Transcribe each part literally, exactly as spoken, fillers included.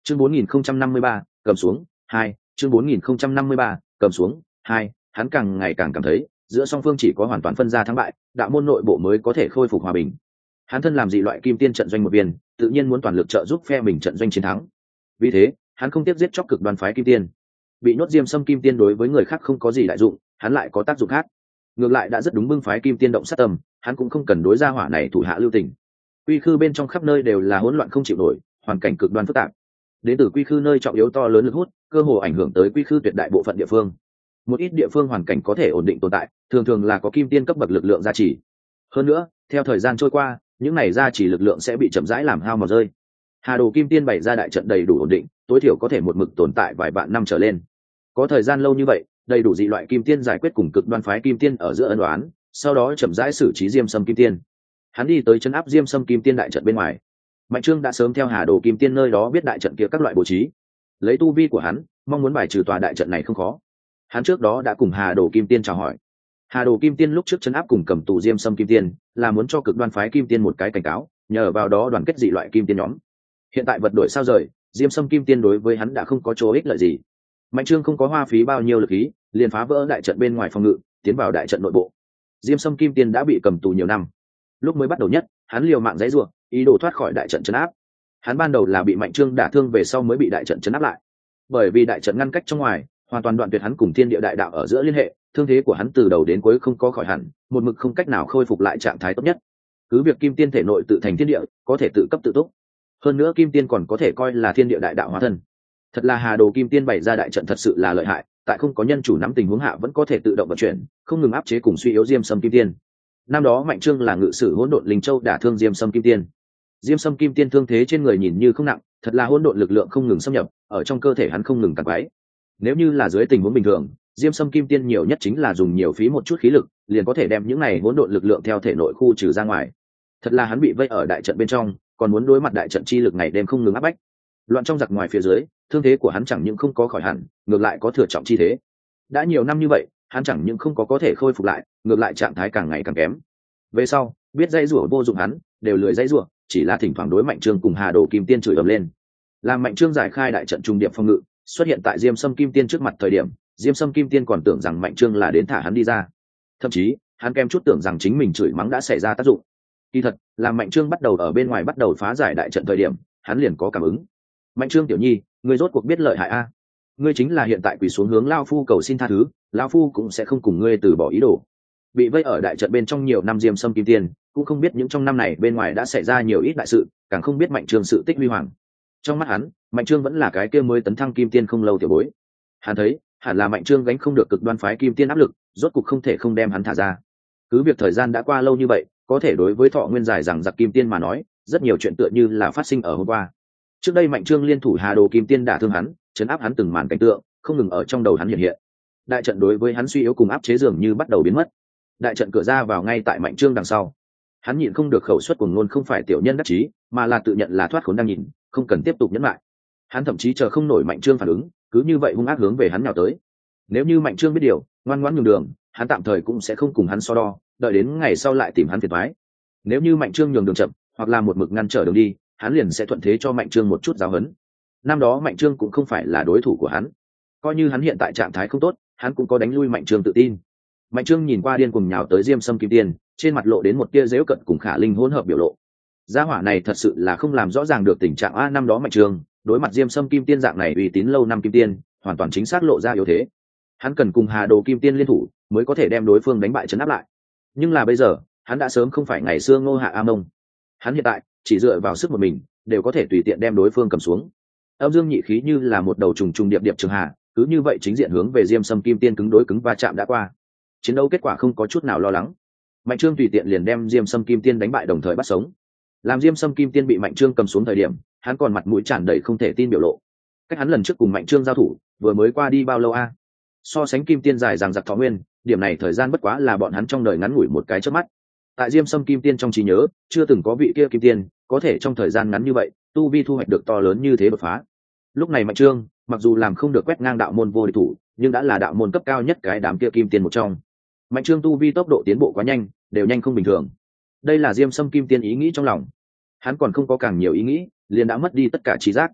chương bốn nghìn không trăm năm mươi ba cầm xuống hai chương bốn nghìn không trăm năm mươi ba cầm xuống hai hắn càng ngày càng cảm thấy giữa song phương chỉ có hoàn toàn phân ra thắng bại, đạo môn nội bộ mới có thể khôi phục hòa bình. Hắn thân làm dị loại kim tiên trận doanh một viên, tự nhiên muốn toàn lực trợ giúp phe mình trận doanh chiến thắng. Vì thế, hắn không tiếp giết chóc cực đoan phái kim tiên. Bị nhốt diêm sâm kim tiên đối với người khác không có gì đại dụng, hắn lại có tác dụng khác. Ngược lại đã rất đúng bưng phái kim tiên động sát tâm, hắn cũng không cần đối gia hỏa này thủ hạ lưu tình. Quy khư bên trong khắp nơi đều là hỗn loạn không chịu nổi, hoàn cảnh cực đoan phức tạp. Đến từ quy khư nơi trọng yếu to lớn lực hút, cơ hồ ảnh hưởng tới quy khư tuyệt đại bộ phận địa phương. Một ít địa phương hoàn cảnh có thể ổn định tồn tại, thường thường là có kim tiên cấp bậc lực lượng gia trì. Hơn nữa, theo thời gian trôi qua, những này gia trì lực lượng sẽ bị chậm rãi làm hao mòn rơi. Hà Đồ Kim Tiên bày ra đại trận đầy đủ ổn định, tối thiểu có thể một mực tồn tại vài vạn năm trở lên. Có thời gian lâu như vậy, đầy đủ dị loại kim tiên giải quyết cùng cực đoan phái kim tiên ở giữa ân oán, sau đó chậm rãi xử trí Diêm Sâm Kim Tiên. Hắn đi tới trấn áp Diêm Sâm Kim Tiên đại trận bên ngoài. Mạnh Trương đã sớm theo Hà Đồ Kim Tiên nơi đó biết đại trận kia các loại bố trí. Lấy tu vi của hắn, mong muốn bài trừ tòa đại trận này không khó. Hắn trước đó đã cùng Hà Đồ Kim Tiên chào hỏi. Hà Đồ Kim Tiên lúc trước trấn áp cùng cầm tù Diêm Sâm Kim Tiên, là muốn cho cực đoan phái kim tiên một cái cảnh cáo, nhờ vào đó đoàn kết dị loại kim tiên nhóm. Hiện tại vật đổi sao rời, Diêm Sâm Kim Tiên đối với hắn đã không có chỗ ích lợi gì. Mạnh Trương không có hoa phí bao nhiêu lực khí, liền phá vỡ đại trận bên ngoài phòng ngự, tiến vào đại trận nội bộ. Diêm Sâm Kim Tiên đã bị cầm tù nhiều năm. Lúc mới bắt đầu nhất, hắn liều mạng giãy giụa, ý đồ thoát khỏi đại trận trấn áp. Hắn ban đầu là bị Mạnh Trương đả thương về sau mới bị đại trận trấn áp lại. Bởi vì đại trận ngăn cách trong ngoài, hoàn toàn đoạn tuyệt hắn cùng thiên địa đại đạo ở giữa liên hệ, thương thế của hắn từ đầu đến cuối không có khỏi hẳn, một mực không cách nào khôi phục lại trạng thái tốt nhất. Cứ việc kim tiên thể nội tự thành thiên địa, có thể tự cấp tự túc. Hơn nữa kim tiên còn có thể coi là thiên địa đại đạo hóa thân. Thật là Hà Đồ Kim Tiên bày ra đại trận thật sự là lợi hại, tại không có nhân chủ nắm tình huống hạ vẫn có thể tự động vận chuyển, không ngừng áp chế cùng suy yếu Diêm Sâm Kim Tiên. Năm đó Mạnh Trương là ngự sử hỗn độn linh châu đả thương Diêm Sâm Kim Tiên. Diêm Sâm Kim Tiên thương thế trên người nhìn như không nặng, thật là hỗn độn lực lượng không ngừng xâm nhập, ở trong cơ thể hắn không ngừng tàn quái. Nếu như là dưới tình huống bình thường, Diêm Sâm Kim Tiên nhiều nhất chính là dùng nhiều phí một chút khí lực, liền có thể đem những này hỗn độn lực lượng theo thể nội khu trừ ra ngoài. Thật là hắn bị vây ở đại trận bên trong, còn muốn đối mặt đại trận chi lực ngày đêm không ngừng áp bách. Loạn trong giặc ngoài phía dưới, thương thế của hắn chẳng những không có khỏi hẳn, ngược lại có thừa trọng chi thế. Đã nhiều năm như vậy, hắn chẳng những không có có thể khôi phục lại, ngược lại trạng thái càng ngày càng kém. Về sau, biết dây rủa vô dụng hắn, đều lười dây rủa, chỉ là thỉnh thoảng đối Mạnh Trương cùng Hà Đồ Kim Tiên chửi ầm lên. Làm Mạnh Trương giải khai đại trận trung điệp phòng ngự, xuất hiện tại Diêm Sâm Kim Tiên trước mặt thời điểm, Diêm Sâm Kim Tiên còn tưởng rằng Mạnh Trương là đến thả hắn đi ra. Thậm chí, hắn kem chút tưởng rằng chính mình chửi mắng đã xảy ra tác dụng. Kỳ thật, làm Mạnh Trương bắt đầu ở bên ngoài bắt đầu phá giải đại trận thời điểm, hắn liền có cảm ứng. Mạnh Trương tiểu nhi, ngươi rốt cuộc biết lợi hại a? Ngươi chính là hiện tại quỳ xuống hướng lão phu cầu xin tha thứ, lão phu cũng sẽ không cùng ngươi từ bỏ ý đồ. Bị vây ở đại trận bên trong nhiều năm Diêm Sâm Kim Tiên, cũng không biết những trong năm này bên ngoài đã xảy ra nhiều ít đại sự, càng không biết Mạnh Trương sự tích huy hoàng. Trong mắt hắn, Mạnh Trương vẫn là cái kia mới tấn thăng kim tiên không lâu tiểu bối. Hắn thấy, hẳn là Mạnh Trương gánh không được cực đoan phái kim tiên áp lực, rốt cục không thể không đem hắn thả ra. Cứ việc thời gian đã qua lâu như vậy, có thể đối với thọ nguyên dài rằng giặc kim tiên mà nói, rất nhiều chuyện tựa như là phát sinh ở hôm qua. Trước đây Mạnh Trương liên thủ Hà Đồ Kim Tiên đả thương hắn, chấn áp hắn từng màn cảnh tượng, không ngừng ở trong đầu hắn hiện hiện. Đại trận đối với hắn suy yếu cùng áp chế dường như bắt đầu biến mất. Đại trận cửa ra vào ngay tại Mạnh Trương đằng sau. Hắn nhịn không được khẩu suất cuồng ngôn không phải tiểu nhân đắc chí, mà là tự nhận là thoát khốn đang nhìn, không cần tiếp tục nhẫn lại. Hắn thậm chí chờ không nổi Mạnh Trương phản ứng, cứ như vậy hung ác hướng về hắn nhào tới. Nếu như Mạnh Trương biết điều, ngoan ngoãn nhường đường, hắn tạm thời cũng sẽ không cùng hắn so đo, đợi đến ngày sau lại tìm hắn phiền toái. Nếu như Mạnh Trương nhường đường chậm, hoặc là một mực ngăn trở đường đi, hắn liền sẽ thuận thế cho Mạnh Trương một chút giáo huấn. Năm đó Mạnh Trương cũng không phải là đối thủ của hắn, coi như hắn hiện tại trạng thái không tốt, hắn cũng có đánh lui Mạnh Trương tự tin. Mạnh Trương nhìn qua điên cuồng nhào tới Diêm Sâm Kim Tiên, trên mặt lộ đến một tia giễu cận cùng Khả Linh hỗn hợp biểu lộ. Gia hỏa này thật sự là không làm rõ ràng được tình trạng a năm đó Mạnh Trương, đối mặt Diêm Sâm Kim Tiên dạng này uy tín lâu năm kim tiên, hoàn toàn chính xác lộ ra yếu thế. Hắn cần cùng Hà Đồ Kim Tiên liên thủ, mới có thể đem đối phương đánh bại trấn áp lại. Nhưng là bây giờ, hắn đã sớm không phải ngày xưa Ngô Hạ A Mông. Hắn hiện tại chỉ dựa vào sức một mình, đều có thể tùy tiện đem đối phương cầm xuống. Âm dương nhị khí như là một đầu trùng trùng điệp điệp trường hà, cứ như vậy chính diện hướng về Diêm Sâm Kim Tiên cứng đối cứng va chạm đã qua. Chiến đấu kết quả không có chút nào lo lắng. Mạnh Trương tùy tiện liền đem Diêm Sâm Kim Tiên đánh bại đồng thời bắt sống. Làm Diêm Sâm Kim Tiên bị Mạnh Trương cầm xuống thời điểm, hắn còn mặt mũi tràn đầy không thể tin biểu lộ. Cách hắn lần trước cùng Mạnh Trương giao thủ, vừa mới qua đi bao lâu a? So sánh Kim Tiên dài dằng dặc thọ nguyên, điểm này thời gian bất quá là bọn hắn trong đời ngắn ngủi một cái chớp mắt. Tại Diêm Sâm Kim Tiên trong trí nhớ, chưa từng có vị kia Kim Tiên có thể trong thời gian ngắn như vậy, tu vi thu hoạch được to lớn như thế đột phá. Lúc này Mạnh Trương, mặc dù làm không được quét ngang đạo môn vô địch thủ, nhưng đã là đạo môn cấp cao nhất cái đám kia Kim Tiên một trong. Mạnh Trương tu vi tốc độ tiến bộ quá nhanh, đều nhanh không bình thường. Đây là Diêm Sâm Kim Tiên ý nghĩ trong lòng. Hắn còn không có càng nhiều ý nghĩ, liền đã mất đi tất cả trí giác.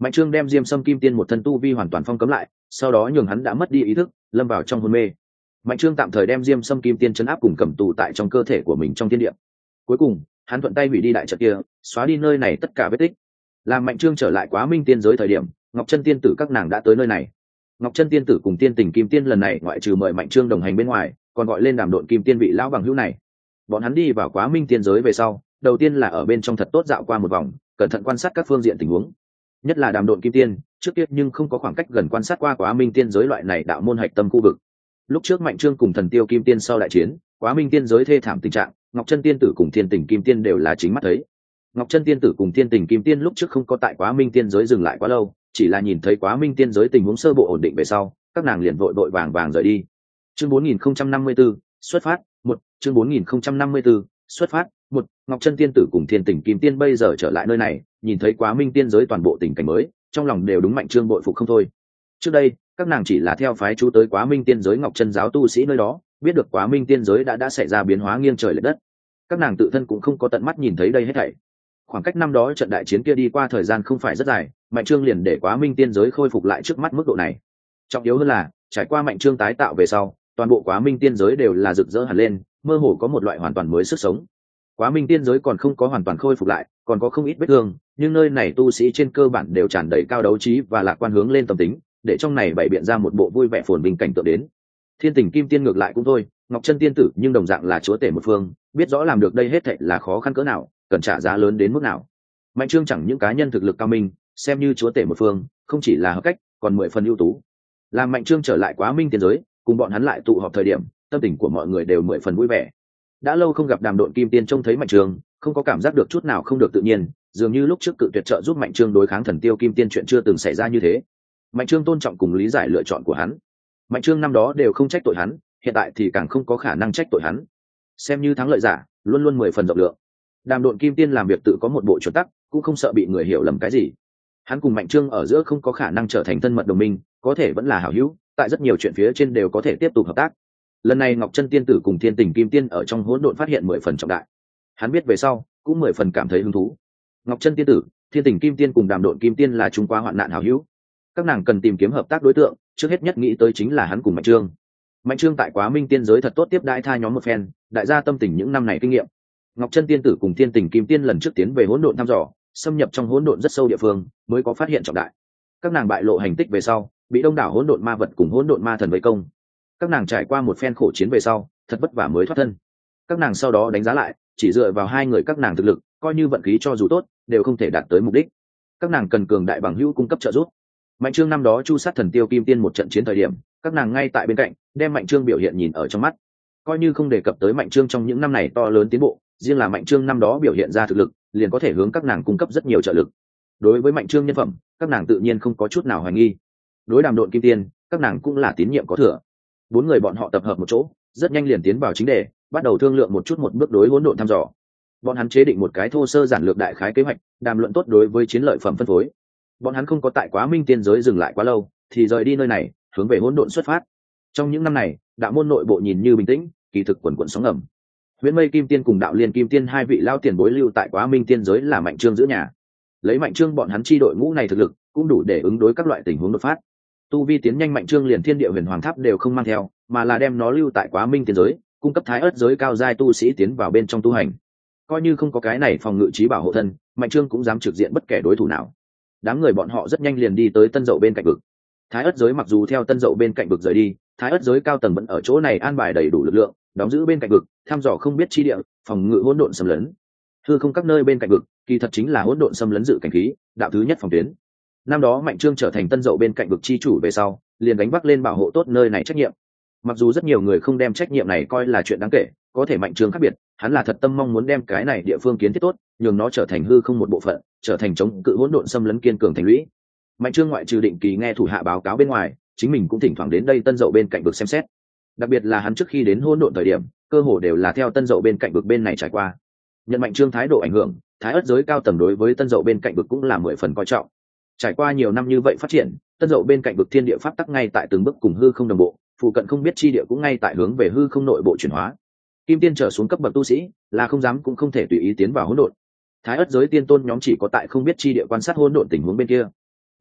Mạnh Trương đem Diêm Sâm Kim Tiên một thân tu vi hoàn toàn phong cấm lại, sau đó nhường hắn đã mất đi ý thức, lâm vào trong hôn mê. Mạnh Trương tạm thời đem Diêm Sâm Kim Tiên trấn áp cùng cầm tù tại trong cơ thể của mình trong thiên địa. Cuối cùng, hắn thuận tay hủy đi đại trận kia, xóa đi nơi này tất cả vết tích. Làm Mạnh Trương trở lại Quá Minh tiên giới thời điểm, Ngọc Chân tiên tử các nàng đã tới nơi này. Ngọc Chân tiên tử cùng Tiên Tình Kim Tiên lần này ngoại trừ mời Mạnh Trương đồng hành bên ngoài, còn gọi lên Đàm Độn Kim Tiên vị lão bằng hữu này. Bọn hắn đi vào Quá Minh tiên giới về sau, đầu tiên là ở bên trong thật tốt dạo qua một vòng, cẩn thận quan sát các phương diện tình huống. Nhất là Đàm Độn Kim Tiên, trước kia nhưng không có khoảng cách gần quan sát qua Quá Minh tiên giới loại này đạo môn hạch tâm khu vực. Lúc trước Mạnh Trương cùng Thần Tiêu Kim Tiên sau đại chiến, Quá Minh tiên giới thê thảm tình trạng, Ngọc Chân tiên tử cùng Thiên Tình Kim Tiên đều là chính mắt thấy. Ngọc Chân tiên tử cùng Thiên Tình Kim Tiên lúc trước không có tại Quá Minh tiên giới dừng lại quá lâu, chỉ là nhìn thấy Quá Minh tiên giới tình huống sơ bộ ổn định về sau, các nàng liền vội vội vàng vàng rời đi. Chương bốn nghìn không trăm năm mươi tư, xuất phát, một, chương bốn nghìn không trăm năm mươi tư, xuất phát, một, Ngọc Chân tiên tử cùng Thiên Tình Kim Tiên bây giờ trở lại nơi này, nhìn thấy Quá Minh tiên giới toàn bộ tình cảnh mới, trong lòng đều đúng Mạnh Trương bội phục không thôi. Trước đây, các nàng chỉ là theo phái chú tới Quá Minh tiên giới Ngọc Chân giáo tu sĩ nơi đó, biết được Quá Minh tiên giới đã đã xảy ra biến hóa nghiêng trời lệch đất. Các nàng tự thân cũng không có tận mắt nhìn thấy đây hết thảy. Khoảng cách năm đó trận đại chiến kia đi qua thời gian không phải rất dài, Mạnh Trương liền để Quá Minh tiên giới khôi phục lại trước mắt mức độ này. Trọng yếu hơn là, trải qua Mạnh Trương tái tạo về sau, toàn bộ Quá Minh tiên giới đều là rực rỡ hẳn lên, mơ hồ có một loại hoàn toàn mới sức sống. Quá Minh tiên giới còn không có hoàn toàn khôi phục lại, còn có không ít vết thương, nhưng nơi này tu sĩ trên cơ bản đều tràn đầy cao đấu trí và lạc quan hướng lên tâm tính, để trong này bày biện ra một bộ vui vẻ phồn vinh cảnh tượng đến. Thiên Tình Kim Tiên ngược lại cũng thôi, Ngọc Chân tiên tử nhưng đồng dạng là chúa tể một phương, biết rõ làm được đây hết thảy là khó khăn cỡ nào, cần trả giá lớn đến mức nào. Mạnh Trương chẳng những cá nhân thực lực cao minh, xem như chúa tể một phương, không chỉ là hợp cách, còn mười phần ưu tú. Làm Mạnh Trương trở lại Quá Minh tiên giới, cùng bọn hắn lại tụ họp thời điểm, tâm tình của mọi người đều mười phần vui vẻ. Đã lâu không gặp Đàm Độn Kim Tiên trông thấy Mạnh Trương, không có cảm giác được chút nào không được tự nhiên, dường như lúc trước cự tuyệt trợ giúp Mạnh Trương đối kháng Thần Tiêu Kim Tiên chuyện chưa từng xảy ra như thế. Mạnh Trương tôn trọng cùng lý giải lựa chọn của hắn. Mạnh Trương năm đó đều không trách tội hắn, hiện tại thì càng không có khả năng trách tội hắn. Xem như thắng lợi giả, luôn luôn mười phần rộng lượng. Đàm Độn Kim Tiên làm việc tự có một bộ chuẩn tắc, cũng không sợ bị người hiểu lầm cái gì. Hắn cùng Mạnh Trương ở giữa không có khả năng trở thành thân mật đồng minh, có thể vẫn là hảo hữu, tại rất nhiều chuyện phía trên đều có thể tiếp tục hợp tác. Lần này Ngọc Chân tiên tử cùng Thiên Tình Kim Tiên ở trong hỗn độn phát hiện mười phần trọng đại. Hắn biết về sau, cũng mười phần cảm thấy hứng thú. Ngọc Chân tiên tử, Thiên Tình Kim Tiên cùng Đàm Độn Kim Tiên là chung qua hoạn nạn hảo hữu. Các nàng cần tìm kiếm hợp tác đối tượng, trước hết nhất nghĩ tới chính là hắn cùng Mạnh Trương. Mạnh Trương tại Quá Minh tiên giới thật tốt tiếp đãi tha nhóm một phen, đại gia tâm tình những năm này kinh nghiệm. Ngọc Chân tiên tử cùng Thiên Tình Kim Tiên lần trước tiến về hỗn độn thăm dò, xâm nhập trong hỗn độn rất sâu địa phương, mới có phát hiện trọng đại. Các nàng bại lộ hành tích về sau, bị đông đảo hỗn độn ma vật cùng hỗn độn ma thần vây công. Các nàng trải qua một phen khổ chiến về sau, thật vất vả mới thoát thân. Các nàng sau đó đánh giá lại, chỉ dựa vào hai người các nàng thực lực, coi như vận khí cho dù tốt, đều không thể đạt tới mục đích. Các nàng cần cường đại bằng hữu cung cấp trợ giúp. Mạnh Trương năm đó chu sát Thần Tiêu Kim Tiên một trận chiến thời điểm, các nàng ngay tại bên cạnh, đem Mạnh Trương biểu hiện nhìn ở trong mắt. Coi như không đề cập tới Mạnh Trương trong những năm này to lớn tiến bộ, riêng là Mạnh Trương năm đó biểu hiện ra thực lực, liền có thể hướng các nàng cung cấp rất nhiều trợ lực. Đối với Mạnh Trương nhân phẩm, các nàng tự nhiên không có chút nào hoài nghi. Đối Đàm Độn Kim Tiên, các nàng cũng là tín nhiệm có thừa. Bốn người bọn họ tập hợp một chỗ, rất nhanh liền tiến vào chính đề, bắt đầu thương lượng một chút một bước đối hỗn độn thăm dò. Bọn hắn chế định một cái thô sơ giản lược đại khái kế hoạch, đàm luận tốt đối với chiến lợi phẩm phân phối. Bọn hắn không có tại Quá Minh tiên giới dừng lại quá lâu, thì rời đi nơi này, hướng về hỗn độn xuất phát. Trong những năm này, đạo môn nội bộ nhìn như bình tĩnh, kỳ thực quần quần sóng ngầm. Huyễn Mây Kim Tiên cùng Đạo Liên Kim Tiên hai vị lao tiền bối lưu tại Quá Minh tiên giới là Mạnh Trương giữ nhà. Lấy Mạnh Trương bọn hắn chi đội ngũ này thực lực, cũng đủ để ứng đối các loại tình huống đột phát. Tu vi tiến nhanh Mạnh Trương liền Thiên Địa Huyền Hoàng Tháp đều không mang theo, mà là đem nó lưu tại Quá Minh tiên giới, cung cấp thái ớt giới cao giai tu sĩ tiến vào bên trong tu hành. Coi như không có cái này phòng ngự trí bảo hộ thân, Mạnh Trương cũng dám trực diện bất kể đối thủ nào. Đám người bọn họ rất nhanh liền đi tới Tân Dậu bên cạnh vực. Thái ớt giới mặc dù theo Tân Dậu bên cạnh vực rời đi, thái ớt giới cao tầng vẫn ở chỗ này an bài đầy đủ lực lượng, đóng giữ bên cạnh vực, thăm dò không biết chi địa, phòng ngự hỗn độn xâm lấn. Hư không các nơi bên cạnh vực, kỳ thật chính là hỗn độn xâm lấn dự cảnh khí, đạo thứ nhất phòng tuyến. Năm đó Mạnh Trương trở thành Tân Dậu bên cạnh vực chi chủ về sau, liền đánh vác lên bảo hộ tốt nơi này trách nhiệm. Mặc dù rất nhiều người không đem trách nhiệm này coi là chuyện đáng kể, có thể Mạnh Trương khác biệt, hắn là thật tâm mong muốn đem cái này địa phương kiến thiết tốt, nhường nó trở thành hư không một bộ phận, trở thành chống cự hỗn độn xâm lấn kiên cường thành lũy. Mạnh Trương ngoại trừ định kỳ nghe thủ hạ báo cáo bên ngoài, chính mình cũng thỉnh thoảng đến đây Tân Dậu bên cạnh vực xem xét. Đặc biệt là hắn trước khi đến hỗn độn thời điểm, cơ hồ đều là theo Tân Dậu bên cạnh vực bên này trải qua. Nhận Mạnh Trương thái độ ảnh hưởng, thái ớt giới cao tầng đối với Tân Dậu bên cạnh vực cũng là mười phần coi trọng. Trải qua nhiều năm như vậy phát triển, Tân Dậu bên cạnh vực thiên địa pháp tắc ngay tại từng bước cùng hư không đồng bộ, phụ cận không biết chi địa cũng ngay tại hướng về hư không nội bộ chuyển hóa. Kim tiên trở xuống cấp bậc tu sĩ, là không dám cũng không thể tùy ý tiến vào hỗn độn. Thái ớt giới tiên tôn nhóm chỉ có tại không biết chi địa quan sát hỗn độn tình huống bên kia.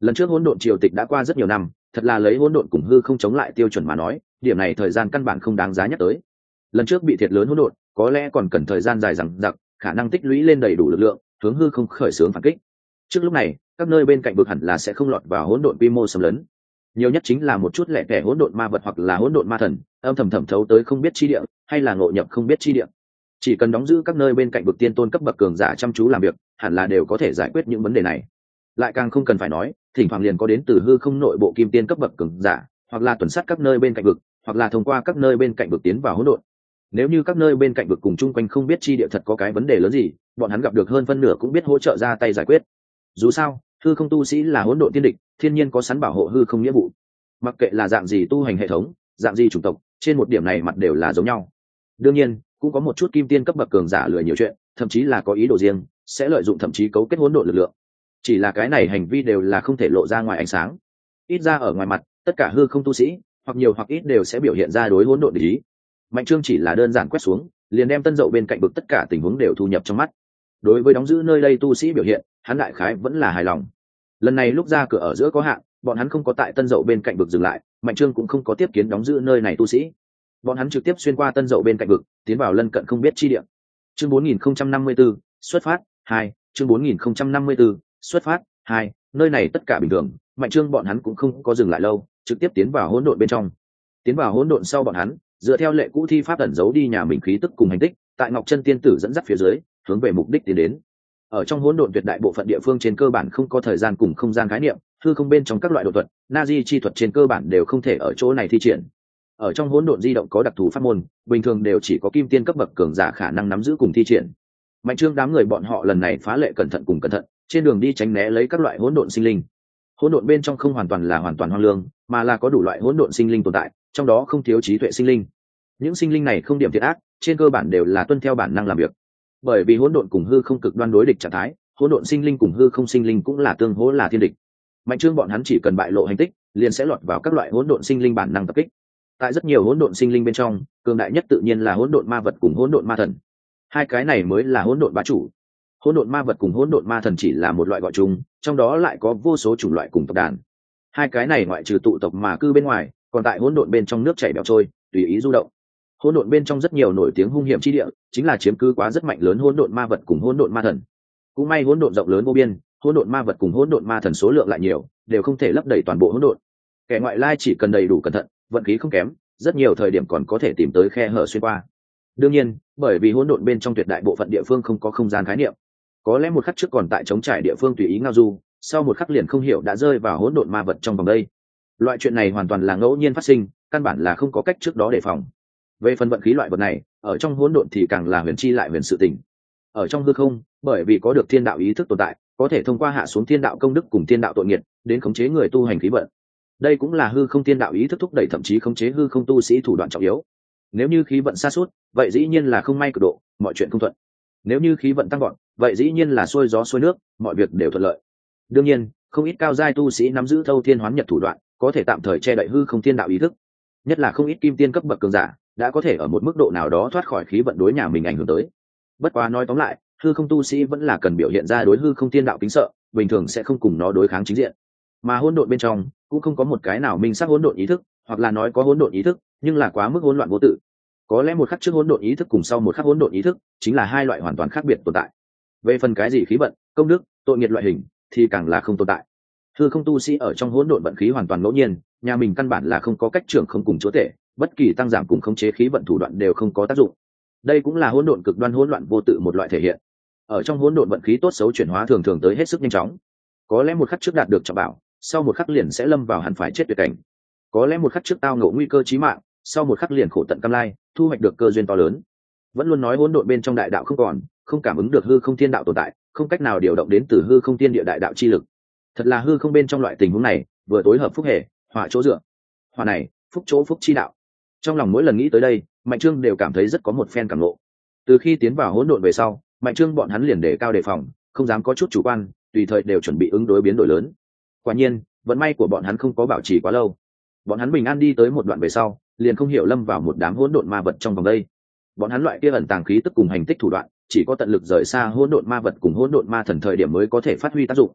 Lần trước hỗn độn triều tịch đã qua rất nhiều năm, thật là lấy hỗn độn cùng hư không chống lại tiêu chuẩn mà nói, điểm này thời gian căn bản không đáng giá nhắc tới. Lần trước bị thiệt lớn hỗn độn, có lẽ còn cần thời gian dài dằng dặc, khả năng tích lũy lên đầy đủ lực lượng, hướng hư không khởi xướng phản kích. Trước lúc này, các nơi bên cạnh vực hẳn là sẽ không lọt vào hỗn độn quy mô xâm lấn. Nhiều nhất chính là một chút lẻ tẻ hỗn độn ma vật hoặc là hỗn độn ma thần, âm thầm thẩm thấu tới không biết chi địa, hay là ngộ nhập không biết chi địa. Chỉ cần đóng giữ các nơi bên cạnh vực tiên tôn cấp bậc cường giả chăm chú làm việc, hẳn là đều có thể giải quyết những vấn đề này. Lại càng không cần phải nói, thỉnh thoảng liền có đến từ hư không nội bộ kim tiên cấp bậc cường giả, hoặc là tuần sát các nơi bên cạnh vực, hoặc là thông qua các nơi bên cạnh vực tiến vào hỗn độn. Nếu như các nơi bên cạnh vực cùng chung quanh không biết chi địa thật có cái vấn đề lớn gì, bọn hắn gặp được hơn phân nửa cũng biết hỗ trợ ra tay giải quyết. Dù sao, hư không tu sĩ là hỗn độn tiên địch, thiên nhiên có sẵn bảo hộ hư không nghĩa vụ. Mặc kệ là dạng gì tu hành hệ thống, dạng gì chủng tộc, trên một điểm này mặt đều là giống nhau. Đương nhiên, cũng có một chút kim tiên cấp bậc cường giả lười nhiều chuyện, thậm chí là có ý đồ riêng, sẽ lợi dụng thậm chí cấu kết hỗn độn lực lượng. Chỉ là cái này hành vi đều là không thể lộ ra ngoài ánh sáng. Ít ra ở ngoài mặt, tất cả hư không tu sĩ, hoặc nhiều hoặc ít đều sẽ biểu hiện ra đối hỗn độn ý. Mạnh Trương chỉ là đơn giản quét xuống, liền đem Tân Dậu bên cạnh bực tất cả tình huống đều thu nhập trong mắt. Đối với đóng giữ nơi đây tu sĩ biểu hiện, hắn đại khái vẫn là hài lòng. Lần này lúc ra cửa ở giữa có hạn, bọn hắn không có tại Tân Dậu bên cạnh bực dừng lại, Mạnh Trương cũng không có tiếp kiến đóng giữ nơi này tu sĩ. Bọn hắn trực tiếp xuyên qua Tân Dậu bên cạnh bực, tiến vào lân cận không biết chi địa. Chương bốn nghìn không trăm năm mươi tư, xuất phát hai, chương bốn nghìn không trăm năm mươi tư, xuất phát hai, nơi này tất cả bình thường, Mạnh Trương bọn hắn cũng không có dừng lại lâu, trực tiếp tiến vào hỗn độn bên trong. Tiến vào hỗn độn sau bọn hắn, dựa theo lệ cũ thi pháp ẩn giấu đi nhà mình khí tức cùng hành tích, tại Ngọc Chân tiên tử dẫn dắt phía dưới, hướng về mục đích tiến đến. Ở trong hỗn độn tuyệt đại bộ phận địa phương trên cơ bản không có thời gian cùng không gian khái niệm, hư không bên trong các loại độ thuật, Nazi chi thuật trên cơ bản đều không thể ở chỗ này thi triển. Ở trong hỗn độn di động có đặc thù pháp môn, bình thường đều chỉ có kim tiên cấp bậc cường giả khả năng nắm giữ cùng thi triển. Mạnh Trương đám người bọn họ lần này phá lệ cẩn thận cùng cẩn thận, trên đường đi tránh né lấy các loại hỗn độn sinh linh. Hỗn độn bên trong không hoàn toàn là hoàn toàn hoang lương, mà là có đủ loại hỗn độn sinh linh tồn tại, trong đó không thiếu trí tuệ sinh linh. Những sinh linh này không điểm thiện ác, trên cơ bản đều là tuân theo bản năng làm việc. Bởi vì hỗn độn cùng hư không cực đoan đối địch trạng thái, hỗn độn sinh linh cùng hư không sinh linh cũng là tương hỗ là thiên địch. Mạnh Trương bọn hắn chỉ cần bại lộ hành tích, liền sẽ lọt vào các loại hỗn độn sinh linh bản năng tập kích. Tại rất nhiều hỗn độn sinh linh bên trong, cường đại nhất tự nhiên là hỗn độn ma vật cùng hỗn độn ma thần. Hai cái này mới là hỗn độn bá chủ. Hỗn độn ma vật cùng hỗn độn ma thần chỉ là một loại gọi chung, trong đó lại có vô số chủng loại cùng tộc đàn. Hai cái này ngoại trừ tụ tộc mà cư bên ngoài, còn tại hỗn độn bên trong nước chảy bèo trôi, tùy ý du động. Hỗn độn bên trong rất nhiều nổi tiếng hung hiểm chi địa, chính là chiếm cứ quá rất mạnh lớn hỗn độn ma vật cùng hỗn độn ma thần. Cũng may hỗn độn rộng lớn vô biên, hỗn độn ma vật cùng hỗn độn ma thần số lượng lại nhiều, đều không thể lấp đầy toàn bộ hỗn độn. Kẻ ngoại lai chỉ cần đầy đủ cẩn thận, vận khí không kém, rất nhiều thời điểm còn có thể tìm tới khe hở xuyên qua. Đương nhiên, bởi vì hỗn độn bên trong tuyệt đại bộ phận địa phương không có không gian khái niệm, có lẽ một khắc trước còn tại chống trải địa phương tùy ý ngao du, sau một khắc liền không hiểu đã rơi vào hỗn độn ma vật trong vòng đây. Loại chuyện này hoàn toàn là ngẫu nhiên phát sinh, căn bản là không có cách trước đó đề phòng. Về phần vận khí loại vật này, ở trong hỗn độn thì càng là huyền chi lại huyền sự tình. Ở trong hư không, bởi vì có được thiên đạo ý thức tồn tại, có thể thông qua hạ xuống thiên đạo công đức cùng thiên đạo tội nghiệt, đến khống chế người tu hành khí vận. Đây cũng là hư không thiên đạo ý thức thúc đẩy thậm chí khống chế hư không tu sĩ thủ đoạn trọng yếu. Nếu như khí vận sa sút, vậy dĩ nhiên là không may cực độ, mọi chuyện không thuận. Nếu như khí vận tăng vọt, vậy dĩ nhiên là xuôi gió xuôi nước, mọi việc đều thuận lợi. Đương nhiên, không ít cao giai tu sĩ nắm giữ thâu thiên hoán nhật thủ đoạn, có thể tạm thời che đậy hư không thiên đạo ý thức. Nhất là không ít kim tiên cấp bậc cường giả, đã có thể ở một mức độ nào đó thoát khỏi khí vận đối nhà mình ảnh hưởng tới. Bất quá nói tóm lại, hư không tu sĩ vẫn là cần biểu hiện ra đối hư không thiên đạo kính sợ, bình thường sẽ không cùng nó đối kháng chính diện. Mà hỗn độn bên trong cũng không có một cái nào minh xác hỗn độn ý thức, hoặc là nói có hỗn độn ý thức, nhưng là quá mức hỗn loạn vô tự. Có lẽ một khắc trước hỗn độn ý thức cùng sau một khắc hỗn độn ý thức chính là hai loại hoàn toàn khác biệt tồn tại. Về phần cái gì khí vận, công đức, tội nghiệp loại hình thì càng là không tồn tại. Hư không tu sĩ ở trong hỗn độn vận khí hoàn toàn ngẫu nhiên, nhà mình căn bản là không có cách trưởng không cùng chúa tể, bất kỳ tăng giảm cùng khống chế khí vận thủ đoạn đều không có tác dụng. Đây cũng là hỗn độn cực đoan hỗn loạn vô tự một loại thể hiện. Ở trong hỗn độn vận khí tốt xấu chuyển hóa thường thường tới hết sức nhanh chóng. Có lẽ một khắc trước đạt được trọng bảo, sau một khắc liền sẽ lâm vào hẳn phải chết tuyệt cảnh. Có lẽ một khắc trước tao ngộ nguy cơ chí mạng, sau một khắc liền khổ tận cam lai, thu hoạch được cơ duyên to lớn. Vẫn luôn nói hỗn độn bên trong đại đạo không còn, không cảm ứng được hư không thiên đạo tồn tại, không cách nào điều động đến từ hư không thiên địa đại đạo chi lực. Thật là hư không bên trong loại tình huống này, vừa tối hợp phúc hệ, hỏa chỗ dựa. Hỏa này, phúc chỗ phúc chi đạo. Trong lòng mỗi lần nghĩ tới đây, Mạnh Trương đều cảm thấy rất có một phen cảm ngộ. Từ khi tiến vào hỗn độn về sau, Mạnh Trương bọn hắn liền đề cao đề phòng, không dám có chút chủ quan, tùy thời đều chuẩn bị ứng đối biến đổi lớn. Quả nhiên, vận may của bọn hắn không có bảo trì quá lâu. Bọn hắn bình an đi tới một đoạn về sau, liền không hiểu lâm vào một đám hỗn độn ma vật trong vòng đây. Bọn hắn loại kia ẩn tàng khí tức cùng hành tích thủ đoạn, chỉ có tận lực rời xa hỗn độn ma vật cùng hỗn độn ma thần thời điểm mới có thể phát huy tác dụng.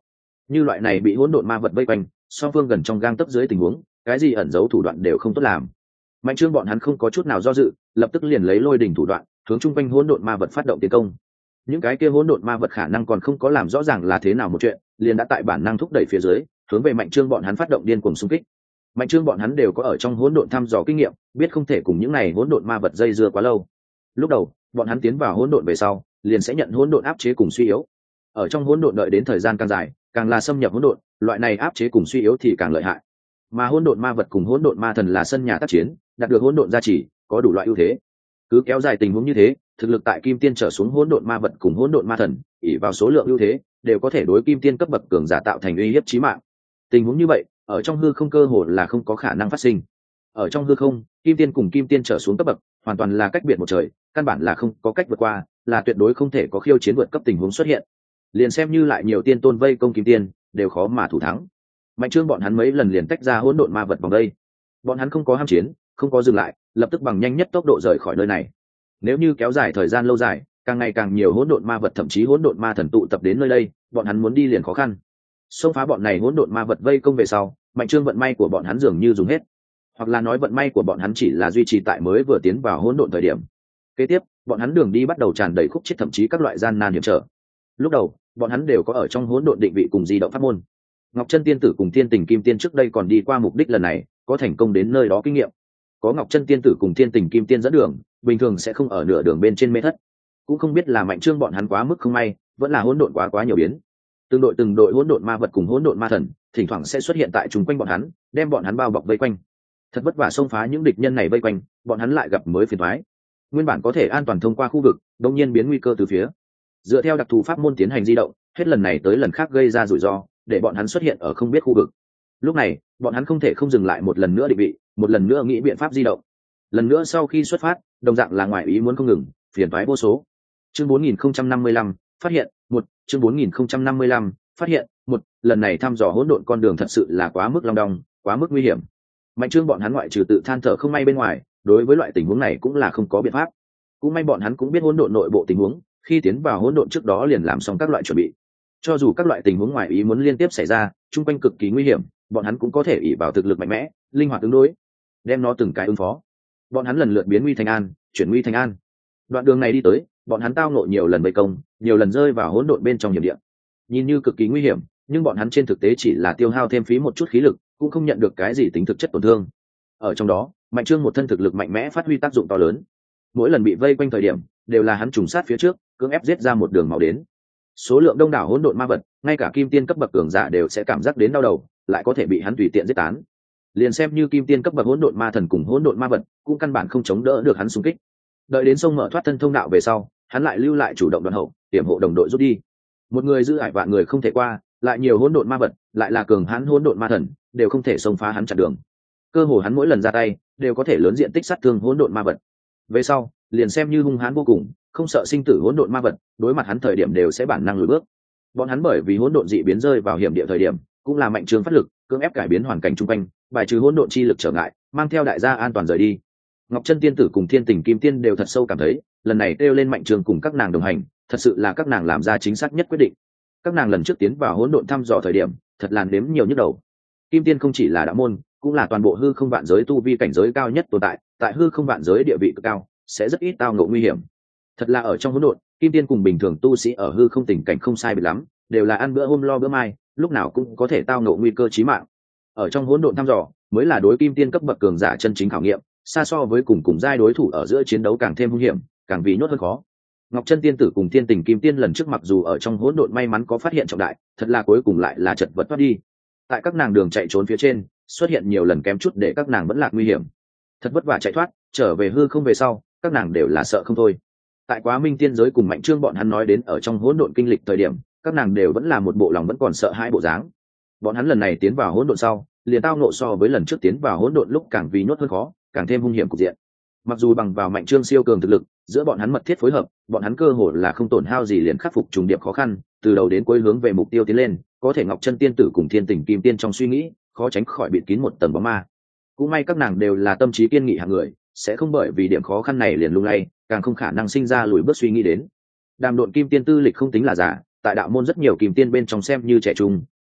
Như loại này bị hỗn độn ma vật vây quanh, song phương gần trong gang tấc dưới tình huống, cái gì ẩn giấu thủ đoạn đều không tốt làm. Mạnh Trương bọn hắn không có chút nào do dự, lập tức liền lấy lôi đỉnh thủ đoạn hướng chung quanh hỗn độn ma vật phát động tiến công. Những cái kia hỗn độn ma vật khả năng còn không có làm rõ ràng là thế nào một chuyện, liền đã tại bản năng thúc đẩy phía dưới hướng về Mạnh Trương bọn hắn phát động điên cuồng xung kích. Mạnh Trương bọn hắn đều có ở trong hỗn độn thăm dò kinh nghiệm, biết không thể cùng những này hỗn độn ma vật dây dưa quá lâu. Lúc đầu bọn hắn tiến vào hỗn độn về sau liền sẽ nhận hỗn độn áp chế cùng suy yếu. Ở trong hỗn độn đợi đến thời gian càng dài, càng là xâm nhập hỗn độn, loại này áp chế cùng suy yếu thì càng lợi hại. Mà hỗn độn ma vật cùng hỗn độn ma thần là sân nhà tác chiến, đạt được hỗn độn gia trì, có đủ loại ưu thế. Cứ kéo dài tình huống như thế, thực lực tại kim tiên trở xuống hỗn độn ma vật cùng hỗn độn ma thần, ỷ vào số lượng ưu thế, đều có thể đối kim tiên cấp bậc cường giả tạo thành uy hiếp chí mạng. Tình huống như vậy, ở trong hư không cơ hồ là không có khả năng phát sinh. Ở trong hư không, kim tiên cùng kim tiên trở xuống cấp bậc, hoàn toàn là cách biệt một trời, căn bản là không có cách vượt qua, là tuyệt đối không thể có khiêu chiến vượt cấp tình huống xuất hiện. Liền xem như lại nhiều tiên tôn vây công kim tiên, đều khó mà thủ thắng. Mạnh Trương bọn hắn mấy lần liền tách ra hỗn độn ma vật vòng đây. Bọn hắn không có ham chiến, không có dừng lại, lập tức bằng nhanh nhất tốc độ rời khỏi nơi này. Nếu như kéo dài thời gian lâu dài, càng ngày càng nhiều hỗn độn ma vật thậm chí hỗn độn ma thần tụ tập đến nơi đây, bọn hắn muốn đi liền khó khăn. Xông phá bọn này hỗn độn ma vật vây công về sau, Mạnh Trương vận may của bọn hắn dường như dùng hết, hoặc là nói vận may của bọn hắn chỉ là duy trì tại mới vừa tiến vào hỗn độn thời điểm. Kế tiếp, bọn hắn đường đi bắt đầu tràn đầy khúc chết thậm chí các loại gian nan hiểm trở. Lúc đầu, bọn hắn đều có ở trong hỗn độn định vị cùng di động pháp môn. Ngọc Chân Tiên tử cùng Thiên Tình Kim Tiên trước đây còn đi qua mục đích lần này, có thành công đến nơi đó kinh nghiệm. Có Ngọc Chân Tiên tử cùng Thiên Tình Kim Tiên dẫn đường, bình thường sẽ không ở nửa đường bên trên mê thất. Cũng không biết là Mạnh Trương bọn hắn quá mức không may, vẫn là hỗn độn quá quá nhiều biến. Từng đội từng đội hỗn độn ma vật cùng hỗn độn ma thần, thỉnh thoảng sẽ xuất hiện tại chung quanh bọn hắn, đem bọn hắn bao bọc vây quanh. Thật vất vả xông phá những địch nhân này vây quanh, bọn hắn lại gặp mới phiền toái. Nguyên bản có thể an toàn thông qua khu vực, đột nhiên biến nguy cơ từ phía. Dựa theo đặc thù pháp môn tiến hành di động, hết lần này tới lần khác gây ra rủi ro, để bọn hắn xuất hiện ở không biết khu vực. Lúc này, bọn hắn không thể không dừng lại một lần nữa định vị, một lần nữa nghĩ biện pháp di động. Lần nữa sau khi xuất phát, đồng dạng là ngoài ý muốn không ngừng, phiền toái vô số. Chương bốn nghìn không trăm năm mươi lăm, phát hiện, một, chương bốn nghìn không trăm năm mươi lăm, phát hiện, một, lần này thăm dò hỗn độn con đường thật sự là quá mức long đong, quá mức nguy hiểm. Mạnh Trương bọn hắn ngoại trừ tự than thở không may bên ngoài, đối với loại tình huống này cũng là không có biện pháp. Cũng may bọn hắn cũng biết hỗn độn nội bộ tình huống, khi tiến vào hỗn độn trước đó liền làm xong các loại chuẩn bị. Cho dù các loại tình huống ngoài ý muốn liên tiếp xảy ra, chung quanh cực kỳ nguy hiểm, bọn hắn cũng có thể ỷ vào thực lực mạnh mẽ, linh hoạt ứng đối, đem nó từng cái ứng phó. Bọn hắn lần lượt biến nguy thành an, chuyển nguy thành an. Đoạn đường này đi tới, bọn hắn tao ngộ nhiều lần vây công, nhiều lần rơi vào hỗn độn bên trong hiểm địa. Nhìn như cực kỳ nguy hiểm, nhưng bọn hắn trên thực tế chỉ là tiêu hao thêm phí một chút khí lực, cũng không nhận được cái gì tính thực chất tổn thương. Ở trong đó, Mạnh Trương một thân thực lực mạnh mẽ phát huy tác dụng to lớn. Mỗi lần bị vây quanh thời điểm, đều là hắn trùng sát phía trước, cưỡng ép giết ra một đường máu đến. Số lượng đông đảo hỗn độn ma vật, ngay cả kim tiên cấp bậc cường giả đều sẽ cảm giác đến đau đầu, lại có thể bị hắn tùy tiện giết tán. Liền xem như kim tiên cấp bậc hỗn độn ma thần cùng hỗn độn ma vật, cũng căn bản không chống đỡ được hắn xung kích. Đợi đến sông mở thoát thân thông đạo về sau, hắn lại lưu lại chủ động đoàn hậu, tiềm hộ đồng đội rút đi. Một người giữ ải vạn người không thể qua, lại nhiều hỗn độn ma vật, lại là cường hãn hỗn độn ma thần, đều không thể xông phá hắn chặn đường. Cơ hồ hắn mỗi lần ra tay, đều có thể lớn diện tích sát thương hỗn độn ma vật. Về sau, liền xem như hung hãn vô cùng, không sợ sinh tử hỗn độn ma vật, đối mặt hắn thời điểm đều sẽ bản năng lùi bước. Bọn hắn bởi vì hỗn độn dị biến rơi vào hiểm địa thời điểm, cũng là Mạnh Trương phát lực, cưỡng ép cải biến hoàn cảnh chung quanh, bài trừ hỗn độn chi lực trở ngại, mang theo đại gia an toàn rời đi. Ngọc Chân Tiên tử cùng Thiên Tình Kim Tiên đều thật sâu cảm thấy, lần này kêu lên Mạnh Trương cùng các nàng đồng hành, thật sự là các nàng làm ra chính xác nhất quyết định. Các nàng lần trước tiến vào hỗn độn thăm dò thời điểm, thật là nếm nhiều nhức đầu. Kim Tiên không chỉ là đạo môn, cũng là toàn bộ hư không vạn giới tu vi cảnh giới cao nhất tồn tại, tại hư không vạn giới địa vị cực cao, sẽ rất ít tao ngộ nguy hiểm. Thật là ở trong hỗn độn, Kim Tiên cùng bình thường tu sĩ ở hư không tình cảnh không sai biệt lắm, đều là ăn bữa hôm lo bữa mai, lúc nào cũng có thể tao ngộ nguy cơ chí mạng. Ở trong hỗn độn thăm dò, mới là đối Kim Tiên cấp bậc cường giả chân chính khảo nghiệm, xa so với cùng cùng giai đối thủ ở giữa chiến đấu càng thêm hung hiểm, càng vì nhốt hơn khó. Ngọc Chân Tiên tử cùng Thiên Tình Kim Tiên lần trước mặc dù ở trong hỗn độn may mắn có phát hiện trọng đại, thật là cuối cùng lại là chật vật thoát đi. Tại các nàng đường chạy trốn phía trên, xuất hiện nhiều lần kém chút để các nàng vẫn lạc nguy hiểm. Thật vất vả chạy thoát, trở về hư không về sau, các nàng đều là sợ không thôi. Tại Quá Minh tiên giới cùng Mạnh Trương bọn hắn nói đến ở trong hỗn độn kinh lịch thời điểm, các nàng đều vẫn là một bộ lòng vẫn còn sợ hãi bộ dáng. Bọn hắn lần này tiến vào hỗn độn sau, liền tao nộ so với lần trước tiến vào hỗn độn lúc càng vì nhốt hơn khó, càng thêm hung hiểm cục diện. Mặc dù bằng vào Mạnh Trương siêu cường thực lực, giữa bọn hắn mật thiết phối hợp, bọn hắn cơ hồ là không tổn hao gì liền khắc phục trùng điệp khó khăn, từ đầu đến cuối hướng về mục tiêu tiến lên, có thể Ngọc Chân Tiên tử cùng Thiên Tình Kim Tiên trong suy nghĩ, khó tránh khỏi bịt kín một tầng bóng ma. Cũng may các nàng đều là tâm trí kiên nghị hạng người, sẽ không bởi vì điểm khó khăn này liền lung lay, càng không khả năng sinh ra lùi bước suy nghĩ đến. Đàm Độn Kim Tiên tư lịch không tính là giả, tại đạo môn rất nhiều kim tiên bên trong xem như trẻ trung,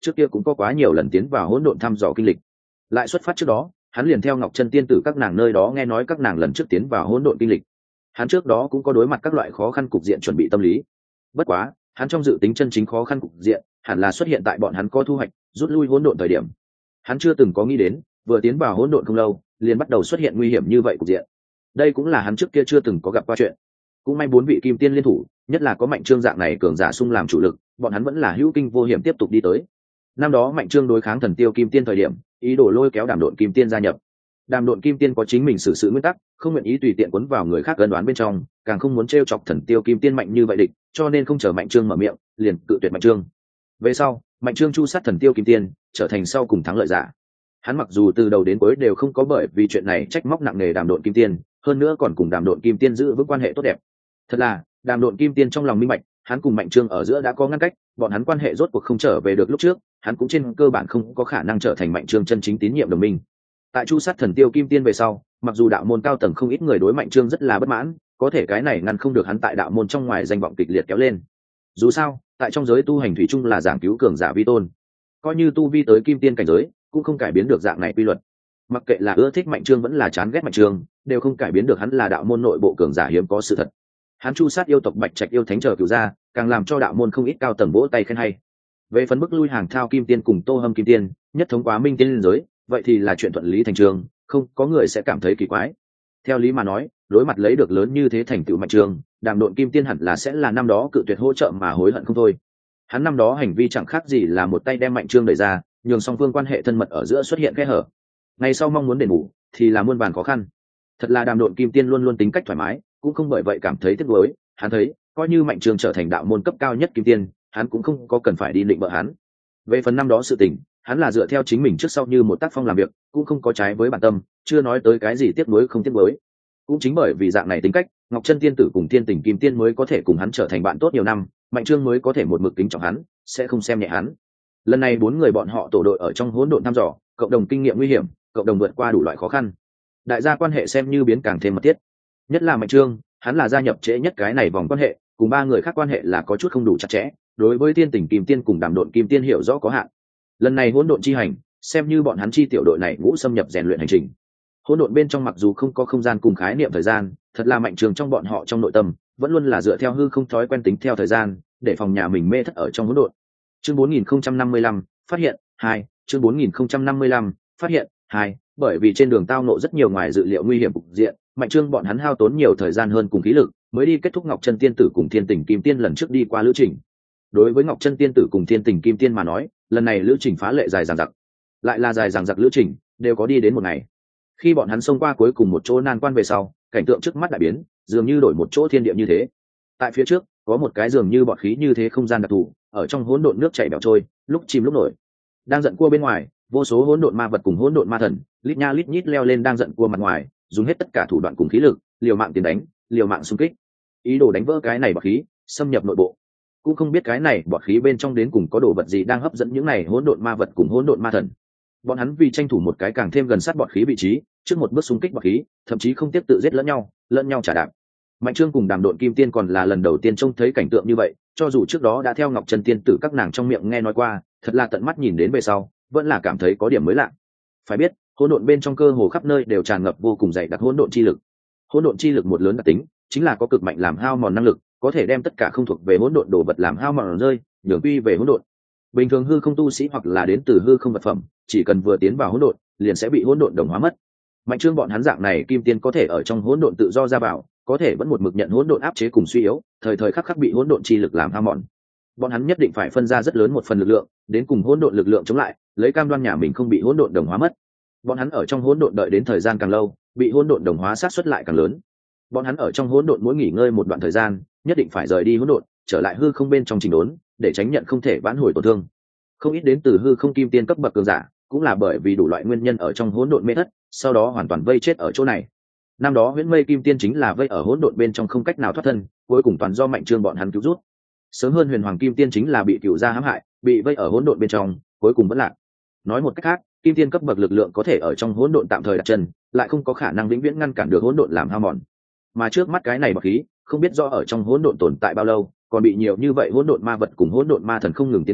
trước kia cũng có quá nhiều lần tiến vào hỗn độn thăm dò kinh lịch. Lại xuất phát trước đó, hắn liền theo Ngọc Chân tiên tử các nàng nơi đó nghe nói các nàng lần trước tiến vào hỗn độn kinh lịch. Hắn trước đó cũng có đối mặt các loại khó khăn cục diện chuẩn bị tâm lý. Bất quá, hắn trong dự tính chân chính khó khăn cục diện, hẳn là xuất hiện tại bọn hắn có thu hoạch, rút lui hỗn độn thời điểm. Hắn chưa từng có nghĩ đến, vừa tiến vào hỗn độn không lâu, liền bắt đầu xuất hiện nguy hiểm như vậy cục diện. Đây cũng là hắn trước kia chưa từng có gặp qua chuyện. Cũng may bốn vị kim tiên liên thủ, nhất là có Mạnh Trương dạng này cường giả xung làm chủ lực, bọn hắn vẫn là hữu kinh vô hiểm tiếp tục đi tới. Năm đó Mạnh Trương đối kháng Thần Tiêu Kim Tiên thời điểm, ý đồ lôi kéo Đàm Độn Kim Tiên gia nhập. Đàm Độn Kim Tiên có chính mình xử sự nguyên tắc, không nguyện ý tùy tiện cuốn vào người khác cân đoán bên trong, càng không muốn trêu chọc Thần Tiêu Kim Tiên mạnh như vậy địch, cho nên không chờ Mạnh Trương mở miệng, liền cự tuyệt Mạnh Trương. Về sau, Mạnh Trương chu sát Thần Tiêu Kim Tiên, trở thành sau cùng thắng lợi giả. Hắn mặc dù từ đầu đến cuối đều không có bởi vì chuyện này trách móc nặng nề Đàm Độn Kim Tiên, hơn nữa còn cùng Đàm Độn Kim Tiên giữ vững quan hệ tốt đẹp. Thật là, Đàm Độn Kim Tiên trong lòng minh bạch, hắn cùng Mạnh Trương ở giữa đã có ngăn cách, bọn hắn quan hệ rốt cuộc không trở về được lúc trước, hắn cũng trên cơ bản không có khả năng trở thành Mạnh Trương chân chính tín nhiệm đồng minh. Tại chu sát Thần Tiêu Kim Tiên về sau, mặc dù đạo môn cao tầng không ít người đối Mạnh Trương rất là bất mãn, có thể cái này ngăn không được hắn tại đạo môn trong ngoài danh vọng kịch liệt kéo lên. Dù sao, tại trong giới tu hành thủy chung là giảng cứu cường giả vi tôn, coi như tu vi tới kim tiên cảnh giới, cũng không cải biến được dạng này quy luật. Mặc kệ là ưa thích Mạnh Trương vẫn là chán ghét Mạnh Trương, đều không cải biến được hắn là đạo môn nội bộ cường giả hiếm có sự thật. Hắn chu sát yêu tộc Bạch Trạch yêu thánh chờ cửu gia, càng làm cho đạo môn không ít cao tầng vỗ tay khen hay. Về phần bức lui hàng Thao Kim Tiên cùng Tô Hâm Kim Tiên, nhất thống quá Minh Tiên liên giới, vậy thì là chuyện thuận lý thành trường, không có người sẽ cảm thấy kỳ quái. Theo lý mà nói, đối mặt lấy được lớn như thế thành tựu Mạnh Trương, Đàm Độn Kim Tiên hẳn là sẽ là năm đó cự tuyệt hỗ trợ mà hối hận không thôi. Hắn năm đó hành vi chẳng khác gì là một tay đem Mạnh Trương đẩy ra, nhường song phương quan hệ thân mật ở giữa xuất hiện kẽ hở. Ngày sau mong muốn đền bù, thì là muôn vàn khó khăn. Thật là Đàm Độn Kim Tiên luôn luôn tính cách thoải mái, cũng không bởi vậy cảm thấy tiếc nuối. Hắn thấy, coi như Mạnh Trương trở thành đạo môn cấp cao nhất kim tiên, hắn cũng không có cần phải đi định bợ hắn. Về phần năm đó sự tình, hắn là dựa theo chính mình trước sau như một tác phong làm việc, cũng không có trái với bản tâm, chưa nói tới cái gì tiếc nuối không tiếc nuối. Cũng chính bởi vì dạng này tính cách, Ngọc Chân tiên tử cùng Thiên Tình Kim Tiên mới có thể cùng hắn trở thành bạn tốt nhiều năm, Mạnh Trương mới có thể một mực kính trọng hắn, sẽ không xem nhẹ hắn. Lần này bốn người bọn họ tổ đội ở trong hỗn độn thăm dò, cộng đồng kinh nghiệm nguy hiểm, cộng đồng vượt qua đủ loại khó khăn. Đại gia quan hệ xem như biến càng thêm mật thiết. Nhất là Mạnh Trương, hắn là gia nhập trễ nhất cái này vòng quan hệ, cùng ba người khác quan hệ là có chút không đủ chặt chẽ, đối với Thiên Tình Kim Tiên cùng Đàm Độn Kim Tiên hiểu rõ có hạn. Lần này hỗn độn chi hành, xem như bọn hắn chi tiểu đội này ngũ xâm nhập rèn luyện hành trình. Hỗn độn bên trong mặc dù không có không gian cùng khái niệm thời gian, thật là Mạnh Trương trong bọn họ trong nội tâm vẫn luôn là dựa theo hư không thói quen tính theo thời gian, để phòng nhà mình mê thất ở trong hỗn độn. Chương bốn nghìn không trăm năm mươi lăm, phát hiện hai, chương bốn nghìn không trăm năm mươi lăm, phát hiện hai, bởi vì trên đường tao ngộ rất nhiều ngoài dự liệu nguy hiểm cục diện, Mạnh Trương bọn hắn hao tốn nhiều thời gian hơn cùng khí lực, mới đi kết thúc Ngọc Chân tiên tử cùng Thiên Tình Kim Tiên lần trước đi qua lữ trình. Đối với Ngọc Chân tiên tử cùng Thiên Tình Kim Tiên mà nói, lần này lữ trình phá lệ dài dằng dặc, lại là dài dằng dặc lữ trình, đều có đi đến một ngày. Khi bọn hắn xông qua cuối cùng một chỗ nan quan về sau, cảnh tượng trước mắt đại biến, dường như đổi một chỗ thiên địa như thế. Tại phía trước, có một cái dường như bọt khí như thế không gian đặc thù, ở trong hỗn độn nước chảy bèo trôi, lúc chìm lúc nổi. Đang giận cua bên ngoài, vô số hỗn độn ma vật cùng hỗn độn ma thần, lít nha lít nhít leo lên đang giận cua mặt ngoài, dùng hết tất cả thủ đoạn cùng khí lực, liều mạng tiến đánh, liều mạng xung kích, ý đồ đánh vỡ cái này bọt khí, xâm nhập nội bộ. Cũng không biết cái này bọt khí bên trong đến cùng có đồ vật gì đang hấp dẫn những này hỗn độn ma vật cùng hỗn độn ma thần. Bọn hắn vì tranh thủ một cái càng thêm gần sát bọt khí vị trí, trước một bước xung kích bọt khí, thậm chí không tiếp tự giết lẫn nhau, lẫn nhau trả đạp. Mạnh Trương cùng Đàm Độn Kim Tiên còn là lần đầu tiên trông thấy cảnh tượng như vậy, cho dù trước đó đã theo Ngọc Chân tiên tử các nàng trong miệng nghe nói qua, thật là tận mắt nhìn đến về sau, vẫn là cảm thấy có điểm mới lạ. Phải biết, hỗn độn bên trong cơ hồ khắp nơi đều tràn ngập vô cùng dày đặc hỗn độn chi lực. Hỗn độn chi lực một lớn đặc tính, chính là có cực mạnh làm hao mòn năng lực, có thể đem tất cả không thuộc về hỗn độn đồ vật làm hao mòn rơi, nhường quy về hỗn độn. Bình thường hư không tu sĩ hoặc là đến từ hư không vật phẩm, chỉ cần vừa tiến vào hỗn độn, liền sẽ bị hỗn độn đồng hóa mất. Mạnh Trương bọn hắn dạng này kim tiên có thể ở trong hỗn độn tự do ra vào, có thể vẫn một mực nhận hỗn độn áp chế cùng suy yếu, thời thời khắc khắc bị hỗn độn chi lực làm hao mòn. Bọn hắn nhất định phải phân ra rất lớn một phần lực lượng, đến cùng hỗn độn lực lượng chống lại, lấy cam đoan nhà mình không bị hỗn độn đồng hóa mất. Bọn hắn ở trong hỗn độn đợi đến thời gian càng lâu, bị hỗn độn đồng hóa sát suất lại càng lớn. Bọn hắn ở trong hỗn độn mỗi nghỉ ngơi một đoạn thời gian, nhất định phải rời đi hỗn độn, trở lại hư không bên trong trình đốn, để tránh nhận không thể vãn hồi tổn thương. Không ít đến từ hư không kim tiên cấp bậc cường giả, cũng là bởi vì đủ loại nguyên nhân ở trong hỗn độn mê thất, sau đó hoàn toàn vây chết ở chỗ này. Năm đó Huyễn Mây Kim Tiên chính là vây ở hỗn độn bên trong không cách nào thoát thân, cuối cùng toàn do Mạnh Trương bọn hắn cứu rút. Sớm hơn Huyền Hoàng Kim Tiên chính là bị cửu gia hãm hại, bị vây ở hỗn độn bên trong, cuối cùng vẫn lạc. Nói một cách khác, kim tiên cấp bậc lực lượng có thể ở trong hỗn độn tạm thời đặt chân, lại không có khả năng vĩnh viễn ngăn cản được hỗn độn làm hao mòn. Mà trước mắt cái này bậc khí, không biết do ở trong hỗn độn tồn tại bao lâu, còn bị nhiều như vậy hỗn độn ma vật cùng hỗn độn ma thần không ngừng tiến công,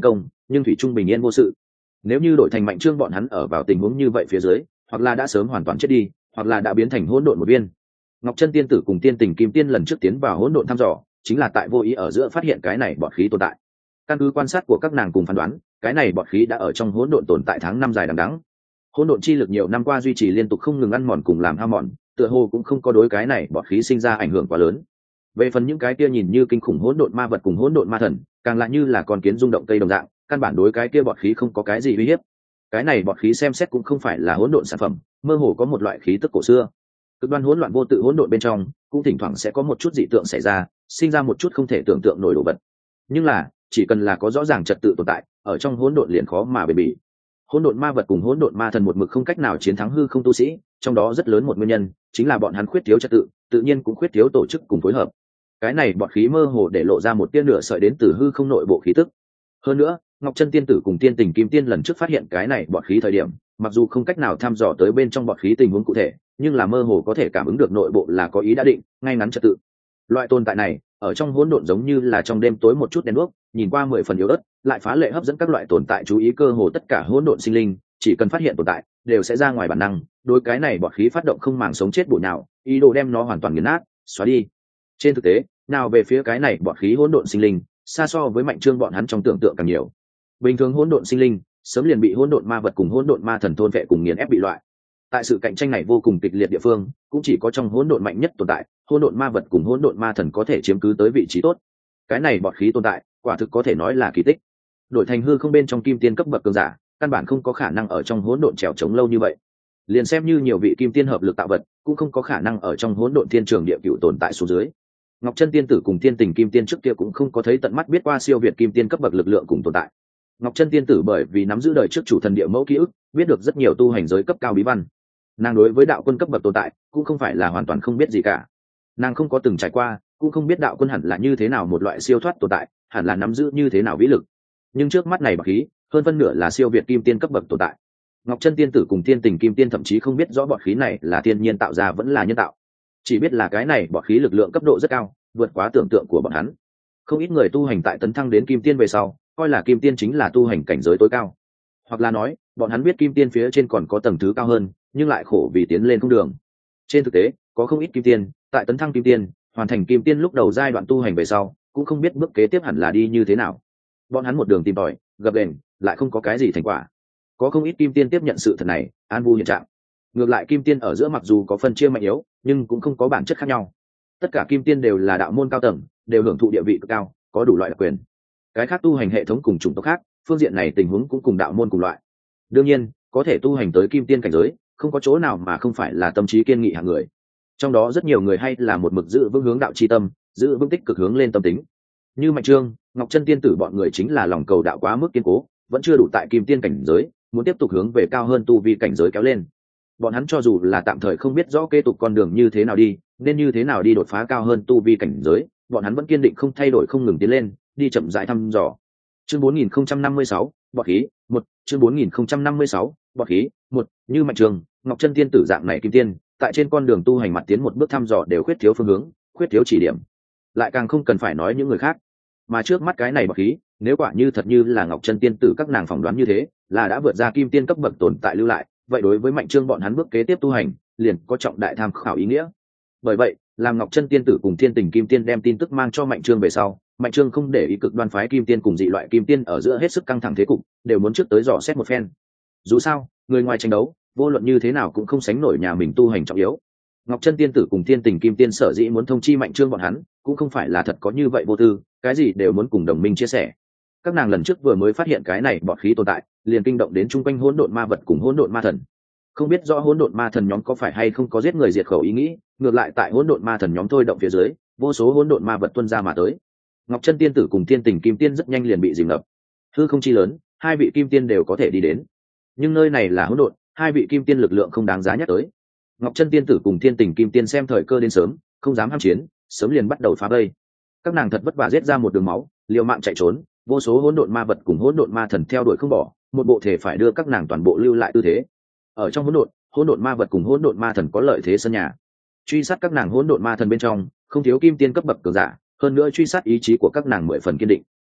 nhưng thủy trung bình yên vô sự. Nếu như đổi thành Mạnh Trương bọn hắn ở vào tình huống như vậy phía dưới, hoặc là đã sớm hoàn toàn chết đi, hoặc là đã biến thành hỗn độn một viên. Ngọc Chân Tiên tử cùng Tiên Tình Kim Tiên lần trước tiến vào hỗn độn thăm dò, chính là tại vô ý ở giữa phát hiện cái này bọt khí tồn tại. Căn cứ quan sát của các nàng cùng phán đoán, cái này bọt khí đã ở trong hỗn độn tồn tại tháng năm dài đằng đẵng. Hỗn độn chi lực nhiều năm qua duy trì liên tục không ngừng ăn mòn cùng làm hao mòn, tựa hồ cũng không có đối cái này bọt khí sinh ra ảnh hưởng quá lớn. Về phần những cái kia nhìn như kinh khủng hỗn độn ma vật cùng hỗn độn ma thần, càng lại như là con kiến rung động cây đồng dạng, căn bản đối cái kia bọt khí không có cái gì uy hiếp. Cái này bọt khí xem xét cũng không phải là hỗn độn sản phẩm, mơ hồ có một loại khí tức cổ xưa. Cực đoan hỗn loạn vô tự hỗn độn bên trong, cũng thỉnh thoảng sẽ có một chút dị tượng xảy ra, sinh ra một chút không thể tưởng tượng nổi đồ vật. Nhưng là, chỉ cần là có rõ ràng trật tự tồn tại, ở trong hỗn độn liền khó mà bền bỉ. Hỗn độn ma vật cùng hỗn độn ma thần một mực không cách nào chiến thắng hư không tu sĩ, trong đó rất lớn một nguyên nhân chính là bọn hắn khuyết thiếu trật tự, tự nhiên cũng khuyết thiếu tổ chức cùng phối hợp. Cái này bọt khí mơ hồ để lộ ra một tia nửa sợi đến từ hư không nội bộ khí tức. Hơn nữa, Ngọc Chân Tiên tử cùng Tiên Tình Kim Tiên lần trước phát hiện cái này bọt khí thời điểm, mặc dù không cách nào thăm dò tới bên trong bọt khí tình huống cụ thể, nhưng là mơ hồ có thể cảm ứng được nội bộ là có ý đã định, ngay ngắn trật tự. Loại tồn tại này, ở trong hỗn độn giống như là trong đêm tối một chút đèn đuốc, nhìn qua mười phần yếu ớt, lại phá lệ hấp dẫn các loại tồn tại chú ý, cơ hồ tất cả hỗn độn sinh linh, chỉ cần phát hiện tồn tại, đều sẽ ra ngoài bản năng, đối cái này bọt khí phát động không màng sống chết bổ nào, ý đồ đem nó hoàn toàn nghiền nát, xóa đi. Trên thực tế, nào về phía cái này bọt khí hỗn độn sinh linh, xa so với Mạnh Trương bọn hắn trong tưởng tượng càng nhiều. Bình thường hỗn độn sinh linh, sớm liền bị hỗn độn ma vật cùng hỗn độn ma thần thôn vệ cùng nghiền ép bị loại. Tại sự cạnh tranh này vô cùng kịch liệt địa phương, cũng chỉ có trong hỗn độn mạnh nhất tồn tại, hỗn độn ma vật cùng hỗn độn ma thần có thể chiếm cứ tới vị trí tốt. Cái này bọt khí tồn tại, quả thực có thể nói là kỳ tích. Đổi thành hư không bên trong kim tiên cấp bậc cường giả, căn bản không có khả năng ở trong hỗn độn trèo trống lâu như vậy. Liền xem như nhiều vị kim tiên hợp lực tạo vật, cũng không có khả năng ở trong hỗn độn thiên trường địa cửu tồn tại xuống dưới. Ngọc Chân Tiên tử cùng Tiên Tình Kim Tiên trước kia cũng không có thấy tận mắt biết qua siêu việt kim tiên cấp bậc lực lượng cùng tồn tại. Ngọc Chân Tiên tử bởi vì nắm giữ đời trước chủ thần địa mẫu ký ức, biết được rất nhiều tu hành giới cấp cao bí văn. Nàng đối với đạo quân cấp bậc tồn tại cũng không phải là hoàn toàn không biết gì cả. Nàng không có từng trải qua, cũng không biết đạo quân hẳn là như thế nào một loại siêu thoát tồn tại, hẳn là nắm giữ như thế nào vĩ lực. Nhưng trước mắt này bậc khí, hơn phân nửa là siêu việt kim tiên cấp bậc tồn tại. Ngọc Chân Tiên tử cùng Tiên Tình Kim Tiên thậm chí không biết rõ bọt khí này là thiên nhiên tạo ra vẫn là nhân tạo, chỉ biết là cái này bọt khí lực lượng cấp độ rất cao, vượt quá tưởng tượng của bọn hắn. Không ít người tu hành tại tấn thăng đến kim tiên về sau, coi là kim tiên chính là tu hành cảnh giới tối cao, hoặc là nói bọn hắn biết kim tiên phía trên còn có tầng thứ cao hơn, nhưng lại khổ vì tiến lên không đường. Trên thực tế, có không ít kim tiên tại tấn thăng kim tiên, hoàn thành kim tiên lúc đầu giai đoạn tu hành về sau, cũng không biết bước kế tiếp hẳn là đi như thế nào. Bọn hắn một đường tìm tòi, gập ghềnh, lại không có cái gì thành quả. Có không ít kim tiên tiếp nhận sự thật này, an vui hiện trạng. Ngược lại kim tiên ở giữa mặc dù có phân chia mạnh yếu, nhưng cũng không có bản chất khác nhau. Tất cả kim tiên đều là đạo môn cao tầng, đều hưởng thụ địa vị cực cao, có đủ loại đặc quyền. Cái khác tu hành hệ thống cùng chủng tộc khác, phương diện này tình huống cũng cùng đạo môn cùng loại. Đương nhiên, có thể tu hành tới kim tiên cảnh giới, không có chỗ nào mà không phải là tâm trí kiên nghị hạng người. Trong đó rất nhiều người hay là một mực giữ vững hướng đạo chi tâm, giữ vững tích cực hướng lên tâm tính. Như Mạnh Trương, Ngọc Chân Tiên tử bọn người chính là lòng cầu đạo quá mức kiên cố, vẫn chưa đủ tại kim tiên cảnh giới, muốn tiếp tục hướng về cao hơn tu vi cảnh giới kéo lên. Bọn hắn cho dù là tạm thời không biết rõ kế tục con đường như thế nào đi, nên như thế nào đi đột phá cao hơn tu vi cảnh giới, bọn hắn vẫn kiên định không thay đổi không ngừng tiến lên, đi chậm rãi thăm dò. Chương bốn nghìn không trăm năm mươi sáu, bọt khí, một, chương bốn nghìn không trăm năm mươi sáu, bọt khí, một, như Mạnh Trương, Ngọc Chân Tiên tử dạng này kim tiên, tại trên con đường tu hành mặt tiến một bước thăm dò đều khuyết thiếu phương hướng, khuyết thiếu chỉ điểm. Lại càng không cần phải nói những người khác. Mà trước mắt cái này bọt khí, nếu quả như thật như là Ngọc Chân Tiên tử các nàng phỏng đoán như thế, là đã vượt ra kim tiên cấp bậc tồn tại lưu lại, vậy đối với Mạnh Trương bọn hắn bước kế tiếp tu hành, liền có trọng đại tham khảo ý nghĩa. Bởi vậy, làm Ngọc Chân Tiên tử cùng Thiên Tình Kim Tiên đem tin tức mang cho Mạnh Trương về sau, Mạnh Trương không để ý cực đoan phái kim tiên cùng dị loại kim tiên ở giữa hết sức căng thẳng thế cục, đều muốn trước tới dò xét một phen. Dù sao, người ngoài tranh đấu, vô luận như thế nào cũng không sánh nổi nhà mình tu hành trọng yếu. Ngọc Chân Tiên tử cùng Thiên Tình Kim Tiên sở dĩ muốn thông chi Mạnh Trương bọn hắn, cũng không phải là thật có như vậy vô tư, cái gì đều muốn cùng đồng minh chia sẻ. Các nàng lần trước vừa mới phát hiện cái này bọt khí tồn tại, liền kinh động đến chung quanh hỗn độn ma vật cùng hỗn độn ma thần. Không biết rõ hỗn độn ma thần nhóm có phải hay không có giết người diệt khẩu ý nghĩ, ngược lại tại hỗn độn ma thần nhóm thôi động phía dưới, vô số hỗn độn ma vật tuôn ra mà tới. Ngọc Chân Tiên tử cùng Thiên Tình Kim Tiên rất nhanh liền bị dìm ngập. Hư không chi lớn, hai vị kim tiên đều có thể đi đến, nhưng nơi này là hỗn độn, hai vị kim tiên lực lượng không đáng giá nhắc tới. Ngọc Chân Tiên tử cùng Thiên Tình Kim Tiên xem thời cơ đến sớm, không dám ham chiến, sớm liền bắt đầu phá vây. Các nàng thật vất vả giết ra một đường máu, liều mạng chạy trốn, vô số hỗn độn ma vật cùng hỗn độn ma thần theo đuổi không bỏ, một bộ thể phải đưa các nàng toàn bộ lưu lại tư thế. Ở trong hỗn độn, hỗn độn ma vật cùng hỗn độn ma thần có lợi thế sân nhà. Truy sát các nàng hỗn độn ma thần bên trong, không thiếu kim tiên cấp bậc cường giả, hơn nữa truy sát ý chí của các nàng mười phần kiên định.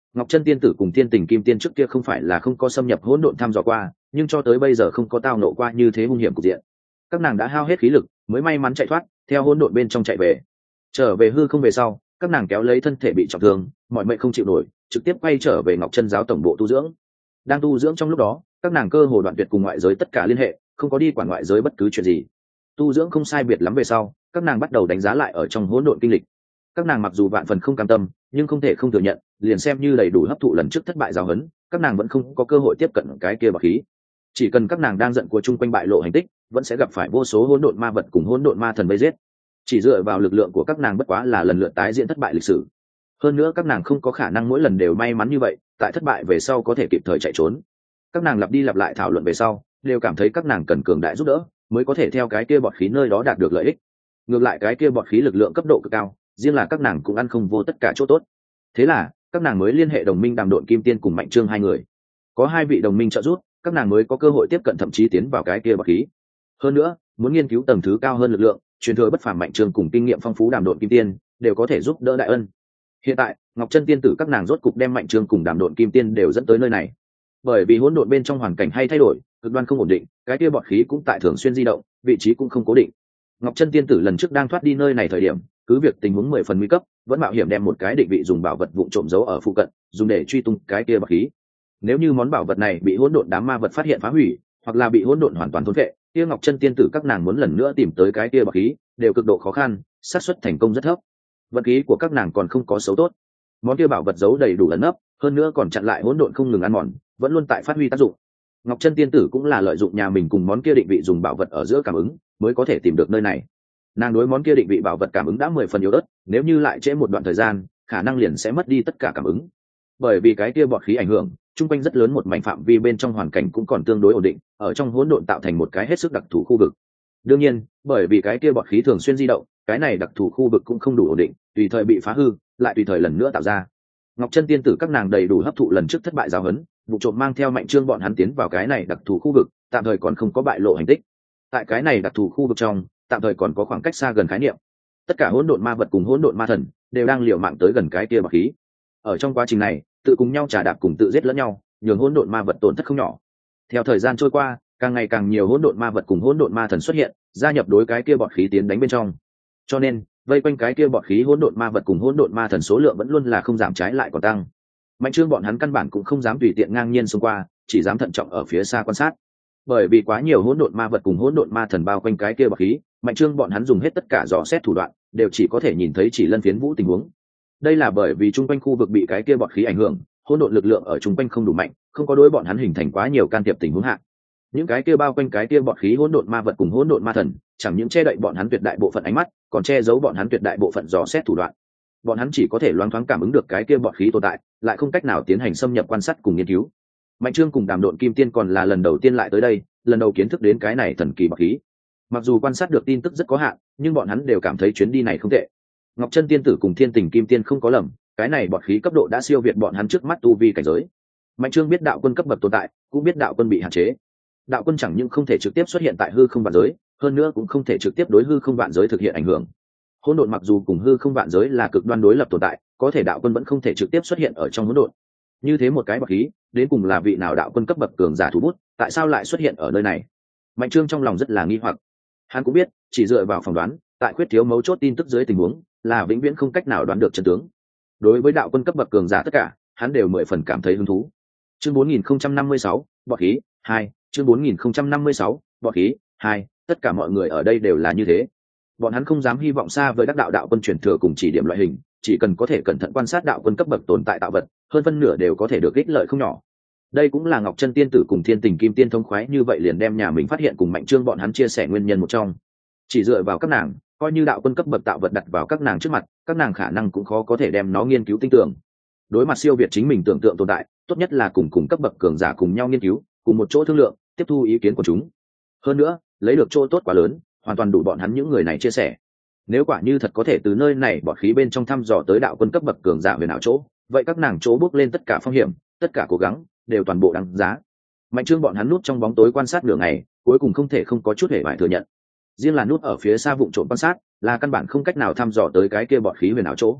Ngọc Chân Tiên tử cùng Thiên Tình Kim Tiên trước kia không phải là không có xâm nhập hỗn độn thăm dò qua, nhưng cho tới bây giờ không có tao nộ qua như thế hung hiểm cục diện. Các nàng đã hao hết khí lực, mới may mắn chạy thoát, theo hỗn độn bên trong chạy về. Trở về hư không về sau, các nàng kéo lấy thân thể bị trọng thương, mọi mệnh không chịu nổi, trực tiếp quay trở về Ngọc Chân giáo tổng bộ tu dưỡng. Đang tu dưỡng trong lúc đó, các nàng cơ hồ đoạn tuyệt cùng ngoại giới tất cả liên hệ, không có đi quản ngoại giới bất cứ chuyện gì. Tu dưỡng không sai biệt lắm về sau, các nàng bắt đầu đánh giá lại ở trong hỗn độn kinh lịch. Các nàng mặc dù vạn phần không cam tâm, nhưng không thể không thừa nhận, liền xem như đầy đủ hấp thụ lần trước thất bại giáo huấn, các nàng vẫn không có cơ hội tiếp cận cái kia bậc khí. Chỉ cần các nàng đang giận của chung quanh bại lộ hành tích, vẫn sẽ gặp phải vô số hỗn độn ma vật cùng hỗn độn ma thần vây giết. Chỉ dựa vào lực lượng của các nàng bất quá là lần lượt tái diễn thất bại lịch sử. Hơn nữa các nàng không có khả năng mỗi lần đều may mắn như vậy, tại thất bại về sau có thể kịp thời chạy trốn. Các nàng lặp đi lặp lại thảo luận về sau, đều cảm thấy các nàng cần cường đại giúp đỡ, mới có thể theo cái kia bọt khí nơi đó đạt được lợi ích. Ngược lại cái kia bọt khí lực lượng cấp độ cực cao, riêng là các nàng cũng ăn không vô tất cả chỗ tốt. Thế là các nàng mới liên hệ đồng minh Đàm Độn Kim Tiên cùng Mạnh Trương hai người. Có hai vị đồng minh trợ giúp, các nàng mới có cơ hội tiếp cận thậm chí tiến vào cái kia bọt khí. Hơn nữa, muốn nghiên cứu tầng thứ cao hơn lực lượng, truyền thừa bất phàm Mạnh Trương cùng kinh nghiệm phong phú Đàm Độn Kim Tiên đều có thể giúp đỡ đại ân. Hiện tại, Ngọc Chân Tiên tử các nàng rốt cục đem Mạnh Trương cùng Đàm Độn Kim Tiên đều dẫn tới nơi này. Bởi vì hỗn độn bên trong hoàn cảnh hay thay đổi, cực đoan không ổn định, cái kia bọt khí cũng tại thường xuyên di động, vị trí cũng không cố định. Ngọc Chân Tiên tử lần trước đang thoát đi nơi này thời điểm, cứ việc tình huống mười phần nguy cấp, vẫn mạo hiểm đem một cái định vị dùng bảo vật vụng trộm giấu ở phụ cận, dùng để truy tung cái kia bọt khí. Nếu như món bảo vật này bị hỗn độn đám ma vật phát hiện phá hủy, hoặc là bị hỗn độn hoàn toàn thôn phệ, kia Ngọc Chân Tiên tử các nàng muốn lần nữa tìm tới cái kia bọt khí, đều cực độ khó khăn, xác suất thành công rất thấp. Vận khí của các nàng còn không có xấu tốt. Món kia bảo vật giấu đầy đủ ẩn nấp, hơn nữa còn chặn lại hỗn độn không ngừng ăn mòn, vẫn luôn tại phát huy tác dụng. Ngọc Chân Tiên tử cũng là lợi dụng nhà mình cùng món kia định vị dùng bảo vật ở giữa cảm ứng, mới có thể tìm được nơi này. Nàng đối món kia định vị bảo vật cảm ứng đã mười phần yếu ớt, nếu như lại trễ một đoạn thời gian, khả năng liền sẽ mất đi tất cả cảm ứng. Bởi vì cái kia bọt khí ảnh hưởng, trung quanh rất lớn một mảnh phạm vi bên trong hoàn cảnh cũng còn tương đối ổn định, ở trong hỗn độn tạo thành một cái hết sức đặc thù khu vực. Đương nhiên, bởi vì cái kia bọt khí thường xuyên di động, cái này đặc thù khu vực cũng không đủ ổn định, tùy thời bị phá hư, lại tùy thời lần nữa tạo ra. Ngọc Chân Tiên tử các nàng đầy đủ hấp thụ lần trước thất bại giáo huấn, vụ trộm mang theo Mạnh Trương bọn hắn tiến vào cái này đặc thù khu vực, tạm thời còn không có bại lộ hành tích. Tại cái này đặc thù khu vực trong, tạm thời còn có khoảng cách xa gần khái niệm. Tất cả hỗn độn ma vật cùng hỗn độn ma thần đều đang liều mạng tới gần cái kia bọt khí. Ở trong quá trình này, tự cùng nhau trà đạp cùng tự giết lẫn nhau, nhường hỗn độn ma vật tổn thất không nhỏ. Theo thời gian trôi qua, càng ngày càng nhiều hỗn độn ma vật cùng hỗn độn ma thần xuất hiện, gia nhập đối cái kia bọt khí tiến đánh bên trong. Cho nên, vây quanh cái kia bọt khí hỗn độn ma vật cùng hỗn độn ma thần số lượng vẫn luôn là không giảm, trái lại còn tăng. Mạnh Trương bọn hắn căn bản cũng không dám tùy tiện ngang nhiên xông qua, chỉ dám thận trọng ở phía xa quan sát. Bởi vì quá nhiều hỗn độn ma vật cùng hỗn độn ma thần bao quanh cái kia bọt khí, Mạnh Trương bọn hắn dùng hết tất cả dò xét thủ đoạn, đều chỉ có thể nhìn thấy chỉ lân phiến vũ tình huống. Đây là bởi vì trung quanh khu vực bị cái kia bọt khí ảnh hưởng, hỗn độn lực lượng ở trung quanh không đủ mạnh, không có đối bọn hắn hình thành quá nhiều can thiệp tình huống hạ. Những cái kia bao quanh cái kia bọt khí hỗn độn ma vật cùng hỗn độn ma thần, chẳng những che đậy bọn hắn tuyệt đại bộ phận ánh mắt, còn che giấu bọn hắn tuyệt đại bộ phận dò xét thủ đoạn. Bọn hắn chỉ có thể loáng thoáng cảm ứng được cái kia bọt khí tồn tại, lại không cách nào tiến hành xâm nhập quan sát cùng nghiên cứu. Mạnh Trương cùng Đàm Độn Kim Tiên còn là lần đầu tiên lại tới đây, lần đầu kiến thức đến cái này thần kỳ bọt khí. Mặc dù quan sát được tin tức rất có hạn, nhưng bọn hắn đều cảm thấy chuyến đi này không tệ. Ngọc Chân Tiên tử cùng Thiên Tình Kim Tiên không có lầm, cái này bọt khí cấp độ đã siêu việt bọn hắn trước mắt tu vi cảnh giới. Mạnh Trương biết đạo quân cấp bậc tồn tại, cũng biết đạo quân bị hạn chế. Đạo quân chẳng những không thể trực tiếp xuất hiện tại hư không vạn giới, hơn nữa cũng không thể trực tiếp đối hư không vạn giới thực hiện ảnh hưởng. Hỗn độn mặc dù cùng hư không vạn giới là cực đoan đối lập tồn tại, có thể đạo quân vẫn không thể trực tiếp xuất hiện ở trong hỗn độn. Như thế một cái bọt khí, đến cùng là vị nào đạo quân cấp bậc cường giả thủ bút, tại sao lại xuất hiện ở nơi này? Mạnh Trương trong lòng rất là nghi hoặc. Hắn cũng biết, chỉ dựa vào phỏng đoán, tại khuyết thiếu mấu chốt tin tức dưới tình huống, là vĩnh viễn không cách nào đoán được chân tướng. Đối với đạo quân cấp bậc cường giả tất cả, hắn đều mười phần cảm thấy hứng thú. Chương bốn nghìn không trăm năm mươi sáu, bọt khí hai, chương bốn nghìn không trăm năm mươi sáu, bọt khí hai, tất cả mọi người ở đây đều là như thế. Bọn hắn không dám hy vọng xa với đắc đạo đạo quân truyền thừa cùng chỉ điểm loại hình, chỉ cần có thể cẩn thận quan sát đạo quân cấp bậc tồn tại tạo vật, hơn phân nửa đều có thể được ích lợi không nhỏ. Đây cũng là Ngọc Chân Tiên tử cùng Thiên Tình Kim Tiên thông khoái như vậy liền đem nhà mình phát hiện cùng Mạnh Trương bọn hắn chia sẻ nguyên nhân một trong. Chỉ dựa vào các nàng, coi như đạo quân cấp bậc tạo vật đặt vào các nàng trước mặt, các nàng khả năng cũng khó có thể đem nó nghiên cứu tinh tưởng. Đối mặt siêu việt chính mình tưởng tượng tồn tại, tốt nhất là cùng cùng cấp bậc cường giả cùng nhau nghiên cứu, cùng một chỗ thương lượng, tiếp thu ý kiến của chúng. Hơn nữa, lấy được chỗ tốt quá lớn, hoàn toàn đủ bọn hắn những người này chia sẻ. Nếu quả như thật có thể từ nơi này bọt khí bên trong thăm dò tới đạo quân cấp bậc cường giả về nào chỗ, vậy các nàng chỗ bước lên tất cả phong hiểm, tất cả cố gắng đều toàn bộ đáng giá. Mạnh Trương bọn hắn núp trong bóng tối quan sát nửa ngày, cuối cùng không thể không có chút hề bại thừa nhận. Riêng là núp ở phía xa vụng trộm quan sát, là căn bản không cách nào thăm dò tới cái kia bọt khí về nào chỗ.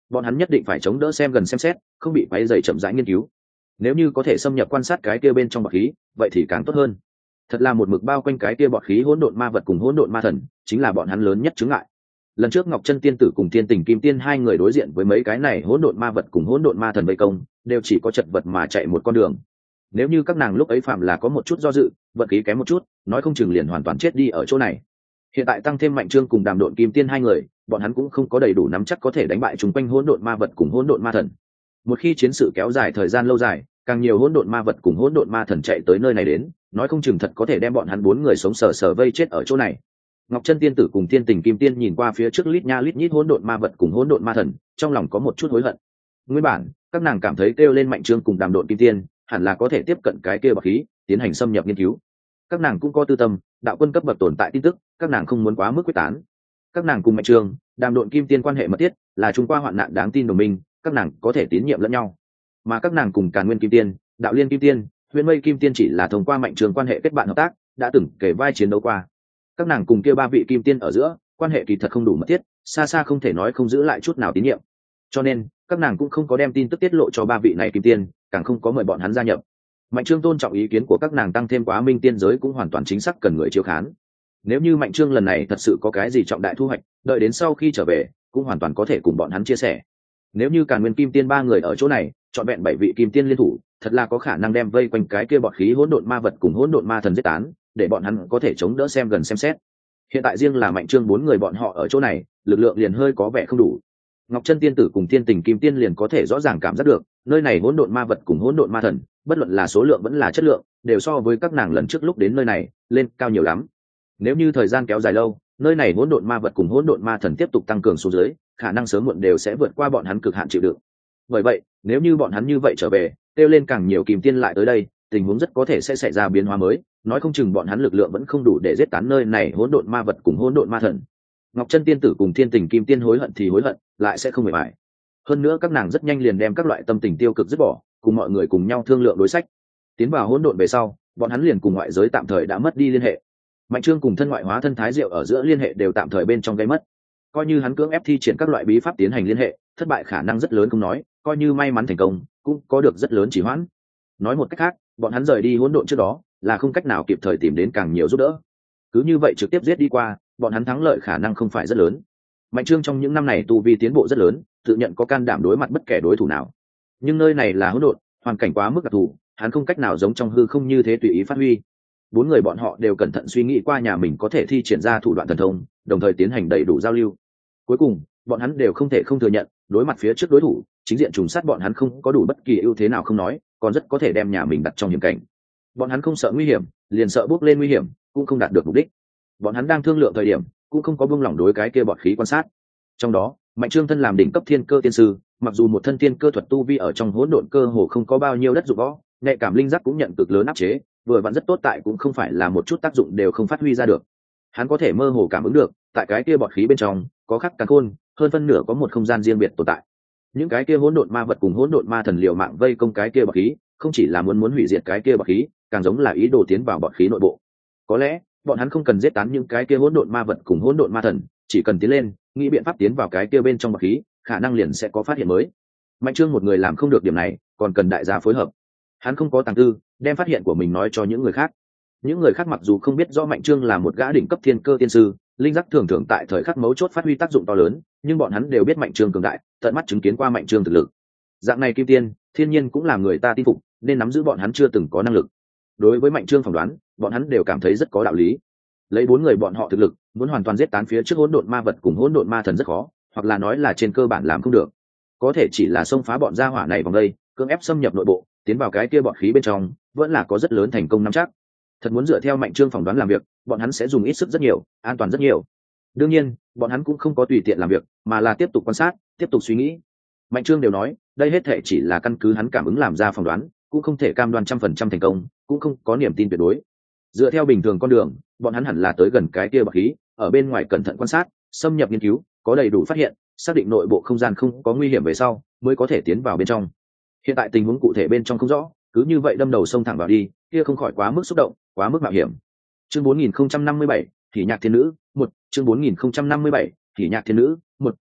bọn hắn nhất định phải chống đỡ xem gần xem xét, không bị quấy rầy chậm rãi nghiên cứu. Nếu như có thể xâm nhập quan sát cái kia bên trong bọt khí, vậy thì càng tốt hơn. Thật là một mực bao quanh cái kia bọt khí hỗn độn ma vật cùng hỗn độn ma thần, chính là bọn hắn lớn nhất chướng ngại. Lần trước Ngọc Chân Tiên tử cùng Tiên Tình Kim Tiên hai người đối diện với mấy cái này hỗn độn ma vật cùng hỗn độn ma thần vây công, đều chỉ có chật vật mà chạy một con đường. Nếu như các nàng lúc ấy phạm là có một chút do dự, vận khí kém một chút, nói không chừng liền hoàn toàn chết đi ở chỗ này. Hiện tại tăng thêm Mạnh Trương cùng Đàm Độn Kim Tiên hai người, bọn hắn cũng không có đầy đủ nắm chắc có thể đánh bại chúng quanh hỗn độn ma vật cùng hỗn độn ma thần. Một khi chiến sự kéo dài thời gian lâu dài, càng nhiều hỗn độn ma vật cùng hỗn độn ma thần chạy tới nơi này đến, nói không chừng thật có thể đem bọn hắn bốn người sống sờ sờ vây chết ở chỗ này. Ngọc Chân Tiên tử cùng Tiên Tình Kim Tiên nhìn qua phía trước lít nha lít nhít hỗn độn ma vật cùng hỗn độn ma thần, trong lòng có một chút hối hận. Nguyên bản, các nàng cảm thấy kêu lên Mạnh Trương cùng Đàm Độn Kim Tiên, hẳn là có thể tiếp cận cái kia bậc khí, tiến hành xâm nhập nghiên cứu. Các nàng cũng có tư tâm, đạo quân cấp bậc tồn tại tin tức, các nàng không muốn quá mức quyết tán. Các nàng cùng Mạnh Trương, Đàm Độn Kim Tiên quan hệ mật thiết, là chung qua hoạn nạn đáng tin đồng minh, các nàng có thể tín nhiệm lẫn nhau. Mà các nàng cùng Càn Nguyên Kim Tiên, Đạo Liên Kim Tiên, Huyền Mây Kim Tiên chỉ là thông qua Mạnh Trương quan hệ kết bạn hợp tác, đã từng kể vai chiến đấu qua. Các nàng cùng kia ba vị kim tiên ở giữa quan hệ kỳ thật không đủ mật thiết, xa xa không thể nói không giữ lại chút nào tín nhiệm. Cho nên các nàng cũng không có đem tin tức tiết lộ cho ba vị này kim tiên, càng không có mời bọn hắn gia nhập. Mạnh Trương tôn trọng ý kiến của các nàng, tăng thêm quá minh tiên giới cũng hoàn toàn chính xác cần người chiếu khán. Nếu như Mạnh Trương lần này thật sự có cái gì trọng đại thu hoạch, đợi đến sau khi trở về cũng hoàn toàn có thể cùng bọn hắn chia sẻ. Nếu như Càn Nguyên Kim Tiên ba người ở chỗ này, chọn vẹn bảy vị kim tiên liên thủ, thật là có khả năng đem vây quanh cái kia bọt khí hỗn độn ma vật cùng hỗn độn ma thần giết tán, để bọn hắn có thể chống đỡ xem gần xem xét. Hiện tại riêng là Mạnh Trương bốn người bọn họ ở chỗ này, lực lượng liền hơi có vẻ không đủ. Ngọc Chân Tiên tử cùng Tiên Tình Kim Tiên liền có thể rõ ràng cảm giác được, nơi này hỗn độn ma vật cùng hỗn độn ma thần, bất luận là số lượng vẫn là chất lượng, đều so với các nàng lần trước lúc đến nơi này lên cao nhiều lắm. Nếu như thời gian kéo dài lâu, nơi này hỗn độn ma vật cùng hỗn độn ma thần tiếp tục tăng cường xuống dưới, khả năng sớm muộn đều sẽ vượt qua bọn hắn cực hạn chịu đựng. Bởi vậy, nếu như bọn hắn như vậy trở về, kêu lên càng nhiều kim tiên lại tới đây, tình huống rất có thể sẽ xảy ra biến hóa mới, nói không chừng bọn hắn lực lượng vẫn không đủ để giết tán nơi này hỗn độn ma vật cùng hỗn độn ma thần. Ngọc Chân Tiên tử cùng Thiên Tình Kim Tiên hối hận thì hối hận, lại sẽ không mệt mỏi. Hơn nữa các nàng rất nhanh liền đem các loại tâm tình tiêu cực dứt bỏ, cùng mọi người cùng nhau thương lượng đối sách. Tiến vào hỗn độn về sau, bọn hắn liền cùng ngoại giới tạm thời đã mất đi liên hệ. Mạnh Trương cùng thân ngoại hóa thân Thái Diệu ở giữa liên hệ đều tạm thời bên trong gây mất. Coi như hắn cưỡng ép thi triển các loại bí pháp tiến hành liên hệ, thất bại khả năng rất lớn không nói, coi như may mắn thành công, cũng có được rất lớn trì hoãn. Nói một cách khác, bọn hắn rời đi hỗn độn trước đó, là không cách nào kịp thời tìm đến càng nhiều giúp đỡ. Cứ như vậy trực tiếp giết đi qua, bọn hắn thắng lợi khả năng không phải rất lớn. Mạnh Trương trong những năm này tu vi tiến bộ rất lớn, tự nhận có can đảm đối mặt bất kể đối thủ nào. Nhưng nơi này là hỗn độn, hoàn cảnh quá mức đặc thù, hắn không cách nào giống trong hư không như thế tùy ý phát huy. Bốn người bọn họ đều cẩn thận suy nghĩ qua nhà mình có thể thi triển ra thủ đoạn thần thông, đồng thời tiến hành đầy đủ giao lưu. Cuối cùng, bọn hắn đều không thể không thừa nhận, đối mặt phía trước đối thủ, chính diện trùng sát bọn hắn không có đủ bất kỳ ưu thế nào không nói, còn rất có thể đem nhà mình đặt trong hiểm cảnh. Bọn hắn không sợ nguy hiểm, liền sợ bước lên nguy hiểm, cũng không đạt được mục đích. Bọn hắn đang thương lượng thời điểm, cũng không có buông lỏng đối cái kia bọt khí quan sát. Trong đó, Mạnh Trương thân làm đỉnh cấp thiên cơ tiên sư, mặc dù một thân tiên cơ thuật tu vi ở trong hỗn độn cơ hồ không có bao nhiêu đất dụng võ, nhạy cảm linh giác cũng nhận cực lớn áp chế, vừa vặn rất tốt tại cũng không phải là một chút tác dụng đều không phát huy ra được. Hắn có thể mơ hồ cảm ứng được, tại cái kia bọt khí bên trong, có khắc càn khôn, hơn phân nửa có một không gian riêng biệt tồn tại. Những cái kia hỗn độn ma vật cùng hỗn độn ma thần liều mạng vây công cái kia bọt khí, không chỉ là muốn muốn hủy diệt cái kia bọt khí, càng giống là ý đồ tiến vào bọt khí nội bộ. Có lẽ, bọn hắn không cần giết tán những cái kia hỗn độn ma vật cùng hỗn độn ma thần, chỉ cần tiến lên, nghĩ biện pháp tiến vào cái kia bên trong bọt khí, khả năng liền sẽ có phát hiện mới. Mạnh Trương một người làm không được điểm này, còn cần đại gia phối hợp. Hắn không có tàng tư, đem phát hiện của mình nói cho những người khác. Những người khác mặc dù không biết rõ Mạnh Trương là một gã đỉnh cấp thiên cơ tiên sư, linh giác thường thường tại thời khắc mấu chốt phát huy tác dụng to lớn, nhưng bọn hắn đều biết Mạnh Trương cường đại, tận mắt chứng kiến qua Mạnh Trương thực lực. Dạng này kim tiên, thiên nhiên cũng làm người ta tin phục, nên nắm giữ bọn hắn chưa từng có năng lực. Đối với Mạnh Trương phỏng đoán, bọn hắn đều cảm thấy rất có đạo lý. Lấy bốn người bọn họ thực lực, muốn hoàn toàn giết tán phía trước hỗn độn ma vật cùng hỗn độn ma thần rất khó, hoặc là nói là trên cơ bản làm không được. Có thể chỉ là xông phá bọn gia hỏa này vòng đây, cưỡng ép xâm nhập nội bộ, tiến vào cái kia bọt khí bên trong, vẫn là có rất lớn thành công nắm chắc. Thật muốn dựa theo Mạnh Trương phỏng đoán làm việc, bọn hắn sẽ dùng ít sức rất nhiều, an toàn rất nhiều. Đương nhiên, bọn hắn cũng không có tùy tiện làm việc, mà là tiếp tục quan sát, tiếp tục suy nghĩ. Mạnh Trương đều nói, đây hết thể chỉ là căn cứ hắn cảm ứng làm ra phỏng đoán, cũng không thể cam đoan trăm phần trăm thành công, cũng không có niềm tin tuyệt đối. Dựa theo bình thường con đường, bọn hắn hẳn là tới gần cái kia bọt khí, ở bên ngoài cẩn thận quan sát, xâm nhập nghiên cứu, có đầy đủ phát hiện, xác định nội bộ không gian không có nguy hiểm về sau, mới có thể tiến vào bên trong. Hiện tại tình huống cụ thể bên trong không rõ, cứ như vậy đâm đầu xông thẳng vào đi, kia không khỏi quá mức xúc động, quá mức mạo hiểm. Chương bốn nghìn không trăm năm mươi bảy, Thì Nhạc Thiên Nữ, một, chương bốn nghìn không trăm năm mươi bảy, Thì Nhạc Thiên Nữ, một, phải biết,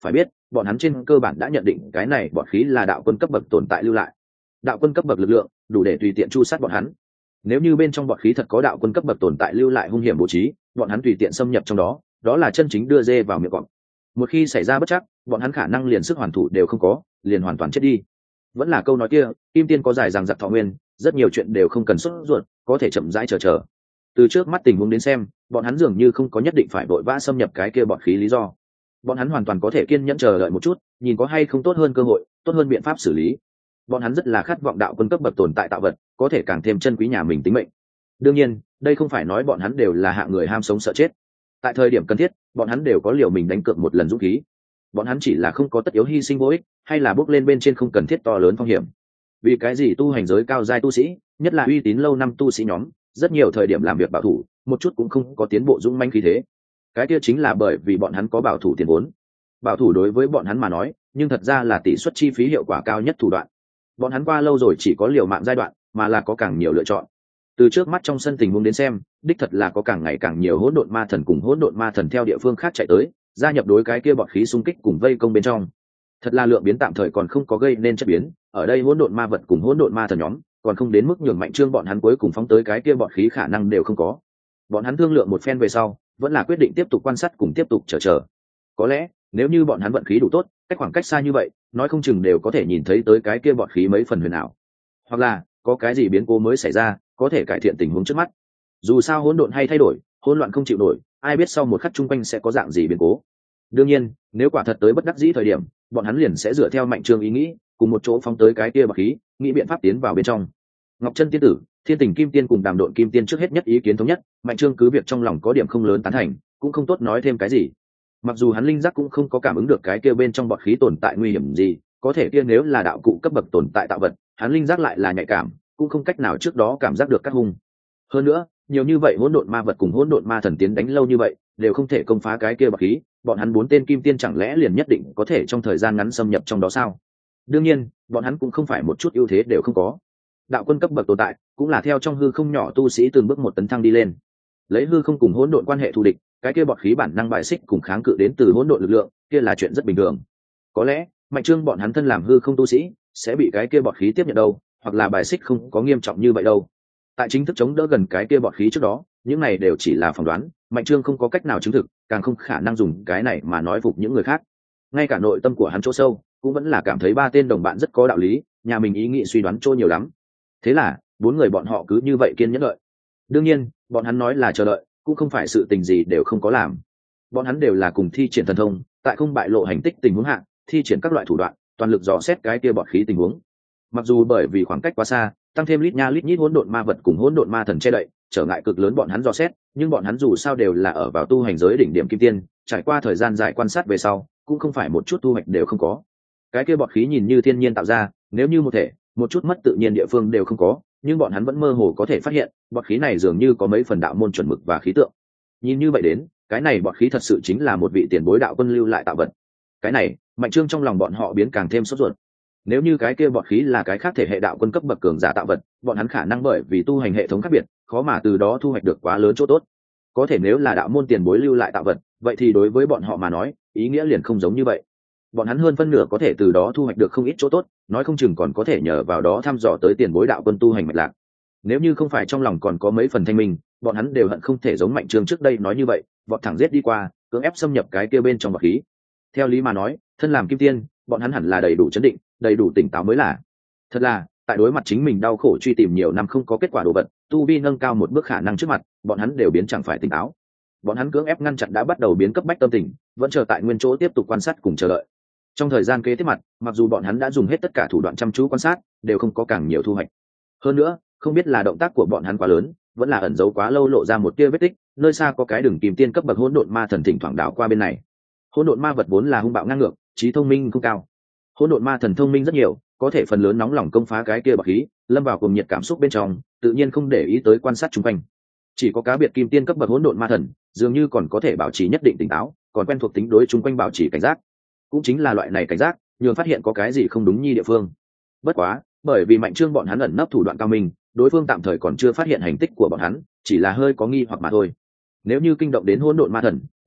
bọn hắn trên cơ bản đã nhận định cái này bọn khí là đạo quân cấp bậc tồn tại lưu lại. Đạo quân cấp bậc lực lượng đủ để tùy tiện chu sát bọn hắn. Nếu như bên trong bọn khí thật có đạo quân cấp bậc tồn tại lưu lại hung hiểm bố trí, bọn hắn tùy tiện xâm nhập trong đó, đó là chân chính đưa dê vào miệng cọp. Một khi xảy ra bất chắc, bọn hắn khả năng liền sức hoàn thủ đều không có, liền hoàn toàn chết đi. Vẫn là câu nói kia, kim tiên có dài rằng giặc thọ nguyên, rất nhiều chuyện đều không cần sốt ruột, có thể chậm rãi chờ chờ. Từ trước mắt tình huống đến xem, bọn hắn dường như không có nhất định phải vội vã xâm nhập cái kia bọn khí lý do. Bọn hắn hoàn toàn có thể kiên nhẫn chờ đợi một chút, nhìn có hay không tốt hơn cơ hội, tốt hơn biện pháp xử lý. Bọn hắn rất là khát vọng đạo quân cấp bậc tồn tại tạo vật, có thể càng thêm chân quý nhà mình tính mệnh. Đương nhiên, đây không phải nói bọn hắn đều là hạng người ham sống sợ chết. Tại thời điểm cần thiết, bọn hắn đều có liều mình đánh cược một lần dũng khí. Bọn hắn chỉ là không có tất yếu hy sinh vô ích, hay là bước lên bên trên không cần thiết to lớn phong hiểm. Vì cái gì tu hành giới cao giai tu sĩ, nhất là uy tín lâu năm tu sĩ nhóm, rất nhiều thời điểm làm việc bảo thủ, một chút cũng không có tiến bộ dũng mãnh khí thế. Cái kia chính là bởi vì bọn hắn có bảo thủ tiền vốn. Bảo thủ đối với bọn hắn mà nói, nhưng thật ra là tỷ suất chi phí hiệu quả cao nhất thủ đoạn. Bọn hắn qua lâu rồi chỉ có liều mạng giai đoạn, mà là có càng nhiều lựa chọn. Từ trước mắt trong sân tình huống đến xem, đích thật là có càng ngày càng nhiều hỗn độn ma thần cùng hỗn độn ma thần theo địa phương khác chạy tới, gia nhập đối cái kia bọn khí xung kích cùng vây công bên trong. Thật là lượng biến tạm thời còn không có gây nên chất biến, ở đây hỗn độn ma vật cùng hỗn độn ma thần nhóm, còn không đến mức nhường Mạnh Trương bọn hắn cuối cùng phóng tới cái kia bọn khí khả năng đều không có. Bọn hắn thương lượng một phen về sau, vẫn là quyết định tiếp tục quan sát cùng tiếp tục chờ chờ. Có lẽ, nếu như bọn hắn vận khí đủ tốt, cách khoảng cách xa như vậy, nói không chừng đều có thể nhìn thấy tới cái kia bọn khí mấy phần huyền ảo. Hoặc là, có cái gì biến cố mới xảy ra, có thể cải thiện tình huống trước mắt. Dù sao hỗn độn hay thay đổi, hỗn loạn không chịu nổi, ai biết sau một khắc chung quanh sẽ có dạng gì biến cố. Đương nhiên, nếu quả thật tới bất đắc dĩ thời điểm, bọn hắn liền sẽ dựa theo Mạnh Trương ý nghĩ, cùng một chỗ phóng tới cái kia bạc khí, nghĩ biện pháp tiến vào bên trong. Ngọc Chân tiên tử, Thiên Tình Kim Tiên cùng Đàm Độn Kim Tiên trước hết nhất ý kiến thống nhất, Mạnh Trương cứ việc trong lòng có điểm không lớn tán thành, cũng không tốt nói thêm cái gì. Mặc dù hắn linh giác cũng không có cảm ứng được cái kia bên trong bọt khí tồn tại nguy hiểm gì, có thể kia nếu là đạo cụ cấp bậc tồn tại tạo vật, hắn linh giác lại là nhạy cảm, cũng không cách nào trước đó cảm giác được các hung. Hơn nữa, nhiều như vậy hỗn độn ma vật cùng hỗn độn ma thần tiến đánh lâu như vậy, đều không thể công phá cái kia bọt khí, bọn hắn bốn tên kim tiên chẳng lẽ liền nhất định có thể trong thời gian ngắn xâm nhập trong đó sao? Đương nhiên, bọn hắn cũng không phải một chút ưu thế đều không có. Đạo quân cấp bậc tồn tại, cũng là theo trong hư không nhỏ tu sĩ từng bước một tấn thăng đi lên. Lấy hư không cùng hỗn độn quan hệ thù địch, cái kia bọt khí bản năng bại xích cùng kháng cự đến từ hỗn độn lực lượng, kia là chuyện rất bình thường. Có lẽ, Mạnh Trương bọn hắn thân làm hư không tu sĩ, sẽ bị cái kia bọt khí tiếp nhận đâu, hoặc là bài xích không có nghiêm trọng như vậy đâu. Tại chính thức chống đỡ gần cái kia bọt khí trước đó, những này đều chỉ là phỏng đoán, Mạnh Trương không có cách nào chứng thực, càng không khả năng dùng cái này mà nói phục những người khác. Ngay cả nội tâm của hắn chỗ sâu, cũng vẫn là cảm thấy ba tên đồng bạn rất có đạo lý, nhà mình ý nghĩ suy đoán chỗ nhiều lắm. Thế là, bốn người bọn họ cứ như vậy kiên nhẫn đợi. Đương nhiên, bọn hắn nói là chờ đợi, cũng không phải sự tình gì đều không có làm. Bọn hắn đều là cùng thi triển thần thông, tại không bại lộ hành tích tình huống hạ, thi triển các loại thủ đoạn, toàn lực dò xét cái kia bọt khí tình huống. Mặc dù bởi vì khoảng cách quá xa, tăng thêm lít nha lít nhít hỗn độn ma vật cùng hỗn độn ma thần che đậy, trở ngại cực lớn bọn hắn dò xét, nhưng bọn hắn dù sao đều là ở vào tu hành giới đỉnh điểm kim tiên, trải qua thời gian dài quan sát về sau, cũng không phải một chút thu hoạch đều không có. Cái kia bọt khí nhìn như thiên nhiên tạo ra, nếu như một thể, một chút mất tự nhiên địa phương đều không có, nhưng bọn hắn vẫn mơ hồ có thể phát hiện, bọt khí này dường như có mấy phần đạo môn chuẩn mực và khí tượng. Nhìn như vậy đến, cái này bọt khí thật sự chính là một vị tiền bối đạo quân lưu lại tạo vật. Cái này, Mạnh Trương trong lòng bọn họ biến càng thêm sốt ruột. Nếu như cái kia bọt khí là cái khác thể hệ đạo quân cấp bậc cường giả tạo vật, bọn hắn khả năng bởi vì tu hành hệ thống khác biệt, khó mà từ đó thu hoạch được quá lớn chỗ tốt. Có thể nếu là đạo môn tiền bối lưu lại tạo vật, vậy thì đối với bọn họ mà nói, ý nghĩa liền không giống như vậy. Bọn hắn hơn phân nửa có thể từ đó thu hoạch được không ít chỗ tốt, nói không chừng còn có thể nhờ vào đó thăm dò tới tiền bối đạo quân tu hành mạch lạc. Nếu như không phải trong lòng còn có mấy phần thanh minh, bọn hắn đều hận không thể giống Mạnh Trương trước đây nói như vậy, vọt thẳng giết đi qua, cưỡng ép xâm nhập cái kia bên trong bọt khí. Theo lý mà nói, thân làm kim tiên, bọn hắn hẳn là đầy đủ chấn định, đầy đủ tỉnh táo mới là. Thật là, tại đối mặt chính mình đau khổ truy tìm nhiều năm không có kết quả đồ vật, tu vi nâng cao một bước khả năng trước mặt, bọn hắn đều biến chẳng phải tỉnh táo. Bọn hắn cưỡng ép ngăn chặn đã bắt đầu biến cấp bách tâm tình, vẫn chờ tại nguyên chỗ tiếp tục quan sát cùng chờ đợi. Trong thời gian kế tiếp mặt, mặc dù bọn hắn đã dùng hết tất cả thủ đoạn chăm chú quan sát, đều không có càng nhiều thu hoạch. Hơn nữa, không biết là động tác của bọn hắn quá lớn, vẫn là ẩn giấu quá lâu lộ ra một tia vết tích, nơi xa có cái đường kìm tiên cấp bậc hỗn độn ma thần thỉnh thoảng đảo qua bên này. Hỗn độn ma vật vốn là hung bạo ngang ngược, trí thông minh không cao. Hỗn độn ma thần thông minh rất nhiều, có thể phần lớn nóng lòng công phá cái kia bọt khí, lâm vào cùng nhiệt cảm xúc bên trong, tự nhiên không để ý tới quan sát xung quanh. Chỉ có cá biệt kim tiên cấp bậc hỗn độn ma thần, dường như còn có thể bảo trì nhất định tỉnh táo, còn quen thuộc tính đối xung quanh bảo trì cảnh giác. Cũng chính là loại này cảnh giác, nhường phát hiện có cái gì không đúng nhi địa phương. Bất quá, bởi vì Mạnh Trương bọn hắn ẩn nấp thủ đoạn cao minh, đối phương tạm thời còn chưa phát hiện hành tích của bọn hắn, chỉ là hơi có nghi hoặc mà thôi. Nếu như kinh động đến hỗn độn ma thần,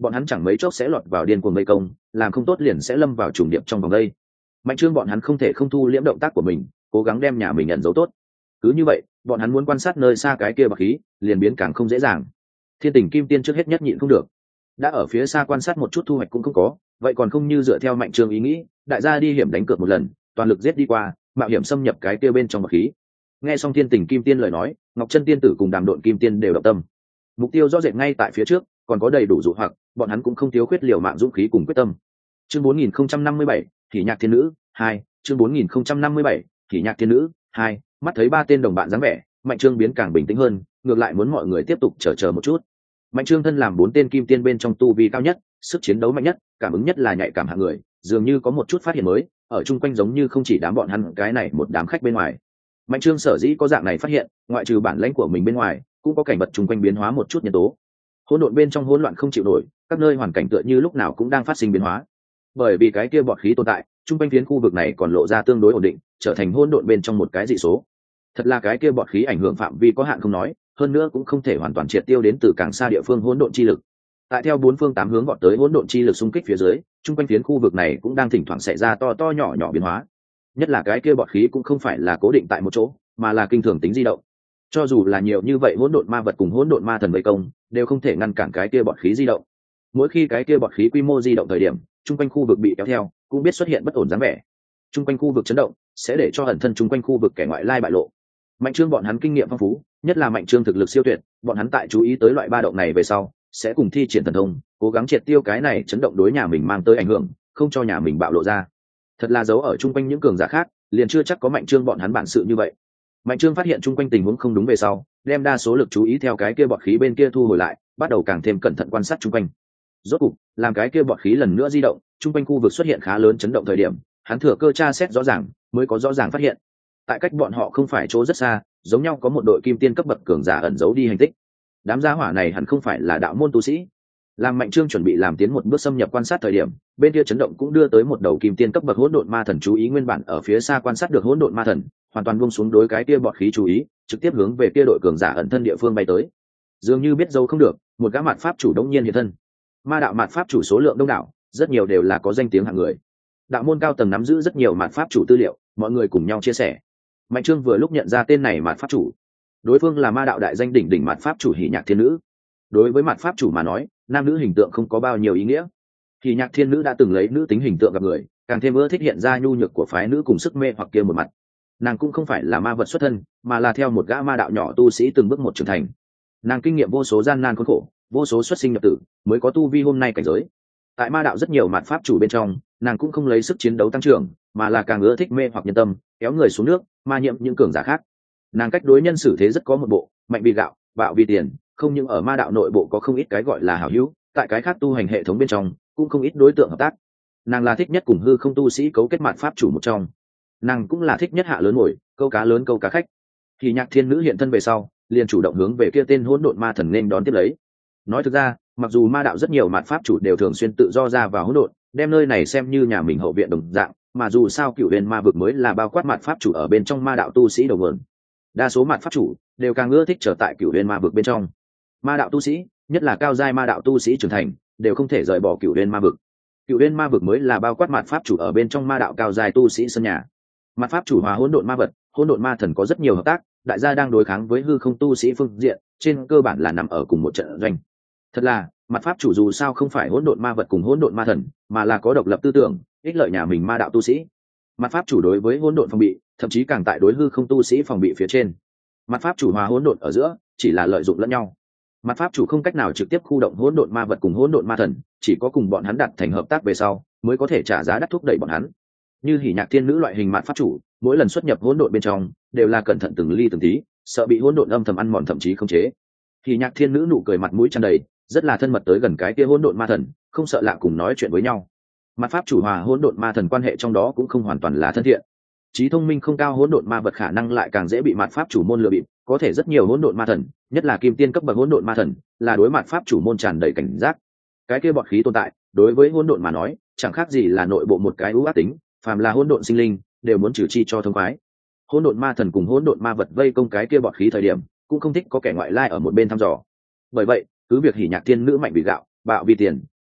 bọn hắn chẳng mấy chốc sẽ lọt vào điên cuồng vây công, làm không tốt liền sẽ lâm vào trùng điệp trong vòng đây. Mạnh Trương bọn hắn không thể không thu liễm động tác của mình, cố gắng đem nhà mình nhận dấu tốt. Cứ như vậy, bọn hắn muốn quan sát nơi xa cái kia bạc khí, liền biến càng không dễ dàng. Thiên Tình Kim Tiên trước hết nhất nhịn không được, đã ở phía xa quan sát một chút thu hoạch cũng không có, vậy còn không như dựa theo Mạnh Trương ý nghĩ, đại gia đi hiểm đánh cược một lần, toàn lực giết đi qua, mạo hiểm xâm nhập cái kia bên trong bạc khí. Nghe xong Thiên Tình Kim Tiên lời nói, Ngọc Chân Tiên tử cùng Đàm Độn Kim Tiên đều động tâm. Mục tiêu rõ rệt ngay tại phía trước, còn có đầy đủ dụ hoặc, bọn hắn cũng không thiếu khuyết liều mạng dũng khí cùng quyết tâm. Chương bốn nghìn không trăm năm mươi bảy, Thì Nhạc Thiên Nữ hai, chương bốn nghìn không trăm năm mươi bảy, Thì Nhạc Thiên Nữ hai. Mắt thấy ba tên đồng bạn dáng vẻ, Mạnh Trương biến càng bình tĩnh hơn, ngược lại muốn mọi người tiếp tục chờ chờ một chút. Mạnh Trương thân làm bốn tên kim tiên bên trong tu vi cao nhất, sức chiến đấu mạnh nhất, cảm ứng nhất là nhạy cảm hạng người, dường như có một chút phát hiện mới, ở chung quanh giống như không chỉ đám bọn hắn cái này một đám khách bên ngoài. Mạnh Trương sở dĩ có dạng này phát hiện, ngoại trừ bản lãnh của mình bên ngoài, cũng có cảnh vật chung quanh biến hóa một chút nhân tố. Hỗn độn bên trong hỗn loạn không chịu nổi, các nơi hoàn cảnh tựa như lúc nào cũng đang phát sinh biến hóa. Bởi vì cái kia bọt khí tồn tại, chung quanh phiến khu vực này còn lộ ra tương đối ổn định, trở thành hỗn độn bên trong một cái dị số. Thật là cái kia bọt khí ảnh hưởng phạm vi có hạn không nói, hơn nữa cũng không thể hoàn toàn triệt tiêu đến từ càng xa địa phương hỗn độn chi lực. Tại theo bốn phương tám hướng vọt tới hỗn độn chi lực xung kích phía dưới, chung quanh phiến khu vực này cũng đang thỉnh thoảng xảy ra to to nhỏ nhỏ biến hóa. Nhất là cái kia bọt khí cũng không phải là cố định tại một chỗ, mà là kinh thường tính di động. Cho dù là nhiều như vậy hỗn độn ma vật cùng hỗn độn ma thần vây công, đều không thể ngăn cản cái kia bọt khí di động. Mỗi khi cái kia bọt khí quy mô di động thời điểm, chung quanh khu vực bị kéo theo, cũng biết xuất hiện bất ổn dáng vẻ. Chung quanh khu vực chấn động, sẽ để cho ẩn thân chung quanh khu vực kẻ ngoại lai bại lộ. Mạnh Trương bọn hắn kinh nghiệm phong phú, nhất là Mạnh Trương thực lực siêu tuyệt, bọn hắn tại chú ý tới loại ba động này về sau, sẽ cùng thi triển thần thông, cố gắng triệt tiêu cái này chấn động đối nhà mình mang tới ảnh hưởng, không cho nhà mình bạo lộ ra. Thật là giấu ở chung quanh những cường giả khác, liền chưa chắc có Mạnh Trương bọn hắn bản sự như vậy. Mạnh Trương phát hiện chung quanh tình huống không đúng về sau, đem đa số lực chú ý theo cái kia bọt khí bên kia thu hồi lại, bắt đầu càng thêm cẩn thận quan sát chung quanh. Rốt cục, làm cái kia bọt khí lần nữa di động, chung quanh khu vực xuất hiện khá lớn chấn động thời điểm, hắn thừa cơ tra xét rõ ràng, mới có rõ ràng phát hiện. Tại cách bọn họ không phải chỗ rất xa, giống nhau có một đội kim tiên cấp bậc cường giả ẩn giấu đi hành tích. Đám gia hỏa này hẳn không phải là đạo môn tu sĩ. Làm Mạnh Trương chuẩn bị làm tiến một bước xâm nhập quan sát thời điểm, bên kia chấn động cũng đưa tới một đầu kim tiên cấp bậc hỗn độn ma thần chú ý nguyên bản ở phía xa quan sát được hỗn độn ma thần, hoàn toàn buông xuống đối cái kia bọt khí chú ý, trực tiếp hướng về kia đội cường giả ẩn thân địa phương bay tới. Dường như biết dâu không được, một gã mạt pháp chủ đống nhiên hiện thân. Ma đạo mạt pháp chủ số lượng đông đảo, rất nhiều đều là có danh tiếng hạng người. Đạo môn cao tầng nắm giữ rất nhiều mạt pháp chủ tư liệu, mọi người cùng nhau chia sẻ. Mạnh Trương vừa lúc nhận ra tên này mạt pháp chủ, đối phương là ma đạo đại danh đỉnh đỉnh mạt pháp chủ Hỉ Nhạc Thiên Nữ. Đối với mạt pháp chủ mà nói, nam nữ hình tượng không có bao nhiêu ý nghĩa. Hỉ Nhạc Thiên Nữ đã từng lấy nữ tính hình tượng gặp người, càng thêm ưa thích hiện ra nhu nhược của phái nữ cùng sức mê hoặc kia một mặt. Nàng cũng không phải là ma vật xuất thân, mà là theo một gã ma đạo nhỏ tu sĩ từng bước một trưởng thành. Nàng kinh nghiệm vô số gian nan khốn khổ, vô số xuất sinh nhập tử, mới có tu vi hôm nay cảnh giới. Tại ma đạo rất nhiều mạt pháp chủ bên trong, nàng cũng không lấy sức chiến đấu tăng trưởng, mà là càng ưa thích mê hoặc nhân tâm, kéo người xuống nước, ma nhiễm những cường giả khác. Nàng cách đối nhân xử thế rất có một bộ, mạnh vì gạo, bạo vì tiền, không những ở ma đạo nội bộ có không ít cái gọi là hảo hữu, tại cái khác tu hành hệ thống bên trong cũng không ít đối tượng hợp tác. Nàng là thích nhất cùng hư không tu sĩ cấu kết mạt pháp chủ một trong. Nàng cũng là thích nhất hạ lớn ngồi, câu cá lớn câu cá khách. Thì Nhạc Thiên Nữ hiện thân về sau, liền chủ động hướng về kia tên hỗn độn ma thần nên đón tiếp lấy. Nói thực ra, mặc dù ma đạo rất nhiều mạt pháp chủ đều thường xuyên tự do ra vào hỗn độn, đem nơi này xem như nhà mình hậu viện đồng dạng, mà dù sao Cửu Huyền ma vực mới là bao quát mạt pháp chủ ở bên trong ma đạo tu sĩ đầu nguồn. Đa số mạt pháp chủ đều càng ưa thích trở tại Cửu Huyền ma vực bên trong. Ma đạo tu sĩ, nhất là cao giai ma đạo tu sĩ trưởng thành, đều không thể rời bỏ Cửu Huyền ma vực. Cửu Huyền ma vực mới là bao quát mạt pháp chủ ở bên trong ma đạo cao giai tu sĩ sân nhà. Mạt pháp chủ hòa hỗn độn ma vật, hỗn độn ma thần có rất nhiều hợp tác, đại gia đang đối kháng với hư không tu sĩ phương diện, trên cơ bản là nằm ở cùng một trận doanh. Thật là, mạt pháp chủ dù sao không phải hỗn độn ma vật cùng hỗn độn ma thần, mà là có độc lập tư tưởng, ích lợi nhà mình ma đạo tu sĩ. Mạt pháp chủ đối với hỗn độn phòng bị, thậm chí càng tại đối hư không tu sĩ phòng bị phía trên. Mạt pháp chủ hòa hỗn độn ở giữa, chỉ là lợi dụng lẫn nhau. Mạt pháp chủ không cách nào trực tiếp khu động hỗn độn ma vật cùng hỗn độn ma thần, chỉ có cùng bọn hắn đặt thành hợp tác về sau, mới có thể trả giá đắt thúc đẩy bọn hắn. Như Hỉ Nhạc Thiên Nữ loại hình mạt pháp chủ, mỗi lần xuất nhập hỗn độn bên trong, đều là cẩn thận từng ly từng tí, sợ bị hỗn độn âm thầm ăn mòn thậm chí khống chế. Hỉ Nhạc Thiên Nữ nụ cười mặt mũi tràn đầy, rất là thân mật tới gần cái kia hỗn độn ma thần, không sợ lạ cùng nói chuyện với nhau. Mạt pháp chủ hòa hỗn độn ma thần quan hệ trong đó cũng không hoàn toàn là thân thiện. Trí thông minh không cao hỗn độn ma vật khả năng lại càng dễ bị mạt pháp chủ môn lừa bịp, có thể rất nhiều hỗn độn ma thần, nhất là kim tiên cấp bậc hỗn độn ma thần, là đối mặt pháp chủ môn tràn đầy cảnh giác. Cái kia bọt khí tồn tại, đối với hỗn độn mà nói, chẳng khác gì là nội bộ một cái ưu ác tính, phàm là hỗn độn sinh linh, đều muốn trừ chi cho thông khoái. Hỗn độn ma thần cùng hỗn độn ma vật vây công cái kia bọt khí thời điểm, cũng không thích có kẻ ngoại lai ở một bên thăm dò. Bởi vậy, cứ việc Hỉ Nhạc Thiên Nữ mạnh vì gạo, bạo vì tiền,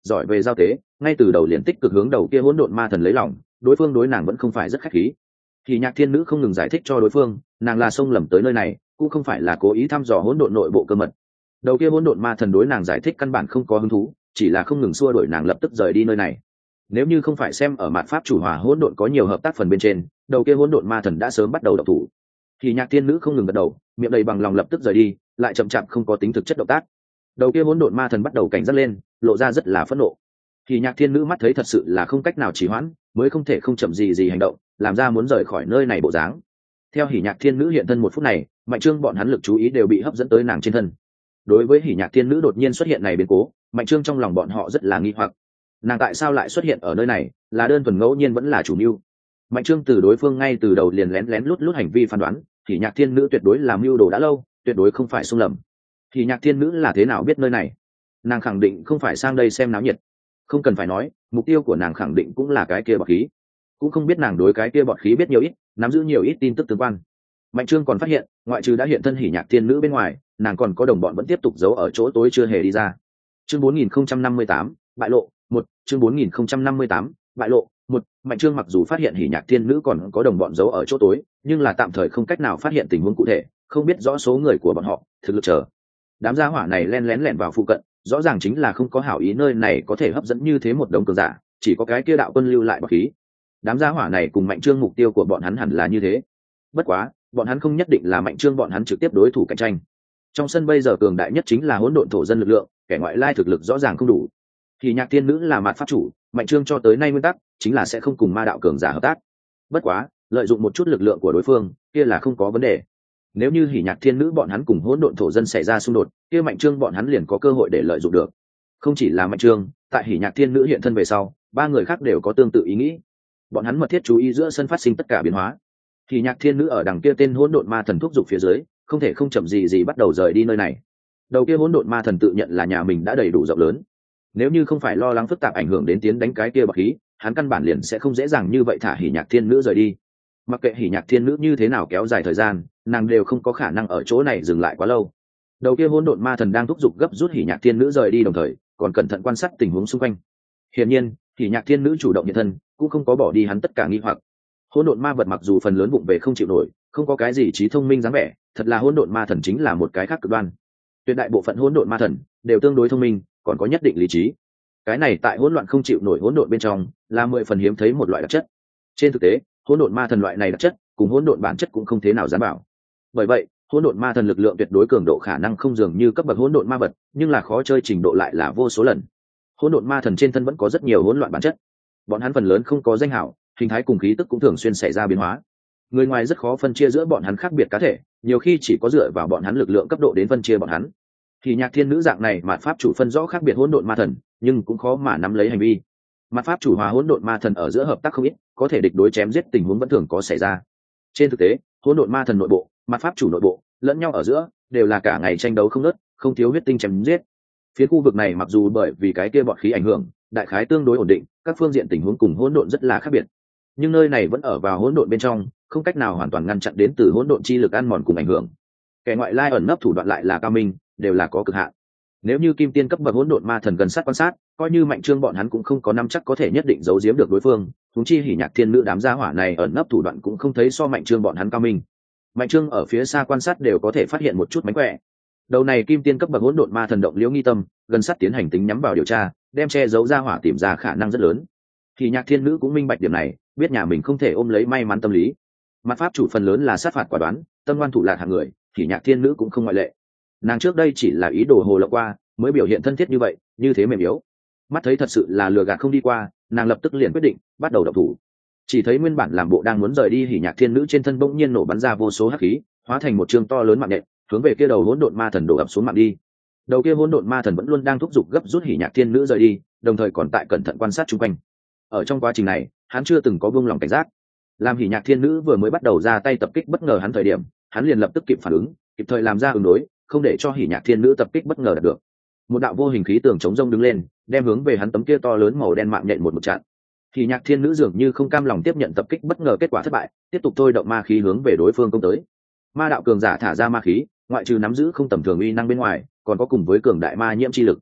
giỏi về giao tế, ngay từ đầu liền tích cực hướng đầu kia hỗn độn ma thần lấy lòng, đối phương đối nàng vẫn không phải rất khách khí. Thì Nhạc Thiên Nữ không ngừng giải thích cho đối phương, nàng là xông lầm tới nơi này, cũng không phải là cố ý thăm dò hỗn độn nội bộ cơ mật. Đầu kia hỗn độn ma thần đối nàng giải thích căn bản không có hứng thú, chỉ là không ngừng xua đuổi nàng lập tức rời đi nơi này. Nếu như không phải xem ở mạn pháp chủ hòa hỗn độn có nhiều hợp tác phần bên trên, đầu kia hỗn độn ma thần đã sớm bắt đầu động thủ. Thì Nhạc Thiên Nữ không ngừng gật đầu, miệng đầy bằng lòng lập tức rời đi, lại chậm chạp không có tính thực chất động tác. Đầu kia hỗn độn ma thần bắt đầu cảnh giác lên, lộ ra rất là phẫn nộ. Thì Nhạc Thiên Nữ mắt thấy thật sự là không cách nào trì hoãn, mới không thể không chậm gì gì hành động, làm ra muốn rời khỏi nơi này bộ dáng. Theo Hỉ Nhạc Thiên Nữ hiện thân một phút này, Mạnh Trương bọn hắn lực chú ý đều bị hấp dẫn tới nàng trên thân. Đối với Hỉ Nhạc Thiên Nữ đột nhiên xuất hiện này biến cố, Mạnh Trương trong lòng bọn họ rất là nghi hoặc. Nàng tại sao lại xuất hiện ở nơi này, là đơn thuần ngẫu nhiên vẫn là chủ mưu? Mạnh Trương từ đối phương ngay từ đầu liền lén lén lút lút hành vi phán đoán, Hỉ Nhạc Thiên Nữ tuyệt đối là mưu đồ đã lâu, tuyệt đối không phải xung lầm. Hỉ Nhạc Thiên Nữ là thế nào biết nơi này? Nàng khẳng định không phải sang đây xem náo nhiệt. Không cần phải nói, mục tiêu của nàng khẳng định cũng là cái kia bọt khí. Cũng không biết nàng đối cái kia bọt khí biết nhiều ít, nắm giữ nhiều ít tin tức tương quan. Mạnh Trương còn phát hiện, ngoại trừ đã hiện thân Hỉ Nhạc Thiên Nữ bên ngoài, nàng còn có đồng bọn vẫn tiếp tục giấu ở chỗ tối chưa hề đi ra. Chương bốn nghìn không trăm năm mươi tám, bại lộ, một, chương bốn nghìn không trăm năm mươi tám, bại lộ, một. Mạnh Trương mặc dù phát hiện Hỉ Nhạc Thiên Nữ còn có đồng bọn giấu ở chỗ tối, nhưng là tạm thời không cách nào phát hiện tình huống cụ thể, không biết rõ số người của bọn họ, thực lực chờ. Đám gia hỏa này len lén lẻn vào phụ cận, rõ ràng chính là không có hảo ý nơi này có thể hấp dẫn như thế một đống cường giả, chỉ có cái kia đạo quân lưu lại bọt khí. Đám gia hỏa này cùng Mạnh Trương mục tiêu của bọn hắn hẳn là như thế. Bất quá, bọn hắn không nhất định là Mạnh Trương bọn hắn trực tiếp đối thủ cạnh tranh. Trong sân bây giờ cường đại nhất chính là hỗn độn thổ dân lực lượng, kẻ ngoại lai thực lực rõ ràng không đủ. Thì Nhạc Thiên Nữ là mạt pháp chủ, Mạnh Trương cho tới nay nguyên tắc chính là sẽ không cùng ma đạo cường giả hợp tác. Bất quá, lợi dụng một chút lực lượng của đối phương, kia là không có vấn đề. Nếu như Hỉ Nhạc Thiên Nữ bọn hắn cùng hỗn độn thổ dân xảy ra xung đột, kia Mạnh Trương bọn hắn liền có cơ hội để lợi dụng được. Không chỉ là Mạnh Trương, tại Hỉ Nhạc Thiên Nữ hiện thân về sau, ba người khác đều có tương tự ý nghĩ. Bọn hắn mật thiết chú ý giữa sân phát sinh tất cả biến hóa. Hỉ Nhạc Thiên Nữ ở đằng kia tên hỗn độn ma thần thúc giục phía dưới, không thể không chậm gì gì bắt đầu rời đi nơi này. Đầu kia hỗn độn ma thần tự nhận là nhà mình đã đầy đủ rộng lớn. Nếu như không phải lo lắng phức tạp ảnh hưởng đến tiến đánh cái kia bậc khí, hắn căn bản liền sẽ không dễ dàng như vậy thả Hỉ Nhạc Thiên Nữ rời đi. Mặc kệ Hỉ Nhạc Thiên Nữ như thế nào kéo dài thời gian, nàng đều không có khả năng ở chỗ này dừng lại quá lâu. Đầu kia hỗn độn ma thần đang thúc giục gấp rút Hỉ Nhạc Thiên Nữ rời đi, đồng thời còn cẩn thận quan sát tình huống xung quanh. Hiển nhiên, Hỉ Nhạc Thiên Nữ chủ động hiện thân, cũng không có bỏ đi hắn tất cả nghi hoặc. Hỗn độn ma vật mặc dù phần lớn vụng về không chịu nổi, không có cái gì trí thông minh dáng vẻ, thật là hỗn độn ma thần chính là một cái khác cực đoan. Tuyệt đại bộ phận hỗn độn ma thần đều tương đối thông minh, còn có nhất định lý trí. Cái này tại hỗn loạn không chịu nổi hỗn độn bên trong, là mười phần hiếm thấy một loại đặc chất. Trên thực tế, hỗn độn ma thần loại này đặc chất, cùng hỗn độn bản chất cũng không thế nào dám bảo. Bởi vậy, hỗn độn ma thần lực lượng tuyệt đối cường độ khả năng không dường như cấp bậc hỗn độn ma vật, nhưng là khó chơi trình độ lại là vô số lần. Hỗn độn ma thần trên thân vẫn có rất nhiều hỗn loạn bản chất. Bọn hắn phần lớn không có danh hảo, hình thái cùng khí tức cũng thường xuyên xảy ra biến hóa. Người ngoài rất khó phân chia giữa bọn hắn khác biệt cá thể, nhiều khi chỉ có dựa vào bọn hắn lực lượng cấp độ đến phân chia bọn hắn. Thì Nhạc Thiên Nữ dạng này mạt pháp chủ phân rõ khác biệt hỗn độn ma thần, nhưng cũng khó mà nắm lấy hành vi. Mạt pháp chủ hòa hỗn độn ma thần ở giữa hợp tác không ít, có thể địch đối chém giết tình huống vẫn thường có xảy ra. Trên thực tế, hỗn độn ma thần nội bộ, mạt pháp chủ nội bộ, lẫn nhau ở giữa đều là cả ngày tranh đấu không ngớt, không thiếu huyết tinh chém giết. Phía khu vực này mặc dù bởi vì cái kia bọt khí ảnh hưởng, đại khái tương đối ổn định, các phương diện tình huống cùng hỗn độn rất là khác biệt. Nhưng nơi này vẫn ở vào hỗn độn bên trong, không cách nào hoàn toàn ngăn chặn đến từ hỗn độn chi lực ăn mòn cùng ảnh hưởng. Kẻ ngoại lai ẩn nấp thủ đoạn lại là cao minh, đều là có cực hạn. Nếu như kim tiên cấp bậc hỗn độn ma thần gần sát quan sát, coi như Mạnh Trương bọn hắn cũng không có nắm chắc có thể nhất định giấu giếm được đối phương, huống chi Hỉ Nhạc Thiên Nữ đám gia hỏa này ẩn nấp thủ đoạn cũng không thấy so Mạnh Trương bọn hắn cao minh. Mạnh Trương ở phía xa quan sát đều có thể phát hiện một chút mánh khỏe. Đầu này kim tiên cấp bậc hỗn độn ma thần động liễu nghi tâm, gần sát tiến hành tính nhắm vào điều tra, đem che giấu gia hỏa tìm ra khả năng rất lớn. Thì Nhạc Thiên Nữ cũng minh bạch điểm này, biết nhà mình không thể ôm lấy may mắn tâm lý. Mặt pháp chủ phần lớn là sát phạt quả đoán, tâm ngoan thủ lạt hạng người, thì Nhạc Thiên Nữ cũng không ngoại lệ. Nàng trước đây chỉ là ý đồ hồ lộng qua, mới biểu hiện thân thiết như vậy, như thế mềm yếu. Mắt thấy thật sự là lừa gạt không đi qua, nàng lập tức liền quyết định bắt đầu động thủ. Chỉ thấy nguyên bản làm bộ đang muốn rời đi Hỉ Nhạc Thiên Nữ trên thân bỗng nhiên nổ bắn ra vô số hắc khí, hóa thành một trường to lớn mạng nhện, hướng về kia đầu hỗn độn ma thần đổ ập xuống mạng đi. Đầu kia hỗn độn ma thần vẫn luôn đang thúc giục gấp rút Hỉ Nhạc Thiên Nữ rời đi, đồng thời còn tại cẩn thận quan sát xung quanh. Ở trong quá trình này, hắn chưa từng có buông lòng cảnh giác. Làm Hỉ Nhạc Thiên Nữ vừa mới bắt đầu ra tay tập kích bất ngờ hắn thời điểm, hắn liền lập tức kịp phản ứng, kịp thời làm ra ứng đối, không để cho Hỉ Nhạc Thiên Nữ tập kích bất ngờ đạt được. Một đạo vô hình khí tường chống rông đứng lên, đem hướng về hắn tấm kia to lớn màu đen mạng nhện một một chặn. Hỉ Nhạc Thiên Nữ dường như không cam lòng tiếp nhận tập kích bất ngờ kết quả thất bại, tiếp tục thôi động ma khí hướng về đối phương công tới. Ma đạo cường giả thả ra ma khí, ngoại trừ nắm giữ không tầm thường uy năng bên ngoài, còn có cùng với cường đại ma nhiễm chi lực.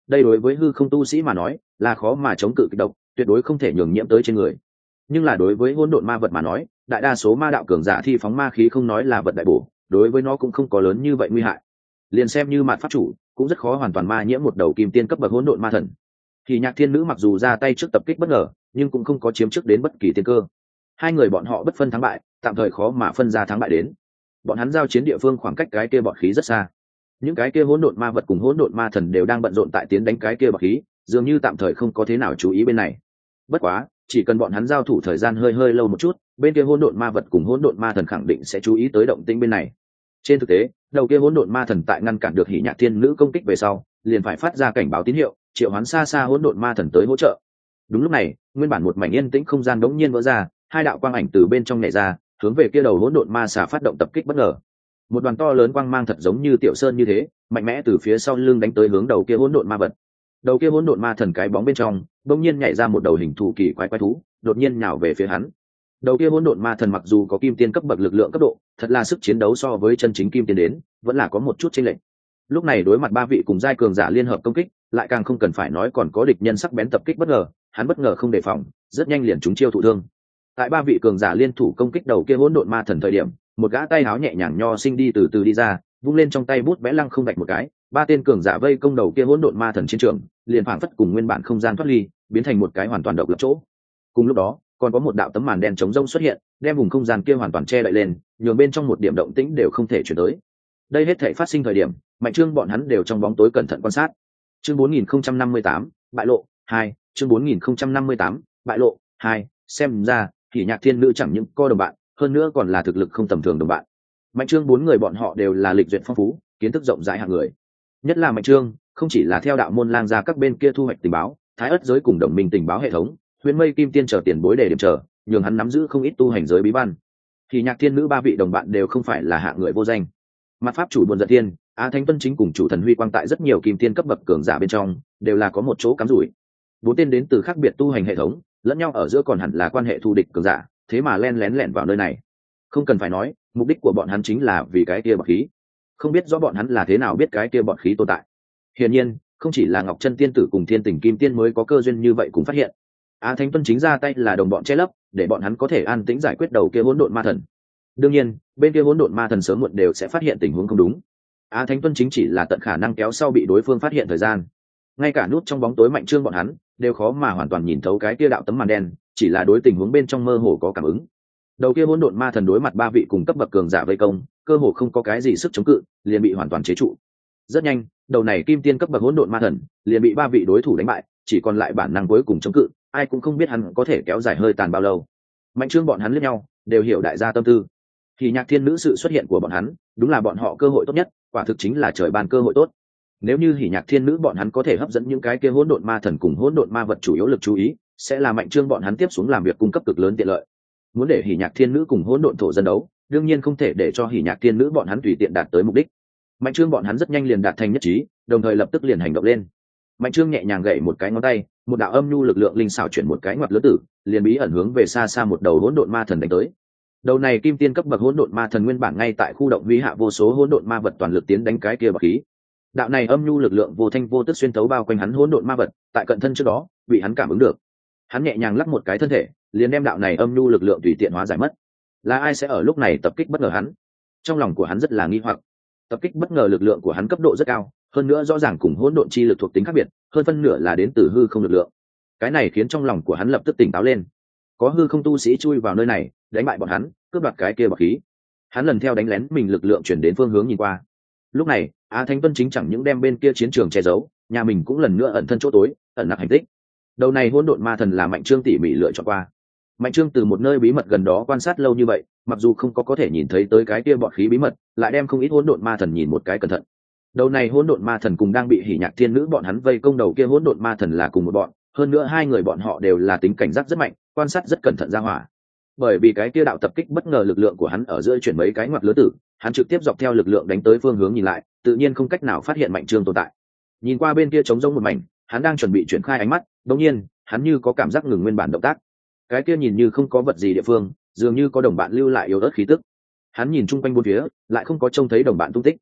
đây đối với hư không tu sĩ mà nói là khó mà chống cự kịch độc, tuyệt đối không thể nhường nhiễm tới trên người. Nhưng là đối với hỗn độn ma vật mà nói, đại đa số ma đạo cường giả thi phóng ma khí không nói là vật đại bổ, đối với nó cũng không có lớn như vậy nguy hại. Liền xem như mạt pháp chủ cũng rất khó hoàn toàn ma nhiễm một đầu kim tiên cấp bậc hỗn độn ma thần. Thì Nhạc Thiên Nữ mặc dù ra tay trước tập kích bất ngờ, nhưng cũng không có chiếm trước đến bất kỳ tiên cơ. Hai người bọn họ bất phân thắng bại, tạm thời khó mà phân ra thắng bại đến. Bọn hắn giao chiến địa phương khoảng cách cái kia bọt khí rất xa. Những cái kia hỗn độn ma vật cùng hỗn độn ma thần đều đang bận rộn tại tiến đánh cái kia bọt khí, dường như tạm thời không có thế nào chú ý bên này. Bất quá, chỉ cần bọn hắn giao thủ thời gian hơi hơi lâu một chút, bên kia hỗn độn ma vật cùng hỗn độn ma thần khẳng định sẽ chú ý tới động tĩnh bên này. Trên thực tế, đầu kia hỗn độn ma thần tại ngăn cản được Hỉ Nhạc Thiên Nữ công kích về sau, liền phải phát ra cảnh báo tín hiệu, triệu hoán xa xa hỗn độn ma thần tới hỗ trợ. Đúng lúc này, nguyên bản một mảnh yên tĩnh không gian đống nhiên vỡ ra, hai đạo quang ảnh từ bên trong nhảy ra, hướng về kia đầu hỗn độn ma xà phát động tập kích bất ngờ. Một đoàn to lớn quang mang thật giống như tiểu sơn như thế, mạnh mẽ từ phía sau lưng đánh tới hướng đầu kia hỗn độn ma vật. Đầu kia hỗn độn ma thần cái bóng bên trong, đống nhiên nhảy ra một đầu hình thù kỳ quái quái thú, đột nhiên nhào về phía hắn. Đầu kia hỗn độn ma thần mặc dù có kim tiên cấp bậc lực lượng cấp độ, thật là sức chiến đấu so với chân chính kim tiên đến, vẫn là có một chút chênh lệch. Lúc này đối mặt ba vị cùng giai cường giả liên hợp công kích, lại càng không cần phải nói còn có địch nhân sắc bén tập kích bất ngờ, hắn bất ngờ không đề phòng, rất nhanh liền trúng chiêu thụ thương. Tại ba vị cường giả liên thủ công kích đầu kia hỗn độn ma thần thời điểm, một gã tay áo nhẹ nhàng nho sinh đi từ từ đi ra, vung lên trong tay bút vẽ lăng không đạch một cái, ba tên cường giả vây công đầu kia hỗn độn ma thần chiến trường, liền phảng phất cùng nguyên bản không gian thoát ly, biến thành một cái hoàn toàn độc lập chỗ. Cùng lúc đó, còn có một đạo tấm màn đen chống rông xuất hiện, đem vùng không gian kia hoàn toàn che đậy lên, nhường bên trong một điểm động tĩnh đều không thể chuyển tới. Đây hết thảy phát sinh thời điểm, Mạnh Trương bọn hắn đều trong bóng tối cẩn thận quan sát. Chương bốn nghìn không trăm năm mươi tám, bại lộ hai, chương bốn nghìn không trăm năm mươi tám, bại lộ hai, xem ra, Hỉ Nhạc Thiên Nữ chẳng những có đồng bạn, hơn nữa còn là thực lực không tầm thường đồng bạn. Mạnh Trương bốn người bọn họ đều là lịch duyệt phong phú, kiến thức rộng rãi hạng người. Nhất là Mạnh Trương, không chỉ là theo đạo môn lang ra các bên kia thu hoạch tình báo, Thái Ức giới cùng đồng minh tình báo hệ thống, Huyền Mây Kim Tiên chờ tiền bối để điểm chờ, nhường hắn nắm giữ không ít tu hành giới bí văn. Thì Nhạc Thiên Nữ ba vị đồng bạn đều không phải là hạng người vô danh. Mặt pháp chủ Buồn Giật Thiên, Á Thánh Tuân chính cùng chủ thần Huy Quang tại rất nhiều kim tiên cấp bậc cường giả bên trong, đều là có một chỗ cắm rủi. Bốn tên đến từ khác biệt tu hành hệ thống, lẫn nhau ở giữa còn hẳn là quan hệ thù địch cường giả, thế mà len lén lẻn vào nơi này. Không cần phải nói, mục đích của bọn hắn chính là vì cái kia bọt khí. Không biết rõ bọn hắn là thế nào biết cái kia bọt khí tồn tại. Hiển nhiên, không chỉ là Ngọc Chân Tiên tử cùng Thiên Tình Kim Tiên mới có cơ duyên như vậy cũng phát hiện. Á Thánh Tuân chính ra tay là đồng bọn che lấp, để bọn hắn có thể an tĩnh giải quyết đầu kia hỗn độn ma thần. Đương nhiên, bên kia hỗn độn ma thần sớm muộn đều sẽ phát hiện tình huống không đúng. Á Thánh Tuân chính chỉ là tận khả năng kéo sau bị đối phương phát hiện thời gian. Ngay cả nút trong bóng tối Mạnh Trương bọn hắn đều khó mà hoàn toàn nhìn thấu cái kia đạo tấm màn đen, chỉ là đối tình huống bên trong mơ hồ có cảm ứng. Đầu kia hỗn độn ma thần đối mặt ba vị cùng cấp bậc cường giả vây công, cơ hồ không có cái gì sức chống cự, liền bị hoàn toàn chế trụ. Rất nhanh, đầu này kim tiên cấp bậc hỗn độn ma thần liền bị ba vị đối thủ đánh bại, chỉ còn lại bản năng cuối cùng chống cự, ai cũng không biết hắn có thể kéo dài hơi tàn bao lâu. Mạnh Trương bọn hắn liếc nhau, đều hiểu đại gia tâm tư. Thì Nhạc Thiên Nữ sự xuất hiện của bọn hắn, đúng là bọn họ cơ hội tốt nhất, quả thực chính là trời ban cơ hội tốt. Nếu như Hỉ Nhạc Thiên Nữ bọn hắn có thể hấp dẫn những cái kia hỗn độn ma thần cùng hỗn độn ma vật chủ yếu lực chú ý, sẽ là Mạnh Trương bọn hắn tiếp xuống làm việc cung cấp cực lớn tiện lợi. Muốn để Hỉ Nhạc Thiên Nữ cùng hỗn độn thổ dân đấu, đương nhiên không thể để cho Hỉ Nhạc Thiên Nữ bọn hắn tùy tiện đạt tới mục đích. Mạnh Trương bọn hắn rất nhanh liền đạt thành nhất trí, đồng thời lập tức liền hành động lên. Mạnh Trương nhẹ nhàng gậy một cái ngón tay, một đạo âm nhu lực lượng linh xảo chuyển một cái ngoặt lứa tử, liền bí ẩn hướng về xa xa một đầu hỗn độn ma thần đánh tới. Đầu này kim tiên cấp bậc hỗn độn ma thần nguyên bản ngay tại khu động vi hạ vô số hỗn độn ma vật toàn lực tiến đánh cái kia bậc khí. Đạo này âm nhu lực lượng vô thanh vô tức xuyên thấu bao quanh hắn hỗn độn ma vật, tại cận thân trước đó, bị hắn cảm ứng được. Hắn nhẹ nhàng lắc một cái thân thể, liền đem đạo này âm nhu lực lượng tùy tiện hóa giải mất. Là ai sẽ ở lúc này tập kích bất ngờ hắn? Trong lòng của hắn rất là nghi hoặc. Tập kích bất ngờ lực lượng của hắn cấp độ rất cao, hơn nữa rõ ràng cùng hỗn độn chi lực thuộc tính khác biệt, hơn phân nửa là đến từ hư không lực lượng. Cái này khiến trong lòng của hắn lập tức tỉnh táo lên. Có hư không tu sĩ chui vào nơi này, đánh bại bọn hắn, cướp đoạt cái kia bậc khí. Hắn lần theo đánh lén mình lực lượng chuyển đến phương hướng nhìn qua. Lúc này, Á Thánh Tuân chính chẳng những đem bên kia chiến trường che giấu, nhà mình cũng lần nữa ẩn thân chỗ tối, ẩn nặc hành tích. Đầu này hỗn độn ma thần là Mạnh Trương tỉ mỉ lựa chọn qua. Mạnh Trương từ một nơi bí mật gần đó quan sát lâu như vậy, mặc dù không có có thể nhìn thấy tới cái kia bọt khí bí mật, lại đem không ít hỗn độn ma thần nhìn một cái cẩn thận. Đầu này hỗn độn ma thần cùng đang bị Hỉ Nhạc Thiên Nữ bọn hắn vây công đầu kia hỗn độn ma thần là cùng một bọn, hơn nữa hai người bọn họ đều là tính cảnh giác rất mạnh, quan sát rất cẩn thận ra hỏa. Bởi vì cái kia đạo tập kích bất ngờ lực lượng của hắn ở giữa chuyển mấy cái ngoặt lứa tử, hắn trực tiếp dọc theo lực lượng đánh tới phương hướng nhìn lại, tự nhiên không cách nào phát hiện Mạnh Trương tồn tại. Nhìn qua bên kia trống rỗng một mảnh, hắn đang chuẩn bị chuyển khai ánh mắt, đột nhiên, hắn như có cảm giác ngừng nguyên bản động tác. Cái kia nhìn như không có vật gì địa phương, dường như có đồng bạn lưu lại yếu ớt khí tức. Hắn nhìn chung quanh bốn phía, lại không có trông thấy đồng bạn tung tích.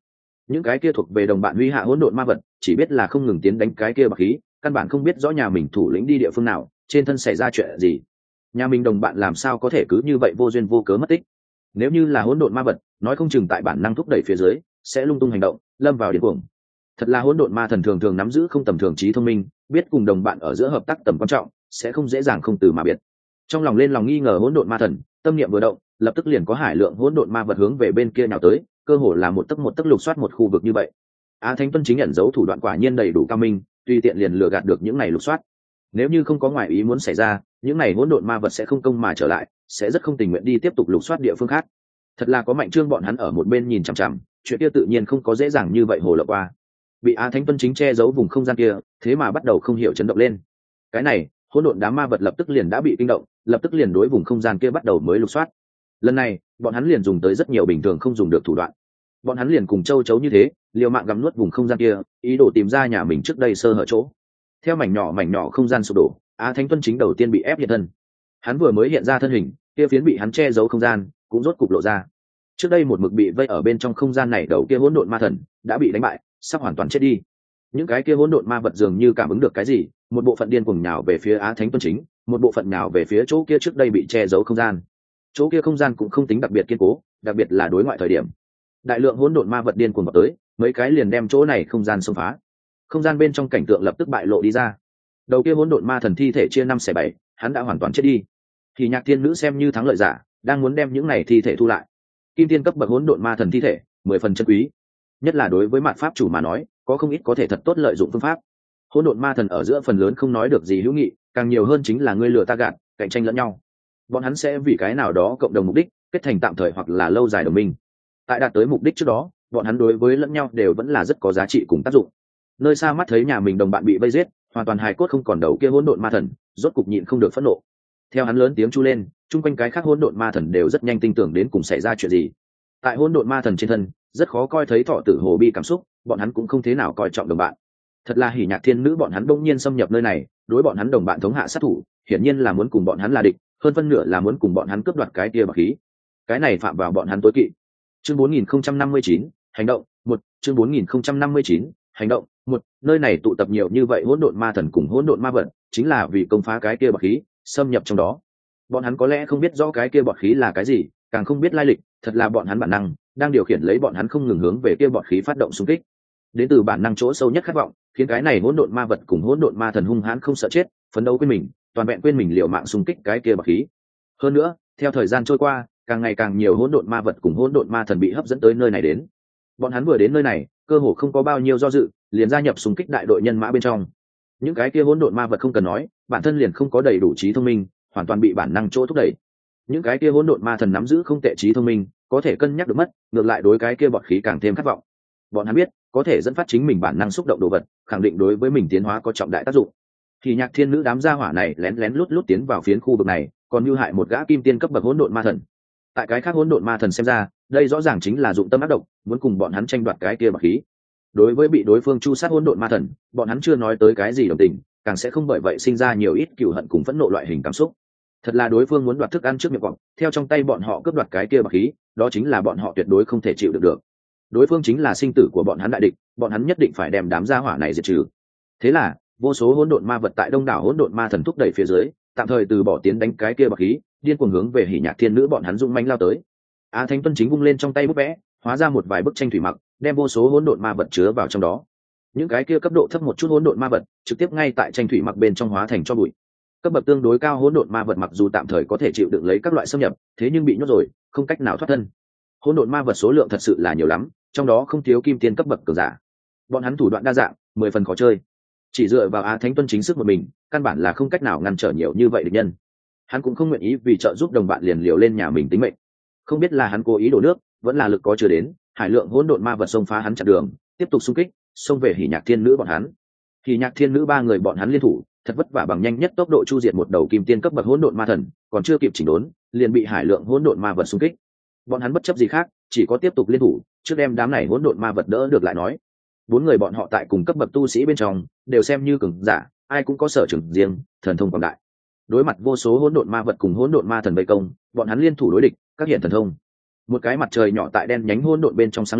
những cái kia thuộc về đồng bạn huy hạ hỗn độn ma vật chỉ biết là không ngừng tiến đánh cái kia bạc khí, căn bản không biết rõ nhà mình thủ lĩnh đi địa phương nào, trên thân xảy ra chuyện gì. Nhà mình đồng bạn làm sao có thể cứ như vậy vô duyên vô cớ mất tích. Nếu như là hỗn độn ma vật, nói không chừng tại bản năng thúc đẩy phía dưới sẽ lung tung hành động, lâm vào điên cuồng. Thật là hỗn độn ma thần thường thường nắm giữ không tầm thường trí thông minh, biết cùng đồng bạn ở giữa hợp tác tầm quan trọng, sẽ không dễ dàng không từ mà biệt. Trong lòng lên lòng nghi ngờ hỗn độn ma thần, tâm niệm vừa động, lập tức liền có hải lượng hỗn độn ma vật hướng về bên kia nào tới, cơ hồ là một tấc một tấc lục soát một khu vực như vậy. Á Thánh Tuân chính nhận dấu thủ đoạn quả nhiên đầy đủ cao minh, tùy tiện liền lừa gạt được những này lục soát. Nếu như không có ngoại ý muốn xảy ra, những này hỗn độn ma vật sẽ không công mà trở lại, sẽ rất không tình nguyện đi tiếp tục lục soát địa phương khác. Thật là có Mạnh Trương bọn hắn ở một bên nhìn chằm chằm, chuyện kia tự nhiên không có dễ dàng như vậy hồ lộ qua. Bị Á Thánh Tuân chính che giấu vùng không gian kia, thế mà bắt đầu không hiểu chấn động lên. Cái này, hỗn độn đám ma vật lập tức liền đã bị kinh động, lập tức liền đối vùng không gian kia bắt đầu mới lục soát. Lần này, bọn hắn liền dùng tới rất nhiều bình thường không dùng được thủ đoạn. Bọn hắn liền cùng châu chấu như thế, liều mạng gặm nuốt vùng không gian kia, ý đồ tìm ra nhà mình trước đây sơ hở chỗ. Theo mảnh nhỏ mảnh nhỏ không gian sụp đổ, Á Thánh Tuân chính đầu tiên bị ép hiện thân. Hắn vừa mới hiện ra thân hình, kia phiến bị hắn che giấu không gian cũng rốt cục lộ ra. Trước đây một mực bị vây ở bên trong không gian này đầu kia hỗn độn ma thần đã bị đánh bại, sắp hoàn toàn chết đi. Những cái kia hỗn độn ma vật dường như cảm ứng được cái gì, một bộ phận điên cuồng nhào về phía Á Thánh Tuân chính, một bộ phận nhào về phía chỗ kia trước đây bị che giấu không gian. Chỗ kia không gian cũng không tính đặc biệt kiên cố, đặc biệt là đối ngoại thời điểm. Đại lượng hỗn độn ma vật điên cuồng vào tới, mấy cái liền đem chỗ này không gian xông phá. Không gian bên trong cảnh tượng lập tức bại lộ đi ra. Đầu kia hỗn độn ma thần thi thể chia năm xẻ bảy, hắn đã hoàn toàn chết đi. Thì Nhạc Thiên Nữ xem như thắng lợi giả, đang muốn đem những này thi thể thu lại. Kim tiên cấp bậc hỗn độn ma thần thi thể, mười phần chân quý. Nhất là đối với mạn pháp chủ mà nói, có không ít có thể thật tốt lợi dụng phương pháp. Hỗn độn ma thần ở giữa phần lớn không nói được gì hữu nghị, càng nhiều hơn chính là ngươi lừa ta gạt, cạnh tranh lẫn nhau. Bọn hắn sẽ vì cái nào đó cộng đồng mục đích, kết thành tạm thời hoặc là lâu dài đồng minh. Tại đạt tới mục đích trước đó, bọn hắn đối với lẫn nhau đều vẫn là rất có giá trị cùng tác dụng. Nơi xa mắt thấy nhà mình đồng bạn bị vây giết, hoàn toàn hài cốt không còn đầu kia hỗn độn ma thần, rốt cục nhịn không được phẫn nộ. Theo hắn lớn tiếng chu lên, chung quanh cái khác hỗn độn ma thần đều rất nhanh tin tưởng đến cùng xảy ra chuyện gì. Tại hỗn độn ma thần trên thân, rất khó coi thấy thọ tử hồ bi cảm xúc, bọn hắn cũng không thế nào coi trọng đồng bạn. Thật là Hỉ Nhạc Thiên Nữ bọn hắn bỗng nhiên xâm nhập nơi này, đối bọn hắn đồng bạn thống hạ sát thủ, hiển nhiên là muốn cùng bọn hắn là địch, hơn phân nửa là muốn cùng bọn hắn cướp đoạt cái kia bạc khí. Cái này phạm vào bọn hắn tối kỵ. Chương bốn nghìn không trăm năm mươi chín, hành động, một, chương bốn nghìn không trăm năm mươi chín, hành động, một, nơi này tụ tập nhiều như vậy hỗn độn ma thần cùng hỗn độn ma vật, chính là vì công phá cái kia bạc khí, xâm nhập trong đó. Bọn hắn có lẽ không biết rõ cái kia bọt khí là cái gì, càng không biết lai lịch, thật là bọn hắn bản năng đang điều khiển lấy bọn hắn không ngừng hướng về kia bọt khí phát động xung kích. Đến từ bản năng chỗ sâu nhất khát vọng, khiến cái này hỗn độn ma vật cùng hỗn độn ma thần hung hãn không sợ chết, phấn đấu quên mình, toàn vẹn quên mình liều mạng xung kích cái kia bọt khí. Hơn nữa, theo thời gian trôi qua, càng ngày càng nhiều hỗn độn ma vật cùng hỗn độn ma thần bị hấp dẫn tới nơi này đến. Bọn hắn vừa đến nơi này, cơ hồ không có bao nhiêu do dự, liền gia nhập xung kích đại đội nhân mã bên trong. Những cái kia hỗn độn ma vật không cần nói, bản thân liền không có đầy đủ trí thông minh, hoàn toàn bị bản năng chỗ thúc đẩy. Những cái kia hỗn độn ma thần nắm giữ không tệ trí thông minh, có thể cân nhắc được mất, ngược lại đối cái kia bọt khí càng thêm khát vọng. Bọn hắn biết, có thể dẫn phát chính mình bản năng xúc động đồ vật, khẳng định đối với mình tiến hóa có trọng đại tác dụng. Thì Nhạc Thiên Nữ đám gia hỏa này lén lén lút lút tiến vào phiến khu vực này, còn mưu hại một gã kim tiên cấp bậc hỗn độn ma thần. Tại cái khác hỗn độn ma thần xem ra, đây rõ ràng chính là dụng tâm ác độc, muốn cùng bọn hắn tranh đoạt cái kia bọt khí. Đối với bị đối phương chu sát hỗn độn ma thần, bọn hắn chưa nói tới cái gì đồng tình, càng sẽ không bởi vậy sinh ra nhiều ít cừu hận cùng phẫn nộ loại hình cảm xúc. Thật là đối phương muốn đoạt thức ăn trước miệng cọp, theo trong tay bọn họ cướp đoạt cái kia bạc khí, đó chính là bọn họ tuyệt đối không thể chịu được được. Đối phương chính là sinh tử của bọn hắn đại địch, bọn hắn nhất định phải đem đám gia hỏa này diệt trừ. Thế là, vô số hỗn độn ma vật tại đông đảo hỗn độn ma thần thúc đẩy phía dưới, tạm thời từ bỏ tiến đánh cái kia bạc khí, điên cuồng hướng về Hỉ Nhạc Thiên Nữ bọn hắn dũng mãnh lao tới. Á Thánh Tuân chính vung lên trong tay bút vẽ, hóa ra một vài bức tranh thủy mặc, đem vô số hỗn độn ma vật chứa vào trong đó. Những cái kia cấp độ thấp một chút hỗn độn ma vật, trực tiếp ngay tại tranh thủy mặc bên trong hóa thành cho bụi. Cấp bậc tương đối cao hỗn độn ma vật mặc dù tạm thời có thể chịu đựng lấy các loại xâm nhập, thế nhưng bị nhốt rồi, không cách nào thoát thân. Hỗn độn ma vật số lượng thật sự là nhiều lắm, trong đó không thiếu kim tiên cấp bậc cường giả. Bọn hắn thủ đoạn đa dạng, mười phần khó chơi. Chỉ dựa vào Á Thánh Tuân chính sức một mình, căn bản là không cách nào ngăn trở nhiều như vậy địch nhân. Hắn cũng không nguyện ý vì trợ giúp đồng bạn liền liều lên nhà mình tính mệnh. Không biết là hắn cố ý đổ nước, vẫn là lực có chưa đến, hải lượng hỗn độn ma vật xông phá hắn chặn đường, tiếp tục xung kích, xông về Hỉ Nhạc Thiên Nữ bọn hắn. Hỉ Nhạc Thiên Nữ ba người bọn hắn liên thủ, thật vất vả bằng nhanh nhất tốc độ chu diệt một đầu kim tiên cấp bậc hỗn độn ma thần, còn chưa kịp chỉnh đốn, liền bị hải lượng hỗn độn ma vật xung kích. Bọn hắn bất chấp gì khác, chỉ có tiếp tục liên thủ, trước đem đám này hỗn độn ma vật đỡ được lại nói. Bốn người bọn họ tại cùng cấp bậc tu sĩ bên trong, đều xem như cường giả, ai cũng có sở trường riêng, thần thông quảng đại. Đối mặt vô số hỗn độn ma vật cùng hỗn độn ma thần vây công, bọn hắn liên thủ đối địch, các hiện thần thông. Một cái mặt trời nhỏ tại đen nhánh hỗn độn bên trong sáng lên,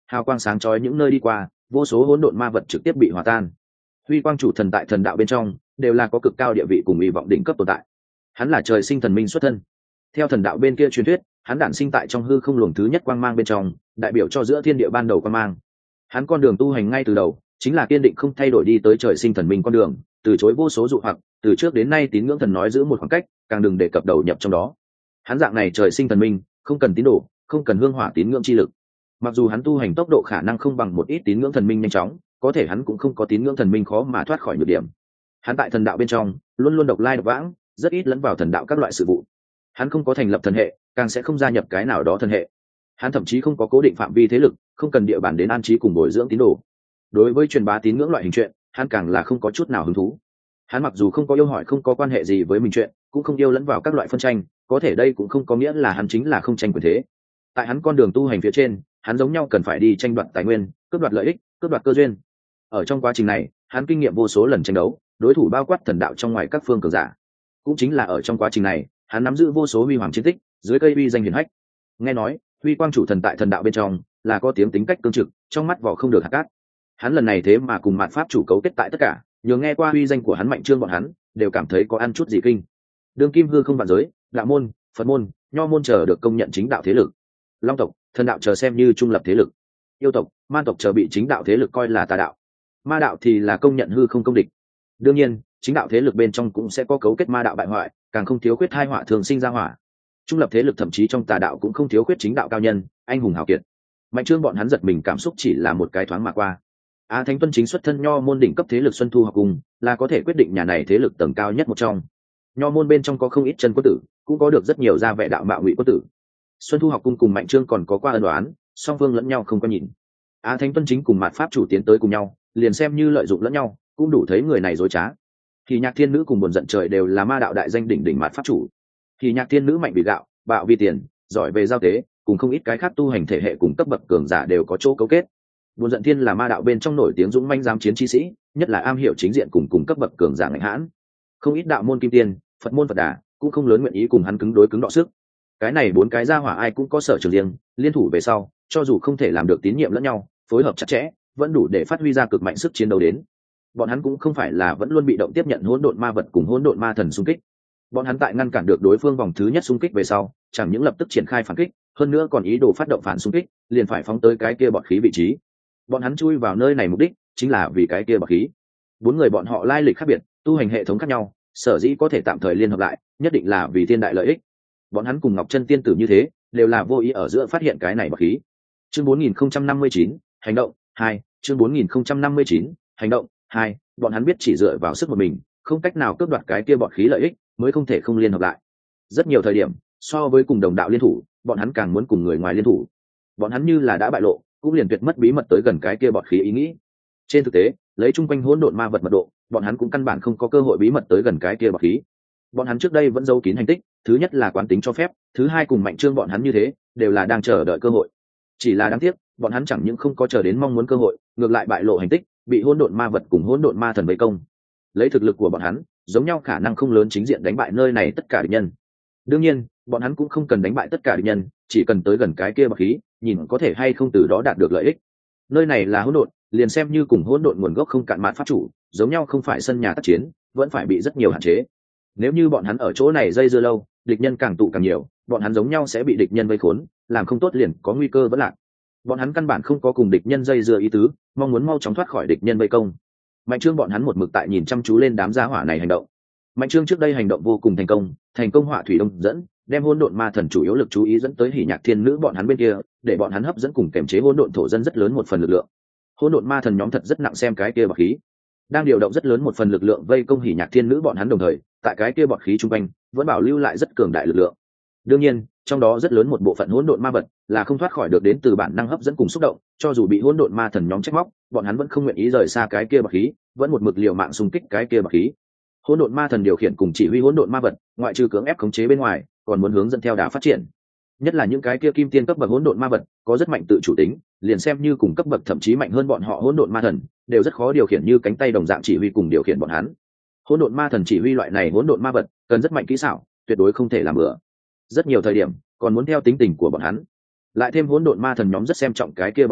hào quang sáng chói những nơi đi qua, vô số hỗn độn ma vật trực tiếp bị hòa tan. Huy quang chủ thần tại thần đạo bên trong đều là có cực cao địa vị cùng hy vọng đỉnh cấp tồn tại. Hắn là trời sinh thần minh xuất thân. Theo thần đạo bên kia truyền thuyết, hắn đản sinh tại trong hư không luồng thứ nhất quang mang bên trong, đại biểu cho giữa thiên địa ban đầu quang mang. Hắn con đường tu hành ngay từ đầu chính là kiên định không thay đổi đi tới trời sinh thần minh con đường, từ chối vô số dụ hoặc, từ trước đến nay tín ngưỡng thần nói giữ một khoảng cách, càng đừng đề cập đầu nhập trong đó. Hắn dạng này trời sinh thần minh, không cần tín đồ, không cần hương hỏa tín ngưỡng chi lực. Mặc dù hắn tu hành tốc độ khả năng không bằng một ít tín ngưỡng thần minh nhanh chóng, có thể hắn cũng không có tín ngưỡng thần minh khó mà thoát khỏi nhược điểm. Hắn tại thần đạo bên trong luôn luôn độc lai độc vãng, rất ít lẫn vào thần đạo các loại sự vụ. Hắn không có thành lập thần hệ, càng sẽ không gia nhập cái nào đó thần hệ. Hắn thậm chí không có cố định phạm vi thế lực, không cần địa bàn đến an trí cùng bồi dưỡng tín đồ. Đối với truyền bá tín ngưỡng loại hình chuyện, hắn càng là không có chút nào hứng thú. Hắn mặc dù không có yêu hỏi không có quan hệ gì với mình chuyện, cũng không yêu lẫn vào các loại phân tranh, có thể đây cũng không có nghĩa là hắn chính là không tranh quyền thế. Tại hắn con đường tu hành phía trên, hắn giống nhau cần phải đi tranh đoạt tài nguyên, cướp đoạt lợi ích, cướp đoạt cơ duyên. Ở trong quá trình này, hắn kinh nghiệm vô số lần tranh đấu, đối thủ bao quát thần đạo trong ngoài các phương cường giả. Cũng chính là ở trong quá trình này, hắn nắm giữ vô số huy hoàng chiến tích, dưới cây uy danh hiển hách. Nghe nói, huy quang chủ thần tại thần đạo bên trong là có tiếng tính cách cương trực, trong mắt vỏ không được hạt cát. Hắn lần này thế mà cùng mạt pháp chủ cấu kết tại tất cả, nhờ nghe qua uy danh của hắn mạnh trương bọn hắn đều cảm thấy có ăn chút gì kinh. Đương kim hư không vạn giới, đạo môn, phật môn, nho môn chờ được công nhận chính đạo thế lực. Long tộc, thần đạo chờ xem như trung lập thế lực. Yêu tộc, man tộc chờ bị chính đạo thế lực coi là tà đạo. Ma đạo thì là công nhận hư không công địch. Đương nhiên, chính đạo thế lực bên trong cũng sẽ có cấu kết ma đạo bại hoại, càng không thiếu khuyết hai họa thường sinh ra hỏa. Trung lập thế lực thậm chí trong tà đạo cũng không thiếu khuyết chính đạo cao nhân, anh hùng hào kiệt. Mạnh trương bọn hắn giật mình cảm xúc chỉ là một cái thoáng mà qua. Á Thánh Tuân chính xuất thân nho môn đỉnh cấp thế lực Xuân Thu học cùng, là có thể quyết định nhà này thế lực tầng cao nhất một trong. Nho môn bên trong có không ít chân quân tử, cũng có được rất nhiều gia vẻ đạo mạo ngụy quân tử. Xuân Thu học cung cùng Mạnh Trương còn có qua ân đoán, song phương lẫn nhau không có nhìn. Á Thánh Tuân chính cùng Mạt Pháp chủ tiến tới cùng nhau, liền xem như lợi dụng lẫn nhau, cũng đủ thấy người này dối trá. Thì Nhạc Thiên Nữ cùng Buồn Giận Trời đều là ma đạo đại danh đỉnh đỉnh Mạt Pháp chủ. Thì Nhạc Thiên Nữ mạnh vì gạo, bạo vì tiền, giỏi về giao tế, cùng không ít cái khác tu hành thể hệ cùng cấp bậc cường giả đều có chỗ cấu kết. Buồn Giận Thiên là ma đạo bên trong nổi tiếng dũng manh dám chiến chi sĩ, nhất là am hiểu chính diện cùng cùng cấp bậc cường giả ngạnh hãn. Không ít đạo môn kim tiên, Phật môn Phật Đà cũng không lớn nguyện ý cùng hắn cứng đối cứng đọ sức. Cái này bốn cái gia hỏa ai cũng có sở trường riêng, liên thủ về sau, cho dù không thể làm được tín nhiệm lẫn nhau, phối hợp chặt chẽ, vẫn đủ để phát huy ra cực mạnh sức chiến đấu đến. Bọn hắn cũng không phải là vẫn luôn bị động tiếp nhận hỗn độn ma vật cùng hỗn độn ma thần xung kích. Bọn hắn tại ngăn cản được đối phương vòng thứ nhất xung kích về sau, chẳng những lập tức triển khai phản kích, hơn nữa còn ý đồ phát động phản xung kích, liền phải phóng tới cái kia bọt khí vị trí. Bọn hắn chui vào nơi này mục đích chính là vì cái kia bọt khí. Bốn người bọn họ lai lịch khác biệt, tu hành hệ thống khác nhau, sở dĩ có thể tạm thời liên hợp lại, nhất định là vì thiên đại lợi ích. Bọn hắn cùng Ngọc Chân tiên tử như thế, đều là vô ý ở giữa phát hiện cái này bọt khí. Chương bốn nghìn không trăm năm mươi chín, hành động hai. Chương bốn nghìn không trăm năm mươi chín, hành động hai. Bọn hắn biết chỉ dựa vào sức một mình, không cách nào cướp đoạt cái kia bọt khí lợi ích, mới không thể không liên hợp lại. Rất nhiều thời điểm, so với cùng đồng đạo liên thủ, bọn hắn càng muốn cùng người ngoài liên thủ. Bọn hắn như là đã bại lộ, cũng liền tuyệt mất bí mật tới gần cái kia bọt khí ý nghĩ. Trên thực tế, lấy chung quanh hỗn độn ma vật mật độ, bọn hắn cũng căn bản không có cơ hội bí mật tới gần cái kia bọt khí. Bọn hắn trước đây vẫn giấu kín hành tích, thứ nhất là quán tính cho phép, thứ hai cùng Mạnh Trương bọn hắn như thế, đều là đang chờ đợi cơ hội. Chỉ là đáng tiếc, bọn hắn chẳng những không có chờ đến mong muốn cơ hội, ngược lại bại lộ hành tích, bị hỗn độn ma vật cùng hỗn độn ma thần vây công. Lấy thực lực của bọn hắn, giống nhau khả năng không lớn chính diện đánh bại nơi này tất cả địch nhân. Đương nhiên, bọn hắn cũng không cần đánh bại tất cả địch nhân, chỉ cần tới gần cái kia bọt khí, nhìn có thể hay không từ đó đạt được lợi ích. Nơi này là hỗn độn, liền xem như cùng hỗn độn nguồn gốc không cạn mạn pháp chủ, giống nhau không phải sân nhà tác chiến, vẫn phải bị rất nhiều hạn chế. Nếu như bọn hắn ở chỗ này dây dưa lâu, địch nhân càng tụ càng nhiều, bọn hắn giống nhau sẽ bị địch nhân vây khốn, làm không tốt liền có nguy cơ vẫn lạc. Bọn hắn căn bản không có cùng địch nhân dây dưa ý tứ, mong muốn mau chóng thoát khỏi địch nhân vây công. Mạnh Trương bọn hắn một mực tại nhìn chăm chú lên đám gia hỏa này hành động. Mạnh Trương trước đây hành động vô cùng thành công, thành công hỏa thủy đông dẫn, đem hỗn độn ma thần chủ yếu lực chú ý dẫn tới Hỉ Nhạc Thiên Nữ bọn hắn bên kia, để bọn hắn hấp dẫn cùng kềm chế hỗn độn thổ dân rất lớn một phần lực lượng. Hỗn độn ma thần nhóm thật rất nặng xem cái kia bọt khí, đang điều động rất lớn một phần lực lượng vây công Hỉ Nhạc Thiên Nữ bọn hắn, đồng thời tại cái kia bọt khí trung quanh vẫn bảo lưu lại rất cường đại lực lượng. Đương nhiên, trong đó rất lớn một bộ phận hỗn độn ma vật là không thoát khỏi được đến từ bản năng hấp dẫn cùng xúc động, cho dù bị hỗn độn ma thần nhóm trách móc, bọn hắn vẫn không nguyện ý rời xa cái kia bọt khí, vẫn một mực liều mạng xung kích cái kia bọt khí. Hỗn độn ma thần điều khiển cùng chỉ huy hỗn độn ma vật, ngoại trừ cưỡng ép khống chế bên ngoài, còn muốn hướng dẫn theo đà phát triển. Nhất là những cái kia kim tiên cấp bậc hỗn độn ma vật, có rất mạnh tự chủ tính, liền xem như cùng cấp bậc thậm chí mạnh hơn bọn họ hỗn độn ma thần, đều rất khó điều khiển như cánh tay đồng dạng chỉ huy cùng điều khiển bọn hắn. Hỗn độn ma thần chỉ huy loại này hỗn độn ma vật, cần rất mạnh kỹ xảo, tuyệt đối không thể làm bừa. Rất nhiều thời điểm, còn muốn theo tính tình của bọn hắn. Lại thêm hỗn độn ma thần nhóm rất xem trọng cái kia bọt khí,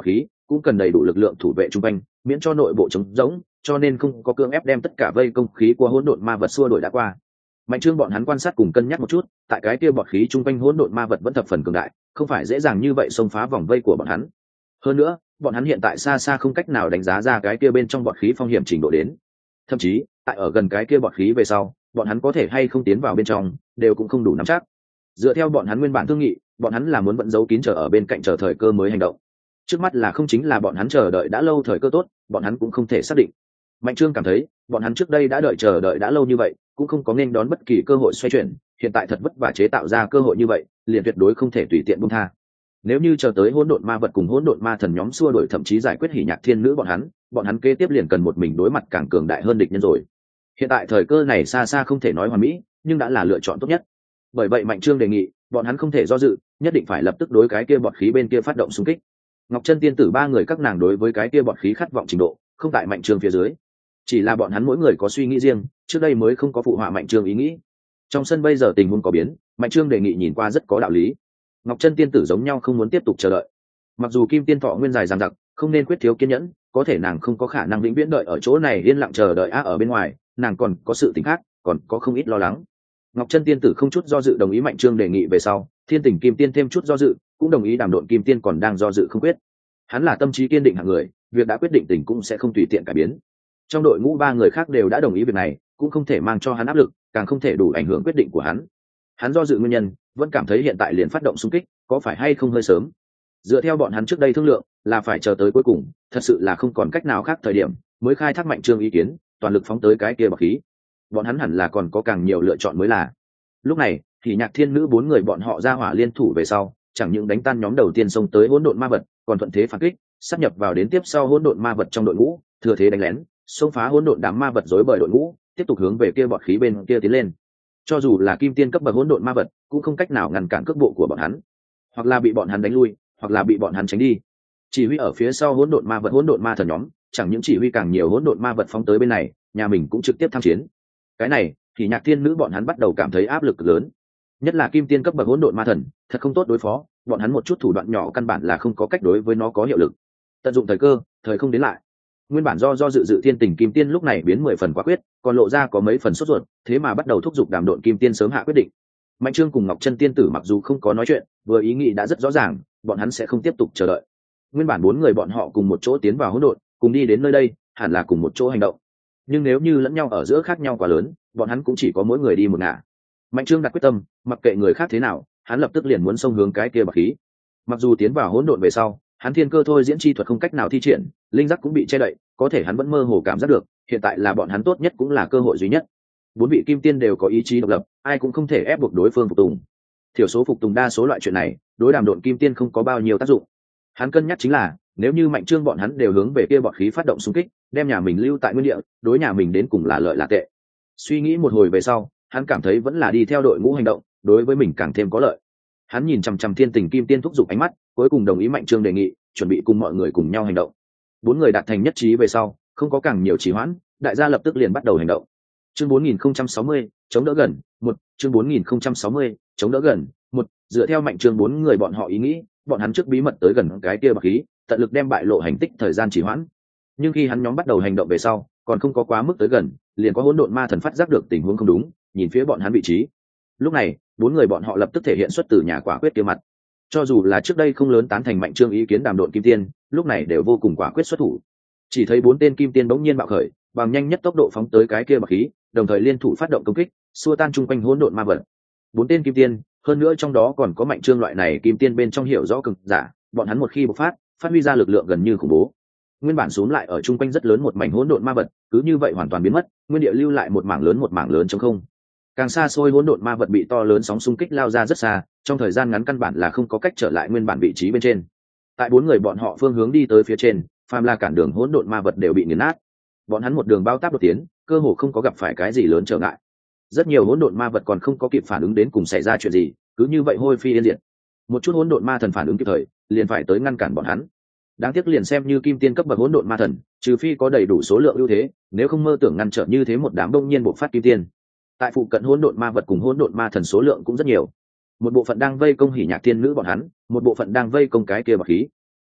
cũng cần đầy đủ lực lượng thủ vệ chung quanh, miễn cho nội bộ trống rỗng, cho nên không có cưỡng ép đem tất cả vây công khí của hỗn độn ma vật xua đuổi đã qua. Mạnh Trương bọn hắn quan sát cùng cân nhắc một chút, tại cái kia bọt khí chung quanh hỗn độn ma vật vẫn thập phần cường đại, không phải dễ dàng như vậy xông phá vòng vây của bọn hắn. Hơn nữa, bọn hắn hiện tại xa xa không cách nào đánh giá ra cái kia bên trong bọt khí phong hiểm trình độ đến. Thậm chí, tại ở gần cái kia bọt khí về sau, bọn hắn có thể hay không tiến vào bên trong, đều cũng không đủ nắm chắc. Dựa theo bọn hắn nguyên bản thương nghị, bọn hắn là muốn vẫn giấu kín chờ ở bên cạnh chờ thời cơ mới hành động. Trước mắt là không chính là bọn hắn chờ đợi đã lâu thời cơ tốt, bọn hắn cũng không thể xác định. Mạnh Trương cảm thấy, bọn hắn trước đây đã đợi chờ đợi đã lâu như vậy, cũng không có nên đón bất kỳ cơ hội xoay chuyển, hiện tại thật vất vả chế tạo ra cơ hội như vậy, liền tuyệt đối không thể tùy tiện buông tha. Nếu như chờ tới hỗn độn ma vật cùng hỗn độn ma thần nhóm xua đuổi thậm chí giải quyết Hỉ Nhạc Thiên Nữ bọn hắn, bọn hắn kế tiếp liền cần một mình đối mặt càng cường đại hơn địch nhân rồi. Hiện tại thời cơ này xa xa không thể nói hoàn mỹ, nhưng đã là lựa chọn tốt nhất. Bởi vậy Mạnh Trương đề nghị, bọn hắn không thể do dự, nhất định phải lập tức đối cái kia bọt khí bên kia phát động xung kích. Ngọc Chân tiên tử ba người các nàng đối với cái kia bọt khí khát vọng trình độ, không tại Mạnh Trương phía dưới. Chỉ là bọn hắn mỗi người có suy nghĩ riêng, trước đây mới không có phụ họa Mạnh Trương ý nghĩ. Trong sân bây giờ tình huống có biến, Mạnh Trương đề nghị nhìn qua rất có đạo lý. Ngọc Chân tiên tử giống nhau không muốn tiếp tục chờ đợi. Mặc dù Kim Tiên thọ nguyên dài dằng dặc, không nên quyết thiếu kiên nhẫn, có thể nàng không có khả năng vĩnh viễn đợi ở chỗ này yên lặng chờ đợi á ở bên ngoài, nàng còn có sự tình khác, còn có không ít lo lắng. Ngọc Chân tiên tử không chút do dự đồng ý Mạnh Trương đề nghị về sau, Thiên Tình Kim Tiên thêm chút do dự, cũng đồng ý Đàm Độn Kim Tiên còn đang do dự không quyết. Hắn là tâm trí kiên định hạng người, việc đã quyết định tình cũng sẽ không tùy tiện cải biến. Trong đội ngũ ba người khác đều đã đồng ý việc này, cũng không thể mang cho hắn áp lực, càng không thể đủ ảnh hưởng quyết định của hắn. Hắn do dự nguyên nhân, vẫn cảm thấy hiện tại liền phát động xung kích, có phải hay không hơi sớm. Dựa theo bọn hắn trước đây thương lượng, là phải chờ tới cuối cùng, thật sự là không còn cách nào khác thời điểm, mới khai thác Mạnh Trương ý kiến, toàn lực phóng tới cái kia bọt khí. Bọn hắn hẳn là còn có càng nhiều lựa chọn mới là. Lúc này, thì Nhạc Thiên Nữ bốn người bọn họ ra hỏa liên thủ về sau, chẳng những đánh tan nhóm đầu tiên xông tới hỗn độn ma vật, còn thuận thế phản kích, sắp nhập vào đến tiếp sau hỗn độn ma vật trong đội ngũ, thừa thế đánh lén, xông phá hỗn độn đám ma vật rối bời đội ngũ, tiếp tục hướng về kia bọt khí bên kia tiến lên. Cho dù là kim tiên cấp bậc hỗn độn ma vật, cũng không cách nào ngăn cản cước bộ của bọn hắn, hoặc là bị bọn hắn đánh lui, hoặc là bị bọn hắn tránh đi. Chỉ huy ở phía sau hỗn độn ma vật hỗn độn ma thần nhóm, chẳng những chỉ huy càng nhiều hỗn độn ma vật phóng tới bên này, nhà mình cũng trực tiếp tham chiến. Cái này, thì Nhạc Thiên Nữ bọn hắn bắt đầu cảm thấy áp lực lớn. Nhất là kim tiên cấp bậc hỗn độn ma thần, thật không tốt đối phó, bọn hắn một chút thủ đoạn nhỏ căn bản là không có cách đối với nó có hiệu lực. Tận dụng thời cơ, thời không đến lại. Nguyên bản do do dự dự Thiên Tình Kim Tiên lúc này biến mười phần quả quyết, còn lộ ra có mấy phần sốt ruột, thế mà bắt đầu thúc giục Đàm Độn Kim Tiên sớm hạ quyết định. Mạnh Trương cùng Ngọc Chân tiên tử mặc dù không có nói chuyện, vừa ý nghĩ đã rất rõ ràng, bọn hắn sẽ không tiếp tục chờ đợi. Nguyên bản bốn người bọn họ cùng một chỗ tiến vào hỗn độn, cùng đi đến nơi đây, hẳn là cùng một chỗ hành động. Nhưng nếu như lẫn nhau ở giữa khác nhau quá lớn, bọn hắn cũng chỉ có mỗi người đi một ngả. Mạnh Trương đặt quyết tâm, mặc kệ người khác thế nào, hắn lập tức liền muốn xông hướng cái kia bạc khí. Mặc dù tiến vào hỗn độn về sau, hắn thiên cơ thôi diễn chi thuật không cách nào thi triển, linh giác cũng bị che đậy, có thể hắn vẫn mơ hồ cảm giác được, hiện tại là bọn hắn tốt nhất cũng là cơ hội duy nhất. Bốn vị kim tiên đều có ý chí độc lập, ai cũng không thể ép buộc đối phương phục tùng. Thiểu số phục tùng đa số loại chuyện này, đối Đàm Độn Kim Tiên không có bao nhiêu tác dụng. Hắn cân nhắc chính là, nếu như Mạnh Trương bọn hắn đều hướng về kia bọt khí phát động xung kích, đem nhà mình lưu tại nguyên địa, đối nhà mình đến cùng là lợi là tệ. Suy nghĩ một hồi về sau, hắn cảm thấy vẫn là đi theo đội ngũ hành động, đối với mình càng thêm có lợi. Hắn nhìn chằm chằm Thiên Tình Kim Tiên thúc giục ánh mắt, cuối cùng đồng ý Mạnh Trương đề nghị, chuẩn bị cùng mọi người cùng nhau hành động. Bốn người đạt thành nhất trí về sau, không có càng nhiều trì hoãn, đại gia lập tức liền bắt đầu hành động. Chương bốn nghìn không trăm sáu mươi, chống đỡ gần, một, chương bốn nghìn không trăm sáu mươi, chống đỡ gần, một, dựa theo Mạnh Trương bốn người bọn họ ý nghĩ, bọn hắn trước bí mật tới gần cái kia bạc khí, tận lực đem bại lộ hành tích thời gian trì hoãn. Nhưng khi hắn nhóm bắt đầu hành động về sau, còn không có quá mức tới gần, liền có hỗn độn ma thần phát giác được tình huống không đúng, nhìn phía bọn hắn vị trí. Lúc này, bốn người bọn họ lập tức thể hiện xuất từ nhà quả quyết kia mặt. Cho dù là trước đây không lớn tán thành Mạnh Trương ý kiến Đàm Độn Kim Tiên, lúc này đều vô cùng quả quyết xuất thủ. Chỉ thấy bốn tên kim tiên bỗng nhiên bạo khởi, bằng nhanh nhất tốc độ phóng tới cái kia bạc khí, đồng thời liên thủ phát động công kích, xua tan chung quanh hỗn độn ma vật. Bốn tên kim tiên, hơn nữa trong đó còn có Mạnh Trương loại này kim tiên bên trong hiểu rõ cực giả, bọn hắn một khi bộc phát, phát huy ra lực lượng gần như khủng bố. Nguyên bản xuống lại ở chung quanh rất lớn một mảnh hỗn độn ma vật, cứ như vậy hoàn toàn biến mất, nguyên địa lưu lại một mảng lớn một mảng lớn trống không. Càng xa xôi hỗn độn ma vật bị to lớn sóng xung kích lao ra rất xa, trong thời gian ngắn căn bản là không có cách trở lại nguyên bản vị trí bên trên. Tại bốn người bọn họ phương hướng đi tới phía trên, phàm là cản đường hỗn độn ma vật đều bị nghiền nát. Bọn hắn một đường bao táp đột tiến, cơ hồ không có gặp phải cái gì lớn trở ngại. Rất nhiều hỗn độn ma vật còn không có kịp phản ứng đến cùng xảy ra chuyện gì, cứ như vậy hôi phi yên diệt. Một chút hỗn độn ma thần phản ứng kịp thời, liền phải tới ngăn cản bọn hắn. Đáng tiếc liền xem như kim tiên cấp bậc hỗn độn ma thần, trừ phi có đầy đủ số lượng ưu thế, nếu không mơ tưởng ngăn trở như thế một đám đông nhiên bộc phát kim tiên. Tại phụ cận hỗn độn ma vật cùng hỗn độn ma thần số lượng cũng rất nhiều. Một bộ phận đang vây công Hỉ Nhạc Thiên Nữ bọn hắn, một bộ phận đang vây công cái kia bạc khí.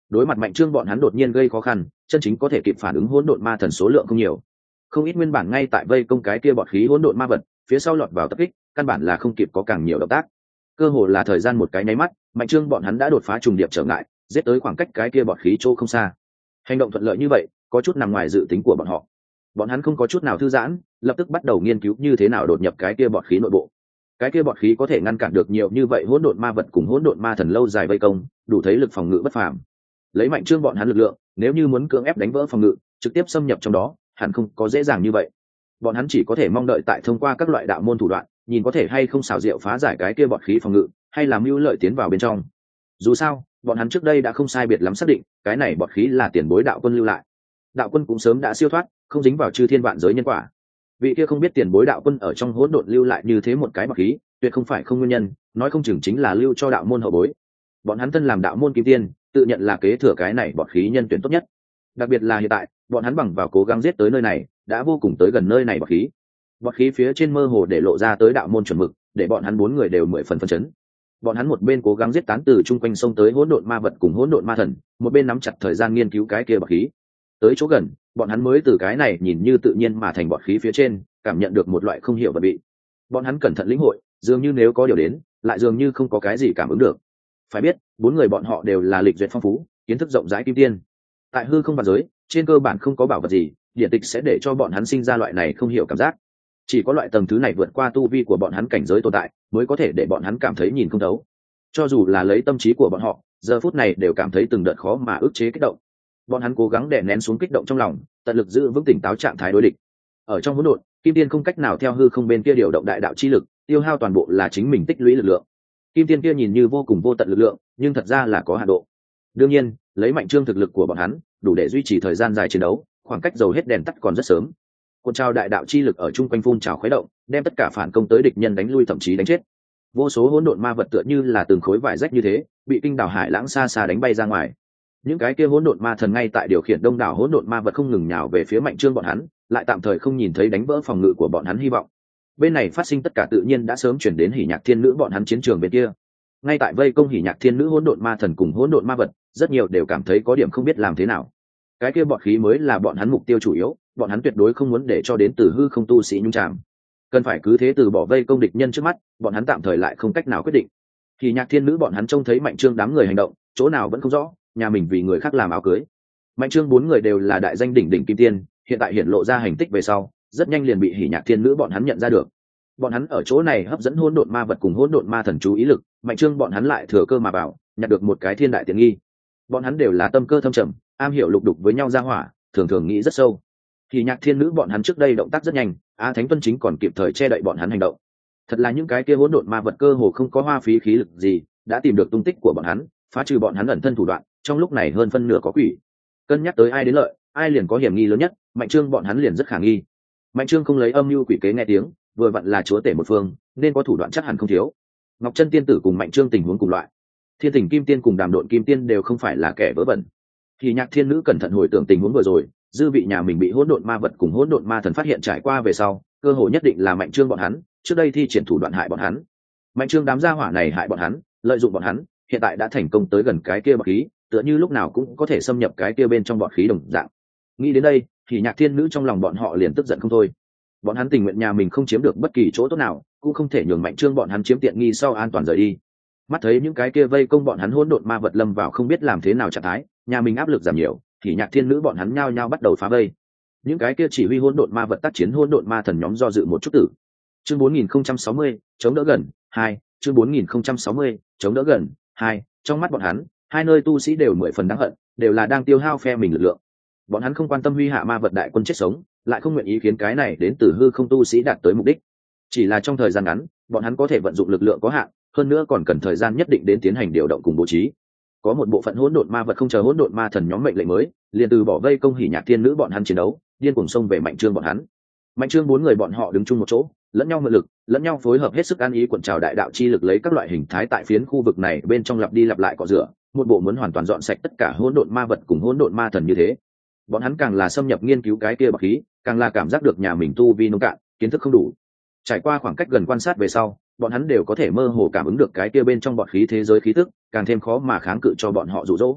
đối mặt Mạnh Trương bọn hắn đột nhiên gây khó khăn, chân chính có thể kịp phản ứng hỗn độn ma thần số lượng không nhiều. Không ít nguyên bản ngay tại vây công cái kia bọt khí hỗn độn ma vật, phía sau lọt vào tập kích, căn bản là không kịp có càng nhiều động tác. Cơ hồ là thời gian một cái nháy mắt, Mạnh Trương bọn hắn đã đột phá trùng điệp trở ngại, giết tới khoảng cách cái kia bọt khí chỗ không xa. Hành động thuận lợi như vậy, có chút nằm ngoài dự tính của bọn họ. Bọn hắn không có chút nào thư giãn, lập tức bắt đầu nghiên cứu như thế nào đột nhập cái kia bọt khí nội bộ. Cái kia bọt khí có thể ngăn cản được nhiều như vậy hỗn độn ma vật cùng hỗn độn ma thần lâu dài vây công, đủ thấy lực phòng ngự bất phàm. Lấy Mạnh Trương bọn hắn lực lượng, nếu như muốn cưỡng ép đánh vỡ phòng ngự, trực tiếp xâm nhập trong đó, hẳn không có dễ dàng như vậy. Bọn hắn chỉ có thể mong đợi tại thông qua các loại đạo môn thủ đoạn, nhìn có thể hay không xảo diệu phá giải cái kia bọt khí phòng ngự, hay làm mưu lợi tiến vào bên trong. Dù sao, bọn hắn trước đây đã không sai biệt lắm xác định, cái này bọt khí là tiền bối đạo quân lưu lại. Đạo quân cũng sớm đã siêu thoát, không dính vào chư thiên vạn giới nhân quả. Vị kia không biết tiền bối đạo quân ở trong hỗn độn lưu lại như thế một cái bọt khí, tuyệt không phải không nguyên nhân, nói không chừng chính là lưu cho đạo môn hậu bối. Bọn hắn thân làm đạo môn kim tiên, tự nhận là kế thừa cái này bọt khí nhân tuyển tốt nhất. Đặc biệt là hiện tại, bọn hắn bằng vào cố gắng giết tới nơi này, đã vô cùng tới gần nơi này bọt khí. Bọt khí phía trên mơ hồ để lộ ra tới đạo môn chuẩn mực, để bọn hắn bốn người đều mười phần phấn chấn. Bọn hắn một bên cố gắng giết tán từ chung quanh sông tới hỗn độn ma vật cùng hỗn độn ma thần, một bên nắm chặt thời gian nghiên cứu cái kia bọt khí. Tới chỗ gần, bọn hắn mới từ cái này nhìn như tự nhiên mà thành bọt khí phía trên, cảm nhận được một loại không hiểu vật vị. Bọn hắn cẩn thận lĩnh hội, dường như nếu có điều đến, lại dường như không có cái gì cảm ứng được. Phải biết, bốn người bọn họ đều là lịch duyệt phong phú, kiến thức rộng rãi kim tiên. Tại hư không vạn giới, trên cơ bản không có bảo vật gì, điển tịch sẽ để cho bọn hắn sinh ra loại này không hiểu cảm giác. Chỉ có loại tầng thứ này vượt qua tu vi của bọn hắn cảnh giới tồn tại, mới có thể để bọn hắn cảm thấy nhìn không thấu. Cho dù là lấy tâm trí của bọn họ, giờ phút này đều cảm thấy từng đợt khó mà ức chế kích động. Bọn hắn cố gắng đè nén xuống kích động trong lòng, tận lực giữ vững tỉnh táo trạng thái đối địch. Ở trong hỗn độn, kim tiên không cách nào theo hư không bên kia điều động đại đạo chi lực, tiêu hao toàn bộ là chính mình tích lũy lực lượng. Kim tiên kia nhìn như vô cùng vô tận lực lượng, nhưng thật ra là có hạn độ. Đương nhiên, lấy Mạnh Trương thực lực của bọn hắn, đủ để duy trì thời gian dài chiến đấu, khoảng cách dầu hết đèn tắt còn rất sớm. Cuộn trào đại đạo chi lực ở chung quanh phun trào khuấy động, đem tất cả phản công tới địch nhân đánh lui thậm chí đánh chết. Vô số hỗn độn ma vật tựa như là từng khối vải rách như thế, bị kinh đảo hải lãng xa xa đánh bay ra ngoài. Những cái kia hỗn độn ma thần ngay tại điều khiển đông đảo hỗn độn ma vật không ngừng nhào về phía Mạnh Trương bọn hắn, lại tạm thời không nhìn thấy đánh vỡ phòng ngự của bọn hắn hy vọng. Bên này phát sinh tất cả tự nhiên đã sớm chuyển đến Hỉ Nhạc Thiên Nữ bọn hắn chiến trường bên kia. Ngay tại vây công Hỉ Nhạc Thiên Nữ hỗn độn ma thần cùng hỗn độn ma vật, rất nhiều đều cảm thấy có điểm không biết làm thế nào. Cái kia bọt khí mới là bọn hắn mục tiêu chủ yếu, bọn hắn tuyệt đối không muốn để cho đến từ hư không tu sĩ nhúng chạm. Cần phải cứ thế từ bỏ vây công địch nhân trước mắt, bọn hắn tạm thời lại không cách nào quyết định. Hỉ Nhạc Thiên Nữ bọn hắn trông thấy Mạnh Trương đám người hành động, chỗ nào vẫn không rõ, nhà mình vì người khác làm áo cưới. Mạnh Trương bốn người đều là đại danh đỉnh đỉnh kim tiên, hiện tại hiện lộ ra hành tích về sau, rất nhanh liền bị Hỉ Nhạc Thiên Nữ bọn hắn nhận ra được. Bọn hắn ở chỗ này hấp dẫn hỗn độn ma vật cùng hỗn độn ma thần chú ý lực, Mạnh Trương bọn hắn lại thừa cơ mà vào, nhặt được một cái thiên đại tiện nghi. Bọn hắn đều là tâm cơ thâm trầm, am hiểu lục đục với nhau ra hỏa, thường thường nghĩ rất sâu. Hỉ Nhạc Thiên Nữ bọn hắn trước đây động tác rất nhanh, A Thánh Tuân chính còn kịp thời che đậy bọn hắn hành động. Thật là những cái kia hỗn độn ma vật cơ hồ không có hoa phí khí lực gì, đã tìm được tung tích của bọn hắn, phá trừ bọn hắn ẩn thân thủ đoạn, trong lúc này hơn phân nửa có quỷ. Cân nhắc tới ai đến lợi, ai liền có hiểm nghi lớn nhất, Mạnh Trương bọn hắn liền rất khả nghi. Mạnh Trương không lấy âm mưu quỷ kế nghe tiếng, vừa vặn là chúa tể một phương, nên có thủ đoạn chắc hẳn không thiếu. Ngọc Chân Tiên tử cùng Mạnh Trương tình huống cùng loại, Thiên Tình Kim Tiên cùng Đàm Độn Kim Tiên đều không phải là kẻ vớ vẩn. Thì Nhạc Thiên Nữ cẩn thận hồi tưởng tình huống vừa rồi, dư vị nhà mình bị hỗn độn ma vật cùng hỗn độn ma thần phát hiện trải qua về sau, cơ hội nhất định là Mạnh Trương bọn hắn, trước đây thi triển thủ đoạn hại bọn hắn. Mạnh Trương đám gia hỏa này hại bọn hắn, lợi dụng bọn hắn, hiện tại đã thành công tới gần cái kia bọt khí, tựa như lúc nào cũng có thể xâm nhập cái kia bên trong bọt khí đồng dạng. Nghĩ đến đây, thì Nhạc Thiên Nữ trong lòng bọn họ liền tức giận không thôi. Bọn hắn tình nguyện nhà mình không chiếm được bất kỳ chỗ tốt nào, cũng không thể nhường Mạnh Trương bọn hắn chiếm tiện nghi sau an toàn rời đi. Mắt thấy những cái kia vây công bọn hắn hỗn độn ma vật lâm vào không biết làm thế nào trạng thái, nhà mình áp lực giảm nhiều, thì Nhạc Thiên Nữ bọn hắn nhao nhao bắt đầu phá vây. Những cái kia chỉ huy hỗn độn ma vật tác chiến hỗn độn ma thần nhóm do dự một chút tử. Chương bốn nghìn không trăm sáu mươi, chống đỡ gần, hai, chương bốn nghìn không trăm sáu mươi, chống đỡ gần, hai, trong mắt bọn hắn, hai nơi tu sĩ đều mười phần đáng hận, đều là đang tiêu hao phe mình lực lượng. Bọn hắn không quan tâm huy hạ ma vật đại quân chết sống, lại không nguyện ý khiến cái này đến từ hư không tu sĩ đạt tới mục đích. Chỉ là trong thời gian ngắn, bọn hắn có thể vận dụng lực lượng có hạn, hơn nữa còn cần thời gian nhất định đến tiến hành điều động cùng bố trí. Có một bộ phận hỗn độn ma vật không chờ hỗn độn ma thần nhóm mệnh lệnh mới, liền từ bỏ vây công Hỉ Nhạc Thiên Nữ bọn hắn chiến đấu, điên cuồng xông về Mạnh Trương bọn hắn. Mạnh Trương bốn người bọn họ đứng chung một chỗ, lẫn nhau mượn lực, lẫn nhau phối hợp hết sức ăn ý, cuộn trào đại đạo chi lực lấy các loại hình thái tại phiến khu vực này bên trong lặp đi lặp lại cọ rửa, một bộ muốn hoàn toàn dọn sạch tất cả hỗn độn ma vật cùng hỗn độn ma thần như thế. Bọn hắn càng là xâm nhập nghiên cứu cái kia bọt khí, càng là cảm giác được nhà mình tu vi nông cạn, kiến thức không đủ. Trải qua khoảng cách gần quan sát về sau, bọn hắn đều có thể mơ hồ cảm ứng được cái kia bên trong bọt khí thế giới khí tức, càng thêm khó mà kháng cự cho bọn họ dụ dỗ.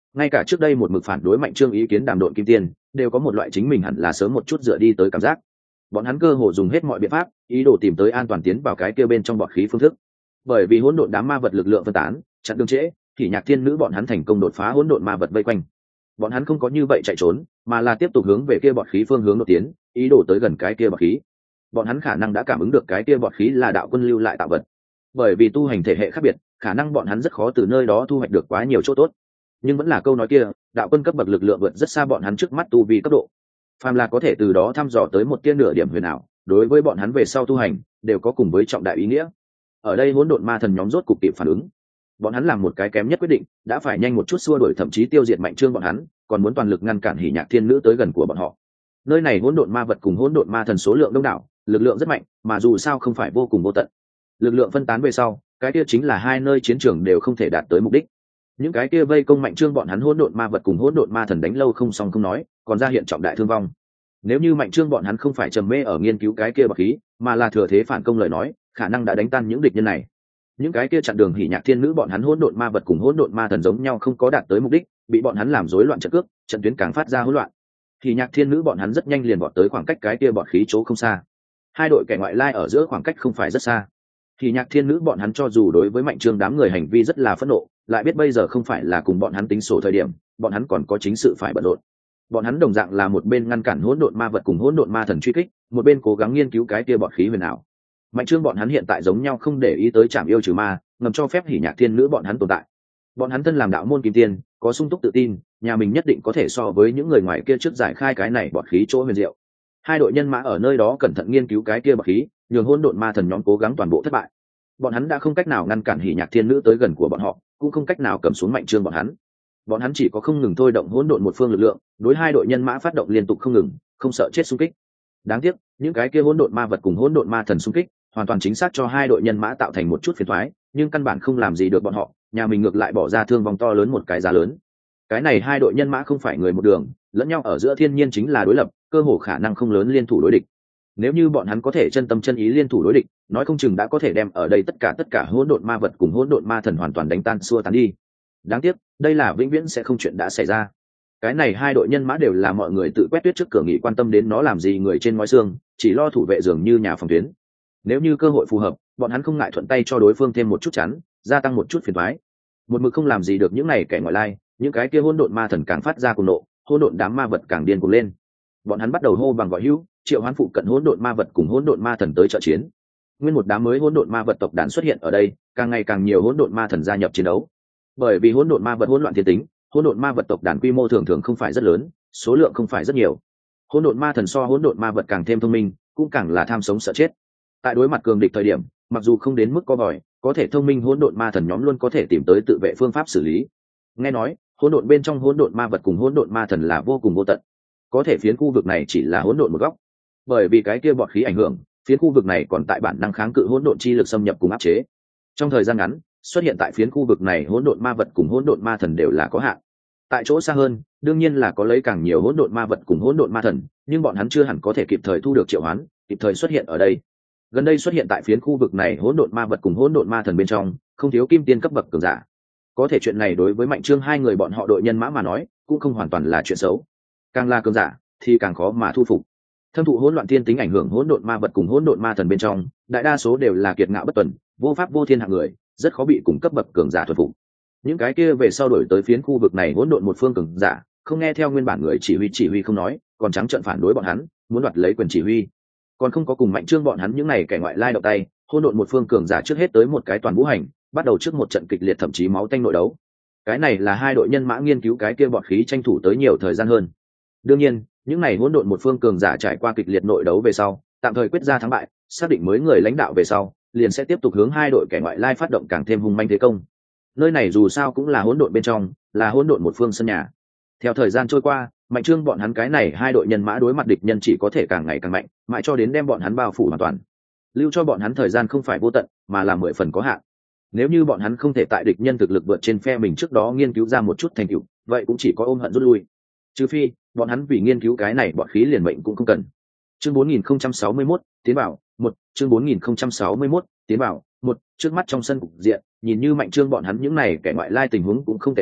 ngay cả trước đây một mực phản đối Mạnh Trương ý kiến đàm độn kim tiên đều có một loại chính mình hẳn là sớm một chút dựa đi tới cảm giác. Bọn hắn cơ hồ dùng hết mọi biện pháp ý đồ tìm tới an toàn tiến vào cái kia bên trong bọt khí phương thức. Bởi vì hỗn độn đám ma vật lực lượng phân tán chặn đường trễ, thì Nhạc Thiên Nữ bọn hắn thành công đột phá hỗn độn ma vật vây quanh. Bọn hắn không có như vậy chạy trốn, mà là tiếp tục hướng về kia bọt khí phương hướng đột tiến, ý đồ tới gần cái kia bọt khí. Bọn hắn khả năng đã cảm ứng được cái kia bọt khí là đạo quân lưu lại tạo vật. Bởi vì tu hành thể hệ khác biệt, khả năng bọn hắn rất khó từ nơi đó thu hoạch được quá nhiều chỗ tốt. Nhưng vẫn là câu nói kia, đạo quân cấp bậc lực lượng vượt rất xa bọn hắn trước mắt tu vi cấp độ. Phàm là có thể từ đó thăm dò tới một tia nửa điểm huyền ảo, đối với bọn hắn về sau tu hành đều có cùng với trọng đại ý nghĩa. Ở đây hỗn độn ma thần nhóm rốt cục kịp phản ứng. Bọn hắn làm một cái kém nhất quyết định, đã phải nhanh một chút xua đuổi thậm chí tiêu diệt Mạnh Trương bọn hắn, còn muốn toàn lực ngăn cản Hỉ Nhạc Thiên Nữ tới gần của bọn họ. Nơi này hỗn độn ma vật cùng hỗn độn ma thần số lượng đông đảo, lực lượng rất mạnh, mà dù sao không phải vô cùng vô tận. Lực lượng phân tán về sau, cái kia chính là hai nơi chiến trường đều không thể đạt tới mục đích. Những cái kia vây công Mạnh Trương bọn hắn hỗn độn ma vật cùng hỗn độn ma thần đánh lâu không xong không nói, còn ra hiện trọng đại thương vong. Nếu như Mạnh Trương bọn hắn không phải trầm mê ở nghiên cứu cái kia bậc khí, mà là thừa thế phản công lời nói, khả năng đã đánh tan những địch nhân này. Những cái kia chặn đường Hỉ Nhạc Thiên Nữ bọn hắn hỗn độn ma vật cùng hỗn độn ma thần giống nhau không có đạt tới mục đích, bị bọn hắn làm rối loạn trận cước, trận tuyến càng phát ra hỗn loạn. Hỉ Nhạc Thiên Nữ bọn hắn rất nhanh liền vọt tới khoảng cách cái kia bọt khí chỗ không xa. Hai đội kẻ ngoại lai ở giữa khoảng cách không phải rất xa. Hỉ Nhạc Thiên Nữ bọn hắn cho dù đối với Mạnh Trương đám người hành vi rất là phẫn nộ, lại biết bây giờ không phải là cùng bọn hắn tính sổ thời điểm, bọn hắn còn có chính sự phải bận rộn. Bọn hắn đồng dạng là một bên ngăn cản hỗn độn ma vật cùng hỗn độn ma thần truy kích, một bên cố gắng nghiên cứu cái kia bọt khí huyền ảo. Mạnh Trương bọn hắn hiện tại giống nhau không để ý tới Trảm Yêu trừ ma, ngầm cho phép Hỉ Nhạc Thiên Nữ bọn hắn tồn tại. Bọn hắn thân làm đạo môn kim tiên, có sung túc tự tin, nhà mình nhất định có thể so với những người ngoài kia trước giải khai cái này bọt khí chỗ huyền diệu. Hai đội nhân mã ở nơi đó cẩn thận nghiên cứu cái kia bọt khí, nhường hỗn độn ma thần nhóm cố gắng toàn bộ thất bại. Bọn hắn đã không cách nào ngăn cản Hỉ Nhạc Thiên Nữ tới gần của bọn họ, cũng không cách nào cầm xuống Mạnh Trương bọn hắn. Bọn hắn chỉ có không ngừng thôi động hỗn độn một phương lực lượng, đối hai đội nhân mã phát động liên tục không ngừng, không sợ chết xung kích. Đáng tiếc, những cái kia hỗn độn ma vật cùng hỗn độn ma thần xung kích, hoàn toàn chính xác cho hai đội nhân mã tạo thành một chút phiền toái, nhưng căn bản không làm gì được bọn họ, nhà mình ngược lại bỏ ra thương vong to lớn một cái giá lớn. Cái này hai đội nhân mã không phải người một đường, lẫn nhau ở giữa thiên nhiên chính là đối lập, cơ hồ khả năng không lớn liên thủ đối địch. Nếu như bọn hắn có thể chân tâm chân ý liên thủ đối địch, nói không chừng đã có thể đem ở đây tất cả tất cả hỗn độn ma vật cùng hỗn độn ma thần hoàn toàn đánh tan xua tán đi. Đáng tiếc, đây là vĩnh viễn sẽ không chuyện đã xảy ra. Cái này hai đội nhân mã đều là mọi người tự quét tuyết trước cửa nghị quan tâm đến nó làm gì người trên ngói xương, chỉ lo thủ vệ dường như nhà phòng tuyến. Nếu như cơ hội phù hợp, bọn hắn không ngại thuận tay cho đối phương thêm một chút chắn, gia tăng một chút phiền toái. Một mực không làm gì được những này kẻ ngoại lai, những cái kia hỗn độn ma thần càng phát ra cuồng nộ, hỗn độn đám ma vật càng điên cuồng lên. Bọn hắn bắt đầu hô bằng gọi hữu, triệu hoán phụ cận hỗn độn ma vật cùng hỗn độn ma thần tới trợ chiến. Nguyên một đám mới hỗn độn ma vật tộc đàn xuất hiện ở đây, càng ngày càng nhiều hỗn độn ma thần gia nhập chiến đấu. Bởi vì hỗn độn ma vật hỗn loạn thiên tính, hỗn độn ma vật tộc đàn quy mô thường thường không phải rất lớn, số lượng không phải rất nhiều. Hỗn độn ma thần so hỗn độn ma vật càng thêm thông minh, cũng càng là tham sống sợ chết. Tại đối mặt cường địch thời điểm, mặc dù không đến mức có bòi, có thể thông minh hỗn độn ma thần nhóm luôn có thể tìm tới tự vệ phương pháp xử lý. Nghe nói, hỗn độn bên trong hỗn độn ma vật cùng hỗn độn ma thần là vô cùng vô tận. Có thể phiến khu vực này chỉ là hỗn độn một góc. Bởi vì cái kia bọt khí ảnh hưởng, phiến khu vực này còn tại bản năng kháng cự hỗn độn chi lực xâm nhập cùng áp chế. Trong thời gian ngắn, xuất hiện tại phiến khu vực này hỗn độn ma vật cùng hỗn độn ma thần đều là có hạn. Tại chỗ xa hơn, đương nhiên là có lấy càng nhiều hỗn độn ma vật cùng hỗn độn ma thần, nhưng bọn hắn chưa hẳn có thể kịp thời thu được triệu hoán, kịp thời xuất hiện ở đây. Gần đây xuất hiện tại phiến khu vực này hỗn độn ma vật cùng hỗn độn ma thần bên trong, không thiếu kim tiên cấp bậc cường giả. Có thể chuyện này đối với Mạnh Trương hai người bọn họ đội nhân mã mà nói, cũng không hoàn toàn là chuyện xấu. Càng là cường giả, thì càng khó mà thu phục. Thâm thụ hỗn loạn thiên tính ảnh hưởng hỗn độn ma vật cùng hỗn độn ma thần bên trong, đại đa số đều là kiệt ngạo bất tuần, vô pháp vô thiên hạng người, rất khó bị cùng cấp bậc cường giả thuần phục. Những cái kia về sau đổi tới phiến khu vực này hỗn độn một phương cường giả, không nghe theo nguyên bản người chỉ huy chỉ huy không nói, còn trắng trợn phản đối bọn hắn, muốn đoạt lấy quyền chỉ huy. Còn không có cùng Mạnh Trương bọn hắn những này kẻ ngoại lai động tay, hỗn độn một phương cường giả trước hết tới một cái toàn vũ hành, bắt đầu trước một trận kịch liệt thậm chí máu tanh nội đấu. Cái này là hai đội nhân mã nghiên cứu cái kia bọt khí tranh thủ tới nhiều thời gian hơn. Đương nhiên, những này hỗn độn một phương cường giả trải qua kịch liệt nội đấu về sau, tạm thời quyết ra thắng bại, xác định mới người lãnh đạo về sau, liền sẽ tiếp tục hướng hai đội kẻ ngoại lai phát động càng thêm hung manh thế công. Nơi này dù sao cũng là hỗn độn bên trong, là hỗn độn một phương sân nhà. Theo thời gian trôi qua, Mạnh Trương bọn hắn cái này hai đội nhân mã đối mặt địch nhân chỉ có thể càng ngày càng mạnh, mãi cho đến đem bọn hắn bao phủ hoàn toàn. Lưu cho bọn hắn thời gian không phải vô tận, mà là mười phần có hạn. Nếu như bọn hắn không thể tại địch nhân thực lực vượt trên phe mình trước đó nghiên cứu ra một chút thành tựu, vậy cũng chỉ có ôm hận rút lui. Trừ phi, bọn hắn vì nghiên cứu cái này bọn khí liền mệnh cũng không cần. Chương bốn nghìn không trăm sáu mươi mốt, tiến bảo, một, chương bốn nghìn không trăm sáu mươi mốt, tiến bảo, một, trước mắt trong sân cục diện, nhìn như Mạnh Trương bọn hắn những này kẻ ngoại lai tình huống cũng không tệ lắm,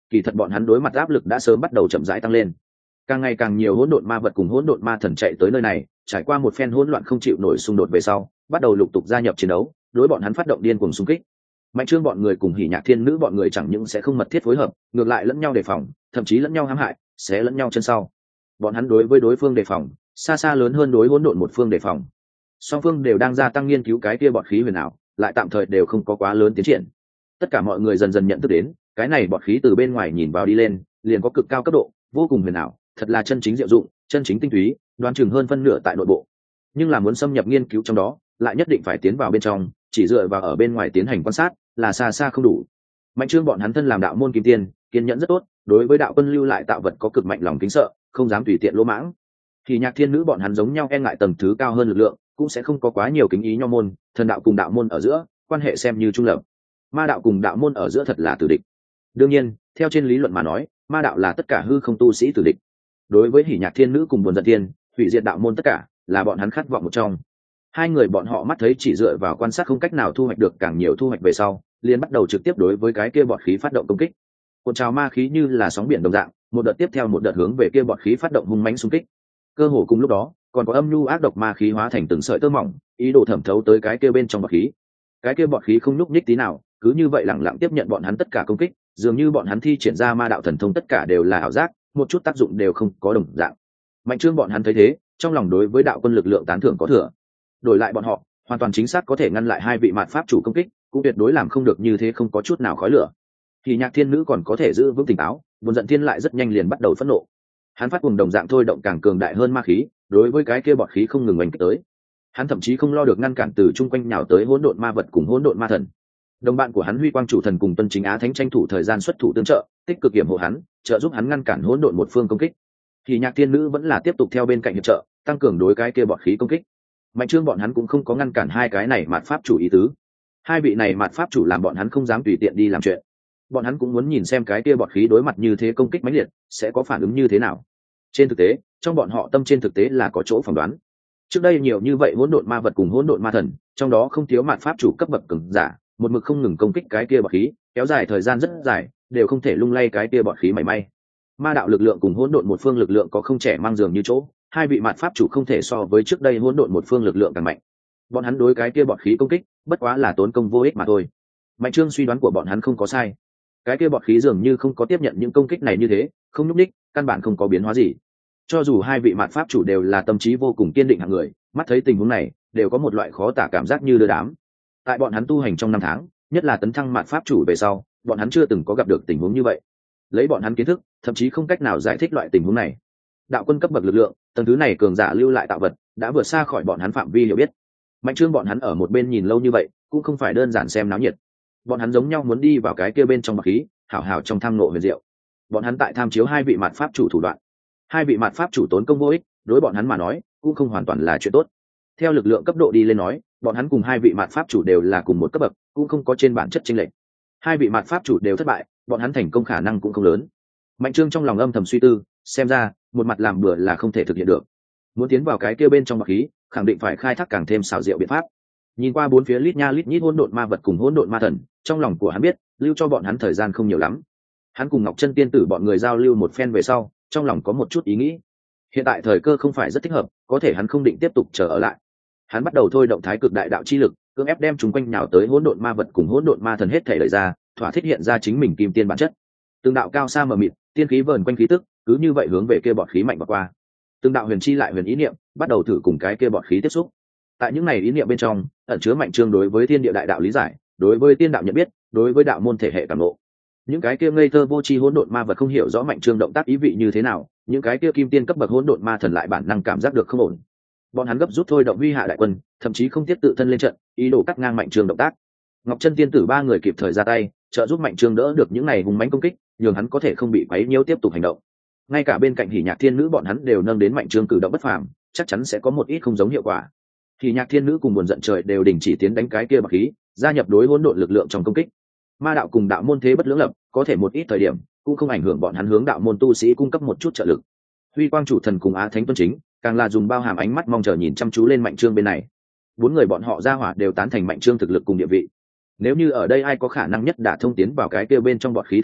kỳ thật bọn hắn đối mặt áp lực đã sớm bắt đầu chậm rãi tăng lên. Càng ngày càng nhiều hỗn độn ma vật cùng hỗn độn ma thần chạy tới nơi này, trải qua một phen hỗn loạn không chịu nổi xung đột về sau, bắt đầu lục tục gia nhập chiến đấu, đối bọn hắn phát động điên cuồng xung kích. Mạnh Trương bọn người cùng Hỉ Nhạc Thiên Nữ bọn người chẳng những sẽ không mật thiết phối hợp, ngược lại lẫn nhau đề phòng, thậm chí lẫn nhau hãm hại, xé lẫn nhau chân sau. Bọn hắn đối với đối phương đề phòng, xa xa lớn hơn đối hỗn độn một phương đề phòng. Song phương đều đang gia tăng nghiên cứu cái kia bọt khí huyền ảo, lại tạm thời đều không có quá lớn tiến triển. Tất cả mọi người dần dần nhận thức đến, cái này bọt khí từ bên ngoài nhìn vào đi lên, liền có cực cao cấp độ, vô cùng huyền ảo, thật là chân chính diệu dụng, chân chính tinh túy, đoán chừng hơn phân nửa tại nội bộ. Nhưng là muốn xâm nhập nghiên cứu trong đó, lại nhất định phải tiến vào bên trong, chỉ dựa vào ở bên ngoài tiến hành quan sát, là xa xa không đủ. Mạnh Trương bọn hắn thân làm đạo môn kim tiên, kiên nhẫn rất tốt, đối với đạo quân lưu lại tạo vật có cực mạnh lòng kính sợ, không dám tùy tiện lỗ mãng. Thì Nhạc Thiên Nữ bọn hắn giống nhau e ngại tầng thứ cao hơn lực lượng, cũng sẽ không có quá nhiều kính ý nho môn, thần đạo cùng đạo môn ở giữa, quan hệ xem như trung lập. Ma đạo cùng đạo môn ở giữa thật là tử địch. Đương nhiên, theo trên lý luận mà nói, ma đạo là tất cả hư không tu sĩ tử địch. Đối với Hỉ Nhạc Thiên Nữ cùng Buồn Giận Thiên, hủy diệt đạo môn tất cả, là bọn hắn khát vọng một trong. Hai người bọn họ mắt thấy chỉ dựa vào quan sát không cách nào thu hoạch được càng nhiều thu hoạch về sau, liền bắt đầu trực tiếp đối với cái kia bọt khí phát động công kích. Cuộn trào ma khí như là sóng biển đồng dạng, một đợt tiếp theo một đợt hướng về kia bọt khí phát động hung mãnh xung kích. Cơ hồ cùng lúc đó, còn có âm nhu ác độc ma khí hóa thành từng sợi tơ mỏng, ý đồ thẩm thấu tới cái kia bên trong bọt khí. Cái kia bọt khí không nhúc nhích tí nào, cứ như vậy lẳng lặng tiếp nhận bọn hắn tất cả công kích, dường như bọn hắn thi triển ra ma đạo thần thông tất cả đều là ảo giác, một chút tác dụng đều không có đồng dạng. Mạnh Trương bọn hắn thấy thế, trong lòng đối với đạo quân lực lượng tán thưởng có thừa. Đổi lại bọn họ, hoàn toàn chính xác có thể ngăn lại hai vị mạt pháp chủ công kích, cũng tuyệt đối làm không được như thế, không có chút nào khói lửa. Thì Nhạc Thiên Nữ còn có thể giữ vững tỉnh táo, Buồn Giận Thiên lại rất nhanh liền bắt đầu phẫn nộ. Hắn phát cuồng đồng dạng thôi động càng cường đại hơn ma khí, đối với cái kia bọt khí không ngừng oanh kích tới. Hắn thậm chí không lo được ngăn cản từ chung quanh nhào tới hỗn độn ma vật cùng hỗn độn ma thần. Đồng bạn của hắn Huy Quang chủ thần cùng Tuân Chính Á Thánh tranh thủ thời gian xuất thủ tương trợ, tích cực kiểm hộ hắn, trợ giúp hắn ngăn cản hỗn độn một phương công kích. Thì Nhạc Thiên Nữ vẫn là tiếp tục theo bên cạnh hiệp trợ, tăng cường đối cái kia bọt khí công kích. Mạnh Trương bọn hắn cũng không có ngăn cản hai cái này mạt pháp chủ ý tứ. Hai vị này mạt pháp chủ làm bọn hắn không dám tùy tiện đi làm chuyện. Bọn hắn cũng muốn nhìn xem cái kia bọt khí đối mặt như thế công kích mãnh liệt, sẽ có phản ứng như thế nào. Trên thực tế, trong bọn họ tâm trên thực tế là có chỗ phỏng đoán. Trước đây nhiều như vậy hỗn độn ma vật cùng hỗn độn ma thần, trong đó không thiếu mạt pháp chủ cấp bậc cường giả, một mực không ngừng công kích cái kia bọt khí, kéo dài thời gian rất dài, đều không thể lung lay cái kia bọt khí mảy may. Ma đạo lực lượng cùng hỗn độn một phương lực lượng có không trẻ mang dường như chỗ, hai vị mạt pháp chủ không thể so với trước đây hỗn độn một phương lực lượng càng mạnh. Bọn hắn đối cái kia bọt khí công kích, bất quá là tốn công vô ích mà thôi. Mạnh Trương suy đoán của bọn hắn không có sai. Cái kia bọt khí dường như không có tiếp nhận những công kích này như thế, không nhúc nhích, căn bản không có biến hóa gì. Cho dù hai vị mạt pháp chủ đều là tâm trí vô cùng kiên định hạng người, mắt thấy tình huống này, đều có một loại khó tả cảm giác như đưa đám. Tại bọn hắn tu hành trong năm tháng, nhất là tấn thăng mạt pháp chủ về sau, bọn hắn chưa từng có gặp được tình huống như vậy. Lấy bọn hắn kiến thức, thậm chí không cách nào giải thích loại tình huống này. Đạo quân cấp bậc lực lượng, tầng thứ này cường giả lưu lại tạo vật, đã vượt xa khỏi bọn hắn phạm vi hiểu biết. Mạnh Trương bọn hắn ở một bên nhìn lâu như vậy, cũng không phải đơn giản xem náo nhiệt. Bọn hắn giống nhau muốn đi vào cái kia bên trong bọt khí, hảo hảo trong tham ngộ huyền diệu. Bọn hắn tại tham chiếu hai vị mạt pháp chủ thủ đoạn. Hai vị mạt pháp chủ tốn công vô ích, đối bọn hắn mà nói, cũng không hoàn toàn là chuyện tốt. Theo lực lượng cấp độ đi lên nói, bọn hắn cùng hai vị mạt pháp chủ đều là cùng một cấp bậc, cũng không có trên bản chất chênh lệch. Hai vị mạt pháp chủ đều thất bại, bọn hắn thành công khả năng cũng không lớn. Mạnh Trương trong lòng âm thầm suy tư, xem ra một mặt làm bừa là không thể thực hiện được. Muốn tiến vào cái kia bên trong bọt khí, khẳng định phải khai thác càng thêm xảo diệu biện pháp. Nhìn qua bốn phía lít nha lít nhít hỗn độn ma vật cùng hỗn độn ma thần, trong lòng của hắn biết, lưu cho bọn hắn thời gian không nhiều lắm. Hắn cùng Ngọc Chân tiên tử bọn người giao lưu một phen về sau, trong lòng có một chút ý nghĩ. Hiện tại thời cơ không phải rất thích hợp, có thể hắn không định tiếp tục chờ ở lại. Hắn bắt đầu thôi động Thái Cực Đại Đạo chi lực, cưỡng ép đem chúng quanh nhào tới hỗn độn ma vật cùng hỗn độn ma thần hết thảy đẩy ra, thỏa thích hiện ra chính mình kim tiên bản chất. Từng đạo cao xa mờ mịt, tiên khí vờn quanh khí tức, cứ như vậy hướng về kia bọt khí mạnh vào qua. Từng đạo huyền chi lại huyền ý niệm, bắt đầu thử cùng cái kia bọt khí tiếp xúc. Tại những này ý niệm bên trong, ẩn chứa Mạnh Trương đối với thiên địa đại đạo lý giải, đối với tiên đạo nhận biết, đối với đạo môn thể hệ cảm ngộ. Những cái kia ngây thơ vô tri hỗn độn ma vật không hiểu rõ Mạnh Trương động tác ý vị như thế nào, những cái kia kim tiên cấp bậc hỗn độn ma thần lại bản năng cảm giác được không ổn. Bọn hắn gấp rút thôi động Huy Hạ đại quân, thậm chí không tiếp tự thân lên trận, ý đồ cắt ngang Mạnh Trương động tác. Ngọc Chân tiên tử ba người kịp thời ra tay, trợ giúp Mạnh Trương đỡ được những này hùng mãnh công kích, nhường hắn có thể không bị quấy nhiễu tiếp tục hành động. Ngay cả bên cạnh Hỉ Nhạc Thiên Nữ bọn hắn đều nâng đến Mạnh Trương cử động bất phàm, chắc chắn sẽ có một ít không giống hiệu quả. Hỉ Nhạc Thiên Nữ cùng Buồn Giận Trời đều đình chỉ tiến đánh cái kia bọt khí, gia nhập đối hỗn độn lực lượng trong công kích. Ma đạo cùng đạo môn thế bất lưỡng lập, có thể một ít thời điểm cũng không ảnh hưởng bọn hắn hướng đạo môn tu sĩ cung cấp một chút trợ lực. Huy Quang chủ thần cùng Á Thánh Tuân Chính, càng là dùng bao hàm ánh mắt mong chờ nhìn chăm chú lên Mạnh Trương bên này. Bốn người bọn họ ra hỏa đều tán thành Mạnh Trương thực lực cùng địa vị. Nếu như ở đây ai có khả năng nhất đả thông tiến vào cái kia bên trong bọt khí thông đạo,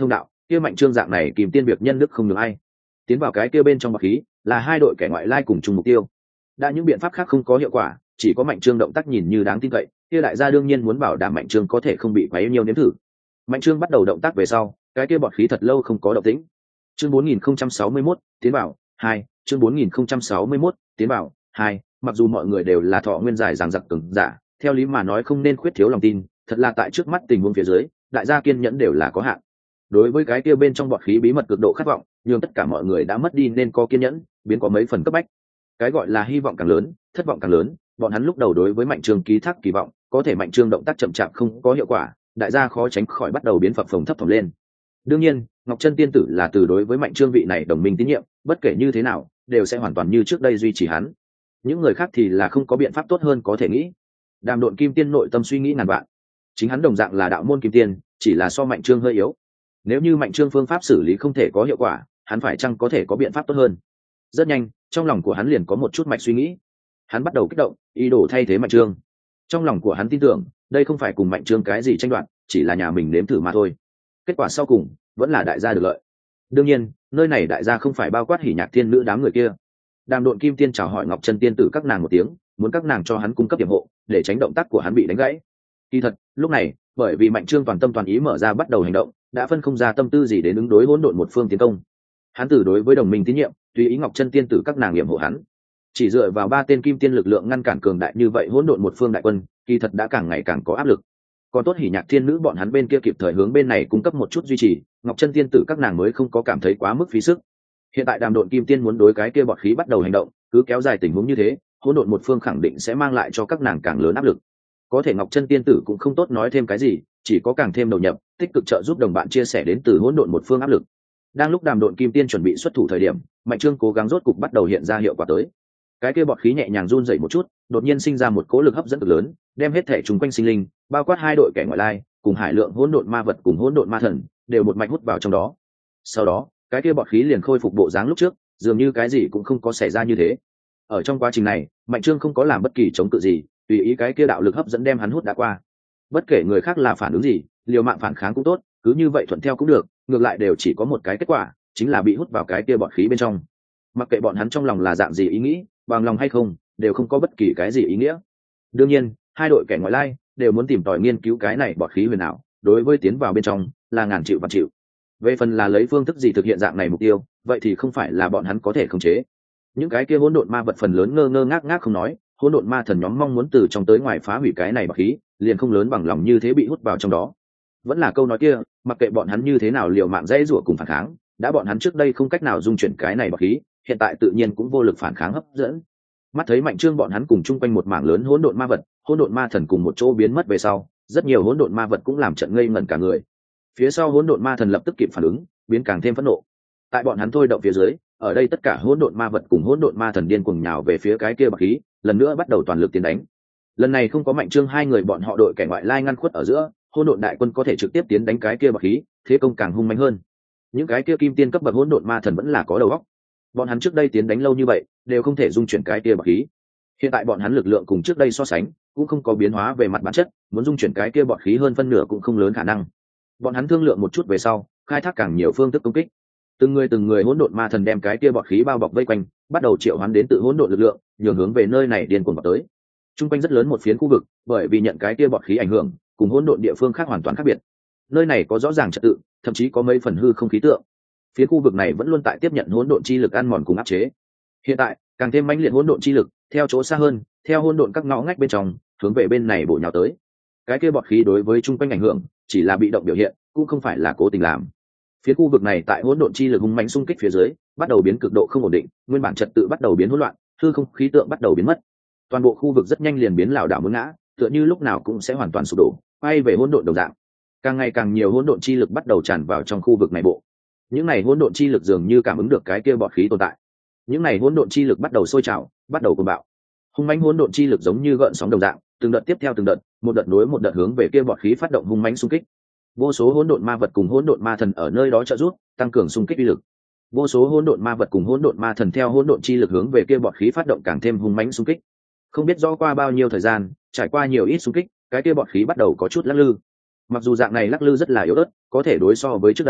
kia Mạnh Trương dạng này kìm tiên việc nhân đức không được ai. Tiến vào cái kia bên trong bọt khí là hai đội kẻ ngoại lai cùng chung mục tiêu. Đã những biện pháp khác không có hiệu quả, chỉ có Mạnh Trương động tác nhìn như đáng tin cậy, kia đại gia đương nhiên muốn bảo đảm Mạnh Trương có thể không bị quấy nhiều nếm thử. Mạnh Trương bắt đầu động tác về sau, cái kia bọt khí thật lâu không có động tĩnh. Chương bốn nghìn không trăm sáu mươi mốt, tiến vào hai, chương bốn nghìn không trăm sáu mươi mốt, tiến vào hai. Mặc dù mọi người đều là thọ nguyên dài dằng dặc cứng giả, theo lý mà nói không nên khuyết thiếu lòng tin, thật là tại trước mắt tình huống phía dưới, đại gia kiên nhẫn đều là có hạn. Đối với cái kia bên trong bọt khí bí mật cực độ khát vọng, nhưng tất cả mọi người đã mất đi nên có kiên nhẫn, biến có mấy phần cấp bách. Cái gọi là hy vọng càng lớn, thất vọng càng lớn, bọn hắn lúc đầu đối với Mạnh Trương ký thác kỳ vọng, có thể Mạnh Trương động tác chậm chạp không có hiệu quả, đại gia khó tránh khỏi bắt đầu biến phập phồng thấp thỏm lên. Đương nhiên, Ngọc Chân tiên tử là từ đối với Mạnh Trương vị này đồng minh tín nhiệm, bất kể như thế nào, đều sẽ hoàn toàn như trước đây duy trì hắn. Những người khác thì là không có biện pháp tốt hơn có thể nghĩ. Đàm Độn Kim Tiên nội tâm suy nghĩ ngàn vạn. Chính hắn đồng dạng là đạo môn kim tiên, chỉ là so Mạnh Trương hơi yếu. Nếu như Mạnh Trương phương pháp xử lý không thể có hiệu quả, hắn phải chăng có thể có biện pháp tốt hơn? Rất nhanh, trong lòng của hắn liền có một chút mạch suy nghĩ. Hắn bắt đầu kích động, ý đồ thay thế Mạnh Trương. Trong lòng của hắn tin tưởng, đây không phải cùng Mạnh Trương cái gì tranh đoạt, chỉ là nhà mình nếm thử mà thôi. Kết quả sau cùng vẫn là đại gia được lợi. Đương nhiên, nơi này đại gia không phải bao quát Hỉ Nhạc Thiên Nữ đám người kia. Đàm Độn Kim Tiên chào hỏi Ngọc Chân tiên tử các nàng một tiếng, muốn các nàng cho hắn cung cấp điểm hộ, để tránh động tác của hắn bị đánh gãy. Kỳ thật, lúc này, bởi vì Mạnh Trương toàn tâm toàn ý mở ra bắt đầu hành động, đã phân không ra tâm tư gì đến ứng đối hỗn độn một phương tiến công. Hắn từ đối với đồng minh tín nhiệm, tùy ý Ngọc Chân tiên tử các nàng nghiệm hộ hắn. Chỉ dựa vào ba tên kim tiên lực lượng ngăn cản cường đại như vậy hỗn độn một phương đại quân, kỳ thật đã càng ngày càng có áp lực. Còn tốt Hỉ Nhạc Thiên Nữ bọn hắn bên kia kịp thời hướng bên này cung cấp một chút duy trì, Ngọc Chân tiên tử các nàng mới không có cảm thấy quá mức phí sức. Hiện tại Đàm Độn Kim Tiên muốn đối cái kia bọt khí bắt đầu hành động, cứ kéo dài tình huống như thế, hỗn độn một phương khẳng định sẽ mang lại cho các nàng càng lớn áp lực. Có thể Ngọc Chân tiên tử cũng không tốt nói thêm cái gì, chỉ có càng thêm đầu nhập, tích cực trợ giúp đồng bạn chia sẻ đến từ hỗn độn một phương áp lực. Đang lúc Đàm Độn Kim Tiên chuẩn bị xuất thủ thời điểm, Mạnh Trương cố gắng rốt cục bắt đầu hiện ra hiệu quả tới. Cái kia bọt khí nhẹ nhàng run rẩy một chút, đột nhiên sinh ra một cỗ lực hấp dẫn cực lớn, đem hết thể chúng quanh sinh linh, bao quát hai đội kẻ ngoại lai, cùng hải lượng hỗn độn ma vật cùng hỗn độn ma thần, đều một mạch hút vào trong đó. Sau đó, cái kia bọt khí liền khôi phục bộ dáng lúc trước, dường như cái gì cũng không có xảy ra như thế. Ở trong quá trình này, Mạnh Trương không có làm bất kỳ chống cự gì, tùy ý cái kia đạo lực hấp dẫn đem hắn hút đã qua. Bất kể người khác là phản ứng gì, liều mạng phản kháng cũng tốt, cứ như vậy thuận theo cũng được, ngược lại đều chỉ có một cái kết quả, chính là bị hút vào cái kia bọt khí bên trong. Mặc kệ bọn hắn trong lòng là dạng gì ý nghĩ, bằng lòng hay không, đều không có bất kỳ cái gì ý nghĩa. Đương nhiên, hai đội kẻ ngoại lai đều muốn tìm tòi nghiên cứu cái này bọt khí huyền ảo, đối với tiến vào bên trong là ngàn chịu và chịu. Về phần là lấy phương thức gì thực hiện dạng này mục tiêu, vậy thì không phải là bọn hắn có thể khống chế. Những cái kia hỗn độn ma vật phần lớn ngơ ngơ ngác ngác không nói, hỗn độn ma thần nhóm mong muốn từ trong tới ngoài phá hủy cái này bọt khí, liền không lớn bằng lòng như thế bị hút vào trong đó. Vẫn là câu nói kia, mặc kệ bọn hắn như thế nào liều mạng dãy rủa cùng phản kháng, đã bọn hắn trước đây không cách nào dung chuyển cái này bọt khí, hiện tại tự nhiên cũng vô lực phản kháng hấp dẫn. Mắt thấy Mạnh Trương bọn hắn cùng chung quanh một mảng lớn hỗn độn ma vật, hỗn độn ma thần cùng một chỗ biến mất về sau, rất nhiều hỗn độn ma vật cũng làm trận ngây ngẩn cả người. Phía sau hỗn độn ma thần lập tức kịp phản ứng, biến càng thêm phẫn nộ. Tại bọn hắn thôi động phía dưới, ở đây tất cả hỗn độn ma vật cùng hỗn độn ma thần điên cuồng nhào về phía cái kia bọt khí, lần nữa bắt đầu toàn lực tiến đánh. Lần này không có Mạnh Trương hai người bọn họ đội kẻ ngoại lai ngăn khuất ở giữa, hỗn độn đại quân có thể trực tiếp tiến đánh cái kia bọt khí, thế công càng hung mãnh hơn. Những cái kia kim tiên cấp bậc hỗn độn ma thần vẫn là có đầu óc. Bọn hắn trước đây tiến đánh lâu như vậy, đều không thể dung chuyển cái kia bọt khí. Hiện tại bọn hắn lực lượng cùng trước đây so sánh, cũng không có biến hóa về mặt bản chất, muốn dung chuyển cái kia bọt khí hơn phân nửa cũng không lớn khả năng. Bọn hắn thương lượng một chút về sau, khai thác càng nhiều phương thức công kích. Từng người từng người hỗn độn ma thần đem cái kia bọt khí bao bọc vây quanh, bắt đầu triệu hoán đến tự hỗn độn lực lượng, nhường hướng về nơi này điên cuồng vào tới. Trung quanh rất lớn một phiến khu vực, bởi vì nhận cái kia bọt khí ảnh hưởng, cùng hỗn độn địa phương khác hoàn toàn khác biệt. Nơi này có rõ ràng trật tự, thậm chí có mấy phần hư không khí tượng. Phía khu vực này vẫn luôn tại tiếp nhận hỗn độn chi lực ăn mòn cùng áp chế. Hiện tại, càng thêm mãnh liệt hỗn độn chi lực, theo chỗ xa hơn, theo hỗn độn các ngõ ngách bên trong, hướng về bên này bổ nhào tới. Cái kia bọt khí đối với trung quanh ảnh hưởng, chỉ là bị động biểu hiện, cũng không phải là cố tình làm. Phía khu vực này tại hỗn độn chi lực hung mãnh xung kích phía dưới, bắt đầu biến cực độ không ổn định, nguyên bản trật tự bắt đầu biến hỗn loạn, hư không khí tượng bắt đầu biến mất. Toàn bộ khu vực rất nhanh liền biến lảo đảo muốn ngã, tựa như lúc nào cũng sẽ hoàn toàn sụp đổ, quay về hỗn độn đồng dạng. Càng ngày càng nhiều hỗn độn chi lực bắt đầu tràn vào trong khu vực này bộ. Những này hỗn độn chi lực dường như cảm ứng được cái kia bọt khí tồn tại. Những này hỗn độn chi lực bắt đầu sôi trào, bắt đầu cuồng bạo. Hung mãnh hỗn độn chi lực giống như gợn sóng đồng dạng, từng đợt tiếp theo từng đợt, một đợt nối một đợt hướng về kia bọt khí phát động hung mãnh xung kích. Vô số hỗn độn ma vật cùng hỗn độn ma thần ở nơi đó trợ giúp, tăng cường xung kích uy lực. Vô số hỗn độn ma vật cùng hỗn độn ma thần theo hỗn độn chi lực hướng về kia bọt khí phát động càng thêm hung mãnh xung kích. Không biết rõ qua bao nhiêu thời gian, trải qua nhiều ít xung kích, cái kia bọt khí bắt đầu có chút lắc lư. Mặc dù dạng này lắc lư rất là yếu ớt, có thể đối so với trước đây,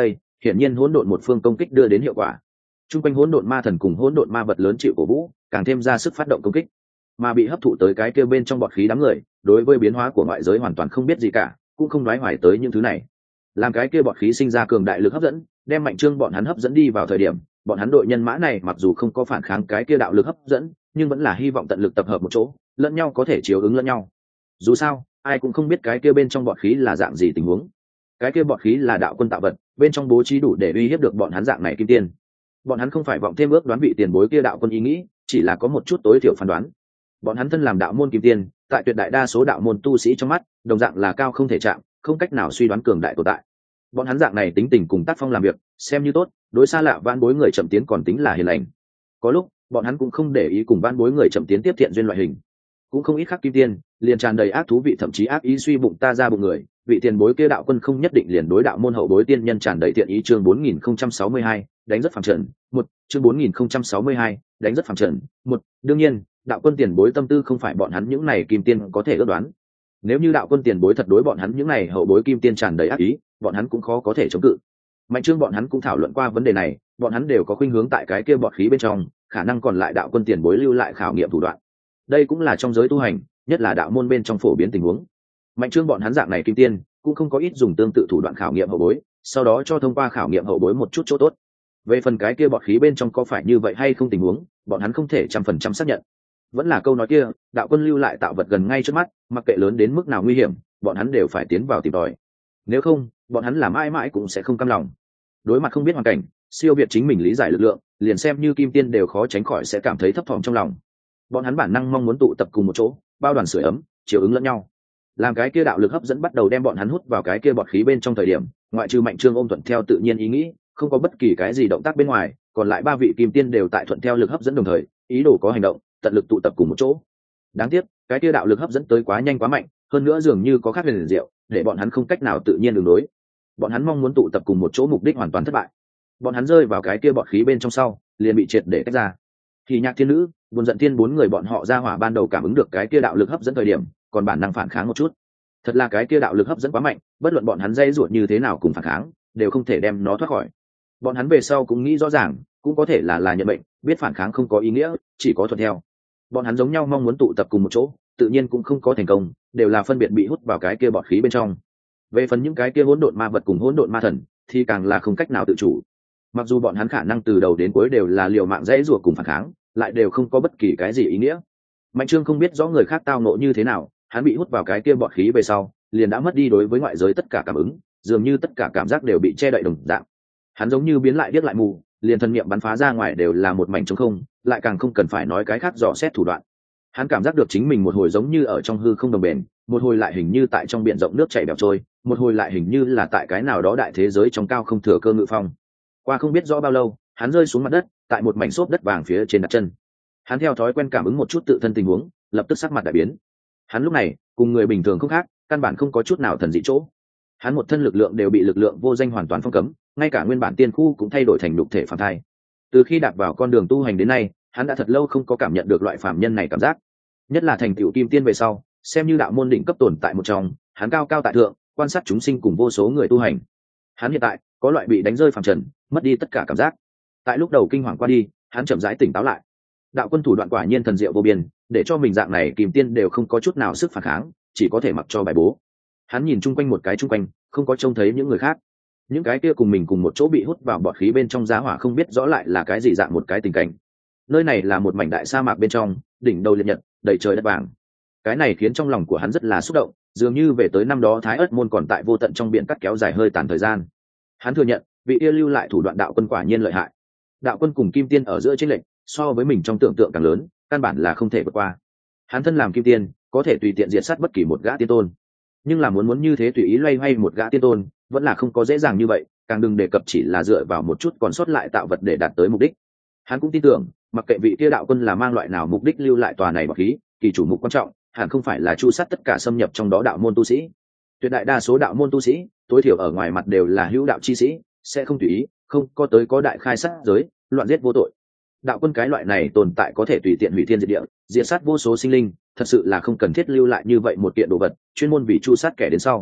hiển nhiên hỗn độn một phương công kích đưa đến hiệu quả. Trung quanh hỗn độn ma thần cùng hỗn độn ma vật lớn chịu cổ vũ, càng thêm ra sức phát động công kích. Mà bị hấp thụ tới cái kia bên trong bọt khí đám người, đối với biến hóa của ngoại giới hoàn toàn không biết gì cả, cũng không đoái hoài tới những thứ này. Làm cái kia bọt khí sinh ra cường đại lực hấp dẫn, đem Mạnh Trương bọn hắn hấp dẫn đi vào thời điểm, bọn hắn đội nhân mã này mặc dù không có phản kháng cái kia đạo lực hấp dẫn, nhưng vẫn là hy vọng tận lực tập hợp một chỗ, lẫn nhau có thể chiếu ứng lẫn nhau. Dù sao, ai cũng không biết cái kia bên trong bọt khí là dạng gì tình huống. Cái kia bọt khí là đạo quân tạo vật, bên trong bố trí đủ để uy hiếp được bọn hắn dạng này kim tiên. Bọn hắn không phải vọng thêm ước đoán vị tiền bối kia đạo quân ý nghĩ, chỉ là có một chút tối thiểu phán đoán. Bọn hắn thân làm đạo môn kim tiên, tại tuyệt đại đa số đạo môn tu sĩ trong mắt, đồng dạng là cao không thể chạm, không cách nào suy đoán cường đại tồn tại. Bọn hắn dạng này tính tình cùng tác phong làm việc, xem như tốt, đối xa lạ vãn bối người chậm tiến còn tính là hiền lành. Có lúc, bọn hắn cũng không để ý cùng vãn bối người chậm tiến tiếp thiện duyên loại hình. Cũng không ít khác kim tiên, liền tràn đầy ác thú vị, thậm chí ác ý suy bụng ta ra bụng người, vị tiền bối kia đạo quân không nhất định liền đối đạo môn hậu bối tiên nhân tràn đầy thiện ý. Chương bốn nghìn không trăm sáu mươi hai, đánh rất phàm trần. Một, chương bốn nghìn không trăm sáu mươi hai, đánh rất phàm trần. Một, đương nhiên, đạo quân tiền bối tâm tư không phải bọn hắn những này kim tiên có thể ước đoán. Nếu như đạo quân tiền bối thật đối bọn hắn những này hậu bối kim tiên tràn đầy ác ý, bọn hắn cũng khó có thể chống cự. Mạnh Trương bọn hắn cũng thảo luận qua vấn đề này, bọn hắn đều có khuynh hướng tại cái kia bọt khí bên trong, khả năng còn lại đạo quân tiền bối lưu lại khảo nghiệm thủ đoạn. Đây cũng là trong giới tu hành, nhất là đạo môn bên trong phổ biến tình huống. Mạnh Trương bọn hắn dạng này kim tiên, cũng không có ít dùng tương tự thủ đoạn khảo nghiệm hậu bối, sau đó cho thông qua khảo nghiệm hậu bối một chút chỗ tốt. Về phần cái kia bọt khí bên trong có phải như vậy hay không tình huống, bọn hắn không thể trăm phần trăm xác nhận. Vẫn là câu nói kia, đạo quân lưu lại tạo vật gần ngay trước mắt, mặc kệ lớn đến mức nào nguy hiểm, bọn hắn đều phải tiến vào tìm tòi. Nếu không, bọn hắn làm mãi mãi cũng sẽ không cam lòng. Đối mặt không biết hoàn cảnh, siêu việt chính mình lý giải lực lượng, liền xem như kim tiên đều khó tránh khỏi sẽ cảm thấy thấp thỏm trong lòng. Bọn hắn bản năng mong muốn tụ tập cùng một chỗ, bao đoàn sưởi ấm, chiều ứng lẫn nhau. Làm cái kia đạo lực hấp dẫn bắt đầu đem bọn hắn hút vào cái kia bọt khí bên trong thời điểm, ngoại trừ Mạnh Trương ôm thuận theo tự nhiên ý nghĩ, không có bất kỳ cái gì động tác bên ngoài, còn lại ba vị kim tiên đều tại thuận theo lực hấp dẫn đồng thời, ý đồ có hành động, tận lực tụ tập cùng một chỗ. Đáng tiếc, cái kia đạo lực hấp dẫn tới quá nhanh quá mạnh, hơn nữa dường như có khác huyền diệu, để bọn hắn không cách nào tự nhiên đường đối. Bọn hắn mong muốn tụ tập cùng một chỗ mục đích hoàn toàn thất bại. Bọn hắn rơi vào cái kia bọt khí bên trong sau, liền bị triệt để tách ra. Thì Nhạc Thiên Nữ, Buồn Giận Thiên bốn người bọn họ ra hỏa ban đầu cảm ứng được cái kia đạo lực hấp dẫn thời điểm, còn bản năng phản kháng một chút. Thật là cái kia đạo lực hấp dẫn quá mạnh, bất luận bọn hắn dây ruột như thế nào cùng phản kháng, đều không thể đem nó thoát khỏi. Bọn hắn về sau cũng nghĩ rõ ràng, cũng có thể là là nhận bệnh, biết phản kháng không có ý nghĩa, chỉ có thuận theo. Bọn hắn giống nhau mong muốn tụ tập cùng một chỗ, tự nhiên cũng không có thành công, đều là phân biệt bị hút vào cái kia bọt khí bên trong. Về phần những cái kia hỗn độn ma vật cùng hỗn độn ma thần, thì càng là không cách nào tự chủ. Mặc dù bọn hắn khả năng từ đầu đến cuối đều là liều mạng dãy rủa cùng phản kháng, lại đều không có bất kỳ cái gì ý nghĩa. Mạnh Trương không biết rõ người khác tao nộ như thế nào, hắn bị hút vào cái kia bọt khí về sau, liền đã mất đi đối với ngoại giới tất cả cảm ứng, dường như tất cả cảm giác đều bị che đậy đồng dạng. Hắn giống như biến lại điếc lại mù, liền thân niệm bắn phá ra ngoài đều là một mảnh trống không, lại càng không cần phải nói cái khác dò xét thủ đoạn. Hắn cảm giác được chính mình một hồi giống như ở trong hư không đồng bền, một hồi lại hình như tại trong biển rộng nước chảy bèo trôi, một hồi lại hình như là tại cái nào đó đại thế giới trong cao không thừa cơ ngự phong. Qua không biết rõ bao lâu, hắn rơi xuống mặt đất, tại một mảnh xốp đất vàng phía trên đặt chân. Hắn theo thói quen cảm ứng một chút tự thân tình huống, lập tức sắc mặt đại biến. Hắn lúc này cùng người bình thường không khác, căn bản không có chút nào thần dị chỗ. Hắn một thân lực lượng đều bị lực lượng vô danh hoàn toàn phong cấm, ngay cả nguyên bản tiên khu cũng thay đổi thành nhục thể phàm thai. Từ khi đạp vào con đường tu hành đến nay, hắn đã thật lâu không có cảm nhận được loại phàm nhân này cảm giác. Nhất là thành tựu kim tiên về sau, xem như đạo môn đỉnh cấp tồn tại một trong, hắn cao cao tại thượng, quan sát chúng sinh cùng vô số người tu hành. Hắn hiện tại có loại bị đánh rơi phàm trần, mất đi tất cả cảm giác. Tại lúc đầu kinh hoàng qua đi, hắn chậm rãi tỉnh táo lại. Đạo quân thủ đoạn quả nhiên thần diệu vô biên, để cho mình dạng này kim tiên đều không có chút nào sức phản kháng, chỉ có thể mặc cho bài bố. Hắn nhìn chung quanh một cái chung quanh, không có trông thấy những người khác. Những cái kia cùng mình cùng một chỗ bị hút vào bọt khí bên trong giá hỏa không biết rõ lại là cái gì dạng một cái tình cảnh. Nơi này là một mảnh đại sa mạc bên trong, đỉnh đầu liệt nhật, đầy trời đất vàng. Cái này khiến trong lòng của hắn rất là xúc động, dường như về tới năm đó Thái Ức môn còn tại vô tận trong biển cắt kéo dài hơi tàn thời gian. Hắn thừa nhận, vị yêu lưu lại thủ đoạn đạo quân quả nhiên lợi hại. Đạo quân cùng kim tiên ở giữa chênh lệch, so với mình trong tưởng tượng càng lớn, căn bản là không thể vượt qua. Hắn thân làm kim tiên, có thể tùy tiện diệt sát bất kỳ một gã tiên tôn, nhưng là muốn muốn như thế tùy ý loay hoay một gã tiên tôn, vẫn là không có dễ dàng như vậy, càng đừng đề cập chỉ là dựa vào một chút còn sót lại tạo vật để đạt tới mục đích. Hắn cũng tin tưởng, mặc kệ vị kia đạo quân là mang loại nào mục đích lưu lại tòa này bọt khí, kỳ chủ mục quan trọng, hẳn không phải là chu sát tất cả xâm nhập trong đó đạo môn tu sĩ. Tuyệt đại đa số đạo môn tu sĩ, tối thiểu ở ngoài mặt đều là hữu đạo chi sĩ, sẽ không tùy ý, không có tới có đại khai sát giới, loạn giết vô tội. Đạo quân cái loại này tồn tại có thể tùy tiện hủy thiên diệt địa, diệt sát vô số sinh linh, thật sự là không cần thiết lưu lại như vậy một kiện đồ vật, chuyên môn vì chu sát kẻ đến sau.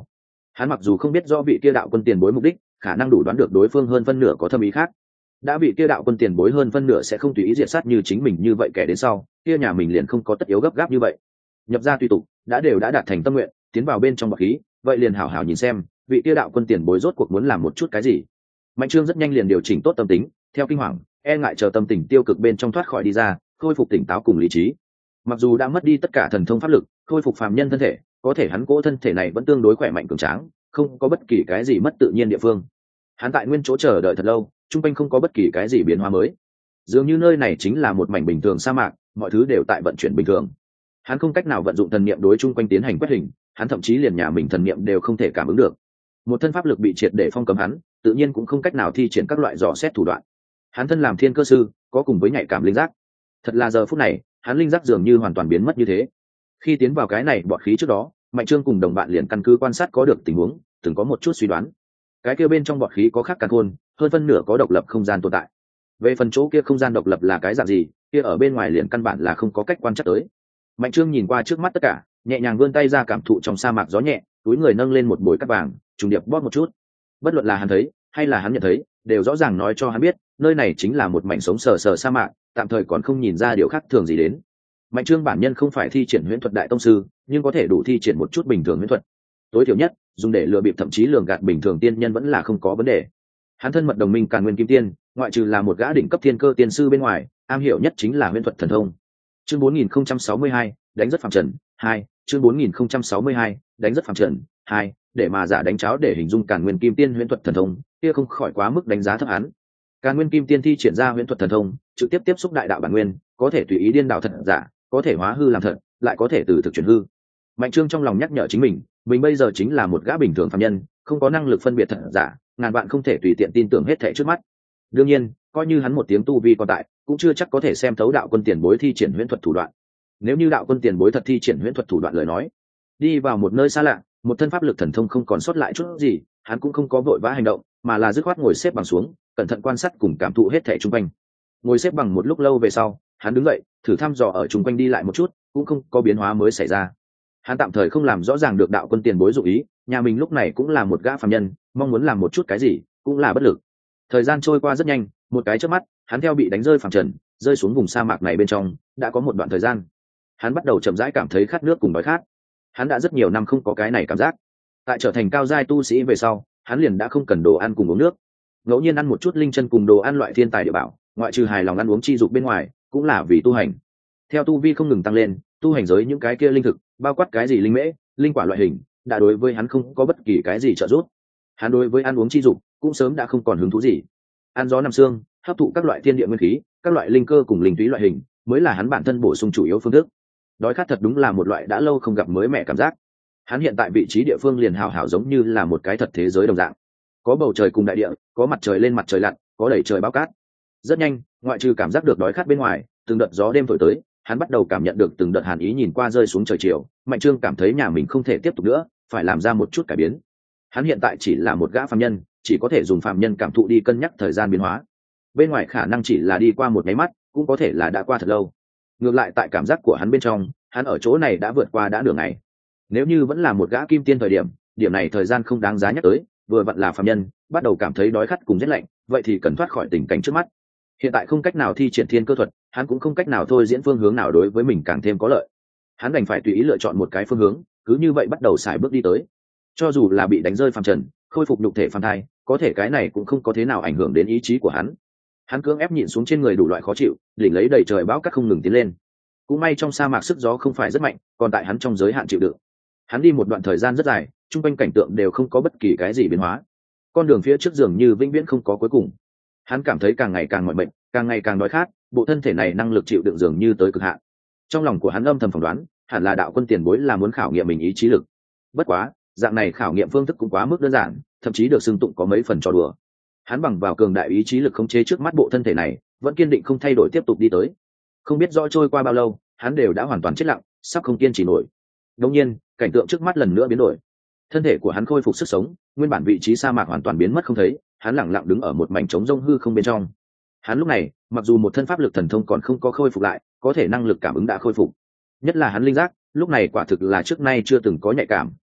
Hắn mặc dù không biết rõ vị kia đạo quân tiền bối mục đích, khả năng đủ đoán được đối phương hơn phân nửa có thâm ý khác. Đã vị kia đạo quân tiền bối hơn phân nửa sẽ không tùy ý diệt sát như chính mình như vậy, kẻ đến sau kia nhà mình liền không có tất yếu gấp gáp như vậy. Nhập ra tùy tục đã đều đã đạt thành tâm nguyện, tiến vào bên trong bậc khí, vậy liền hảo hảo nhìn xem vị kia đạo quân tiền bối rốt cuộc muốn làm một chút cái gì. Mạnh Trương rất nhanh liền điều chỉnh tốt tâm tính, theo kinh hoàng e ngại chờ tâm tình tiêu cực bên trong thoát khỏi đi ra, khôi phục tỉnh táo cùng lý trí. Mặc dù đã mất đi tất cả thần thông pháp lực, khôi phục phàm nhân thân thể, có thể hắn cỗ thân thể này vẫn tương đối khỏe mạnh cường tráng, không có bất kỳ cái gì mất tự nhiên địa phương. Hắn tại nguyên chỗ chờ đợi thật lâu, trung quanh không có bất kỳ cái gì biến hóa mới, dường như nơi này chính là một mảnh bình thường sa mạc, mọi thứ đều tại vận chuyển bình thường. Hắn không cách nào vận dụng thần niệm đối trung quanh tiến hành quét hình, hắn thậm chí liền nhà mình thần niệm đều không thể cảm ứng được. Một thân pháp lực bị triệt để phong cấm, hắn tự nhiên cũng không cách nào thi triển các loại dò xét thủ đoạn. Hắn thân làm thiên cơ sư, có cùng với nhạy cảm linh giác, thật là giờ phút này hắn linh giác dường như hoàn toàn biến mất như thế. Khi tiến vào cái này bọt khí trước đó, Mạnh Trương cùng đồng bạn liền căn cứ quan sát có được tình huống, từng có một chút suy đoán. Cái kia bên trong bọt khí có khác càn khôn, hơn phân nửa có độc lập không gian tồn tại. Về phần chỗ kia không gian độc lập là cái dạng gì, kia ở bên ngoài liền căn bản là không có cách quan trắc tới. Mạnh Trương nhìn qua trước mắt tất cả, nhẹ nhàng vươn tay ra cảm thụ trong sa mạc gió nhẹ, túi người nâng lên một bồi cát vàng, trùng điệp bóp một chút. Bất luận là hắn thấy hay là hắn nhận thấy, đều rõ ràng nói cho hắn biết, nơi này chính là một mảnh sống sờ sờ sa mạc, tạm thời còn không nhìn ra điều khác thường gì đến. Mạnh Trương bản nhân không phải thi triển huyễn thuật đại tông sư, nhưng có thể đủ thi triển một chút bình thường huyễn thuật. Tối thiểu nhất, dùng để lừa bịp thậm chí lường gạt bình thường tiên nhân vẫn là không có vấn đề. Hắn thân mật đồng minh Càn Nguyên Kim Tiên, ngoại trừ là một gã đỉnh cấp thiên cơ tiên sư bên ngoài, am hiểu nhất chính là huyễn thuật thần thông. Chương bốn nghìn không trăm sáu mươi hai, đánh rất phàm trần, hai, chương bốn nghìn không trăm sáu mươi hai, đánh rất phàm trần, hai, để mà giả đánh cháo để hình dung Càn Nguyên Kim Tiên huyễn thuật thần thông, kia không khỏi quá mức đánh giá thấp hắn. Càn Nguyên Kim Tiên thi triển ra huyễn thuật thần thông, trực tiếp tiếp xúc đại đạo bản nguyên, có thể tùy ý điên đảo thật giả, có thể hóa hư làm thật, lại có thể từ thực chuyển hư. Mạnh Trương trong lòng nhắc nhở chính mình, mình bây giờ chính là một gã bình thường phàm nhân, không có năng lực phân biệt thật giả, ngàn bạn không thể tùy tiện tin tưởng hết thảy trước mắt. Đương nhiên, coi như hắn một tiếng tu vi còn tại, cũng chưa chắc có thể xem thấu đạo quân tiền bối thi triển huyễn thuật thủ đoạn. Nếu như đạo quân tiền bối thật thi triển huyễn thuật thủ đoạn lời nói, đi vào một nơi xa lạ, một thân pháp lực thần thông không còn sót lại chút gì, hắn cũng không có vội vã hành động, mà là dứt khoát ngồi xếp bằng xuống, cẩn thận quan sát cùng cảm thụ hết thảy xung quanh. Ngồi xếp bằng một lúc lâu về sau, hắn đứng dậy, thử thăm dò ở xung quanh đi lại một chút, cũng không có biến hóa mới xảy ra. Hắn tạm thời không làm rõ ràng được đạo quân tiền bối dụng ý, nhà mình lúc này cũng là một gã phàm nhân, mong muốn làm một chút cái gì, cũng là bất lực. Thời gian trôi qua rất nhanh, một cái chớp mắt, hắn theo bị đánh rơi phàm trần, rơi xuống vùng sa mạc này bên trong, đã có một đoạn thời gian. Hắn bắt đầu chậm rãi cảm thấy khát nước cùng đói khát. Hắn đã rất nhiều năm không có cái này cảm giác. Tại trở thành cao giai tu sĩ về sau, hắn liền đã không cần đồ ăn cùng uống nước. Ngẫu nhiên ăn một chút linh chân cùng đồ ăn loại thiên tài địa bảo, ngoại trừ hài lòng ăn uống chi dục bên ngoài, cũng là vì tu hành. Theo tu vi không ngừng tăng lên, tu hành giới những cái kia linh thực, bao quát cái gì linh mễ, linh quả loại hình, đã đối với hắn không có bất kỳ cái gì trợ giúp. Hắn đối với ăn uống chi dục cũng sớm đã không còn hứng thú gì. Ăn gió nằm xương, hấp thụ các loại thiên địa nguyên khí, các loại linh cơ cùng linh túy loại hình, mới là hắn bản thân bổ sung chủ yếu phương thức. Đói khát thật đúng là một loại đã lâu không gặp mới mẻ cảm giác. Hắn hiện tại vị trí địa phương liền hào hảo giống như là một cái thật thế giới đồng dạng. Có bầu trời cùng đại địa, có mặt trời lên mặt trời lặn, có đầy trời bao cát. Rất nhanh, ngoại trừ cảm giác được đói khát bên ngoài, từng đợt gió đêm thổi tới, hắn bắt đầu cảm nhận được từng đợt hàn ý nhìn qua rơi xuống trời chiều. Mạnh Trương cảm thấy nhà mình không thể tiếp tục nữa, phải làm ra một chút cải biến. Hắn hiện tại chỉ là một gã phàm nhân, chỉ có thể dùng phàm nhân cảm thụ đi cân nhắc thời gian biến hóa. Bên ngoài khả năng chỉ là đi qua một cái mắt, cũng có thể là đã qua thật lâu. Ngược lại tại cảm giác của hắn bên trong, hắn ở chỗ này đã vượt qua đã nửa ngày. Nếu như vẫn là một gã kim tiên thời điểm, điểm này thời gian không đáng giá nhắc tới, vừa vặn là phàm nhân, bắt đầu cảm thấy đói khát cùng rét lạnh, vậy thì cần thoát khỏi tình cảnh trước mắt. Hiện tại không cách nào thi triển thiên cơ thuật, hắn cũng không cách nào thôi diễn phương hướng nào đối với mình càng thêm có lợi. Hắn đành phải tùy ý lựa chọn một cái phương hướng, cứ như vậy bắt đầu xài bước đi tới. Cho dù là bị đánh rơi phàm trần, khôi phục nhục thể phàm thai, có thể cái này cũng không có thế nào ảnh hưởng đến ý chí của hắn. Hắn cưỡng ép nhịn xuống trên người đủ loại khó chịu, đỉnh lấy đầy trời bão cát không ngừng tiến lên. Cũng may trong sa mạc sức gió không phải rất mạnh, còn tại hắn trong giới hạn chịu đựng. Hắn đi một đoạn thời gian rất dài, chung quanh cảnh tượng đều không có bất kỳ cái gì biến hóa. Con đường phía trước dường như vĩnh viễn không có cuối cùng. Hắn cảm thấy càng ngày càng mỏi mệt, càng ngày càng đói khát, bộ thân thể này năng lực chịu đựng dường như tới cực hạn. Trong lòng của hắn âm thầm phỏng đoán, hẳn là đạo quân tiền bối là muốn khảo nghiệm mình ý chí lực. Bất quá, dạng này khảo nghiệm phương thức cũng quá mức đơn giản, thậm chí được xưng tụng có mấy phần trò đùa. Hắn bằng vào cường đại ý chí lực khống chế trước mắt bộ thân thể này, vẫn kiên định không thay đổi tiếp tục đi tới. Không biết rõ trôi qua bao lâu, hắn đều đã hoàn toàn chết lặng, sắp không kiên trì nổi. Đột nhiên, cảnh tượng trước mắt lần nữa biến đổi. Thân thể của hắn khôi phục sức sống, nguyên bản vị trí sa mạc hoàn toàn biến mất không thấy, hắn lặng lặng đứng ở một mảnh trống rông hư không bên trong. Hắn lúc này, mặc dù một thân pháp lực thần thông còn không có khôi phục lại, có thể năng lực cảm ứng đã khôi phục. Nhất là hắn linh giác, lúc này quả thực là trước nay chưa từng có nhạy cảm,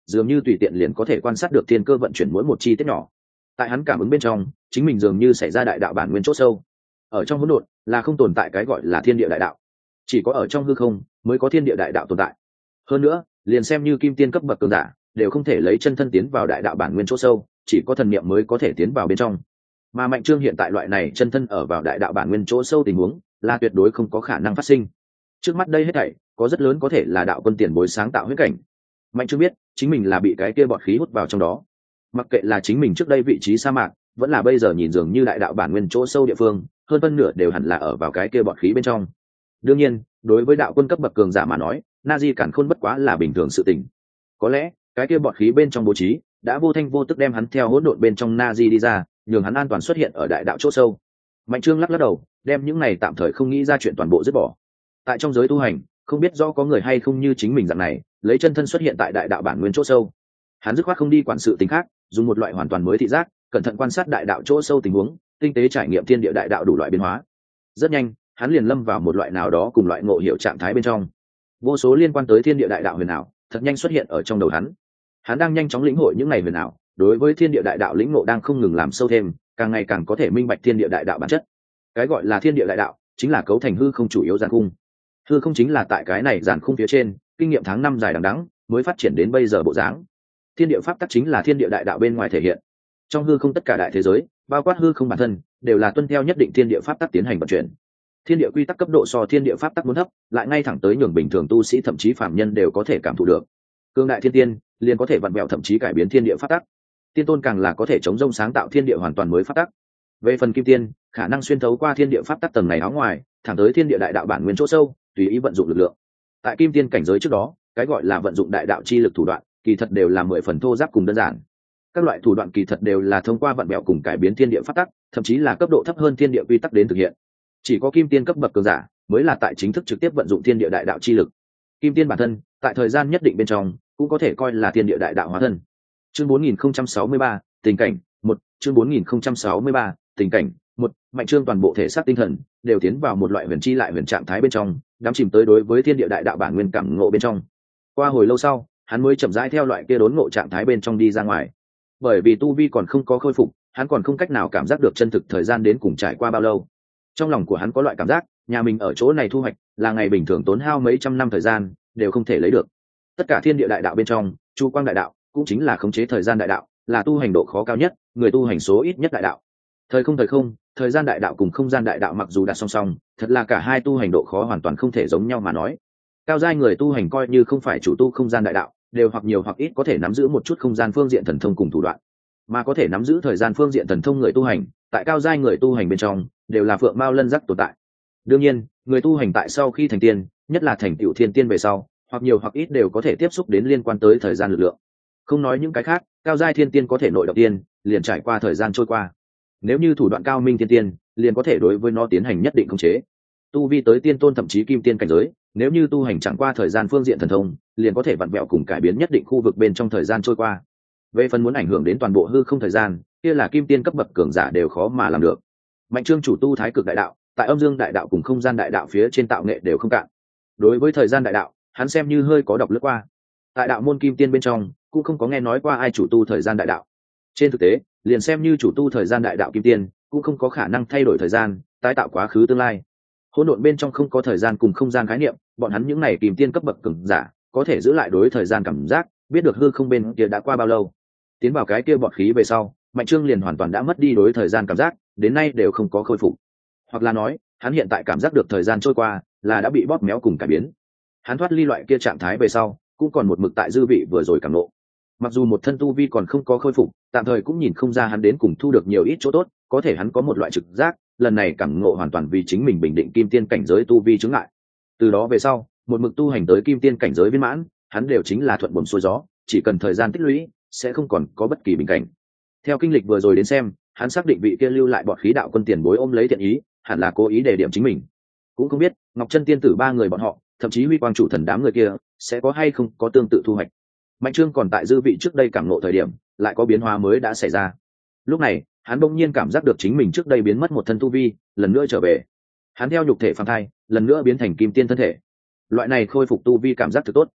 dường như tùy tiện liền có thể quan sát được thiên cơ vận chuyển mỗi một chi tiết nhỏ. Tại hắn cảm ứng bên trong, chính mình dường như xảy ra đại đạo bản nguyên chỗ sâu. Ở trong hỗn độn là không tồn tại cái gọi là thiên địa đại đạo, chỉ có ở trong hư không mới có thiên địa đại đạo tồn tại. Hơn nữa, liền xem như kim tiên cấp bậc cường giả đều không thể lấy chân thân tiến vào đại đạo bản nguyên chỗ sâu, chỉ có thần niệm mới có thể tiến vào bên trong. Mà Mạnh Trương hiện tại loại này chân thân ở vào đại đạo bản nguyên chỗ sâu tình huống là tuyệt đối không có khả năng phát sinh. Trước mắt đây hết thảy có rất lớn có thể là đạo quân tiền bối sáng tạo huyễn cảnh. Mạnh Trương biết chính mình là bị cái kia bọt khí hút vào trong đó. Mặc kệ là chính mình trước đây vị trí sa mạc, vẫn là bây giờ nhìn dường như đại đạo bản nguyên chỗ sâu địa phương, hơn phân nửa đều hẳn là ở vào cái kia bọt khí bên trong. Đương nhiên, đối với đạo quân cấp bậc cường giả mà nói, Nazi cản khôn bất quá là bình thường sự tình. Có lẽ, cái kia bọt khí bên trong bố trí đã vô thanh vô tức đem hắn theo hỗn độn bên trong Nazi đi ra, nhường hắn an toàn xuất hiện ở đại đạo chỗ sâu. Mạnh Trương lắc lắc đầu, đem những này tạm thời không nghĩ ra chuyện toàn bộ dứt bỏ. Tại trong giới tu hành, không biết do có người hay không như chính mình dạng này, lấy chân thân xuất hiện tại đại đạo bản nguyên chỗ sâu. Hắn dứt khoát không đi quản sự tình khác, dùng một loại hoàn toàn mới thị giác, cẩn thận quan sát đại đạo chỗ sâu tình huống, tinh tế trải nghiệm thiên địa đại đạo đủ loại biến hóa. Rất nhanh, hắn liền lâm vào một loại nào đó cùng loại ngộ hiểu trạng thái bên trong. Vô số liên quan tới thiên địa đại đạo huyền ảo, thật nhanh xuất hiện ở trong đầu hắn. Hắn đang nhanh chóng lĩnh hội những này huyền ảo, đối với thiên địa đại đạo lĩnh ngộ đang không ngừng làm sâu thêm, càng ngày càng có thể minh bạch thiên địa đại đạo bản chất. Cái gọi là thiên địa đại đạo, chính là cấu thành hư không chủ yếu giàn khung. Hư không chính là tại cái này giàn khung phía trên, kinh nghiệm tháng năm dài đằng đẵng, mới phát triển đến bây giờ bộ dáng. Thiên địa pháp tắc chính là thiên địa đại đạo bên ngoài thể hiện. Trong hư không tất cả đại thế giới, bao quát hư không bản thân, đều là tuân theo nhất định thiên địa pháp tắc tiến hành vận chuyển. Thiên địa quy tắc cấp độ so thiên địa pháp tắc muốn thấp, lại ngay thẳng tới nhường bình thường tu sĩ thậm chí phàm nhân đều có thể cảm thụ được. Cương đại thiên tiên liền có thể vặn vẹo thậm chí cải biến thiên địa pháp tắc. Tiên tôn càng là có thể chống rông sáng tạo thiên địa hoàn toàn mới pháp tắc. Về phần kim tiên, khả năng xuyên thấu qua thiên địa pháp tắc tầng này áo ngoài, thẳng tới thiên địa đại đạo bản nguyên chỗ sâu, tùy ý vận dụng lực lượng. Tại kim tiên cảnh giới trước đó, cái gọi là vận dụng đại đạo chi lực thủ đoạn, kỳ thật đều là mười phần thô ráp cùng đơn giản. Các loại thủ đoạn kỳ thật đều là thông qua vặn vẹo cùng cải biến thiên địa pháp tắc, thậm chí là cấp độ thấp hơn thiên địa quy tắc đến thực hiện. Chỉ có kim tiên cấp bậc cường giả mới là tại chính thức trực tiếp vận dụng thiên địa đại đạo chi lực. Kim tiên bản thân, tại thời gian nhất định bên trong, cũng có thể coi là thiên địa đại đạo hóa thân. Chương bốn nghìn không trăm sáu mươi ba, tình cảnh một. Chương bốn nghìn không trăm sáu mươi ba, tình cảnh một. Mạnh Trương toàn bộ thể xác tinh thần đều tiến vào một loại huyền chi lại huyền trạng thái bên trong, đắm chìm tới đối với thiên địa đại đạo bản nguyên cảm ngộ bên trong. Qua hồi lâu sau, hắn mới chậm rãi theo loại kia đốn ngộ trạng thái bên trong đi ra ngoài. Bởi vì tu vi còn không có khôi phục, hắn còn không cách nào cảm giác được chân thực thời gian đến cùng trải qua bao lâu. Trong lòng của hắn có loại cảm giác, nhà mình ở chỗ này thu hoạch là ngày bình thường tốn hao mấy trăm năm thời gian đều không thể lấy được. Tất cả thiên địa đại đạo bên trong, chu quang đại đạo cũng chính là khống chế thời gian đại đạo, là tu hành độ khó cao nhất, người tu hành số ít nhất đại đạo. Thời không thời không, thời gian đại đạo cùng không gian đại đạo mặc dù đặt song song, thật là cả hai tu hành độ khó hoàn toàn không thể giống nhau mà nói. Cao giai người tu hành coi như không phải chủ tu không gian đại đạo, đều hoặc nhiều hoặc ít có thể nắm giữ một chút không gian phương diện thần thông cùng thủ đoạn, mà có thể nắm giữ thời gian phương diện thần thông người tu hành, tại cao giai người tu hành bên trong đều là phượng mao lân giác tồn tại. Đương nhiên, người tu hành tại sau khi thành tiên, nhất là thành tựu thiên tiên về sau, hoặc nhiều hoặc ít đều có thể tiếp xúc đến liên quan tới thời gian lực lượng. Không nói những cái khác, cao giai thiên tiên có thể nội động tiên, liền trải qua thời gian trôi qua. Nếu như thủ đoạn cao minh thiên tiên, liền có thể đối với nó tiến hành nhất định khống chế. Tu vi tới tiên tôn thậm chí kim tiên cảnh giới, nếu như tu hành chẳng qua thời gian phương diện thần thông, liền có thể vặn vẹo cùng cải biến nhất định khu vực bên trong thời gian trôi qua. Về phần muốn ảnh hưởng đến toàn bộ hư không thời gian, kia là kim tiên cấp bậc cường giả đều khó mà làm được. Mạnh Trương chủ tu thái cực đại đạo, tại âm dương đại đạo cùng không gian đại đạo phía trên tạo nghệ đều không cạn. Đối với thời gian đại đạo, hắn xem như hơi có đọc lướt qua. Tại đạo môn kim tiên bên trong, cũng không có nghe nói qua ai chủ tu thời gian đại đạo. Trên thực tế, liền xem như chủ tu thời gian đại đạo kim tiên, cũng không có khả năng thay đổi thời gian, tái tạo quá khứ tương lai. Hỗn độn bên trong không có thời gian cùng không gian khái niệm, bọn hắn những này kim tiên cấp bậc cường giả, có thể giữ lại đối thời gian cảm giác, biết được hư không bên kia đã qua bao lâu. Tiến vào cái kia bọt khí về sau, Mạnh Trương liền hoàn toàn đã mất đi đối thời gian cảm giác, đến nay đều không có khôi phục. Hoặc là nói, hắn hiện tại cảm giác được thời gian trôi qua, là đã bị bóp méo cùng cải biến. Hắn thoát ly loại kia trạng thái về sau, cũng còn một mực tại dư vị vừa rồi cảm ngộ. Mặc dù một thân tu vi còn không có khôi phục, tạm thời cũng nhìn không ra hắn đến cùng thu được nhiều ít chỗ tốt, có thể hắn có một loại trực giác, lần này cảm ngộ hoàn toàn vì chính mình bình định kim tiên cảnh giới tu vi chứng ngại. Từ đó về sau, một mực tu hành tới kim tiên cảnh giới viên mãn, hắn đều chính là thuận buồm xuôi gió, chỉ cần thời gian tích lũy, sẽ không còn có bất kỳ bình cảnh. Theo kinh lịch vừa rồi đến xem, hắn xác định vị kia lưu lại bọt khí đạo quân tiền bối ôm lấy thiện ý, hẳn là cố ý để điểm chính mình. Cũng không biết Ngọc Chân tiên tử ba người bọn họ, thậm chí Huy Quang chủ thần đám người kia, sẽ có hay không có tương tự thu hoạch. Mạnh Trương còn tại dư vị trước đây cảm ngộ thời điểm, lại có biến hóa mới đã xảy ra. Lúc này, hắn bỗng nhiên cảm giác được chính mình trước đây biến mất một thân tu vi, lần nữa trở về. Hắn theo nhục thể phàm thai, lần nữa biến thành kim tiên thân thể. Loại này khôi phục tu vi cảm giác thực tốt.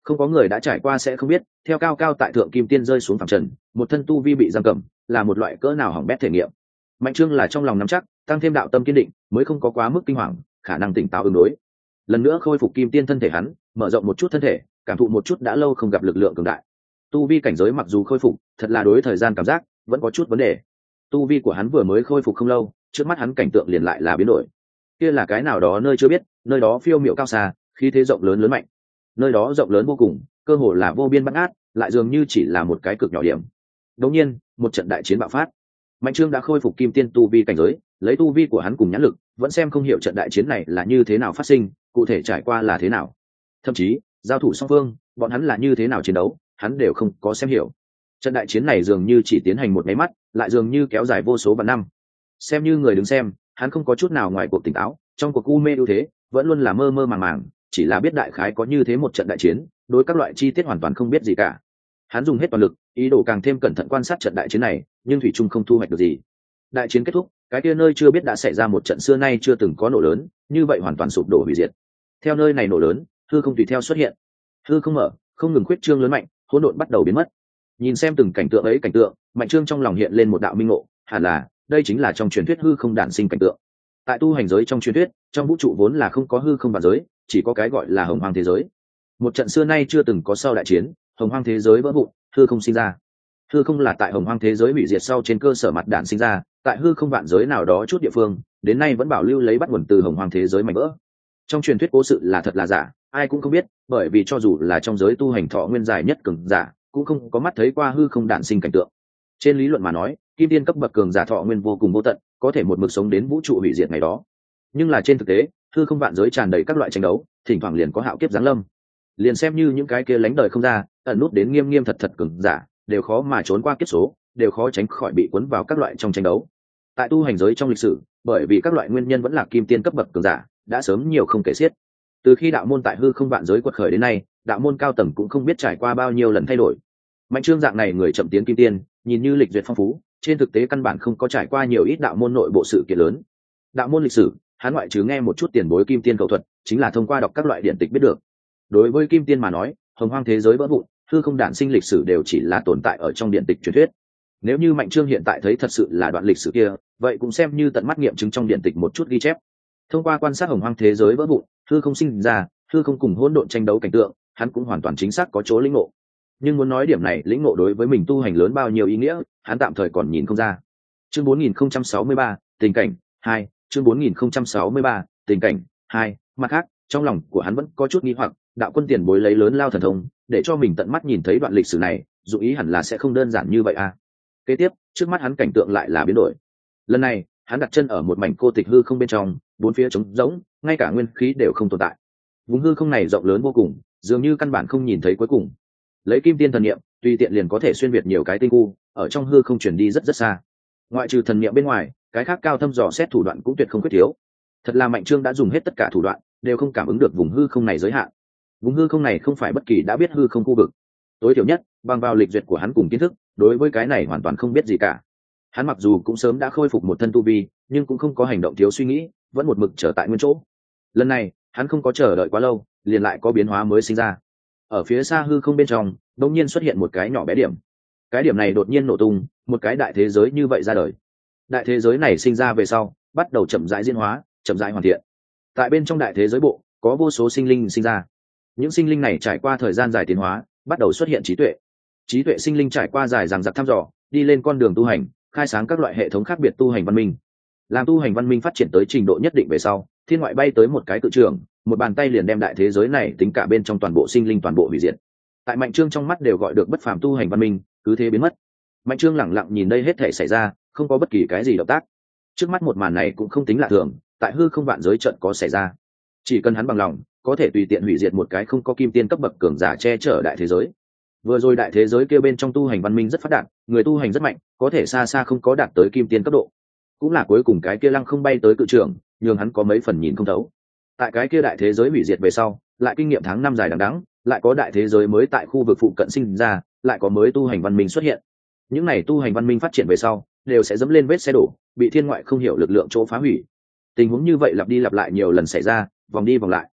Không có người đã trải qua sẽ không biết, theo cao cao tại thượng kim tiên rơi xuống phẳng trần, một thân tu vi bị giam cầm, là một loại cỡ nào hỏng bét thể nghiệm. Mạnh Trương là trong lòng nắm chắc, tăng thêm đạo tâm kiên định, mới không có quá mức kinh hoàng, khả năng tỉnh táo ứng đối. Lần nữa khôi phục kim tiên thân thể hắn, mở rộng một chút thân thể, cảm thụ một chút đã lâu không gặp lực lượng cường đại. Tu vi cảnh giới mặc dù khôi phục, thật là đối thời gian cảm giác vẫn có chút vấn đề. Tu vi của hắn vừa mới khôi phục không lâu, trước mắt hắn cảnh tượng liền lại là biến đổi. Kia là cái nào đó nơi chưa biết, nơi đó phiêu miệu cao xa, khí thế rộng lớn lớn mạnh. Nơi đó rộng lớn vô cùng, cơ hồ là vô biên bát ngát, lại dường như chỉ là một cái cực nhỏ điểm. Đột nhiên, một trận đại chiến bạo phát. Mạnh Trương đã khôi phục kim tiên tu vi cảnh giới, lấy tu vi của hắn cùng nhãn lực, vẫn xem không hiểu trận đại chiến này là như thế nào phát sinh, cụ thể trải qua là thế nào. Thậm chí, giao thủ song phương, bọn hắn là như thế nào chiến đấu, hắn đều không có xem hiểu. Trận đại chiến này dường như chỉ tiến hành một cái mắt, lại dường như kéo dài vô số vạn năm. Xem như người đứng xem, hắn không có chút nào ngoài cuộc tỉnh táo, trong cuộc u mê ưu thế, vẫn luôn là mơ mơ màng màng, chỉ là biết đại khái có như thế một trận đại chiến, đối các loại chi tiết hoàn toàn không biết gì cả. Hắn dùng hết toàn lực, ý đồ càng thêm cẩn thận quan sát trận đại chiến này, nhưng thủy chung không thu hoạch được gì. Đại chiến kết thúc, cái kia nơi chưa biết đã xảy ra một trận xưa nay chưa từng có nổ lớn, như vậy hoàn toàn sụp đổ hủy diệt. Theo nơi này nổ lớn, hư không tùy theo xuất hiện. Hư không mở, không ngừng khuyết trương lớn mạnh, hỗn độn bắt đầu biến mất. Nhìn xem từng cảnh tượng ấy cảnh tượng, Mạnh Trương trong lòng hiện lên một đạo minh ngộ, hẳn là đây chính là trong truyền thuyết hư không đản sinh cảnh tượng. Tại tu hành giới trong truyền thuyết, trong vũ trụ vốn là không có hư không vạn giới, chỉ có cái gọi là hồng hoang thế giới. Một trận xưa nay chưa từng có sau đại chiến, hồng hoang thế giới vỡ vụn, hư không sinh ra. Hư không là tại hồng hoang thế giới hủy diệt sau trên cơ sở mặt đản sinh ra, tại hư không vạn giới nào đó chút địa phương, đến nay vẫn bảo lưu lấy bắt nguồn từ hồng hoang thế giới mảnh vỡ. Trong truyền thuyết cố sự là thật là giả, ai cũng không biết, bởi vì cho dù là trong giới tu hành thọ nguyên dài nhất cường giả, cũng không có mắt thấy qua hư không đản sinh cảnh tượng. Trên lý luận mà nói, kim tiên cấp bậc cường giả thọ nguyên vô cùng vô tận, có thể một mực sống đến vũ trụ hủy diệt ngày đó. Nhưng là trên thực tế, hư không vạn giới tràn đầy các loại tranh đấu, thỉnh thoảng liền có hạo kiếp giáng lâm. Liền xem như những cái kia lánh đời không ra, ẩn nút đến nghiêm nghiêm thật thật cường giả, đều khó mà trốn qua kiếp số, đều khó tránh khỏi bị cuốn vào các loại trong tranh đấu. Tại tu hành giới trong lịch sử, bởi vì các loại nguyên nhân vẫn là kim tiên cấp bậc cường giả, đã sớm nhiều không kể xiết. Từ khi đạo môn tại hư không vạn giới quật khởi đến nay, đạo môn cao tầng cũng không biết trải qua bao nhiêu lần thay đổi. Mạnh Trương dạng này người chậm tiến kim tiên, nhìn như lịch duyệt phong phú, trên thực tế căn bản không có trải qua nhiều ít đạo môn nội bộ sự kiện lớn. Đạo môn lịch sử, hắn ngoại trừ nghe một chút tiền bối kim tiên cầu thuật, chính là thông qua đọc các loại điển tịch biết được. Đối với kim tiên mà nói, hồng hoang thế giới vỡ vụn, hư không đản sinh lịch sử đều chỉ là tồn tại ở trong điển tịch truyền thuyết. Nếu như Mạnh Trương hiện tại thấy thật sự là đoạn lịch sử kia, vậy cũng xem như tận mắt nghiệm chứng trong điển tịch một chút ghi chép. Thông qua quan sát hồng hoang thế giới vỡ vụn, hư không sinh ra, hư không cùng hỗn độn tranh đấu cảnh tượng, hắn cũng hoàn toàn chính xác có chỗ lĩnh ngộ. Nhưng muốn nói điểm này lĩnh ngộ đối với mình tu hành lớn bao nhiêu ý nghĩa, hắn tạm thời còn nhìn không ra. Chương bốn nghìn không trăm sáu mươi ba, tình cảnh hai, chương bốn nghìn không trăm sáu mươi ba, tình cảnh hai. Mặt khác, trong lòng của hắn vẫn có chút nghi hoặc, đạo quân tiền bối lấy lớn lao thần thông, để cho mình tận mắt nhìn thấy đoạn lịch sử này, dù ý hẳn là sẽ không đơn giản như vậy à. Kế tiếp, trước mắt hắn cảnh tượng lại là biến đổi. Lần này, hắn đặt chân ở một mảnh cô tịch hư không bên trong, bốn phía trống rỗng, ngay cả nguyên khí đều không tồn tại. Vùng hư không này rộng lớn vô cùng, dường như căn bản không nhìn thấy cuối cùng. Lấy kim tiên thần niệm, tùy tiện liền có thể xuyên việt nhiều cái tinh khu, ở trong hư không chuyển đi rất rất xa. Ngoại trừ thần niệm bên ngoài, cái khác cao thâm dò xét thủ đoạn cũng tuyệt không khuyết thiếu. Thật là Mạnh Trương đã dùng hết tất cả thủ đoạn, đều không cảm ứng được vùng hư không này giới hạn. Vùng hư không này không phải bất kỳ đã biết hư không khu vực. Tối thiểu nhất, bằng vào lịch duyệt của hắn cùng kiến thức, đối với cái này hoàn toàn không biết gì cả. Hắn mặc dù cũng sớm đã khôi phục một thân tu vi, nhưng cũng không có hành động thiếu suy nghĩ, vẫn một mực trở tại nguyên chỗ. Lần này, hắn không có chờ đợi quá lâu, liền lại có biến hóa mới sinh ra. Ở phía xa hư không bên trong, đột nhiên xuất hiện một cái nhỏ bé điểm. Cái điểm này đột nhiên nổ tung, một cái đại thế giới như vậy ra đời. Đại thế giới này sinh ra về sau, bắt đầu chậm rãi diễn hóa, chậm rãi hoàn thiện. Tại bên trong đại thế giới bộ, có vô số sinh linh sinh ra. Những sinh linh này trải qua thời gian dài tiến hóa, bắt đầu xuất hiện trí tuệ. Trí tuệ sinh linh trải qua dài dằng dặc thăm dò, đi lên con đường tu hành, khai sáng các loại hệ thống khác biệt tu hành văn minh. Làm tu hành văn minh phát triển tới trình độ nhất định về sau, thiên ngoại bay tới một cái cự trường, một bàn tay liền đem đại thế giới này tính cả bên trong toàn bộ sinh linh toàn bộ hủy diệt. Tại Mạnh Trương trong mắt đều gọi được bất phàm tu hành văn minh, cứ thế biến mất. Mạnh Trương lẳng lặng nhìn đây hết thể xảy ra, không có bất kỳ cái gì động tác. Trước mắt một màn này cũng không tính lạ thường, tại hư không vạn giới trận có xảy ra. Chỉ cần hắn bằng lòng, có thể tùy tiện hủy diệt một cái không có kim tiên cấp bậc cường giả che chở đại thế giới. Vừa rồi đại thế giới kia bên trong tu hành văn minh rất phát đạt, người tu hành rất mạnh, có thể xa xa không có đạt tới kim tiên cấp độ. Cũng là cuối cùng cái kia lăng không bay tới cự trường, nhường hắn có mấy phần nhìn không thấu. Tại cái kia đại thế giới hủy diệt về sau, lại kinh nghiệm tháng năm dài đằng đẵng, lại có đại thế giới mới tại khu vực phụ cận sinh ra, lại có mới tu hành văn minh xuất hiện. Những này tu hành văn minh phát triển về sau, đều sẽ dẫm lên vết xe đổ, bị thiên ngoại không hiểu lực lượng chỗ phá hủy. Tình huống như vậy lặp đi lặp lại nhiều lần xảy ra, vòng đi vòng lại.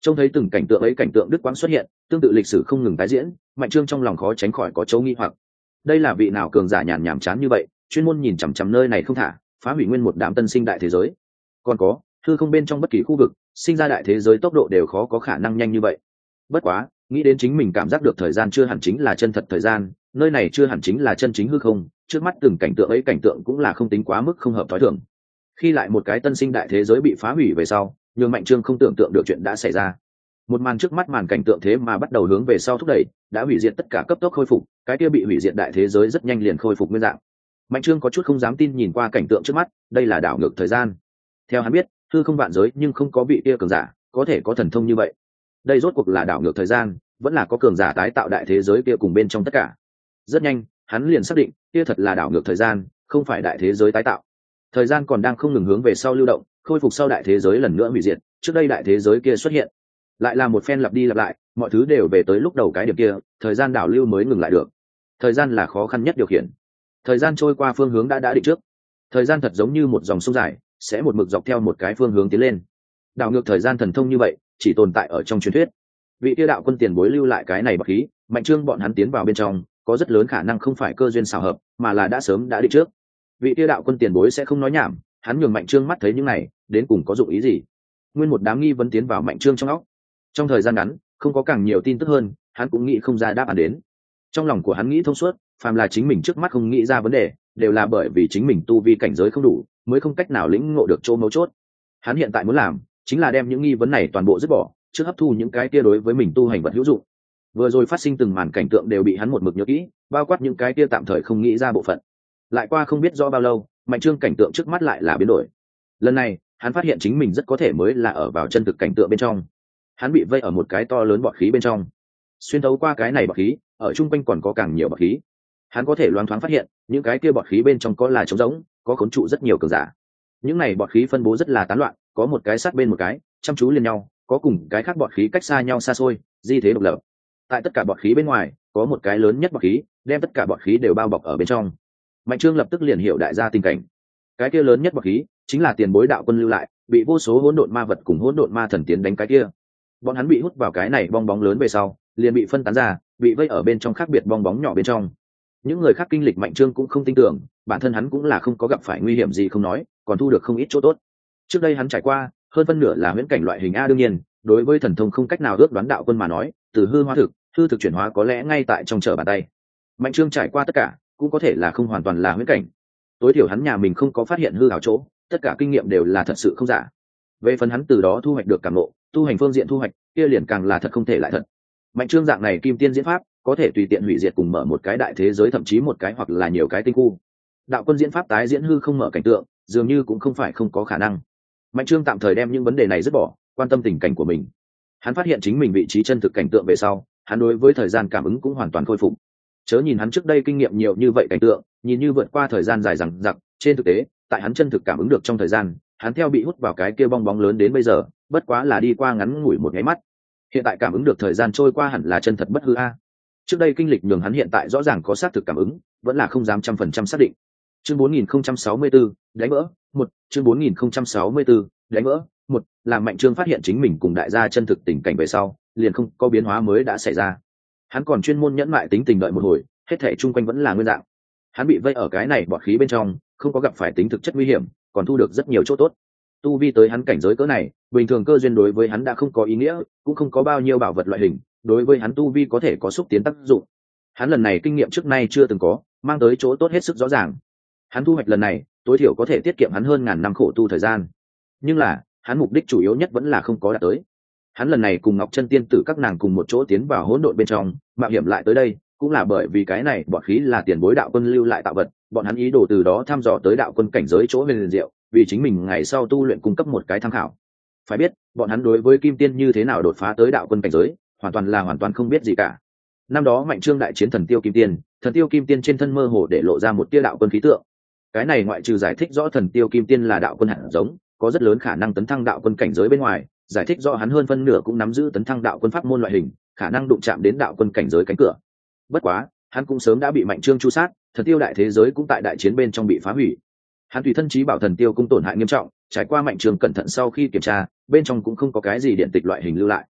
Trông thấy từng cảnh tượng ấy, cảnh tượng đứt quãng xuất hiện, tương tự lịch sử không ngừng tái diễn, Mạnh Trương trong lòng khó tránh khỏi có chỗ nghi hoặc. Đây là vị nào cường giả nhàn nhảm chán như vậy, chuyên môn nhìn chằm chằm nơi này không thả, phá hủy nguyên một đám tân sinh đại thế giới. Còn có, hư không bên trong bất kỳ khu vực, sinh ra đại thế giới tốc độ đều khó có khả năng nhanh như vậy. Bất quá, nghĩ đến chính mình cảm giác được thời gian chưa hẳn chính là chân thật thời gian, nơi này chưa hẳn chính là chân chính hư không, trước mắt từng cảnh tượng ấy cảnh tượng cũng là không tính quá mức không hợp thói thường. Khi lại một cái tân sinh đại thế giới bị phá hủy về sau, nhưng Mạnh Trương không tưởng tượng được chuyện đã xảy ra. Một màn trước mắt màn cảnh tượng thế mà bắt đầu hướng về sau thúc đẩy, đã hủy diệt tất cả cấp tốc khôi phục, cái kia bị hủy diệt đại thế giới rất nhanh liền khôi phục nguyên dạng. Mạnh Trương có chút không dám tin nhìn qua cảnh tượng trước mắt, đây là đảo ngược thời gian. Theo hắn biết, hư không vạn giới nhưng không có vị kia cường giả có thể có thần thông như vậy. Đây rốt cuộc là đảo ngược thời gian, vẫn là có cường giả tái tạo đại thế giới kia cùng bên trong tất cả. Rất nhanh, hắn liền xác định, kia thật là đảo ngược thời gian, không phải đại thế giới tái tạo. Thời gian còn đang không ngừng hướng về sau lưu động, khôi phục sau đại thế giới lần nữa hủy diệt, trước đây đại thế giới kia xuất hiện, lại là một phen lặp đi lặp lại, mọi thứ đều về tới lúc đầu cái điểm kia, thời gian đảo lưu mới ngừng lại được. Thời gian là khó khăn nhất điều khiển. Thời gian trôi qua phương hướng đã đã định trước. Thời gian thật giống như một dòng sông dài, sẽ một mực dọc theo một cái phương hướng tiến lên. Đảo ngược thời gian thần thông như vậy, chỉ tồn tại ở trong truyền thuyết. Vị tiêu đạo quân tiền bối lưu lại cái này bậc khí, Mạnh Trương bọn hắn tiến vào bên trong, có rất lớn khả năng không phải cơ duyên xảo hợp, mà là đã sớm đã định trước. Vị tiêu đạo quân tiền bối sẽ không nói nhảm, hắn nhường Mạnh Trương mắt thấy những này, đến cùng có dụng ý gì? Nguyên một đám nghi vấn tiến vào Mạnh Trương trong óc. Trong thời gian ngắn, không có càng nhiều tin tức hơn, hắn cũng nghĩ không ra đáp án đến. Trong lòng của hắn nghĩ thông suốt, phàm là chính mình trước mắt không nghĩ ra vấn đề, đều là bởi vì chính mình tu vi cảnh giới không đủ, mới không cách nào lĩnh ngộ được chỗ mấu chốt. Hắn hiện tại muốn làm, chính là đem những nghi vấn này toàn bộ dứt bỏ, trước hấp thu những cái kia đối với mình tu hành vật hữu dụng. Vừa rồi phát sinh từng màn cảnh tượng đều bị hắn một mực nhớ kỹ, bao quát những cái kia tạm thời không nghĩ ra bộ phận. Lại qua không biết rõ bao lâu, Mạnh Trương cảnh tượng trước mắt lại là biến đổi. Lần này, hắn phát hiện chính mình rất có thể mới là ở vào chân thực cảnh tượng bên trong. Hắn bị vây ở một cái to lớn bọt khí bên trong. Xuyên thấu qua cái này bọt khí, ở trung quanh còn có càng nhiều bọt khí. Hắn có thể loáng thoáng phát hiện, những cái kia bọt khí bên trong có là trống rỗng, có khốn trụ rất nhiều cường giả. Những này bọt khí phân bố rất là tán loạn, có một cái sát bên một cái, chăm chú liền nhau, có cùng cái khác bọt khí cách xa nhau xa xôi, di thế độc lập. Tại tất cả bọt khí bên ngoài, có một cái lớn nhất bọt khí, đem tất cả bọt khí đều bao bọc ở bên trong. Mạnh Trương lập tức liền hiểu đại gia tình cảnh. Cái kia lớn nhất bọt khí, chính là tiền bối đạo quân lưu lại, bị vô số hỗn độn ma vật cùng hỗn độn ma thần tiến đánh cái kia. Bọn hắn bị hút vào cái này bong bóng lớn về sau, liền bị phân tán ra, bị vây ở bên trong khác biệt bong bóng nhỏ bên trong. Những người khác kinh lịch Mạnh Trương cũng không tin tưởng, bản thân hắn cũng là không có gặp phải nguy hiểm gì không nói, còn thu được không ít chỗ tốt. Trước đây hắn trải qua, hơn phân nửa là huyễn cảnh loại hình a, đương nhiên, đối với thần thông không cách nào ước đoán đạo quân mà nói, từ hư hóa thực, hư thực chuyển hóa có lẽ ngay tại trong trở bàn tay. Mạnh Trương trải qua tất cả, cũng có thể là không hoàn toàn là huyễn cảnh. Tối thiểu hắn nhà mình không có phát hiện hư ảo chỗ, tất cả kinh nghiệm đều là thật sự không giả. Về phần hắn từ đó thu hoạch được cảm ngộ, tu hành phương diện thu hoạch, kia liền càng là thật không thể lại thật. Mạnh Trương dạng này kim tiên diễn pháp, có thể tùy tiện hủy diệt cùng mở một cái đại thế giới, thậm chí một cái hoặc là nhiều cái tinh khu. Đạo quân diễn pháp tái diễn hư không mở cảnh tượng, dường như cũng không phải không có khả năng. Mạnh Trương tạm thời đem những vấn đề này dứt bỏ, quan tâm tình cảnh của mình. Hắn phát hiện chính mình vị trí chân thực cảnh tượng về sau, hắn đối với thời gian cảm ứng cũng hoàn toàn khôi phục. Chớ nhìn hắn trước đây kinh nghiệm nhiều như vậy cảnh tượng, nhìn như vượt qua thời gian dài dằng dặc, trên thực tế, tại hắn chân thực cảm ứng được trong thời gian, hắn theo bị hút vào cái kia bong bóng lớn đến bây giờ, bất quá là đi qua ngắn ngủi một nháy mắt. Hiện tại cảm ứng được thời gian trôi qua hẳn là chân thật bất hư a. Trước đây kinh lịch nhường hắn hiện tại rõ ràng có xác thực cảm ứng, vẫn là không dám trăm phần trăm xác định. Chương bốn nghìn không trăm sáu mươi tư, đánh vỡ, một, chương bốn nghìn không trăm sáu mươi tư, đánh vỡ, một, làm Mạnh Trương phát hiện chính mình cùng đại gia chân thực tình cảnh về sau, liền không có biến hóa mới đã xảy ra. Hắn còn chuyên môn nhẫn mại tính tình đợi một hồi, hết thảy chung quanh vẫn là nguyên dạng. Hắn bị vây ở cái này bọt khí bên trong, không có gặp phải tính thực chất nguy hiểm, còn thu được rất nhiều chỗ tốt. Tu vi tới hắn cảnh giới cỡ này, bình thường cơ duyên đối với hắn đã không có ý nghĩa, cũng không có bao nhiêu bảo vật loại hình, đối với hắn tu vi có thể có xúc tiến tác dụng. Hắn lần này kinh nghiệm trước nay chưa từng có, mang tới chỗ tốt hết sức rõ ràng. Hắn thu hoạch lần này, tối thiểu có thể tiết kiệm hắn hơn ngàn năm khổ tu thời gian. Nhưng là, hắn mục đích chủ yếu nhất vẫn là không có đạt tới. Hắn lần này cùng Ngọc Chân tiên tử các nàng cùng một chỗ tiến vào hỗn độn bên trong, mạo hiểm lại tới đây, cũng là bởi vì cái này bọt khí là tiền bối đạo quân lưu lại tạo vật, bọn hắn ý đồ từ đó thăm dò tới đạo quân cảnh giới chỗ huyền diệu, vì chính mình ngày sau tu luyện cung cấp một cái tham khảo. Phải biết, bọn hắn đối với kim tiên như thế nào đột phá tới đạo quân cảnh giới, hoàn toàn là hoàn toàn không biết gì cả. Năm đó Mạnh Trương đại chiến thần tiêu kim tiên, thần tiêu kim tiên trên thân mơ hồ để lộ ra một tia đạo quân khí tượng. Cái này ngoại trừ giải thích rõ thần tiêu kim tiên là đạo quân hạt giống, có rất lớn khả năng tấn thăng đạo quân cảnh giới bên ngoài, giải thích rõ hắn hơn phân nửa cũng nắm giữ tấn thăng đạo quân pháp môn loại hình, khả năng đụng chạm đến đạo quân cảnh giới cánh cửa. Bất quá, hắn cũng sớm đã bị Mạnh Trương chu sát, thần tiêu đại thế giới cũng tại đại chiến bên trong bị phá hủy. Hắn tùy thân trí bảo thần tiêu cũng tổn hại nghiêm trọng, trải qua Mạnh Trương cẩn thận sau khi kiểm tra, bên trong cũng không có cái gì điện tịch loại hình lưu lại.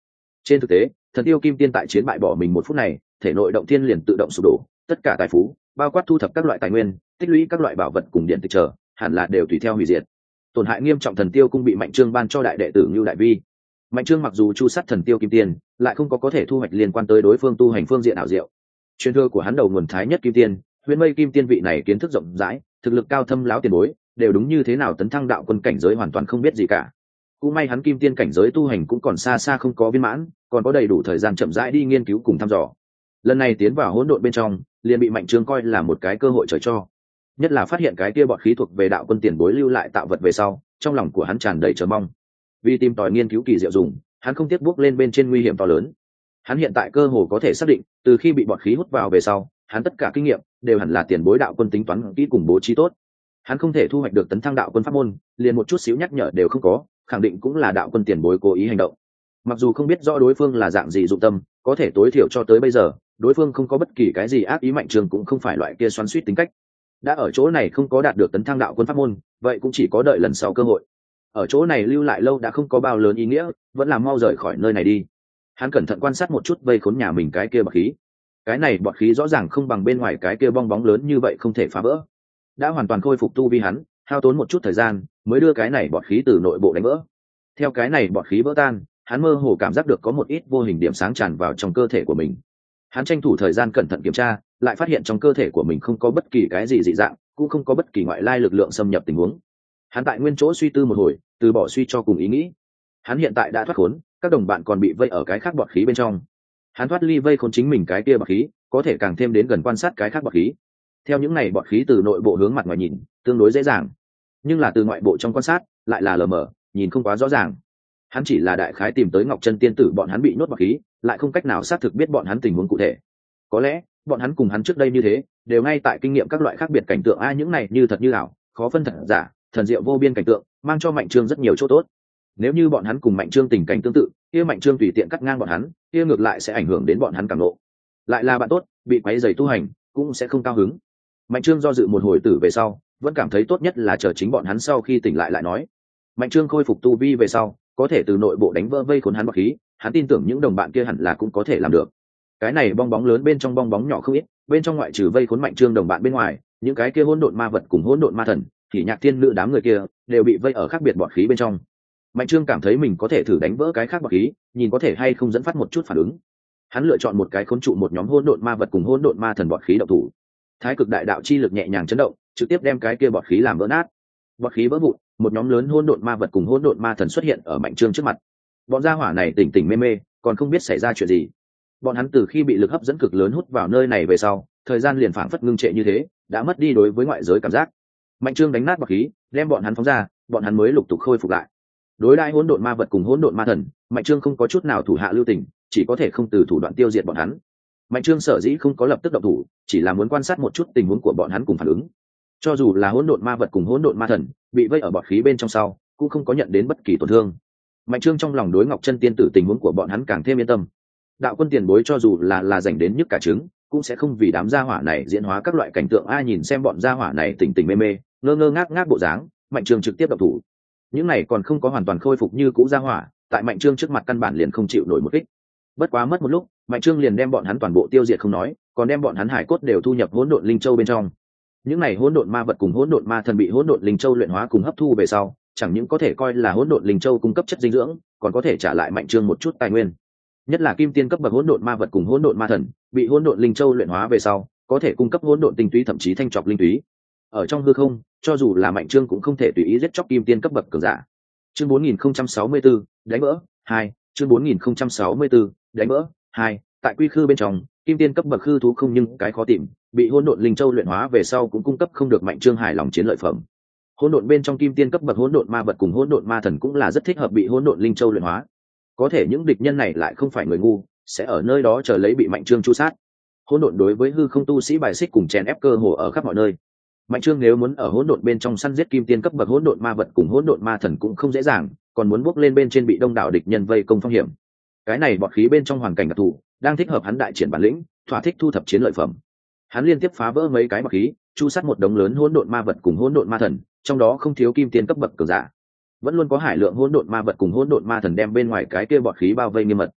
Trên thực tế, thần tiêu kim tiên tại chiến bại bỏ mình một phút này, thể nội động thiên liền tự động sụp đổ, tất cả tài phú, bao quát thu thập các loại tài nguyên, tích lũy các loại bảo vật cùng điện tịch trở, hẳn là đều tùy theo hủy diệt. Tổn hại nghiêm trọng thần tiêu cung bị Mạnh Trương ban cho đại đệ tử Nưu Đại Vi. Mạnh Trương mặc dù chu sát thần tiêu kim tiên, lại không có có thể thu hoạch liên quan tới đối phương tu hành phương diện ảo diệu. Truyền thừa của hắn đầu nguồn thái nhất kim tiên, Huyền Mây kim tiên vị này kiến thức rộng rãi, thực lực cao thâm láo tiền bối, đều đúng như thế nào tấn thăng đạo quân cảnh giới hoàn toàn không biết gì cả. Cũng may hắn kim tiên cảnh giới tu hành cũng còn xa xa không có viên mãn, còn có đầy đủ thời gian chậm rãi đi nghiên cứu cùng thăm dò. Lần này tiến vào hỗn độn bên trong, liền bị Mạnh Trương coi là một cái cơ hội trời cho. Nhất là phát hiện cái kia bọt khí thuộc về đạo quân tiền bối lưu lại tạo vật về sau, trong lòng của hắn tràn đầy chờ mong. Vì tìm tòi nghiên cứu kỳ diệu dùng, hắn không tiếc bước lên bên trên nguy hiểm to lớn. Hắn hiện tại cơ hồ có thể xác định, từ khi bị bọt khí hút vào về sau, hắn tất cả kinh nghiệm đều hẳn là tiền bối đạo quân tính toán kỹ cùng bố trí tốt. Hắn không thể thu hoạch được tấn thăng đạo quân pháp môn, liền một chút xíu nhắc nhở đều không có, khẳng định cũng là đạo quân tiền bối cố ý hành động. Mặc dù không biết rõ đối phương là dạng gì dụng tâm, có thể tối thiểu cho tới bây giờ, đối phương không có bất kỳ cái gì ác ý. Mạnh Trương cũng không phải loại kia xoắn xuýt tính cách. Đã ở chỗ này không có đạt được tấn thăng đạo quân pháp môn, vậy cũng chỉ có đợi lần sau cơ hội. Ở chỗ này lưu lại lâu đã không có bao lớn ý nghĩa, vẫn là mau rời khỏi nơi này đi. Hắn cẩn thận quan sát một chút vây khốn nhà mình cái kia bọt khí. Cái này bọt khí rõ ràng không bằng bên ngoài cái kia bong bóng lớn như vậy không thể phá vỡ. Đã hoàn toàn khôi phục tu vi hắn, hao tốn một chút thời gian mới đưa cái này bọt khí từ nội bộ đánh vỡ. Theo cái này bọt khí vỡ tan, hắn mơ hồ cảm giác được có một ít vô hình điểm sáng tràn vào trong cơ thể của mình. Hắn tranh thủ thời gian cẩn thận kiểm tra, lại phát hiện trong cơ thể của mình không có bất kỳ cái gì dị dạng, cũng không có bất kỳ ngoại lai lực lượng xâm nhập tình huống. Hắn tại nguyên chỗ suy tư một hồi, từ bỏ suy cho cùng ý nghĩ. Hắn hiện tại đã thoát khốn, các đồng bạn còn bị vây ở cái khác bọt khí bên trong. Hắn thoát ly vây khốn chính mình cái kia bọt khí, có thể càng thêm đến gần quan sát cái khác bọt khí. Theo những này bọt khí từ nội bộ hướng mặt ngoài nhìn, tương đối dễ dàng, nhưng là từ ngoại bộ trong quan sát, lại là lờ mờ, nhìn không quá rõ ràng. Hắn chỉ là đại khái tìm tới Ngọc Chân tiên tử bọn hắn bị nhốt bọt khí, lại không cách nào xác thực biết bọn hắn tình huống cụ thể. Có lẽ bọn hắn cùng hắn trước đây như thế, đều ngay tại kinh nghiệm các loại khác biệt cảnh tượng a những này như thật như ảo, khó phân thật giả, thần diệu vô biên cảnh tượng, mang cho Mạnh Trương rất nhiều chỗ tốt. Nếu như bọn hắn cùng Mạnh Trương tình cảnh tương tự, kia Mạnh Trương tùy tiện cắt ngang bọn hắn, kia ngược lại sẽ ảnh hưởng đến bọn hắn cảm ngộ. Lại là bạn tốt, bị quấy rầy tu hành, cũng sẽ không cao hứng. Mạnh Trương do dự một hồi tử về sau, vẫn cảm thấy tốt nhất là chờ chính bọn hắn sau khi tỉnh lại lại nói. Mạnh Trương khôi phục tu vi về sau, có thể từ nội bộ đánh vỡ vây khốn hắn bọt khí, hắn tin tưởng những đồng bạn kia hẳn là cũng có thể làm được. Cái này bong bóng lớn bên trong bong bóng nhỏ không ít, bên trong ngoại trừ vây khốn Mạnh Trương đồng bạn bên ngoài, những cái kia hỗn độn ma vật cùng hỗn độn ma thần, thì nhạc thiên nữ đám người kia đều bị vây ở khác biệt bọt khí bên trong. Mạnh Trương cảm thấy mình có thể thử đánh vỡ cái khác bọt khí, nhìn có thể hay không dẫn phát một chút phản ứng. Hắn lựa chọn một cái khốn trụ một nhóm hỗn độn ma vật cùng hỗn độn ma thần bọt khí động thủ. Thái cực đại đạo chi lực nhẹ nhàng chấn động, trực tiếp đem cái kia bọt khí làm vỡ nát. Bọt khí vỡ vụn, một nhóm lớn hỗn độn ma vật cùng hỗn độn ma thần xuất hiện ở Mạnh Trương trước mặt. Bọn gia hỏa này tỉnh tỉnh mê mê, còn không biết xảy ra chuyện gì. Bọn hắn từ khi bị lực hấp dẫn cực lớn hút vào nơi này về sau, thời gian liền phảng phất ngưng trệ như thế, đã mất đi đối với ngoại giới cảm giác. Mạnh Trương đánh nát bọt khí, đem bọn hắn phóng ra, bọn hắn mới lục tục khôi phục lại. Đối đãi hỗn độn ma vật cùng hỗn độn ma thần, Mạnh Trương không có chút nào thủ hạ lưu tình, chỉ có thể không từ thủ đoạn tiêu diệt bọn hắn. Mạnh Trương sở dĩ không có lập tức động thủ, chỉ là muốn quan sát một chút tình huống của bọn hắn cùng phản ứng. Cho dù là hỗn độn ma vật cùng hỗn độn ma thần, bị vây ở bọt khí bên trong sau, cũng không có nhận đến bất kỳ tổn thương. Mạnh Trương trong lòng đối Ngọc Chân tiên tử tình huống của bọn hắn càng thêm yên tâm. Đạo quân tiền bối cho dù là là rảnh đến nhức cả trứng, cũng sẽ không vì đám gia hỏa này diễn hóa các loại cảnh tượng ai nhìn xem bọn gia hỏa này tỉnh tỉnh mê mê, ngơ ngơ ngác ngác bộ dáng, Mạnh Trương trực tiếp động thủ. Những này còn không có hoàn toàn khôi phục như cũ gia hỏa, tại Mạnh Trương trước mặt căn bản liền không chịu nổi một kích. Bất quá mất một lúc, Mạnh Trương liền đem bọn hắn toàn bộ tiêu diệt không nói, còn đem bọn hắn hải cốt đều thu nhập hỗn độn linh châu bên trong. Những này hỗn độn ma vật cùng hỗn độn ma thần bị hỗn độn linh châu luyện hóa cùng hấp thu về sau, chẳng những có thể coi là hỗn độn linh châu cung cấp chất dinh dưỡng, còn có thể trả lại Mạnh Trương một chút tài nguyên. Nhất là kim tiên cấp bậc hỗn độn ma vật cùng hỗn độn ma thần, bị hỗn độn linh châu luyện hóa về sau, có thể cung cấp hỗn độn tinh túy thậm chí thanh trọc linh túy. Ở trong hư không, cho dù là Mạnh Trương cũng không thể tùy ý giết chóc kim tiên cấp bậc cường giả. Chương bốn nghìn không trăm sáu mươi tư, đánh vỡ hai, chương bốn nghìn không trăm sáu mươi tư, đánh vỡ hai. Tại quy khư bên trong, kim tiên cấp bậc khư thú không nhưng cái khó tìm, bị hỗn độn linh châu luyện hóa về sau cũng cung cấp không được Mạnh Trương hài lòng chiến lợi phẩm. Hỗn độn bên trong kim tiên cấp bậc hỗn độn ma vật cùng hỗn độn ma thần cũng là rất thích hợp bị hỗn độn linh châu luyện hóa. Có thể những địch nhân này lại không phải người ngu, sẽ ở nơi đó chờ lấy bị Mạnh Trương chu sát. Hỗn độn đối với hư không tu sĩ bài xích cùng chèn ép cơ hồ ở khắp mọi nơi. Mạnh Trương nếu muốn ở hỗn độn bên trong săn giết kim tiên cấp bậc hỗn độn ma vật cùng hỗn độn ma thần cũng không dễ dàng, còn muốn bước lên bên trên bị đông đảo địch nhân vây công phong hiểm. Cái này bọt khí bên trong hoàn cảnh đặc thù, đang thích hợp hắn đại triển bản lĩnh, thỏa thích thu thập chiến lợi phẩm. Hắn liên tiếp phá vỡ mấy cái bọt khí, chu sát một đống lớn hỗn độn ma vật cùng hỗn độn ma thần, trong đó không thiếu kim tiên cấp bậc cường giả. Vẫn luôn có hải lượng hỗn độn ma vật cùng hỗn độn ma thần đem bên ngoài cái kia bọt khí bao vây nghiêm mật.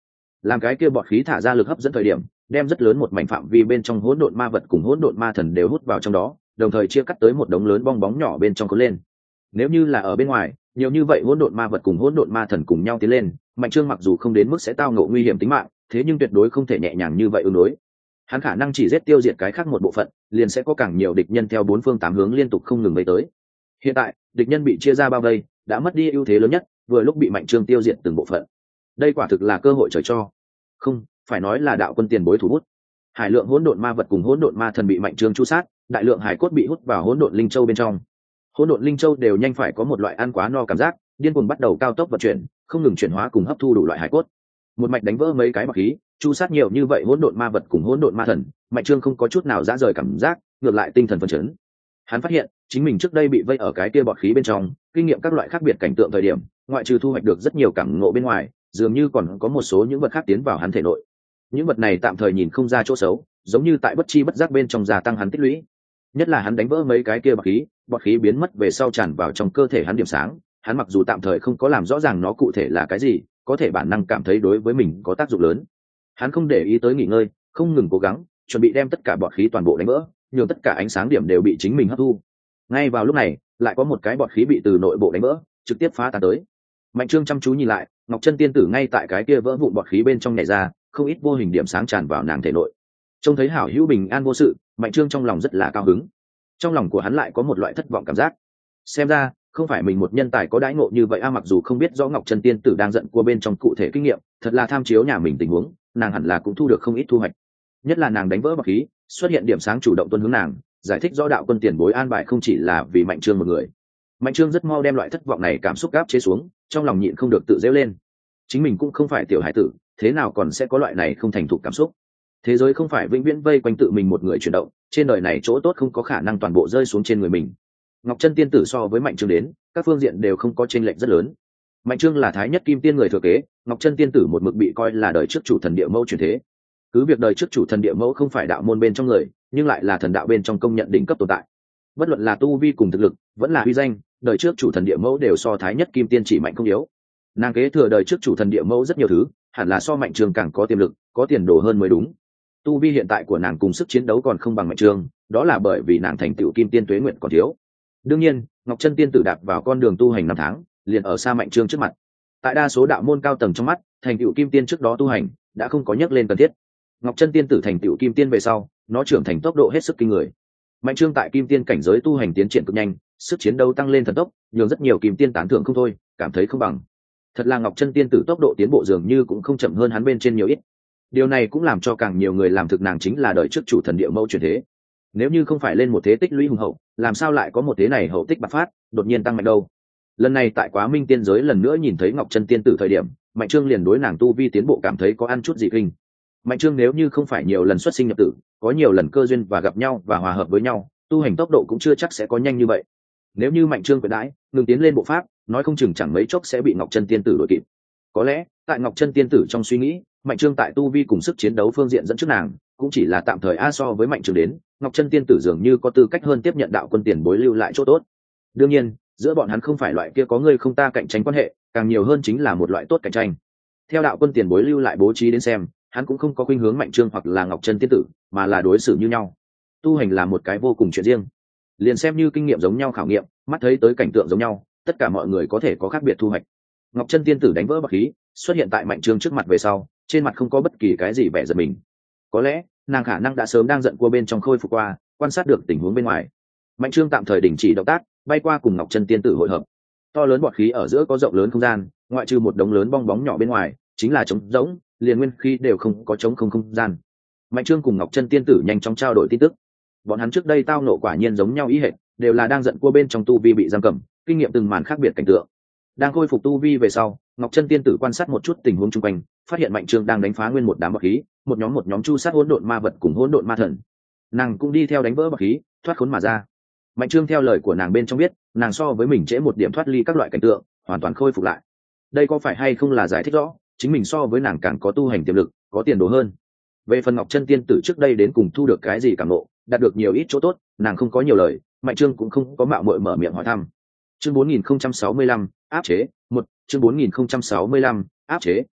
làm cái kia bọt khí thả ra lực hấp dẫn thời điểm, đem rất lớn một mảnh phạm vi bên trong hỗn độn ma vật cùng hỗn độn ma thần đều hút vào trong đó, đồng thời chia cắt tới một đống lớn bong bóng nhỏ bên trong cuốn lên. Nếu như là ở bên ngoài, nhiều như vậy hỗn độn ma vật cùng hỗn độn ma thần cùng nhau tiến lên, Mạnh Trương mặc dù không đến mức sẽ tao ngộ nguy hiểm tính mạng, thế nhưng tuyệt đối không thể nhẹ nhàng như vậy ứng đối. Hắn khả năng chỉ giết tiêu diệt cái khác một bộ phận, liền sẽ có càng nhiều địch nhân theo bốn phương tám hướng liên tục không ngừng vây tới. Hiện tại, địch nhân bị chia ra bao vây, đã mất đi ưu thế lớn nhất, vừa lúc bị Mạnh Trương tiêu diệt từng bộ phận. Đây quả thực là cơ hội trời cho. Không, phải nói là đạo quân tiền bối thủ bút. Hải lượng hỗn độn ma vật cùng hỗn độn ma thần bị Mạnh Trương chu sát, đại lượng hải cốt bị hút vào hỗn độn linh châu bên trong. Hỗn độn linh châu đều nhanh phải có một loại ăn quá no cảm giác, điên cuồng bắt đầu cao tốc vận chuyển, không ngừng chuyển hóa cùng hấp thu đủ loại hải cốt. Một mạch đánh vỡ mấy cái bạc khí, chu sát nhiều như vậy hỗn độn ma vật cùng hỗn độn ma thần, Mạnh Trương không có chút nào dã rời cảm giác, ngược lại tinh thần phấn chấn. Hắn phát hiện, chính mình trước đây bị vây ở cái kia bọt khí bên trong, kinh nghiệm các loại khác biệt cảnh tượng thời điểm, ngoại trừ thu hoạch được rất nhiều cảm ngộ bên ngoài, dường như còn có một số những vật khác tiến vào hắn thể nội. Những vật này tạm thời nhìn không ra chỗ xấu, giống như tại bất chi bất giác bên trong gia tăng hắn tích lũy. Nhất là hắn đánh vỡ mấy cái kia bọt khí, bọt khí biến mất về sau tràn vào trong cơ thể hắn điểm sáng, hắn mặc dù tạm thời không có làm rõ ràng nó cụ thể là cái gì, có thể bản năng cảm thấy đối với mình có tác dụng lớn. Hắn không để ý tới nghỉ ngơi, không ngừng cố gắng, chuẩn bị đem tất cả bọt khí toàn bộ đánh vỡ, nhường tất cả ánh sáng điểm đều bị chính mình hấp thu. Ngay vào lúc này, lại có một cái bọt khí bị từ nội bộ đánh vỡ, trực tiếp phá tan tới. Mạnh Trương chăm chú nhìn lại, Ngọc Chân tiên tử ngay tại cái kia vỡ vụn bọt khí bên trong nhảy ra, không ít vô hình điểm sáng tràn vào nàng thể nội. Trông thấy hảo hữu bình an vô sự, Mạnh Trương trong lòng rất là cao hứng. Trong lòng của hắn lại có một loại thất vọng cảm giác. Xem ra, không phải mình một nhân tài có đãi ngộ như vậy a, mặc dù không biết rõ Ngọc Chân tiên tử đang giận cua bên trong cụ thể kinh nghiệm, thật là tham chiếu nhà mình tình huống, nàng hẳn là cũng thu được không ít thu hoạch. Nhất là nàng đánh vỡ bọt khí, xuất hiện điểm sáng chủ động tuân hướng nàng, giải thích rõ đạo quân tiền bối an bài không chỉ là vì Mạnh Trương một người. Mạnh Trương rất mau đem loại thất vọng này cảm xúc áp chế xuống, trong lòng nhịn không được tự giễu lên. Chính mình cũng không phải tiểu hải tử, thế nào còn sẽ có loại này không thành thục cảm xúc. Thế giới không phải vĩnh viễn vây quanh tự mình một người chuyển động, trên đời này chỗ tốt không có khả năng toàn bộ rơi xuống trên người mình. Ngọc Chân tiên tử so với Mạnh Trương đến, các phương diện đều không có chênh lệch rất lớn. Mạnh Trương là thái nhất kim tiên người thừa kế, Ngọc Chân tiên tử một mực bị coi là đời trước chủ thần địa mẫu truyền thế. Cứ việc đời trước chủ thần địa mẫu không phải đạo môn bên trong người, nhưng lại là thần đạo bên trong công nhận đỉnh cấp tồn tại. Bất luận là tu vi cùng thực lực, vẫn là uy danh, đời trước chủ thần địa mẫu đều so thái nhất kim tiên chỉ mạnh không yếu. Nàng kế thừa đời trước chủ thần địa mẫu rất nhiều thứ, hẳn là so Mạnh Trương càng có tiềm lực, có tiền đồ hơn mới đúng. Tu vi hiện tại của nàng cùng sức chiến đấu còn không bằng Mạnh Trương, đó là bởi vì nàng thành tựu kim tiên tuế nguyện còn thiếu. Đương nhiên, Ngọc Chân tiên tử đạp vào con đường tu hành năm tháng, liền ở xa Mạnh Trương trước mặt. Tại đa số đạo môn cao tầng trong mắt, thành tựu kim tiên trước đó tu hành đã không có nhắc lên cần thiết. Ngọc Chân tiên tử thành tựu kim tiên về sau, nó trưởng thành tốc độ hết sức kinh người. Mạnh Trương tại kim tiên cảnh giới tu hành tiến triển cực nhanh, sức chiến đấu tăng lên thần tốc, nhường rất nhiều kim tiên tán thưởng không thôi, cảm thấy không bằng. Thật là Ngọc Chân tiên tử tốc độ tiến bộ dường như cũng không chậm hơn hắn bên trên nhiều ít. Điều này cũng làm cho càng nhiều người làm thực nàng chính là đời trước chủ thần địa mẫu truyền thế. Nếu như không phải lên một thế tích lũy hùng hậu, làm sao lại có một thế này hậu tích bạc phát, đột nhiên tăng mạnh đâu? Lần này tại Quá Minh tiên giới lần nữa nhìn thấy Ngọc Chân tiên tử thời điểm, Mạnh Trương liền đối nàng tu vi tiến bộ cảm thấy có ăn chút gì kinh. Mạnh Trương nếu như không phải nhiều lần xuất sinh nhập tử, có nhiều lần cơ duyên và gặp nhau và hòa hợp với nhau, tu hành tốc độ cũng chưa chắc sẽ có nhanh như vậy. Nếu như Mạnh Trương quyền đãi, ngừng tiến lên bộ pháp, nói không chừng chẳng mấy chốc sẽ bị Ngọc Chân tiên tử đuổi kịp. Có lẽ, tại Ngọc Chân tiên tử trong suy nghĩ, Mạnh Trương tại tu vi cùng sức chiến đấu phương diện dẫn trước nàng, cũng chỉ là tạm thời a so với Mạnh Trương đến, Ngọc Chân tiên tử dường như có tư cách hơn tiếp nhận đạo quân tiền bối lưu lại chỗ tốt. Đương nhiên, giữa bọn hắn không phải loại kia có người không ta cạnh tranh quan hệ, càng nhiều hơn chính là một loại tốt cạnh tranh. Theo đạo quân tiền bối lưu lại bố trí đến xem, hắn cũng không có khuynh hướng Mạnh Trương hoặc là Ngọc Chân tiên tử, mà là đối xử như nhau. Tu hành là một cái vô cùng chuyện riêng, liền xem như kinh nghiệm giống nhau khảo nghiệm, mắt thấy tới cảnh tượng giống nhau, tất cả mọi người có thể có khác biệt thu hoạch. Ngọc Chân tiên tử đánh vỡ bạc khí, xuất hiện tại Mạnh Trương trước mặt về sau, trên mặt không có bất kỳ cái gì vẻ giận mình. Có lẽ, nàng khả năng đã sớm đang giận cua bên trong khôi phục qua, quan sát được tình huống bên ngoài. Mạnh Trương tạm thời đình chỉ động tác, bay qua cùng Ngọc Chân tiên tử hội hợp. To lớn bọt khí ở giữa có rộng lớn không gian, ngoại trừ một đống lớn bong bóng nhỏ bên ngoài, chính là trống rỗng, liền nguyên khí đều không có trống không không gian. Mạnh Trương cùng Ngọc Chân tiên tử nhanh chóng trao đổi tin tức. Bọn hắn trước đây tao nộ quả nhiên giống nhau ý hệt, đều là đang giận cua bên trong tu vi bị giam cầm, kinh nghiệm từng màn khác biệt cảnh tượng. Đang khôi phục tu vi về sau, Ngọc Chân tiên tử quan sát một chút tình huống xung quanh, phát hiện Mạnh Trương đang đánh phá nguyên một đám bọt khí, một nhóm một nhóm chu sát hỗn độn ma vật cùng hỗn độn ma thần. Nàng cũng đi theo đánh vỡ bọt khí, thoát khốn mà ra. Mạnh Trương theo lời của nàng bên trong biết, nàng so với mình trễ một điểm thoát ly các loại cảnh tượng, hoàn toàn khôi phục lại. Đây có phải hay không là giải thích rõ, chính mình so với nàng càng có tu hành tiềm lực, có tiền đồ hơn. Về phần Ngọc Chân tiên tử trước đây đến cùng thu được cái gì cảm ngộ, đạt được nhiều ít chỗ tốt, nàng không có nhiều lời, Mạnh Trương cũng không có mạo muội mở miệng hỏi thăm. Chương bốn nghìn không trăm sáu mươi lăm, áp chế, một, chương bốn nghìn không trăm sáu mươi lăm, áp chế, một,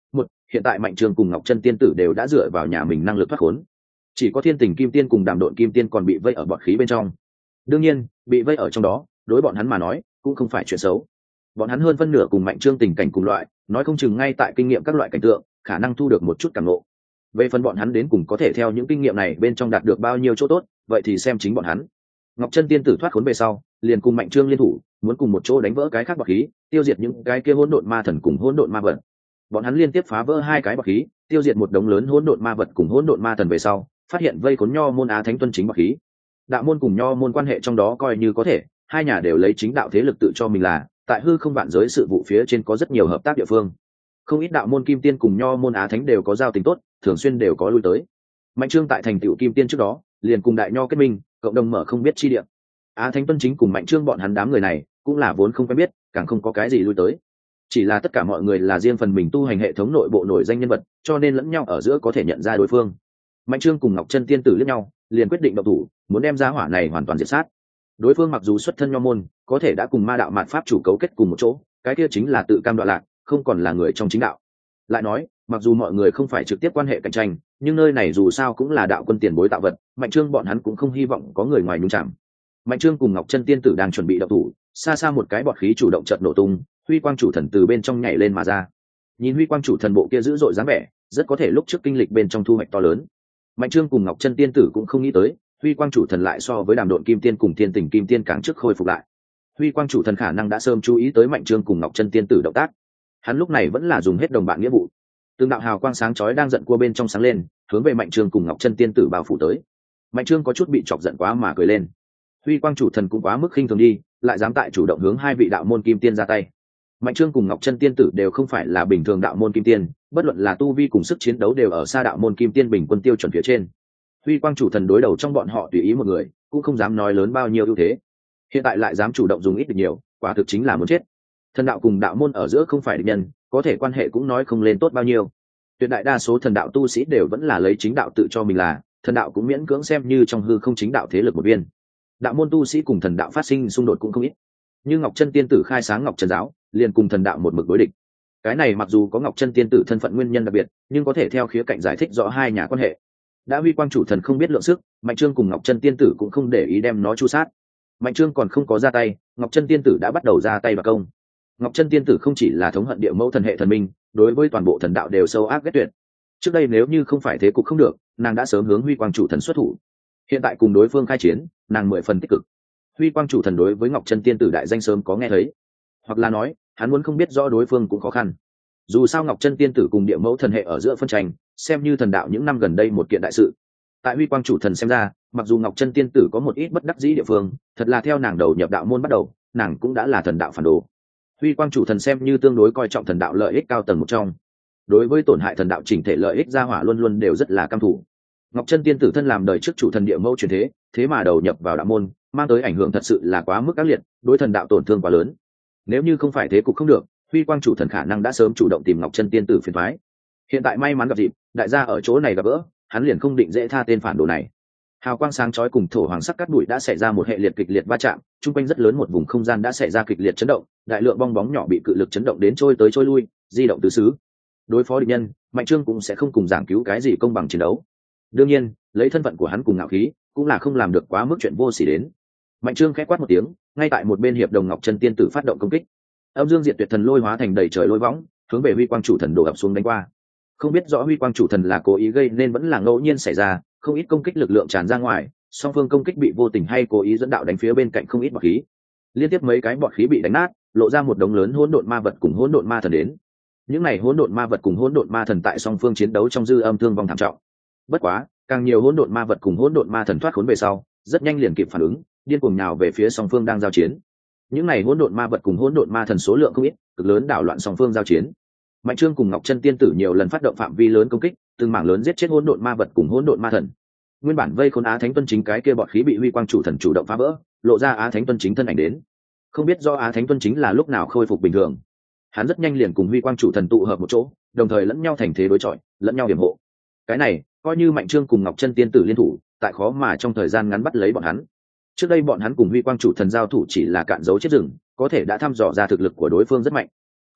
hiện tại Mạnh Trương cùng Ngọc Chân tiên tử đều đã dựa vào nhà mình năng lực thoát khốn, chỉ có Thiên Tình Kim Tiên cùng Đàm Độn Kim Tiên còn bị vây ở bọt khí bên trong. Đương nhiên bị vây ở trong đó đối bọn hắn mà nói cũng không phải chuyện xấu, bọn hắn hơn phân nửa cùng Mạnh Trương tình cảnh cùng loại, nói không chừng ngay tại kinh nghiệm các loại cảnh tượng khả năng thu được một chút cảm ngộ. Về phần bọn hắn đến cùng có thể theo những kinh nghiệm này bên trong đạt được bao nhiêu chỗ tốt, vậy thì xem chính bọn hắn. Ngọc Chân tiên tử thoát khốn về sau liền cùng Mạnh Trương liên thủ, muốn cùng một chỗ đánh vỡ cái khác bọt khí, tiêu diệt những cái kia hỗn độn ma thần cùng hỗn độn ma vật. Bọn hắn liên tiếp phá vỡ hai cái bọt khí, tiêu diệt một đống lớn hỗn độn ma vật cùng hỗn độn ma thần về sau, phát hiện vây khốn Nho môn Á Thánh Tuân chính bọt khí. Đạo môn cùng Nho môn quan hệ trong đó coi như có thể, hai nhà đều lấy chính đạo thế lực tự cho mình là tại hư không vạn giới sự vụ phía trên có rất nhiều hợp tác địa phương. Không ít đạo môn Kim Tiên cùng Nho môn Á Thánh đều có giao tình tốt, thường xuyên đều có lui tới. Mạnh Trương tại thành tựu Kim Tiên trước đó liền cùng đại Nho kết minh, cộng đồng mở không biết chi địa. Á Thánh Tuân chính cùng Mạnh Trương bọn hắn đám người này cũng là vốn không quen biết, càng không có cái gì lui tới, chỉ là tất cả mọi người là riêng phần mình tu hành hệ thống nội bộ nổi danh nhân vật, cho nên lẫn nhau ở giữa có thể nhận ra đối phương. Mạnh Trương cùng Ngọc Chân tiên tử liếc nhau, liền quyết định động thủ, muốn đem gia hỏa này hoàn toàn diệt sát. Đối phương mặc dù xuất thân Nho môn, có thể đã cùng ma đạo mạt pháp chủ cấu kết cùng một chỗ, cái kia chính là tự cam đoạn lạc, không còn là người trong chính đạo. Lại nói, mặc dù mọi người không phải trực tiếp quan hệ cạnh tranh, nhưng nơi này dù sao cũng là đạo quân tiền bối tạo vật, Mạnh Trương bọn hắn cũng không hy vọng có người ngoài nhúng chạm. Mạnh Trương cùng Ngọc Chân tiên tử đang chuẩn bị động thủ, xa xa một cái bọt khí chủ động chợt nổ tung, Huy Quang chủ thần từ bên trong nhảy lên mà ra. Nhìn Huy Quang chủ thần bộ kia dữ dội dáng vẻ, rất có thể lúc trước kinh lịch bên trong thu hoạch to lớn. Mạnh Trương cùng Ngọc Chân tiên tử cũng không nghĩ tới, Huy Quang chủ thần lại so với Đàm Độn Kim Tiên cùng Thiên Tình Kim Tiên càng trước khôi phục lại. Huy Quang chủ thần khả năng đã sớm chú ý tới Mạnh Trương cùng Ngọc Chân tiên tử động tác, hắn lúc này vẫn là dùng hết đồng bạn nghĩa vụ. Từng đạo hào quang sáng chói đang giận cua bên trong sáng lên, hướng về Mạnh Trương cùng Ngọc Chân tiên tử bao phủ tới. Mạnh Trương có chút bị chọc giận quá mà cười lên. Huy Quang chủ thần cũng quá mức khinh thường đi, lại dám tại chủ động hướng hai vị đạo môn Kim Tiên ra tay. Mạnh Trương cùng Ngọc Chân tiên tử đều không phải là bình thường đạo môn Kim Tiên, bất luận là tu vi cùng sức chiến đấu đều ở xa đạo môn Kim Tiên bình quân tiêu chuẩn phía trên. Huy Quang chủ thần đối đầu trong bọn họ tùy ý một người, cũng không dám nói lớn bao nhiêu ưu thế. Hiện tại lại dám chủ động dùng ít được nhiều, quả thực chính là muốn chết. Thần đạo cùng đạo môn ở giữa không phải địch nhân, có thể quan hệ cũng nói không lên tốt bao nhiêu. Tuyệt đại đa số thần đạo tu sĩ đều vẫn là lấy chính đạo tự cho mình là, thần đạo cũng miễn cưỡng xem như trong hư không chính đạo thế lực một viên. Đạo môn tu sĩ cùng thần đạo phát sinh xung đột cũng không ít. Như Ngọc Chân tiên tử khai sáng Ngọc Chân giáo, liền cùng thần đạo một mực đối địch. Cái này mặc dù có Ngọc Chân tiên tử thân phận nguyên nhân đặc biệt, nhưng có thể theo khía cạnh giải thích rõ hai nhà quan hệ. Đã Huy Quang chủ thần không biết lượng sức, Mạnh Trương cùng Ngọc Chân tiên tử cũng không để ý đem nó chu sát. Mạnh Trương còn không có ra tay, Ngọc Chân tiên tử đã bắt đầu ra tay và công. Ngọc Chân tiên tử không chỉ là thống hận địa mẫu thần hệ thần minh, đối với toàn bộ thần đạo đều sâu ác ghét tuyệt. Trước đây nếu như không phải thế cục không được, nàng đã sớm hướng Huy Quang chủ thần xuất thủ. Hiện tại cùng đối phương khai chiến, nàng mười phần tích cực. Huy Quang chủ thần đối với Ngọc Chân tiên tử đại danh sớm có nghe thấy, hoặc là nói hắn muốn không biết rõ đối phương cũng khó khăn. Dù sao Ngọc Chân tiên tử cùng địa mẫu thần hệ ở giữa phân tranh, xem như thần đạo những năm gần đây một kiện đại sự. Tại Huy Quang chủ thần xem ra, mặc dù Ngọc Chân tiên tử có một ít bất đắc dĩ địa phương, thật là theo nàng đầu nhập đạo môn bắt đầu, nàng cũng đã là thần đạo phản đồ. Huy Quang chủ thần xem như tương đối coi trọng thần đạo lợi ích cao tầng một trong, đối với tổn hại thần đạo chỉnh thể lợi ích gia hỏa luôn luôn đều rất là căm thù. Ngọc Chân tiên tử thân làm đời trước chủ thần địa mẫu truyền thế, thế mà đầu nhập vào đạo môn, mang tới ảnh hưởng thật sự là quá mức ác liệt, đối thần đạo tổn thương quá lớn. Nếu như không phải thế cục không được, Huy Quang chủ thần khả năng đã sớm chủ động tìm Ngọc Chân tiên tử phiền toái. Hiện tại may mắn gặp dịp, đại gia ở chỗ này gặp gỡ, hắn liền không định dễ tha tên phản đồ này. Hào quang sáng chói cùng thổ hoàng sắc cát bụi đã xảy ra một hệ liệt kịch liệt va chạm, trung quanh rất lớn một vùng không gian đã xảy ra kịch liệt chấn động, đại lượng bong bóng nhỏ bị cự lực chấn động đến trôi tới trôi lui, di động tứ xứ. Đối phó địch nhân, Mạnh Trương cũng sẽ không cùng giảng cứu cái gì công bằng chiến đấu. Đương nhiên, lấy thân phận của hắn cùng ngạo khí, cũng là không làm được quá mức chuyện vô sỉ đến. Mạnh Trương khẽ quát một tiếng, ngay tại một bên hiệp đồng Ngọc Chân tiên tử phát động công kích. Âm Dương Diệt Tuyệt Thần lôi hóa thành đầy trời lôi võng, hướng về Huy Quang chủ thần đổ ập xuống đánh qua. Không biết rõ Huy Quang chủ thần là cố ý gây nên vẫn là ngẫu nhiên xảy ra, không ít công kích lực lượng tràn ra ngoài, song phương công kích bị vô tình hay cố ý dẫn đạo đánh phía bên cạnh không ít bọt khí. Liên tiếp mấy cái bọt khí bị đánh nát, lộ ra một đống lớn hỗn độn ma vật cùng hỗn độn ma thần đến. Những này hỗn độn ma vật cùng hỗn độn ma thần tại song phương chiến đấu trong dư âm thương vong thảm trọng. Bất quá, càng nhiều hỗn độn ma vật cùng hỗn độn ma thần thoát khốn về sau, rất nhanh liền kịp phản ứng, điên cuồng nhào về phía song phương đang giao chiến. Những này hỗn độn ma vật cùng hỗn độn ma thần số lượng không ít, cực lớn đảo loạn song phương giao chiến. Mạnh Trương cùng Ngọc Chân tiên tử nhiều lần phát động phạm vi lớn công kích, từng mảng lớn giết chết hỗn độn ma vật cùng hỗn độn ma thần. Nguyên bản vây khốn Á Thánh Tuân chính cái kia bọt khí bị Huy Quang chủ thần chủ động phá vỡ, lộ ra Á Thánh Tuân chính thân ảnh đến. Không biết do Á Thánh Tuân chính là lúc nào khôi phục bình thường. Hắn rất nhanh liền cùng Huy Quang chủ thần tụ hợp một chỗ, đồng thời lẫn nhau thành thế đối chọi, lẫn nhau điểm hộ. Cái này, coi như Mạnh Trương cùng Ngọc Chân tiên tử liên thủ, tại khó mà trong thời gian ngắn bắt lấy bọn hắn. Trước đây bọn hắn cùng Huy Quang chủ thần giao thủ chỉ là cạn dấu chết rừng, có thể đã thăm dò ra thực lực của đối phương rất mạnh.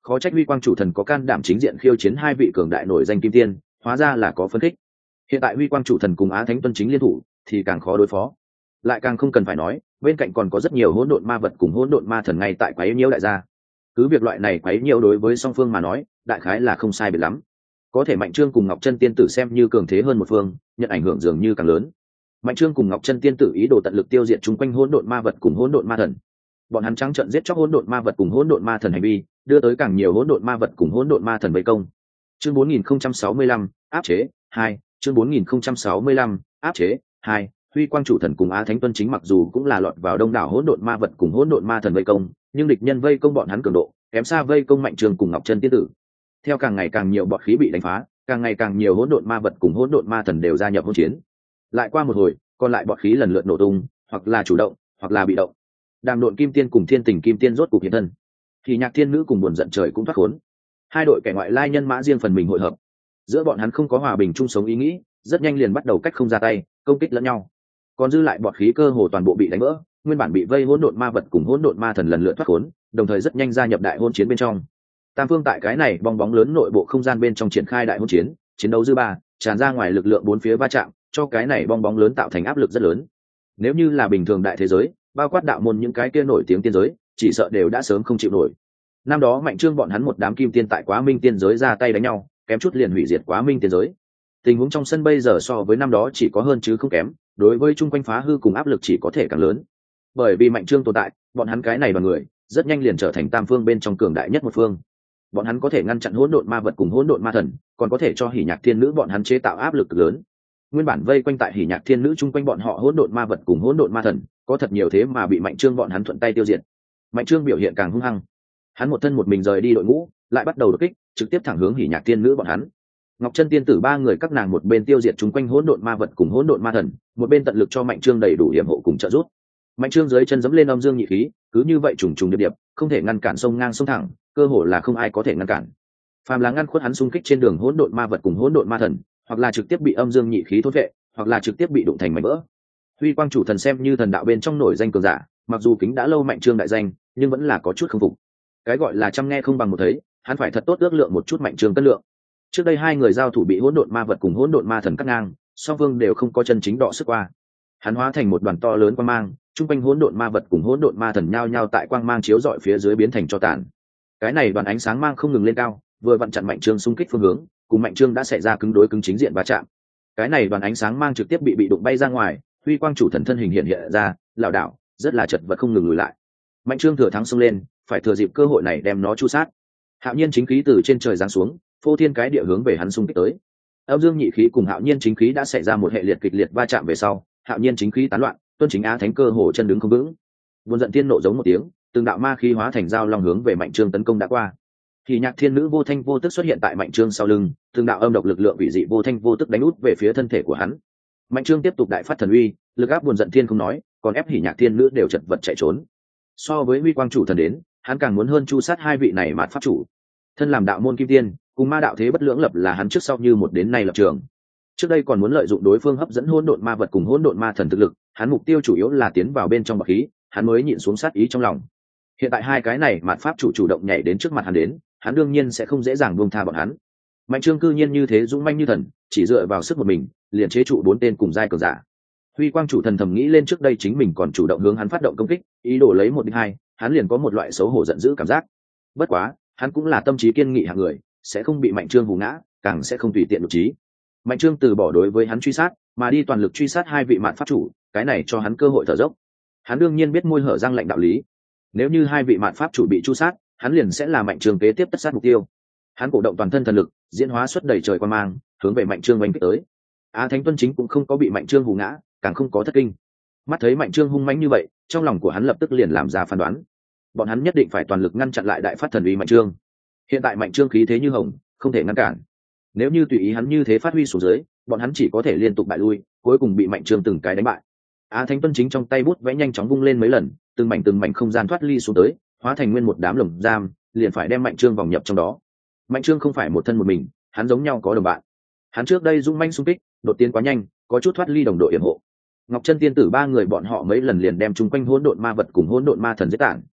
Khó trách huy quang chủ thần có can đảm chính diện khiêu chiến hai vị cường đại nổi danh kim tiên, hóa ra là có phân khích. Hiện tại huy quang chủ thần cùng Á Thánh Tuân chính liên thủ thì càng khó đối phó, lại càng không cần phải nói bên cạnh còn có rất nhiều hỗn độn ma vật cùng hỗn độn ma thần ngay tại quấy nhiễu đại gia. Cứ việc loại này quấy nhiễu đối với song phương mà nói đại khái là không sai biệt lắm, có thể Mạnh Trương cùng Ngọc Chân tiên tử xem như cường thế hơn một phương, nhận ảnh hưởng dường như càng lớn. Mạnh Trương cùng Ngọc Chân tiên tử ý đồ tận lực tiêu diệt chúng quanh hỗn độn ma vật cùng hỗn độn ma thần. Bọn hắn trắng trợn giết chóc hỗn độn ma vật cùng hỗn độn ma thần hành vi, đưa tới càng nhiều hỗn độn ma vật cùng hỗn độn ma thần vây công. Chương bốn nghìn không trăm sáu mươi lăm, áp chế hai. Chương bốn nghìn không trăm sáu mươi lăm, áp chế hai. Huy quang chủ thần cùng Á Thánh Tuân chính mặc dù cũng là lọt vào đông đảo hỗn độn ma vật cùng hỗn độn ma thần vây công, nhưng địch nhân vây công bọn hắn cường độ kém xa vây công Mạnh Trương cùng Ngọc Chân tiên tử. Theo càng ngày càng nhiều bọt khí bị đánh phá, càng ngày càng nhiều hỗn độn ma vật cùng hỗn độn ma thần đều gia nhập hỗn chiến. Lại qua một hồi, còn lại bọt khí lần lượt nổ tung, hoặc là chủ động, hoặc là bị động. Đàm Độn Kim Tiên cùng Thiên Tình Kim Tiên rốt cục hiện thân, thì Nhạc Thiên Nữ cùng Buồn Giận Trời cũng thoát khốn. Hai đội kẻ ngoại lai nhân mã riêng phần mình hội hợp, giữa bọn hắn không có hòa bình chung sống ý nghĩ, rất nhanh liền bắt đầu cách không ra tay, công kích lẫn nhau. Còn dư lại bọt khí cơ hồ toàn bộ bị đánh vỡ, nguyên bản bị vây hỗn độn ma vật cùng hỗn độn ma thần lần lượt thoát khốn, đồng thời rất nhanh gia nhập đại hỗn chiến bên trong. Tam phương tại cái này bong bóng lớn nội bộ không gian bên trong triển khai đại hỗn chiến, chiến đấu dư ba tràn ra ngoài, lực lượng bốn phía va chạm, cho cái này bong bóng lớn tạo thành áp lực rất lớn. Nếu như là bình thường đại thế giới, bao quát đạo môn những cái kia nổi tiếng tiên giới, chỉ sợ đều đã sớm không chịu nổi. Năm đó Mạnh Trương bọn hắn một đám kim tiên tại Quá Minh tiên giới ra tay đánh nhau, kém chút liền hủy diệt Quá Minh tiên giới. Tình huống trong sân bây giờ so với năm đó chỉ có hơn chứ không kém, đối với chung quanh phá hư cùng áp lực chỉ có thể càng lớn. Bởi vì Mạnh Trương tồn tại, bọn hắn cái này đoàn người rất nhanh liền trở thành tam phương bên trong cường đại nhất một phương. Bọn hắn có thể ngăn chặn hỗn độn ma vật cùng hỗn độn ma thần, còn có thể cho Hỉ Nhạc Thiên Nữ bọn hắn chế tạo áp lực lớn. Nguyên bản vây quanh tại Hỉ Nhạc Thiên Nữ chung quanh bọn họ hỗn độn ma vật cùng hỗn độn ma thần, có thật nhiều thế mà bị Mạnh Trương bọn hắn thuận tay tiêu diệt. Mạnh Trương biểu hiện càng hung hăng, hắn một thân một mình rời đi đội ngũ, lại bắt đầu đột kích, trực tiếp thẳng hướng Hỉ Nhạc Thiên Nữ bọn hắn. Ngọc Chân tiên tử ba người các nàng một bên tiêu diệt chung quanh hỗn độn ma vật cùng hỗn độn ma thần, một bên tận lực cho Mạnh Trương đầy đủ hiểm hộ cùng trợ giúp. Mạnh Trương dưới chân giẫm lên âm dương nhị khí, cứ như vậy trùng trùng điệp điệp, không thể ngăn cản, sông ngang sông thẳng, cơ hồ là không ai có thể ngăn cản. Phàm là ngăn khuất hắn xung kích trên đường hỗn độn ma vật cùng hỗn độn ma thần, hoặc là trực tiếp bị âm dương nhị khí thôn vệ, hoặc là trực tiếp bị đụng thành mảnh vỡ. Huy quang chủ thần xem như thần đạo bên trong nổi danh cường giả, mặc dù kính đã lâu Mạnh Trương đại danh, nhưng vẫn là có chút không phục. Cái gọi là chăm nghe không bằng một thấy, hắn phải thật tốt ước lượng một chút Mạnh Trương cân lượng. Trước đây hai người giao thủ bị hỗn độn ma vật cùng hỗn độn ma thần cắt ngang, song phương đều không có chân chính đọ sức qua. Hắn hóa thành một đoàn to lớn quang mang, trung quanh hỗn độn ma vật cùng hỗn độn ma thần nhao nhao tại quang mang chiếu rọi phía dưới biến thành tro tàn. Cái này đoàn ánh sáng mang không ngừng lên cao, vừa vặn chặn Mạnh Trương xung kích phương hướng, cùng Mạnh Trương đã xảy ra cứng đối cứng chính diện va chạm. Cái này đoàn ánh sáng mang trực tiếp bị bị đụng bay ra ngoài, huy quang chủ thần thân hình hiện hiện ra, lảo đảo, rất là chật vật không ngừng lùi lại. Mạnh Trương thừa thắng xông lên, phải thừa dịp cơ hội này đem nó chu sát. Hạo nhiên chính khí từ trên trời giáng xuống, phô thiên cái địa hướng về hắn xung kích tới. Âm dương nhị khí cùng hạo nhiên chính khí đã xảy ra một hệ liệt kịch liệt va chạm về sau, hạo nhiên chính khí tán loạn, Tuân Chính Á Thánh cơ hồ chân đứng không vững. Buồn Giận Thiên nộ giống một tiếng, từng đạo ma khí hóa thành dao long hướng về Mạnh Trương tấn công đã qua. Thì Nhạc Thiên Nữ vô thanh vô tức xuất hiện tại Mạnh Trương sau lưng, từng đạo âm độc lực lượng vị dị vô thanh vô tức đánh út về phía thân thể của hắn. Mạnh Trương tiếp tục đại phát thần uy, lực áp Buồn Giận Thiên không nói, còn ép Hỉ Nhạc Thiên Nữ đều chật vật chạy trốn. So với Huy Quang chủ thần đến, hắn càng muốn hơn chu sát hai vị này mạt pháp chủ. Thân làm đạo môn kim tiên, cùng ma đạo thế bất lưỡng lập là hắn trước sau như một đến nay lập trường. Trước đây còn muốn lợi dụng đối phương hấp dẫn hỗn độn ma vật cùng hỗn độn ma thần thực lực, hắn mục tiêu chủ yếu là tiến vào bên trong bạc khí, hắn mới nhịn xuống sát ý trong lòng. Hiện tại hai cái này mạt pháp chủ chủ động nhảy đến trước mặt hắn đến, hắn đương nhiên sẽ không dễ dàng buông tha bọn hắn. Mạnh Trương cư nhiên như thế dũng manh như thần, chỉ dựa vào sức một mình, liền chế trụ bốn tên cùng giai cường giả. Huy Quang chủ thần thầm nghĩ lên trước đây chính mình còn chủ động hướng hắn phát động công kích, ý đồ lấy một địch hai, hắn liền có một loại xấu hổ giận dữ cảm giác. Bất quá, hắn cũng là tâm trí kiên nghị hạng người, sẽ không bị Mạnh Trương hù ngã, càng sẽ không tùy tiện đột trí. Mạnh Trương từ bỏ đối với hắn truy sát, mà đi toàn lực truy sát hai vị mạn pháp chủ, cái này cho hắn cơ hội thở dốc. Hắn đương nhiên biết môi hở răng lệnh đạo lý. Nếu như hai vị mạn pháp chủ bị chu sát, hắn liền sẽ là Mạnh Trương kế tiếp tất sát mục tiêu. Hắn cổ động toàn thân thần lực, diễn hóa xuất đầy trời quan mang, hướng về Mạnh Trương oanh kích tới. Á Thánh Tuân chính cũng không có bị Mạnh Trương hù ngã, càng không có thất kinh. Mắt thấy Mạnh Trương hung mãnh như vậy, trong lòng của hắn lập tức liền làm ra phán đoán. Bọn hắn nhất định phải toàn lực ngăn chặn lại đại phát thần uy Mạnh Trương. Hiện tại Mạnh Trương khí thế như hồng, không thể ngăn cản. Nếu như tùy ý hắn như thế phát huy xuống dưới, bọn hắn chỉ có thể liên tục bại lui, cuối cùng bị Mạnh Trương từng cái đánh bại. Á Thánh Tuân chính trong tay bút vẽ nhanh chóng vung lên mấy lần, từng mảnh từng mảnh không gian thoát ly xuống tới, hóa thành nguyên một đám lồng giam, liền phải đem Mạnh Trương vòng nhập trong đó. Mạnh Trương không phải một thân một mình, hắn giống nhau có đồng bạn. Hắn trước đây dũng manh xung kích, đột tiến quá nhanh, có chút thoát ly đồng đội yểm hộ. Ngọc Chân tiên tử ba người bọn họ mấy lần liền đem chung quanh hỗn độn ma vật cùng hỗn độn ma thần giết tản.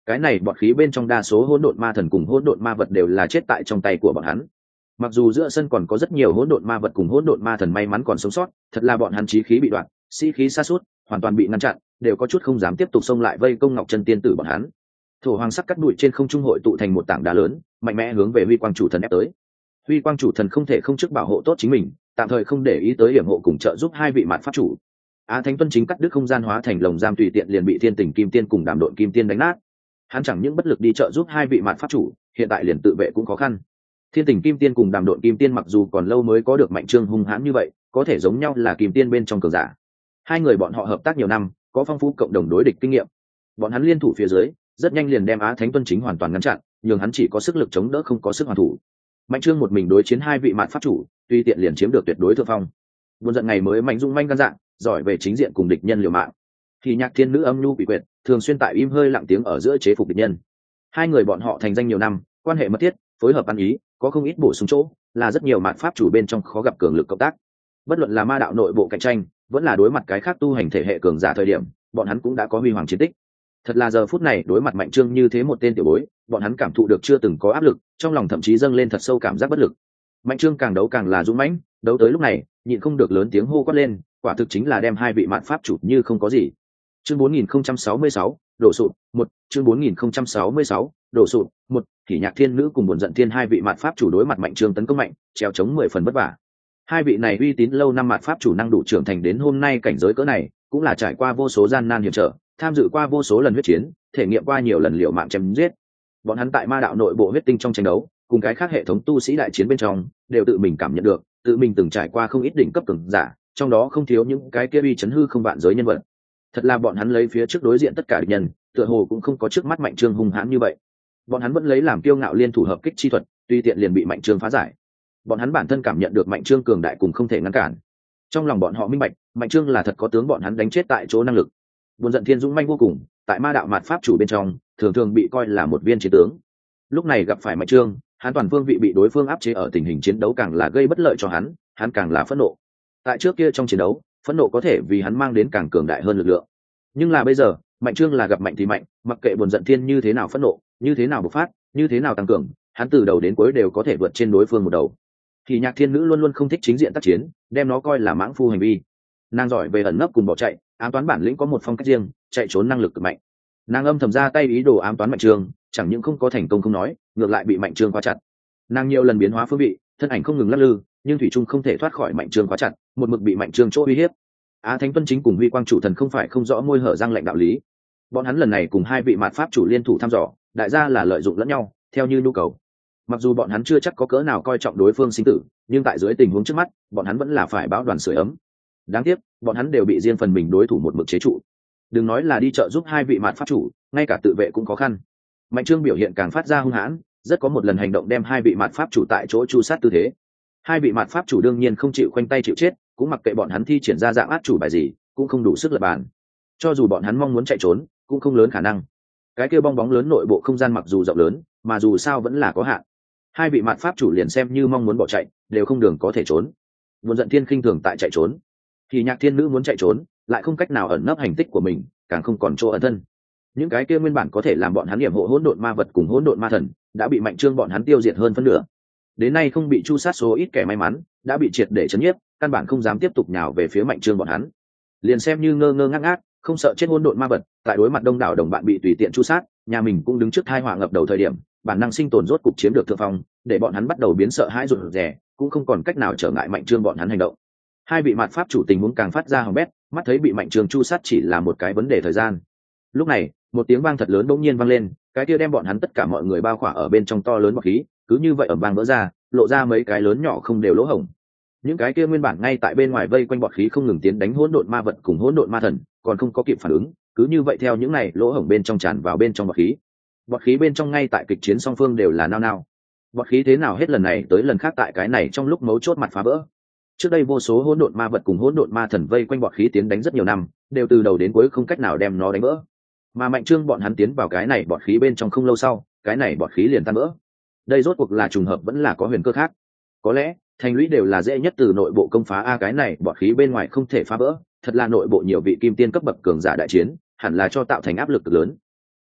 Cái này bọt khí bên trong đa số hỗn độn ma thần cùng hỗn độn ma vật đều là chết tại trong tay của bọn hắn. Mặc dù giữa sân còn có rất nhiều hỗn độn ma vật cùng hỗn độn ma thần may mắn còn sống sót, thật là bọn hắn chí khí bị đoạn, sĩ khí sa sút, hoàn toàn bị ngăn chặn, đều có chút không dám tiếp tục xông lại vây công Ngọc Chân Tiên tử bọn hắn. Thổ hoàng sắc cắt bụi trên không trung hội tụ thành một tảng đá lớn, mạnh mẽ hướng về Huy Quang chủ thần ép tới. Huy Quang chủ thần không thể không trước bảo hộ tốt chính mình, tạm thời không để ý tới hiểm hộ cùng trợ giúp hai vị mạn pháp chủ. Á Thánh Tuân chính cắt đứt không gian hóa thành lồng giam tùy tiện liền bị Thiên Tình Kim Tiên cùng Đàm Độn Kim Tiên đánh nát. Hắn chẳng những bất lực đi trợ giúp hai vị mạn pháp chủ, hiện tại liền tự vệ cũng khó khăn. Thiên Tình Kim Tiên cùng Đàm Độn Kim Tiên mặc dù còn lâu mới có được mạnh trương hung hãn như vậy, có thể giống nhau là Kim Tiên bên trong cường giả. Hai người bọn họ hợp tác nhiều năm, có phong phú cộng đồng đối địch kinh nghiệm. Bọn hắn liên thủ phía dưới, rất nhanh liền đem Á Thánh Tuân chính hoàn toàn ngăn chặn, nhường hắn chỉ có sức lực chống đỡ không có sức hoàn thủ. Mạnh trương một mình đối chiến hai vị mạn pháp chủ, tuy tiện liền chiếm được tuyệt đối thượng phong. Buồn giận ngày mới mạnh dung manh gan dạng, giỏi về chính diện cùng địch nhân liều mạng. Thì Nhạc Thiên Nữ âm nhu bị quyệt, thường xuyên tại im hơi lặng tiếng ở giữa chế phục địch nhân. Hai người bọn họ thành danh nhiều năm, quan hệ mật thiết, phối hợp ăn ý, có không ít bổ sung chỗ, là rất nhiều mạn pháp chủ bên trong khó gặp cường lực cộng tác. Bất luận là ma đạo nội bộ cạnh tranh, vẫn là đối mặt cái khác tu hành thể hệ cường giả thời điểm, bọn hắn cũng đã có huy hoàng chiến tích. Thật là giờ phút này đối mặt Mạnh Trương như thế một tên tiểu bối, bọn hắn cảm thụ được chưa từng có áp lực, trong lòng thậm chí dâng lên thật sâu cảm giác bất lực. Mạnh Trương càng đấu càng là dũng mãnh, đấu tới lúc này, nhịn không được lớn tiếng hô quát lên, quả thực chính là đem hai vị mạn pháp chủ như không có gì. Chương bốn nghìn không trăm sáu mươi sáu, đổ sụp, một, chương bốn nghìn không trăm sáu mươi sáu, đổ sụp, một, thì Nhạc Thiên Nữ cùng Buồn Giận Thiên hai vị mạn pháp chủ đối mặt Mạnh Trương tấn công mạnh, treo chống mười phần vất vả. Hai vị này uy tín lâu năm mạn pháp chủ năng đủ trưởng thành đến hôm nay cảnh giới cỡ này, cũng là trải qua vô số gian nan hiểm trở, tham dự qua vô số lần huyết chiến, thể nghiệm qua nhiều lần liều mạng chém giết. Bọn hắn tại ma đạo nội bộ huyết tinh trong tranh đấu, cùng cái khác hệ thống tu sĩ đại chiến bên trong, đều tự mình cảm nhận được, tự mình từng trải qua không ít đỉnh cấp cường giả, trong đó không thiếu những cái kia uy chấn hư không vạn giới nhân vật. Thật là bọn hắn lấy phía trước đối diện tất cả địch nhân, tựa hồ cũng không có trước mắt Mạnh Trương hung hãn như vậy. Bọn hắn vẫn lấy làm kiêu ngạo liên thủ hợp kích chi thuật, tuy tiện liền bị Mạnh Trương phá giải. Bọn hắn bản thân cảm nhận được Mạnh Trương cường đại cùng không thể ngăn cản. Trong lòng bọn họ minh bạch, Mạnh Trương là thật có tướng bọn hắn đánh chết tại chỗ năng lực. Buồn Giận Thiên dũng manh vô cùng, tại ma đạo mạt pháp chủ bên trong, thường thường bị coi là một viên chiến tướng. Lúc này gặp phải Mạnh Trương, hắn toàn phương vị bị đối phương áp chế ở tình hình chiến đấu càng là gây bất lợi cho hắn, hắn càng là phẫn nộ. Tại trước kia trong chiến đấu, phẫn nộ có thể vì hắn mang đến càng cường đại hơn lực lượng. Nhưng là bây giờ, Mạnh Trương là gặp mạnh thì mạnh, mặc kệ Buồn Giận Thiên như thế nào phẫn nộ, như thế nào bộc phát, như thế nào tăng cường, hắn từ đầu đến cuối đều có thể vượt trên đối phương một đầu. Thì Nhạc Thiên Nữ luôn luôn không thích chính diện tác chiến, đem nó coi là mãng phu hành vi. Nàng giỏi về ẩn nấp cùng bỏ chạy, ám toán bản lĩnh có một phong cách riêng, chạy trốn năng lực cực mạnh. Nàng âm thầm ra tay ý đồ ám toán Mạnh Trương, chẳng những không có thành công không nói, ngược lại bị Mạnh Trương khóa chặt. Nàng nhiều lần biến hóa phương vị, thân ảnh không ngừng lắc lư, nhưng thủy trung không thể thoát khỏi Mạnh Trương khóa chặt, một mực bị Mạnh Trương chỗ uy hiếp. Á Thánh Tuân chính cùng Huy Quang chủ thần không phải không rõ môi hở răng lệnh đạo lý. Bọn hắn lần này cùng hai vị mạt pháp chủ liên thủ thăm dò, đại gia là lợi dụng lẫn nhau, theo như nhu cầu. Mặc dù bọn hắn chưa chắc có cỡ nào coi trọng đối phương sinh tử, nhưng tại dưới tình huống trước mắt, bọn hắn vẫn là phải báo đoàn sưởi ấm. Đáng tiếc, bọn hắn đều bị riêng phần mình đối thủ một mực chế trụ. Đừng nói là đi trợ giúp hai vị mạt pháp chủ, ngay cả tự vệ cũng khó khăn. Mạnh Trương biểu hiện càng phát ra hung hãn, rất có một lần hành động đem hai vị mạt pháp chủ tại chỗ chu sát tư thế. Hai vị mạt pháp chủ đương nhiên không chịu khoanh tay chịu chết, cũng mặc kệ bọn hắn thi triển ra dạng át chủ bài gì, cũng không đủ sức lật bàn. Cho dù bọn hắn mong muốn chạy trốn, cũng không lớn khả năng. Cái kia bong bóng lớn nội bộ không gian mặc dù rộng lớn, mà dù sao vẫn là có hạn. Hai vị mạt pháp chủ liền xem như mong muốn bỏ chạy, đều không đường có thể trốn. Buồn Giận Thiên khinh thường tại chạy trốn, thì Nhạc Thiên Nữ muốn chạy trốn, lại không cách nào ẩn nấp hành tích của mình, càng không còn chỗ ẩn thân. Những cái kia nguyên bản có thể làm bọn hắn điểm hộ hỗn độn ma vật cùng hỗn độn ma thần, đã bị Mạnh Trương bọn hắn tiêu diệt hơn phân nửa. Đến nay không bị chu sát số ít kẻ may mắn, đã bị triệt để chấn nhiếp, căn bản không dám tiếp tục nhào về phía Mạnh Trương bọn hắn. Liền xem như ngơ ngơ ngác ngác, không sợ chết hỗn độn ma vật, tại đối mặt đông đảo đồng bạn bị tùy tiện chu sát, nhà mình cũng đứng trước tai họa ngập đầu thời điểm, bản năng sinh tồn rốt cục chiếm được thượng phong, để bọn hắn bắt đầu biến sợ hãi rụt rè, cũng không còn cách nào trở ngại Mạnh Trương bọn hắn hành động. Hai vị mạt pháp chủ tình huống càng phát ra hỏng bét, mắt thấy bị Mạnh Trương chu sát chỉ là một cái vấn đề thời gian. Lúc này, một tiếng vang thật lớn bỗng nhiên vang lên, cái kia đem bọn hắn tất cả mọi người bao khỏa ở bên trong to lớn bọt khí, cứ như vậy ầm vang vỡ ra, lộ ra mấy cái lớn nhỏ không đều lỗ hổng. Những cái kia nguyên bản ngay tại bên ngoài vây quanh bọt khí không ngừng tiến đánh hỗn độn ma vật cùng hỗn độn ma thần, còn không có kịp phản ứng, cứ như vậy theo những này lỗ hổng bên trong tràn vào bên trong bọt khí. Bọt khí bên trong ngay tại kịch chiến song phương đều là nao nao. Bọt khí thế nào hết lần này tới lần khác tại cái này trong lúc mấu chốt mặt phá vỡ. Trước đây vô số hỗn độn ma vật cùng hỗn độn ma thần vây quanh bọt khí tiến đánh rất nhiều năm, đều từ đầu đến cuối không cách nào đem nó đánh vỡ. Mà Mạnh Trương bọn hắn tiến vào cái này bọt khí bên trong không lâu sau, cái này bọt khí liền tan vỡ. Đây rốt cuộc là trùng hợp vẫn là có huyền cơ khác. Có lẽ thành lũy đều là dễ nhất từ nội bộ công phá a, cái này bọt khí bên ngoài không thể phá vỡ, thật là nội bộ nhiều vị kim tiên cấp bậc cường giả đại chiến, hẳn là cho tạo thành áp lực cực lớn.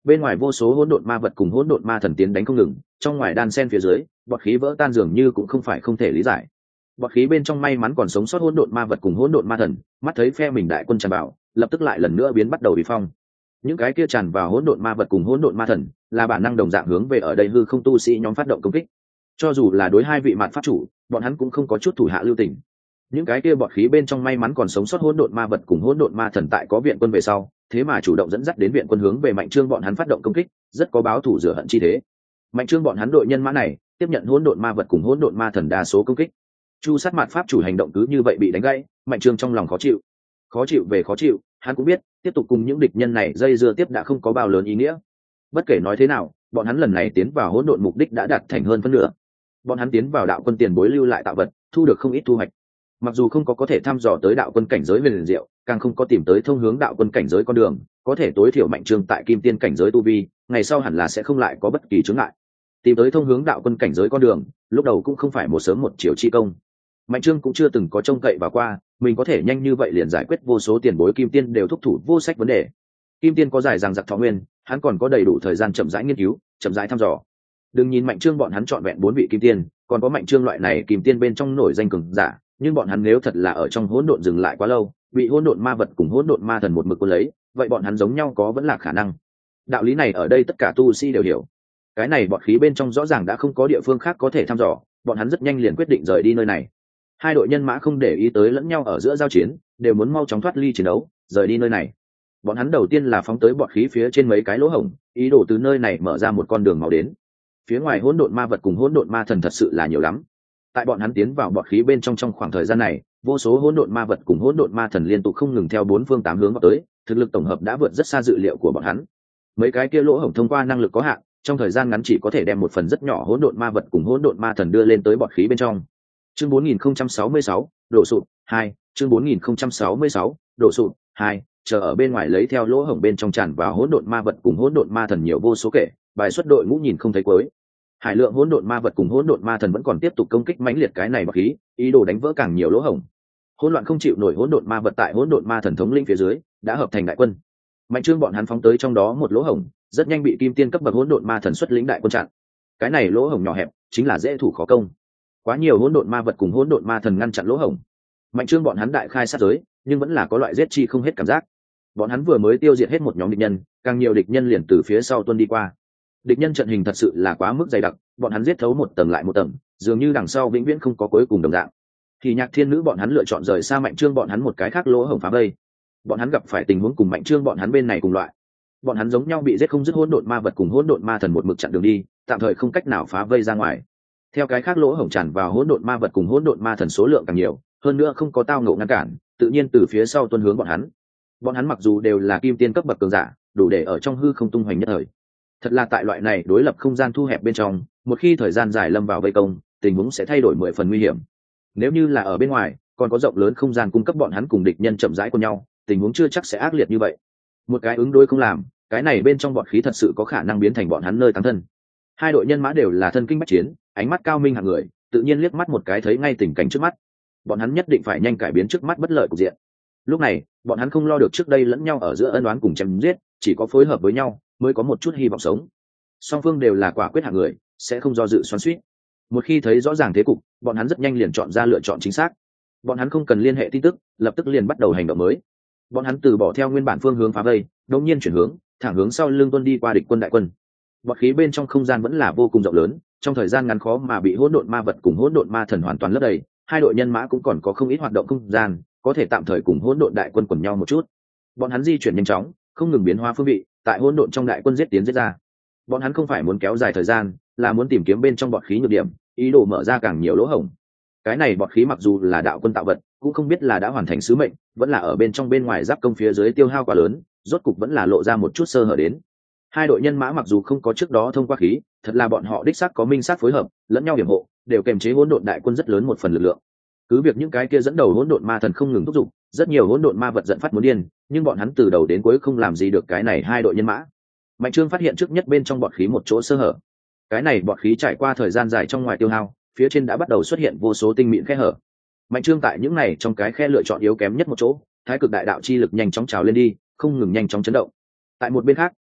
Bên ngoài vô số hỗn độn ma vật cùng hỗn độn ma thần tiến đánh không ngừng, trong ngoài đan sen phía dưới, bọt khí vỡ tan dường như cũng không phải không thể lý giải. Bọt khí bên trong may mắn còn sống sót hỗn độn ma vật cùng hỗn độn ma thần, mắt thấy phe mình đại quân tràn vào, lập tức lại lần nữa biến bắt đầu bị phong. Những cái kia tràn vào hỗn độn ma vật cùng hỗn độn ma thần, là bản năng đồng dạng hướng về ở đây hư không tu sĩ nhóm phát động công kích. Cho dù là đối hai vị mạn pháp chủ, bọn hắn cũng không có chút thủ hạ lưu tình. Những cái kia bọt khí bên trong may mắn còn sống sót hỗn độn ma vật cùng hỗn độn ma thần tại có viện quân về sau, thế mà chủ động dẫn dắt đến viện quân hướng về Mạnh Trương bọn hắn phát động công kích, rất có báo thủ rửa hận chi thế. Mạnh Trương bọn hắn đội nhân mã này tiếp nhận hỗn độn ma vật cùng hỗn độn ma thần đa số công kích. Chu sát mạn pháp chủ hành động cứ như vậy bị đánh gãy, Mạnh Trương trong lòng khó chịu. Khó chịu về khó chịu, hắn cũng biết, tiếp tục cùng những địch nhân này dây dưa tiếp đã không có bao lớn ý nghĩa. Bất kể nói thế nào, bọn hắn lần này tiến vào hỗn độn mục đích đã đạt thành hơn phân nửa. Bọn hắn tiến vào đạo quân tiền bối lưu lại tạo vật, thu được không ít thu hoạch. Mặc dù không có có thể thăm dò tới đạo quân cảnh giới về liền diệu, càng không có tìm tới thông hướng đạo quân cảnh giới con đường, có thể tối thiểu Mạnh Trương tại kim tiên cảnh giới tu vi, ngày sau hẳn là sẽ không lại có bất kỳ chướng ngại. Tìm tới thông hướng đạo quân cảnh giới con đường, lúc đầu cũng không phải một sớm một chiều chi công. Mạnh Trương cũng chưa từng có trông cậy vào qua, mình có thể nhanh như vậy liền giải quyết vô số tiền bối kim tiên đều thúc thủ vô sách vấn đề. Kim tiên có dài dằng dặc thọ nguyên, hắn còn có đầy đủ thời gian chậm rãi nghiên cứu, chậm rãi thăm dò. Đừng nhìn Mạnh Trương bọn hắn chọn vẹn bốn vị kim tiên, còn có Mạnh Trương loại này kim tiên bên trong nổi danh cường giả, nhưng bọn hắn nếu thật là ở trong hỗn độn dừng lại quá lâu, bị hỗn độn ma vật cùng hỗn độn ma thần một mực cuốn lấy, vậy bọn hắn giống nhau có vẫn là khả năng. Đạo lý này ở đây tất cả tu sĩ đều hiểu. Cái này bọt khí bên trong rõ ràng đã không có địa phương khác có thể thăm dò, bọn hắn rất nhanh liền quyết định rời đi nơi này. Hai đội nhân mã không để ý tới lẫn nhau ở giữa giao chiến, đều muốn mau chóng thoát ly chiến đấu, rời đi nơi này. Bọn hắn đầu tiên là phóng tới bọt khí phía trên mấy cái lỗ hổng, ý đồ từ nơi này mở ra một con đường máu đến. Phía ngoài hỗn độn ma vật cùng hỗn độn ma thần thật sự là nhiều lắm. Tại bọn hắn tiến vào bọt khí bên trong trong khoảng thời gian này, vô số hỗn độn ma vật cùng hỗn độn ma thần liên tục không ngừng theo bốn phương tám hướng vào tới, thực lực tổng hợp đã vượt rất xa dự liệu của bọn hắn. Mấy cái kia lỗ hổng thông qua năng lực có hạn, trong thời gian ngắn chỉ có thể đem một phần rất nhỏ hỗn độn ma vật cùng hỗn độn ma thần đưa lên tới bọt khí bên trong. Chương bốn nghìn không trăm sáu mươi sáu, đổ sụp hai, chương bốn nghìn không trăm sáu mươi sáu, đổ sụp hai, chờ ở bên ngoài lấy theo lỗ hổng bên trong tràn vào hỗn độn ma vật cùng hỗn độn ma thần nhiều vô số kể, bài xuất đội ngũ nhìn không thấy cuối. Hải lượng hỗn độn ma vật cùng hỗn độn ma thần vẫn còn tiếp tục công kích mãnh liệt cái này bọt khí, ý đồ đánh vỡ càng nhiều lỗ hổng. Hỗn loạn không chịu nổi hỗn độn ma vật tại hỗn độn ma thần thống lĩnh phía dưới, đã hợp thành đại quân. Mạnh Trương bọn hắn phóng tới trong đó một lỗ hổng, rất nhanh bị kim tiên cấp bậc hỗn độn ma thần xuất lĩnh đại quân chặn. Cái này lỗ hổng nhỏ hẹp, chính là dễ thủ khó công. Quá nhiều hỗn độn ma vật cùng hỗn độn ma thần ngăn chặn lỗ hổng. Mạnh Trương bọn hắn đại khai sát giới, nhưng vẫn là có loại giết chi không hết cảm giác. Bọn hắn vừa mới tiêu diệt hết một nhóm địch nhân, càng nhiều địch nhân liền từ phía sau tuôn đi qua. Địch nhân trận hình thật sự là quá mức dày đặc, bọn hắn giết thấu một tầng lại một tầng, dường như đằng sau vĩnh viễn không có cuối cùng đồng dạng. Thì Nhạc Thiên Nữ bọn hắn lựa chọn rời xa Mạnh Trương bọn hắn một cái khác lỗ hổng phá vây. Bọn hắn gặp phải tình huống cùng Mạnh Trương bọn hắn bên này cùng loại. Bọn hắn giống nhau bị giết không dứt hỗn độn ma vật cùng hỗn độn ma thần một mực chặn đường đi, tạm thời không cách nào phá vây ra ngoài. Theo cái khác lỗ hổng tràn vào hỗn độn ma vật cùng hỗn độn ma thần số lượng càng nhiều, hơn nữa không có tao ngộ ngăn cản, tự nhiên từ phía sau tuôn hướng bọn hắn. Bọn hắn mặc dù đều là kim tiên cấp bậc cường giả, đủ để ở trong hư không tung hoành nhất thời. Thật là tại loại này đối lập không gian thu hẹp bên trong, một khi thời gian dài lâm vào vây công, tình huống sẽ thay đổi mười phần nguy hiểm. Nếu như là ở bên ngoài, còn có rộng lớn không gian cung cấp bọn hắn cùng địch nhân chậm rãi của nhau, tình huống chưa chắc sẽ ác liệt như vậy. Một cái ứng đối không làm, cái này bên trong bọn khí thật sự có khả năng biến thành bọn hắn nơi táng thân. Hai đội nhân mã đều là thân kinh bách chiến, ánh mắt cao minh hạng người, tự nhiên liếc mắt một cái thấy ngay tình cảnh trước mắt. Bọn hắn nhất định phải nhanh cải biến trước mắt bất lợi cục diện. Lúc này, bọn hắn không lo được trước đây lẫn nhau ở giữa ân oán cùng chém giết, chỉ có phối hợp với nhau mới có một chút hy vọng sống. Song phương đều là quả quyết hạng người, sẽ không do dự xoắn xuýt. Một khi thấy rõ ràng thế cục, bọn hắn rất nhanh liền chọn ra lựa chọn chính xác. Bọn hắn không cần liên hệ tin tức, lập tức liền bắt đầu hành động mới. Bọn hắn từ bỏ theo nguyên bản phương hướng phá vây, đột nhiên chuyển hướng, thẳng hướng sau lưng tuân đi qua địch quân đại quân. Bọt khí bên trong không gian vẫn là vô cùng rộng lớn, trong thời gian ngắn khó mà bị hỗn độn ma vật cùng hỗn độn ma thần hoàn toàn lấp đầy. Hai đội nhân mã cũng còn có không ít hoạt động không gian, có thể tạm thời cùng hỗn độn đại quân quần nhau một chút. Bọn hắn di chuyển nhanh chóng, không ngừng biến hóa phương vị, tại hỗn độn trong đại quân giết tiến giết ra. Bọn hắn không phải muốn kéo dài thời gian, là muốn tìm kiếm bên trong bọt khí nhược điểm, ý đồ mở ra càng nhiều lỗ hổng. Cái này bọt khí mặc dù là đạo quân tạo vật, cũng không biết là đã hoàn thành sứ mệnh, vẫn là ở bên trong bên ngoài giáp công phía dưới tiêu hao quá lớn, rốt cục vẫn là lộ ra một chút sơ hở đến. Hai đội nhân mã mặc dù không có trước đó thông qua khí, thật là bọn họ đích xác có minh sát phối hợp, lẫn nhau hiểm hộ, đều kèm chế hỗn độn đại quân rất lớn một phần lực lượng. Cứ việc những cái kia dẫn đầu hỗn độn ma thần không ngừng thúc giục, rất nhiều hỗn độn ma vật giận phát muốn điên, nhưng bọn hắn từ đầu đến cuối không làm gì được cái này hai đội nhân mã. Mạnh Trương phát hiện trước nhất bên trong bọt khí một chỗ sơ hở. Cái này bọt khí trải qua thời gian dài trong ngoài tiêu hao, phía trên đã bắt đầu xuất hiện vô số tinh mịn khe hở. Mạnh Trương tại những này trong cái khe lựa chọn yếu kém nhất một chỗ, thái cực đại đạo chi lực nhanh chóng trào lên đi, không ngừng nhanh chóng chấn động. Tại một bên khác,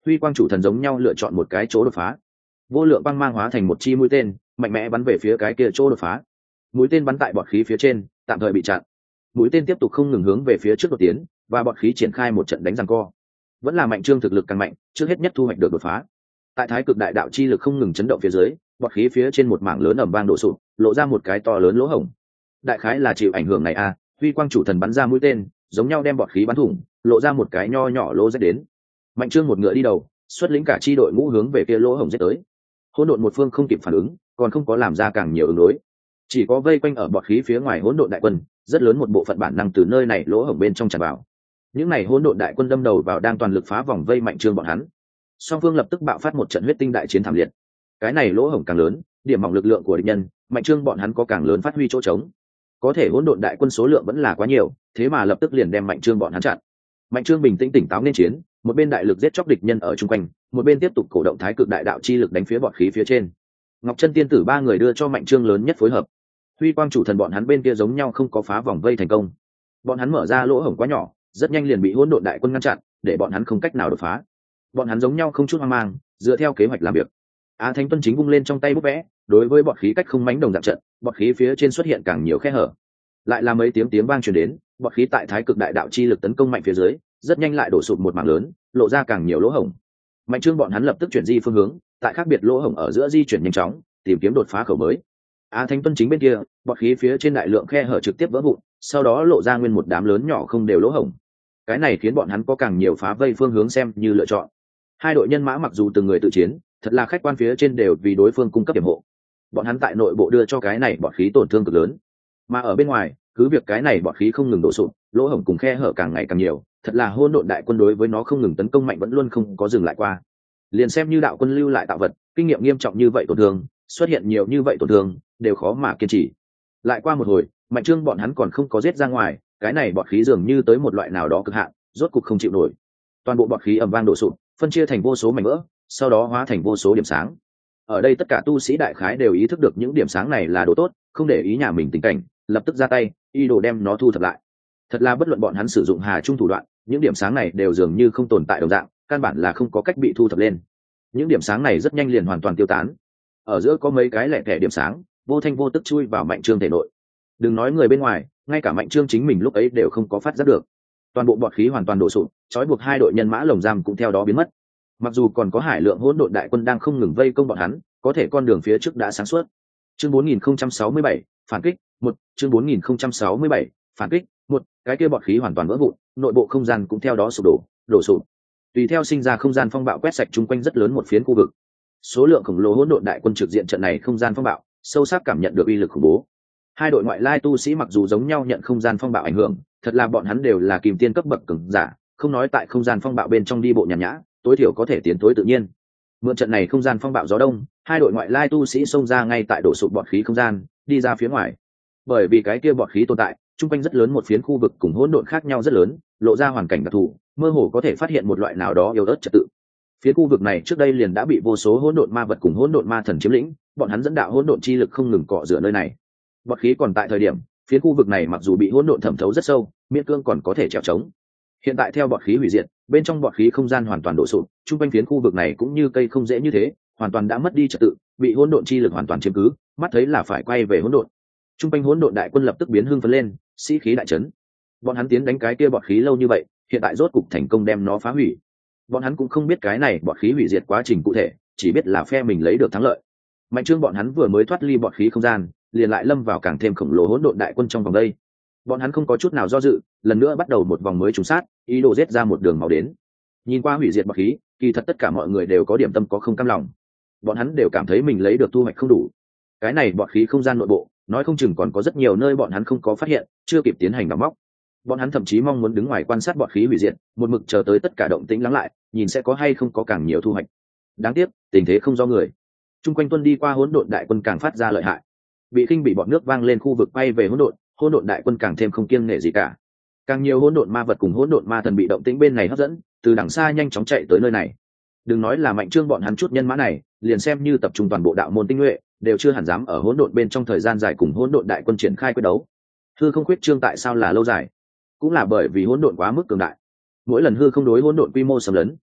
huy quang chủ thần giống nhau lựa chọn một cái chỗ đột phá. Vô lượng băng mang hóa thành một chi mũi tên mạnh mẽ bắn về phía cái kia chỗ đột phá. Mũi tên bắn tại bọt khí phía trên tạm thời bị chặn. Mũi tên tiếp tục không ngừng hướng về phía trước đột tiến, và bọt khí triển khai một trận đánh giằng co. Vẫn là Mạnh Trương thực lực càng mạnh, trước hết nhất thu hoạch được đột phá. Tại thái cực đại đạo chi lực không ngừng chấn động phía dưới, bọt khí phía trên một mảng lớn ầm vang đổ sụp, lộ ra một cái to lớn lỗ hổng. Đại khái là chịu ảnh hưởng này a, huy quang chủ thần bắn ra mũi tên giống nhau đem bọt khí bắn thủng, lộ ra một cái nho nhỏ lỗ rách đến. Mạnh Trương một ngựa đi đầu, xuất lĩnh cả chi đội ngũ hướng về kia lỗ hổng giết tới. Hỗn độn một phương không kịp phản ứng, còn không có làm ra càng nhiều ứng đối, chỉ có vây quanh ở bọt khí phía ngoài hỗn độn đại quân, rất lớn một bộ phận bản năng từ nơi này lỗ hổng bên trong tràn vào. Những này hỗn độn đại quân đâm đầu vào đang toàn lực phá vòng vây Mạnh Trương bọn hắn. Song phương lập tức bạo phát một trận huyết tinh đại chiến thảm liệt. Cái này lỗ hổng càng lớn, điểm mỏng lực lượng của địch nhân, Mạnh Trương bọn hắn có càng lớn phát huy chỗ trống. Có thể hỗn độn đại quân số lượng vẫn là quá nhiều, thế mà lập tức liền đem Mạnh Trương bọn hắn chặn. Mạnh Trương bình tĩnh tỉnh táo nên chiến, một bên đại lực giết chóc địch nhân ở chung quanh, một bên tiếp tục cổ động thái cực đại đạo chi lực đánh phía bọt khí phía trên. Ngọc Chân tiên tử ba người đưa cho Mạnh Trương lớn nhất phối hợp. Huy quang chủ thần bọn hắn bên kia giống nhau không có phá vòng vây thành công. Bọn hắn mở ra lỗ hổng quá nhỏ, rất nhanh liền bị hỗn độn đại quân ngăn chặn, để bọn hắn không cách nào đột phá. Bọn hắn giống nhau không chút hoang mang, dựa theo kế hoạch làm việc. Á Thánh Tuân chính vung lên trong tay bút vẽ, đối với bọt khí cách không mánh đồng dạng trận, bọt khí phía trên xuất hiện càng nhiều khe hở. Lại là mấy tiếng tiếng vang truyền đến, bọt khí tại thái cực đại đạo chi lực tấn công mạnh phía dưới, rất nhanh lại đổ sụp một mảng lớn, lộ ra càng nhiều lỗ hổng. Mạnh Trương bọn hắn lập tức chuyển di phương hướng, tại khác biệt lỗ hổng ở giữa di chuyển nhanh chóng, tìm kiếm đột phá khẩu mới. Á Thánh Tuân chính bên kia, bọt khí phía trên đại lượng khe hở trực tiếp vỡ vụn, sau đó lộ ra nguyên một đám lớn nhỏ không đều lỗ hổng. Cái này khiến bọn hắn có càng nhiều phá vây phương hướng xem như lựa chọn. Hai đội nhân mã mặc dù từng người tự chiến, thật là khách quan phía trên đều vì đối phương cung cấp điểm hộ. Bọn hắn tại nội bộ đưa cho cái này bọt khí tổn thương cực lớn, mà ở bên ngoài, cứ việc cái này bọt khí không ngừng đổ sụp, lỗ hổng cùng khe hở càng ngày càng nhiều, thật là hỗn độn đại quân đối với nó không ngừng tấn công mạnh vẫn luôn không có dừng lại qua. Liền xem như đạo quân lưu lại tạo vật, kinh nghiệm nghiêm trọng như vậy tổn thương, xuất hiện nhiều như vậy tổn thương, đều khó mà kiên trì. Lại qua một hồi, Mạnh Trương bọn hắn còn không có giết ra ngoài, cái này bọt khí dường như tới một loại nào đó cực hạn, rốt cục không chịu nổi. Toàn bộ bọt khí ầm vang đổ sụp, phân chia thành vô số mảnh vỡ, sau đó hóa thành vô số điểm sáng. Ở đây tất cả tu sĩ đại khái đều ý thức được những điểm sáng này là đồ tốt, không để ý nhà mình tình cảnh, lập tức ra tay, y đồ đem nó thu thập lại. Thật là bất luận bọn hắn sử dụng hà trung thủ đoạn, những điểm sáng này đều dường như không tồn tại đồng dạng, căn bản là không có cách bị thu thập lên. Những điểm sáng này rất nhanh liền hoàn toàn tiêu tán. Ở giữa có mấy cái lẻ tẻ điểm sáng, vô thanh vô tức chui vào Mạnh Trương thể nội. Đừng nói người bên ngoài, ngay cả Mạnh Trương chính mình lúc ấy đều không có phát giác được. Toàn bộ bọt khí hoàn toàn đổ sụp, trói buộc hai đội nhân mã lồng giam cũng theo đó biến mất. Mặc dù còn có hải lượng hỗn độn đại quân đang không ngừng vây công bọn hắn, có thể con đường phía trước đã sáng suốt. Chương bốn nghìn không trăm sáu mươi bảy, phản kích, một, chương bốn nghìn không trăm sáu mươi bảy, phản kích, một, cái kia bọt khí hoàn toàn vỡ vụn, nội bộ không gian cũng theo đó sụp đổ, đổ sụp. Tùy theo sinh ra không gian phong bạo quét sạch chung quanh rất lớn một phiến khu vực. Số lượng khổng lồ hỗn độn đại quân trực diện trận này không gian phong bạo, sâu sắc cảm nhận được uy lực khủng bố. Hai đội ngoại lai tu sĩ mặc dù giống nhau nhận không gian phong bạo ảnh hưởng, thật là bọn hắn đều là kìm tiên cấp bậc cường giả, không nói tại không gian phong bạo bên trong đi bộ nhàn nhã, tối thiểu có thể tiến tối tự nhiên. Mượn trận này không gian phong bạo gió đông, hai đội ngoại lai tu sĩ xông ra ngay tại đổ sụp bọt khí không gian, đi ra phía ngoài. Bởi vì cái kia bọt khí tồn tại, chung quanh rất lớn một phiến khu vực cùng hỗn độn khác nhau rất lớn, lộ ra hoàn cảnh đặc thù, mơ hồ có thể phát hiện một loại nào đó yếu ớt trật tự. Phía khu vực này trước đây liền đã bị vô số hỗn độn ma vật cùng hỗn độn ma thần chiếm lĩnh, bọn hắn dẫn đạo hỗn độn chi lực không ngừng cọ rửa nơi này. Bọt khí còn tại thời điểm, phía khu vực này mặc dù bị hỗn độn thẩm thấu rất sâu, miễn cương còn có thể trèo trống. Hiện tại theo bọt khí hủy diệt, bên trong bọt khí không gian hoàn toàn đổ sụp, chung quanh phiến khu vực này cũng như cây không dễ như thế, hoàn toàn đã mất đi trật tự, bị hỗn độn chi lực hoàn toàn chiếm cứ, mắt thấy là phải quay về hỗn độn. Chung quanh hỗn độn đại quân lập tức biến hưng phấn lên, sĩ khí đại chấn. Bọn hắn tiến đánh cái kia bọt khí lâu như vậy, hiện tại rốt cục thành công đem nó phá hủy. Bọn hắn cũng không biết cái này bọt khí hủy diệt quá trình cụ thể, chỉ biết là phe mình lấy được thắng lợi. Mạnh Trương bọn hắn vừa mới thoát ly bọt khí không gian, liền lại lâm vào càng thêm khổng lồ hỗn độn đại quân trong vòng đây. Bọn hắn không có chút nào do dự, lần nữa bắt đầu một vòng mới trùng sát, ý đồ giết ra một đường máu đến. Nhìn qua hủy diệt bọt khí, kỳ thật tất cả mọi người đều có điểm tâm có không cam lòng. Bọn hắn đều cảm thấy mình lấy được thu hoạch không đủ. Cái này bọt khí không gian nội bộ, nói không chừng còn có rất nhiều nơi bọn hắn không có phát hiện, chưa kịp tiến hành đào móc. Bọn hắn thậm chí mong muốn đứng ngoài quan sát bọt khí hủy diệt, một mực chờ tới tất cả động tĩnh lắng lại, nhìn sẽ có hay không có càng nhiều thu hoạch. Đáng tiếc, tình thế không do người. Trung quanh tuân đi qua hỗn độn đại quân càng phát ra lợi hại. Bị khinh bị bọt nước vang lên khu vực bay về hỗn độn, hỗn độn đại quân càng thêm không kiêng nể gì cả. Càng nhiều hỗn độn ma vật cùng hỗn độn ma thần bị động tĩnh bên này hấp dẫn, từ đằng xa nhanh chóng chạy tới nơi này. Đừng nói là Mạnh Trương bọn hắn chút nhân mã này, liền xem như tập trung toàn bộ đạo môn tinh nhuệ, đều chưa hẳn dám ở hỗn độn bên trong thời gian dài cùng hỗn độn đại quân triển khai quyết đấu. Hư không khuyết trương tại sao là lâu dài? Cũng là bởi vì hỗn độn quá mức cường đại. Mỗi lần hư không đối hỗn độn quy mô xâm lấn,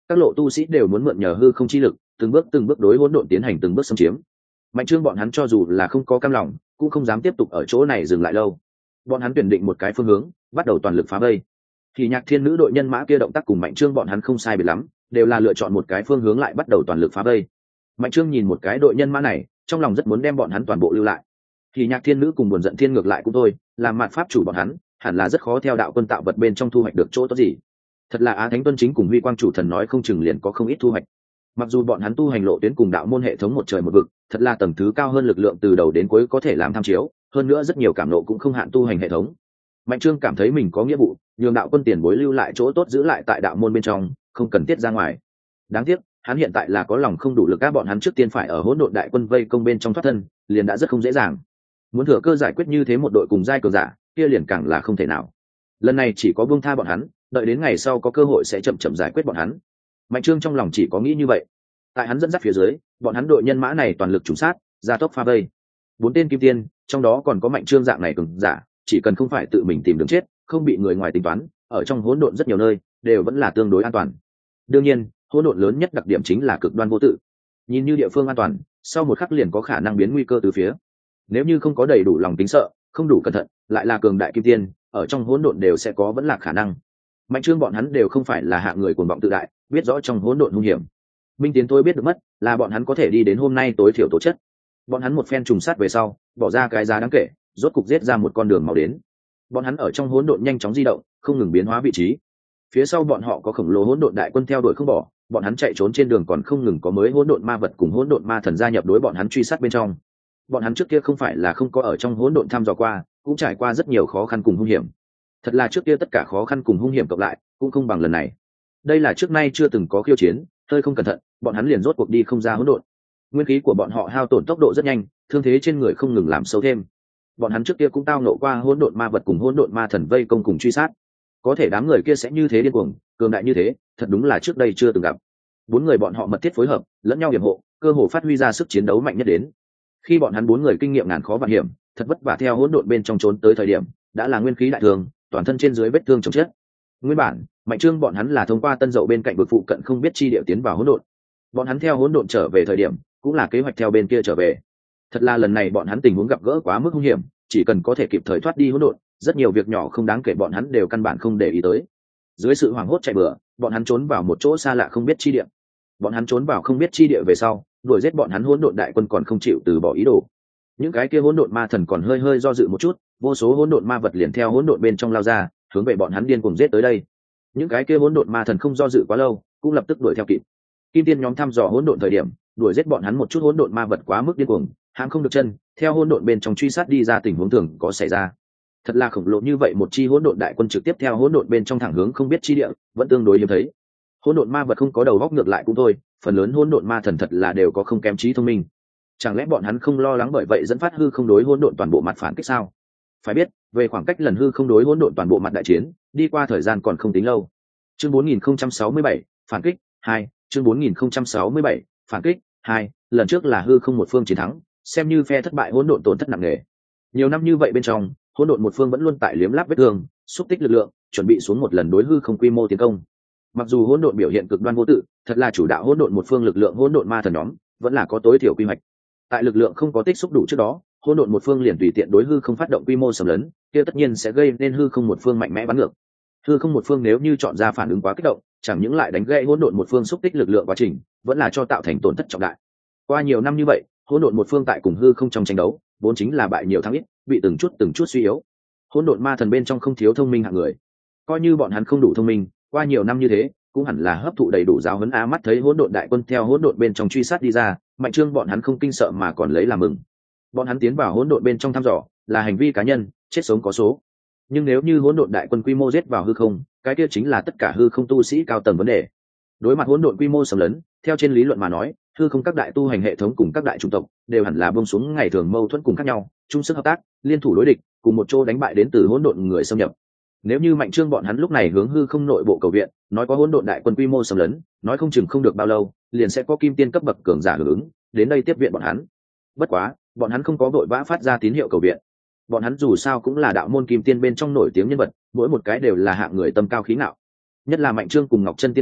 các lộ tu sĩ đều muốn mượn nhờ hư không chi lực từng bước từng bước đối hỗn độn tiến hành từng bước xâm chiếm. Mạnh Trương bọn hắn cho dù là không có cam lòng cũng không dám tiếp tục ở chỗ này dừng lại lâu. Bọn hắn tuyển định một cái phương hướng, bắt đầu toàn lực phá vây. Thì Nhạc Thiên nữ đội nhân mã kia động tác cùng Mạnh Trương bọn hắn không sai biệt lắm, đều là lựa chọn một cái phương hướng lại bắt đầu toàn lực phá vây. Mạnh Trương nhìn một cái đội nhân mã này, trong lòng rất muốn đem bọn hắn toàn bộ lưu lại. Thì Nhạc Thiên nữ cùng Buồn Giận Thiên ngược lại cũng thôi, làm mạt pháp chủ bọn hắn, hẳn là rất khó theo đạo quân tạo vật bên trong thu hoạch được chỗ tốt gì. Thật là Á Thánh Tuân Chính cùng Huy Quang chủ thần nói không chừng liền có không ít thu hoạch. Mặc dù bọn hắn tu hành lộ tuyến cùng đạo môn hệ thống một trời một vực, thật là tầng thứ cao hơn lực lượng từ đầu đến cuối có thể làm tham chiếu, hơn nữa rất nhiều cảm nộ cũng không hạn tu hành hệ thống. Mạnh Trương cảm thấy mình có nghĩa vụ nhường đạo quân tiền bối lưu lại chỗ tốt giữ lại tại đạo môn bên trong, không cần tiết ra ngoài. Đáng tiếc hắn hiện tại là có lòng không đủ lực, các bọn hắn trước tiên phải ở hỗn độn đại quân vây công bên trong thoát thân, liền đã rất không dễ dàng. Muốn thừa cơ giải quyết như thế một đội cùng giai cường giả, kia liền càng là không thể nào. Lần này chỉ có buông tha bọn hắn, đợi đến ngày sau có cơ hội sẽ chậm chậm giải quyết bọn hắn. Mạnh Trương trong lòng chỉ có nghĩ như vậy. Tại hắn dẫn dắt phía dưới, bọn hắn đội nhân mã này toàn lực trùng sát, gia tốc pha vây. Bốn tên kim tiên, trong đó còn có Mạnh Trương dạng này cường giả, chỉ cần không phải tự mình tìm đường chết, không bị người ngoài tính toán, ở trong hỗn độn rất nhiều nơi đều vẫn là tương đối an toàn. Đương nhiên, hỗn độn lớn nhất đặc điểm chính là cực đoan vô tự. Nhìn như địa phương an toàn, sau một khắc liền có khả năng biến nguy cơ từ phía. Nếu như không có đầy đủ lòng tính sợ, không đủ cẩn thận, lại là cường đại kim tiên, ở trong hỗn độn đều sẽ có vẫn là khả năng. Mạnh Trương bọn hắn đều không phải là hạng người cuồng vọng tự đại, biết rõ trong hỗn độn hung hiểm. Minh Tiến tôi biết được mất, là bọn hắn có thể đi đến hôm nay tối thiểu tố chất. Bọn hắn một phen trùng sát về sau, bỏ ra cái giá đáng kể, rốt cục giết ra một con đường màu đến. Bọn hắn ở trong hỗn độn nhanh chóng di động, không ngừng biến hóa vị trí. Phía sau bọn họ có khổng lồ hỗn độn đại quân theo đuổi không bỏ, bọn hắn chạy trốn trên đường còn không ngừng có mới hỗn độn ma vật cùng hỗn độn ma thần gia nhập đối bọn hắn truy sát bên trong. Bọn hắn trước kia không phải là không có ở trong hỗn độn thăm dò qua, cũng trải qua rất nhiều khó khăn cùng hung hiểm. Thật là trước kia tất cả khó khăn cùng hung hiểm cộng lại, cũng không bằng lần này. Đây là trước nay chưa từng có khiêu chiến, hơi không cẩn thận, bọn hắn liền rốt cuộc đi không ra hỗn độn. Nguyên khí của bọn họ hao tổn tốc độ rất nhanh, thương thế trên người không ngừng làm sâu thêm. Bọn hắn trước kia cũng tao nộ qua hỗn độn ma vật cùng hỗn độn ma thần vây công cùng truy sát. Có thể đám người kia sẽ như thế điên cuồng, cường đại như thế, thật đúng là trước đây chưa từng gặp. Bốn người bọn họ mật thiết phối hợp, lẫn nhau hiểm hộ, cơ hồ phát huy ra sức chiến đấu mạnh nhất đến. Khi bọn hắn bốn người kinh nghiệm ngàn khó vạn hiểm, thật vất vả theo hỗn độn bên trong trốn tới thời điểm, đã là nguyên khí đại thường, toàn thân trên dưới vết thương chồng chết. Nguyên bản, Mạnh Trương bọn hắn là thông qua Tân Dậu bên cạnh vực phụ cận không biết chi địa tiến vào hỗn độn. Bọn hắn theo hỗn độn trở về thời điểm, cũng là kế hoạch theo bên kia trở về. Thật là lần này bọn hắn tình huống gặp gỡ quá mức hung hiểm, chỉ cần có thể kịp thời thoát đi hỗn độn, rất nhiều việc nhỏ không đáng kể bọn hắn đều căn bản không để ý tới. Dưới sự hoảng hốt chạy bừa, bọn hắn trốn vào một chỗ xa lạ không biết chi địa. Bọn hắn trốn vào không biết chi địa về sau, đuổi giết bọn hắn hỗn độn đại quân còn không chịu từ bỏ ý đồ. Những cái kia hỗn độn ma thần còn hơi hơi do dự một chút, vô số hỗn độn ma vật liền theo hỗn độn bên trong lao ra, hướng về bọn hắn điên cuồng giết tới đây. Những cái kia hỗn độn ma thần không do dự quá lâu, cũng lập tức đuổi theo kịp. Kim tiên nhóm thăm dò hỗn độn thời điểm, đuổi giết bọn hắn một chút hỗn độn ma vật quá mức điên cuồng, hãm không được chân, theo hỗn độn bên trong truy sát đi ra tình huống thường có xảy ra. Thật là khổng lồ như vậy một chi hỗn độn đại quân trực tiếp theo hỗn độn bên trong thẳng hướng không biết chi địa, vẫn tương đối hiếm thấy. Hỗn độn ma vật không có đầu góc ngược lại cũng thôi, phần lớn hỗn độn ma thần thật là đều có không kém trí thông minh. Chẳng lẽ bọn hắn không lo lắng bởi vậy dẫn phát hư không đối hỗn độn toàn bộ mặt phản kích sao? Phải biết, về khoảng cách lần hư không đối hỗn độn toàn bộ mặt đại chiến, đi qua thời gian còn không tính lâu. Chương bốn nghìn không trăm sáu mươi bảy, phản kích hai, chương bốn nghìn không trăm sáu mươi bảy, phản kích hai, lần trước là hư không một phương chiến thắng, xem như phe thất bại hỗn độn tổn thất nặng nề. Nhiều năm như vậy bên trong, hỗn độn một phương vẫn luôn tại liếm láp vết thương, xúc tích lực lượng, chuẩn bị xuống một lần đối hư không quy mô tiến công. Mặc dù hỗn độn biểu hiện cực đoan vô tự, thật là chủ đạo hỗn độn một phương lực lượng hỗn độn ma thần nhóm, vẫn là có tối thiểu quy hoạch. Tại lực lượng không có tích xúc đủ trước đó, hỗn độn một phương liền tùy tiện đối hư không phát động quy mô xâm lấn, kia tất nhiên sẽ gây nên hư không một phương mạnh mẽ bắn ngược. Hư không một phương nếu như chọn ra phản ứng quá kích động, chẳng những lại đánh gãy hỗn độn một phương xúc tích lực lượng quá trình, vẫn là cho tạo thành tổn thất trọng đại. Qua nhiều năm như vậy, hỗn độn một phương tại cùng hư không trong tranh đấu, vốn chính là bại nhiều thắng ít, bị từng chút từng chút suy yếu. Hỗn độn ma thần bên trong không thiếu thông minh hạng người, coi như bọn hắn không đủ thông minh, qua nhiều năm như thế, cũng hẳn là hấp thụ đầy đủ giáo huấn. Á mắt thấy hỗn độn đại quân theo hỗn độn bên trong truy sát đi ra, Mạnh Trương bọn hắn không kinh sợ mà còn lấy làm mừng. Bọn hắn tiến vào hỗn độn bên trong thăm dò, là hành vi cá nhân, chết sống có số. Nhưng nếu như hỗn độn đại quân quy mô giết vào hư không, cái kia chính là tất cả hư không tu sĩ cao tầng vấn đề. Đối mặt hỗn độn quy mô xâm lấn, theo trên lý luận mà nói, hư không các đại tu hành hệ thống cùng các đại chủng tộc đều hẳn là buông xuống ngày thường mâu thuẫn cùng khác nhau, chung sức hợp tác, liên thủ đối địch, cùng một chỗ đánh bại đến từ hỗn độn người xâm nhập. Nếu như Mạnh Trương bọn hắn lúc này hướng hư không nội bộ cầu viện, nói có hỗn độn đại quân quy mô xâm lấn, nói không chừng không được bao lâu, liền sẽ có kim tiên cấp bậc cường giả hưởng ứng, đến đây tiếp viện bọn hắn. Bất quá, bọn hắn không có vội vã phát ra tín hiệu cầu viện. Bọn hắn dù sao cũng là đạo môn kim tiên bên trong nổi tiếng nhân vật, mỗi một cái đều là hạng người tâm cao khí ngạo. Nhất là Mạnh Trương cùng Ngọc Chân tiên tử,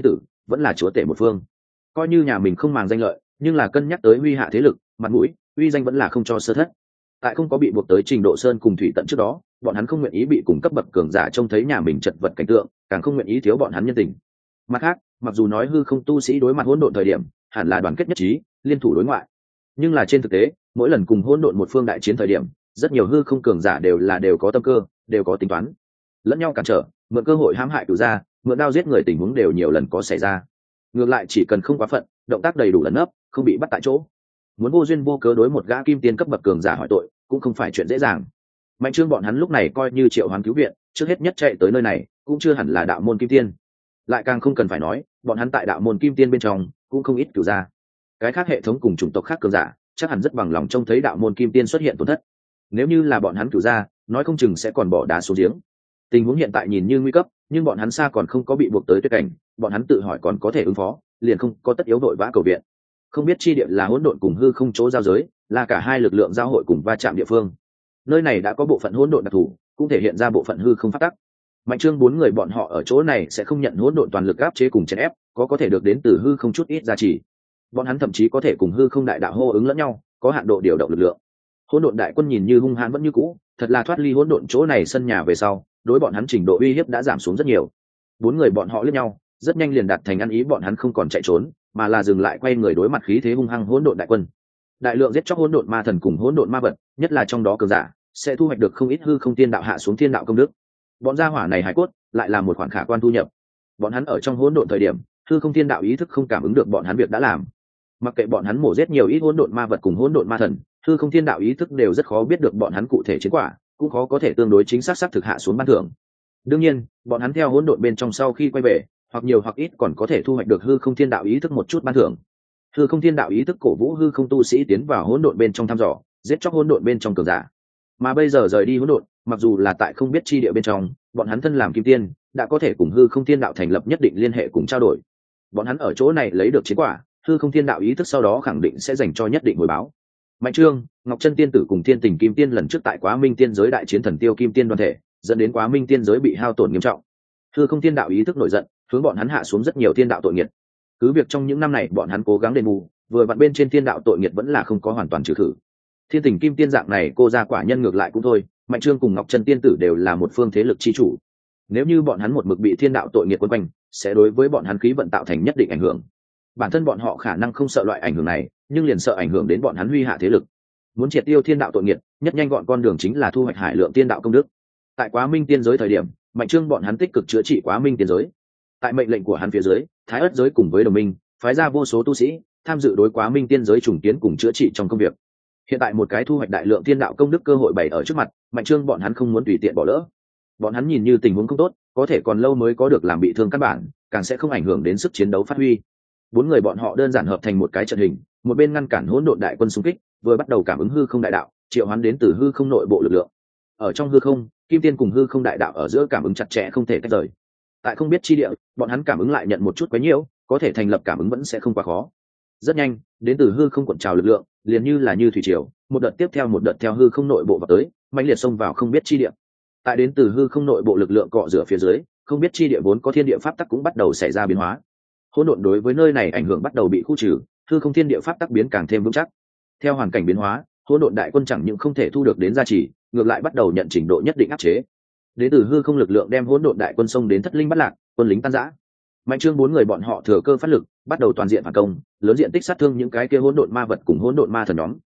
vẫn là chúa tể một phương. Coi như nhà mình không màng danh lợi, nhưng là cân nhắc tới huy hạ thế lực, mặt mũi, uy danh vẫn là không cho sơ thất. Tại không có bị buộc tới trình độ sơn cùng thủy tận trước đó, bọn hắn không nguyện ý bị cùng cấp bậc cường giả trông thấy nhà mình chật vật cảnh tượng, càng không nguyện ý thiếu bọn hắn nhân tình. Mặt khác, mặc dù nói hư không tu sĩ đối mặt hỗn độn thời điểm hẳn là đoàn kết nhất trí, liên thủ đối ngoại, nhưng là trên thực tế mỗi lần cùng hỗn độn một phương đại chiến thời điểm, rất nhiều hư không cường giả đều là đều có tâm cơ, đều có tính toán, lẫn nhau cản trở, mượn cơ hội hãm hại cửu gia, mượn đao giết người tình huống đều nhiều lần có xảy ra. Ngược lại chỉ cần không quá phận, động tác đầy đủ lấn ấp, không bị bắt tại chỗ, muốn vô duyên vô cớ đối một gã kim tiên cấp bậc cường giả hỏi tội cũng không phải chuyện dễ dàng. Mạnh Trương bọn hắn lúc này coi như triệu hoán cứu viện, trước hết nhất chạy tới nơi này cũng chưa hẳn là đạo môn kim tiên, lại càng không cần phải nói bọn hắn tại đạo môn kim tiên bên trong cũng không ít cửu gia. Cái khác hệ thống cùng chủng tộc khác cường giả chắc hẳn rất bằng lòng trông thấy đạo môn kim tiên xuất hiện tổn thất. Nếu như là bọn hắn cửu gia, nói không chừng sẽ còn bỏ đá xuống giếng. Tình huống hiện tại nhìn như nguy cấp, nhưng bọn hắn xa còn không có bị buộc tới tuyệt cảnh, bọn hắn tự hỏi còn có thể ứng phó, liền không có tất yếu đội vã cầu viện. Không biết chi địa là hỗn độn cùng hư không chỗ giao giới, là cả hai lực lượng giao hội cùng va chạm địa phương. Nơi này đã có bộ phận hỗn độn đặc thù, cũng thể hiện ra bộ phận hư không pháp tắc. Mạnh Trương bốn người bọn họ ở chỗ này sẽ không nhận hỗn độn toàn lực áp chế cùng chèn ép, có có thể được đến từ hư không chút ít giá trị. Bọn hắn thậm chí có thể cùng hư không đại đạo hô ứng lẫn nhau, có hạn độ điều động lực lượng. Hỗn độn đại quân nhìn như hung hãn vẫn như cũ, thật là thoát ly hỗn độn chỗ này sân nhà về sau, đối bọn hắn trình độ uy hiếp đã giảm xuống rất nhiều. Bốn người bọn họ liếc nhau, rất nhanh liền đạt thành ăn ý, bọn hắn không còn chạy trốn, mà là dừng lại quay người đối mặt khí thế hung hăng hỗn độn đại quân. Đại lượng giết chóc hỗn độn ma thần cùng hỗn độn ma vật, nhất là trong đó cường giả, sẽ thu hoạch được không ít hư không tiên đạo hạ xuống thiên đạo công đức. Bọn gia hỏa này hải cốt, lại là một khoản khả quan thu nhập. Bọn hắn ở trong hỗn độn thời điểm, hư không thiên đạo ý thức không cảm ứng được bọn hắn việc đã làm. Mặc kệ bọn hắn mổ giết nhiều ít hỗn độn ma vật cùng hỗn độn ma thần, hư không thiên đạo ý thức đều rất khó biết được bọn hắn cụ thể chiến quả, cũng khó có thể tương đối chính xác xác thực hạ xuống ban thưởng. Đương nhiên, bọn hắn theo hỗn độn bên trong sau khi quay về, hoặc nhiều hoặc ít còn có thể thu hoạch được hư không thiên đạo ý thức một chút ban thưởng. Hư không thiên đạo ý thức cổ vũ hư không tu sĩ tiến vào hỗn độn bên trong thăm dò, giết chóc hỗn độn bên trong cường giả. Mà bây giờ rời đi hỗn độn, mặc dù là tại không biết chi địa bên trong, bọn hắn thân làm kim tiên, đã có thể cùng hư không thiên đạo thành lập nhất định liên hệ cùng trao đổi. Bọn hắn ở chỗ này lấy được chiến quả, hư không thiên đạo ý thức sau đó khẳng định sẽ dành cho nhất định hồi báo. Mạnh Trương, Ngọc Chân tiên tử cùng Thiên Tình kim tiên lần trước tại Quá Minh tiên giới đại chiến thần tiêu kim tiên đoàn thể, dẫn đến Quá Minh tiên giới bị hao tổn nghiêm trọng. Hư không thiên đạo ý thức nổi giận, hướng bọn hắn hạ xuống rất nhiều thiên đạo tội nghiệt. Cứ việc trong những năm này bọn hắn cố gắng đền bù, vừa vặn bên trên thiên đạo tội nghiệt vẫn là không có hoàn toàn trừ khử. Thiên Tình kim tiên dạng này cô ra quả nhân ngược lại cũng thôi, Mạnh Trương cùng Ngọc Chân tiên tử đều là một phương thế lực chi chủ. Nếu như bọn hắn một mực bị thiên đạo tội nghiệt quấn quanh, sẽ đối với bọn hắn khí vận tạo thành nhất định ảnh hưởng. Bản thân bọn họ khả năng không sợ loại ảnh hưởng này, nhưng liền sợ ảnh hưởng đến bọn hắn huy hạ thế lực. Muốn triệt tiêu thiên đạo tội nghiệt, nhất nhanh gọn con đường chính là thu hoạch hải lượng tiên đạo công đức. Tại Quá Minh tiên giới thời điểm, Mạnh Trương bọn hắn tích cực chữa trị Quá Minh tiên giới. Tại mệnh lệnh của hắn phía dưới, Thái Ức giới cùng với đồng minh phái ra vô số tu sĩ tham dự đối Quá Minh tiên giới trùng kiến cùng chữa trị trong công việc. Hiện tại một cái thu hoạch đại lượng thiên đạo công đức cơ hội bày ở trước mặt, Mạnh Trương bọn hắn không muốn tùy tiện bỏ lỡ. Bọn hắn nhìn như tình huống không tốt, có thể còn lâu mới có được làm bị thương căn bản, càng sẽ không ảnh hưởng đến sức chiến đấu phát huy. Bốn người bọn họ đơn giản hợp thành một cái trận hình, một bên ngăn cản hỗn độn đại quân xung kích, vừa bắt đầu cảm ứng hư không đại đạo, triệu hoán đến từ hư không nội bộ lực lượng. Ở trong hư không, kim tiên cùng hư không đại đạo ở giữa cảm ứng chặt chẽ không thể tách rời. Tại không biết chi địa, bọn hắn cảm ứng lại nhận một chút quấy nhiễu, có thể thành lập cảm ứng vẫn sẽ không quá khó. Rất nhanh, đến từ hư không cuộn trào lực lượng, liền như là như thủy triều, một đợt tiếp theo một đợt theo hư không nội bộ vào tới, mãnh liệt xông vào không biết chi địa. Tại đến từ hư không nội bộ lực lượng cọ rửa phía dưới, không biết chi địa vốn có thiên địa pháp tắc cũng bắt đầu xảy ra biến hóa. Hỗn độn đối với nơi này ảnh hưởng bắt đầu bị khu trừ, hư không thiên địa pháp tắc biến càng thêm vững chắc. Theo hoàn cảnh biến hóa, hỗn độn đại quân chẳng những không thể thu được đến gia trì, ngược lại bắt đầu nhận trình độ nhất định áp chế. Đến từ hư không lực lượng đem hỗn độn đại quân xông đến thất linh bắt lạc, quân lính tan rã. Mạnh Trương bốn người bọn họ thừa cơ phát lực, bắt đầu toàn diện phản công, lớn diện tích sát thương những cái kia hỗn độn ma vật cùng hỗn độn ma thần nhóm,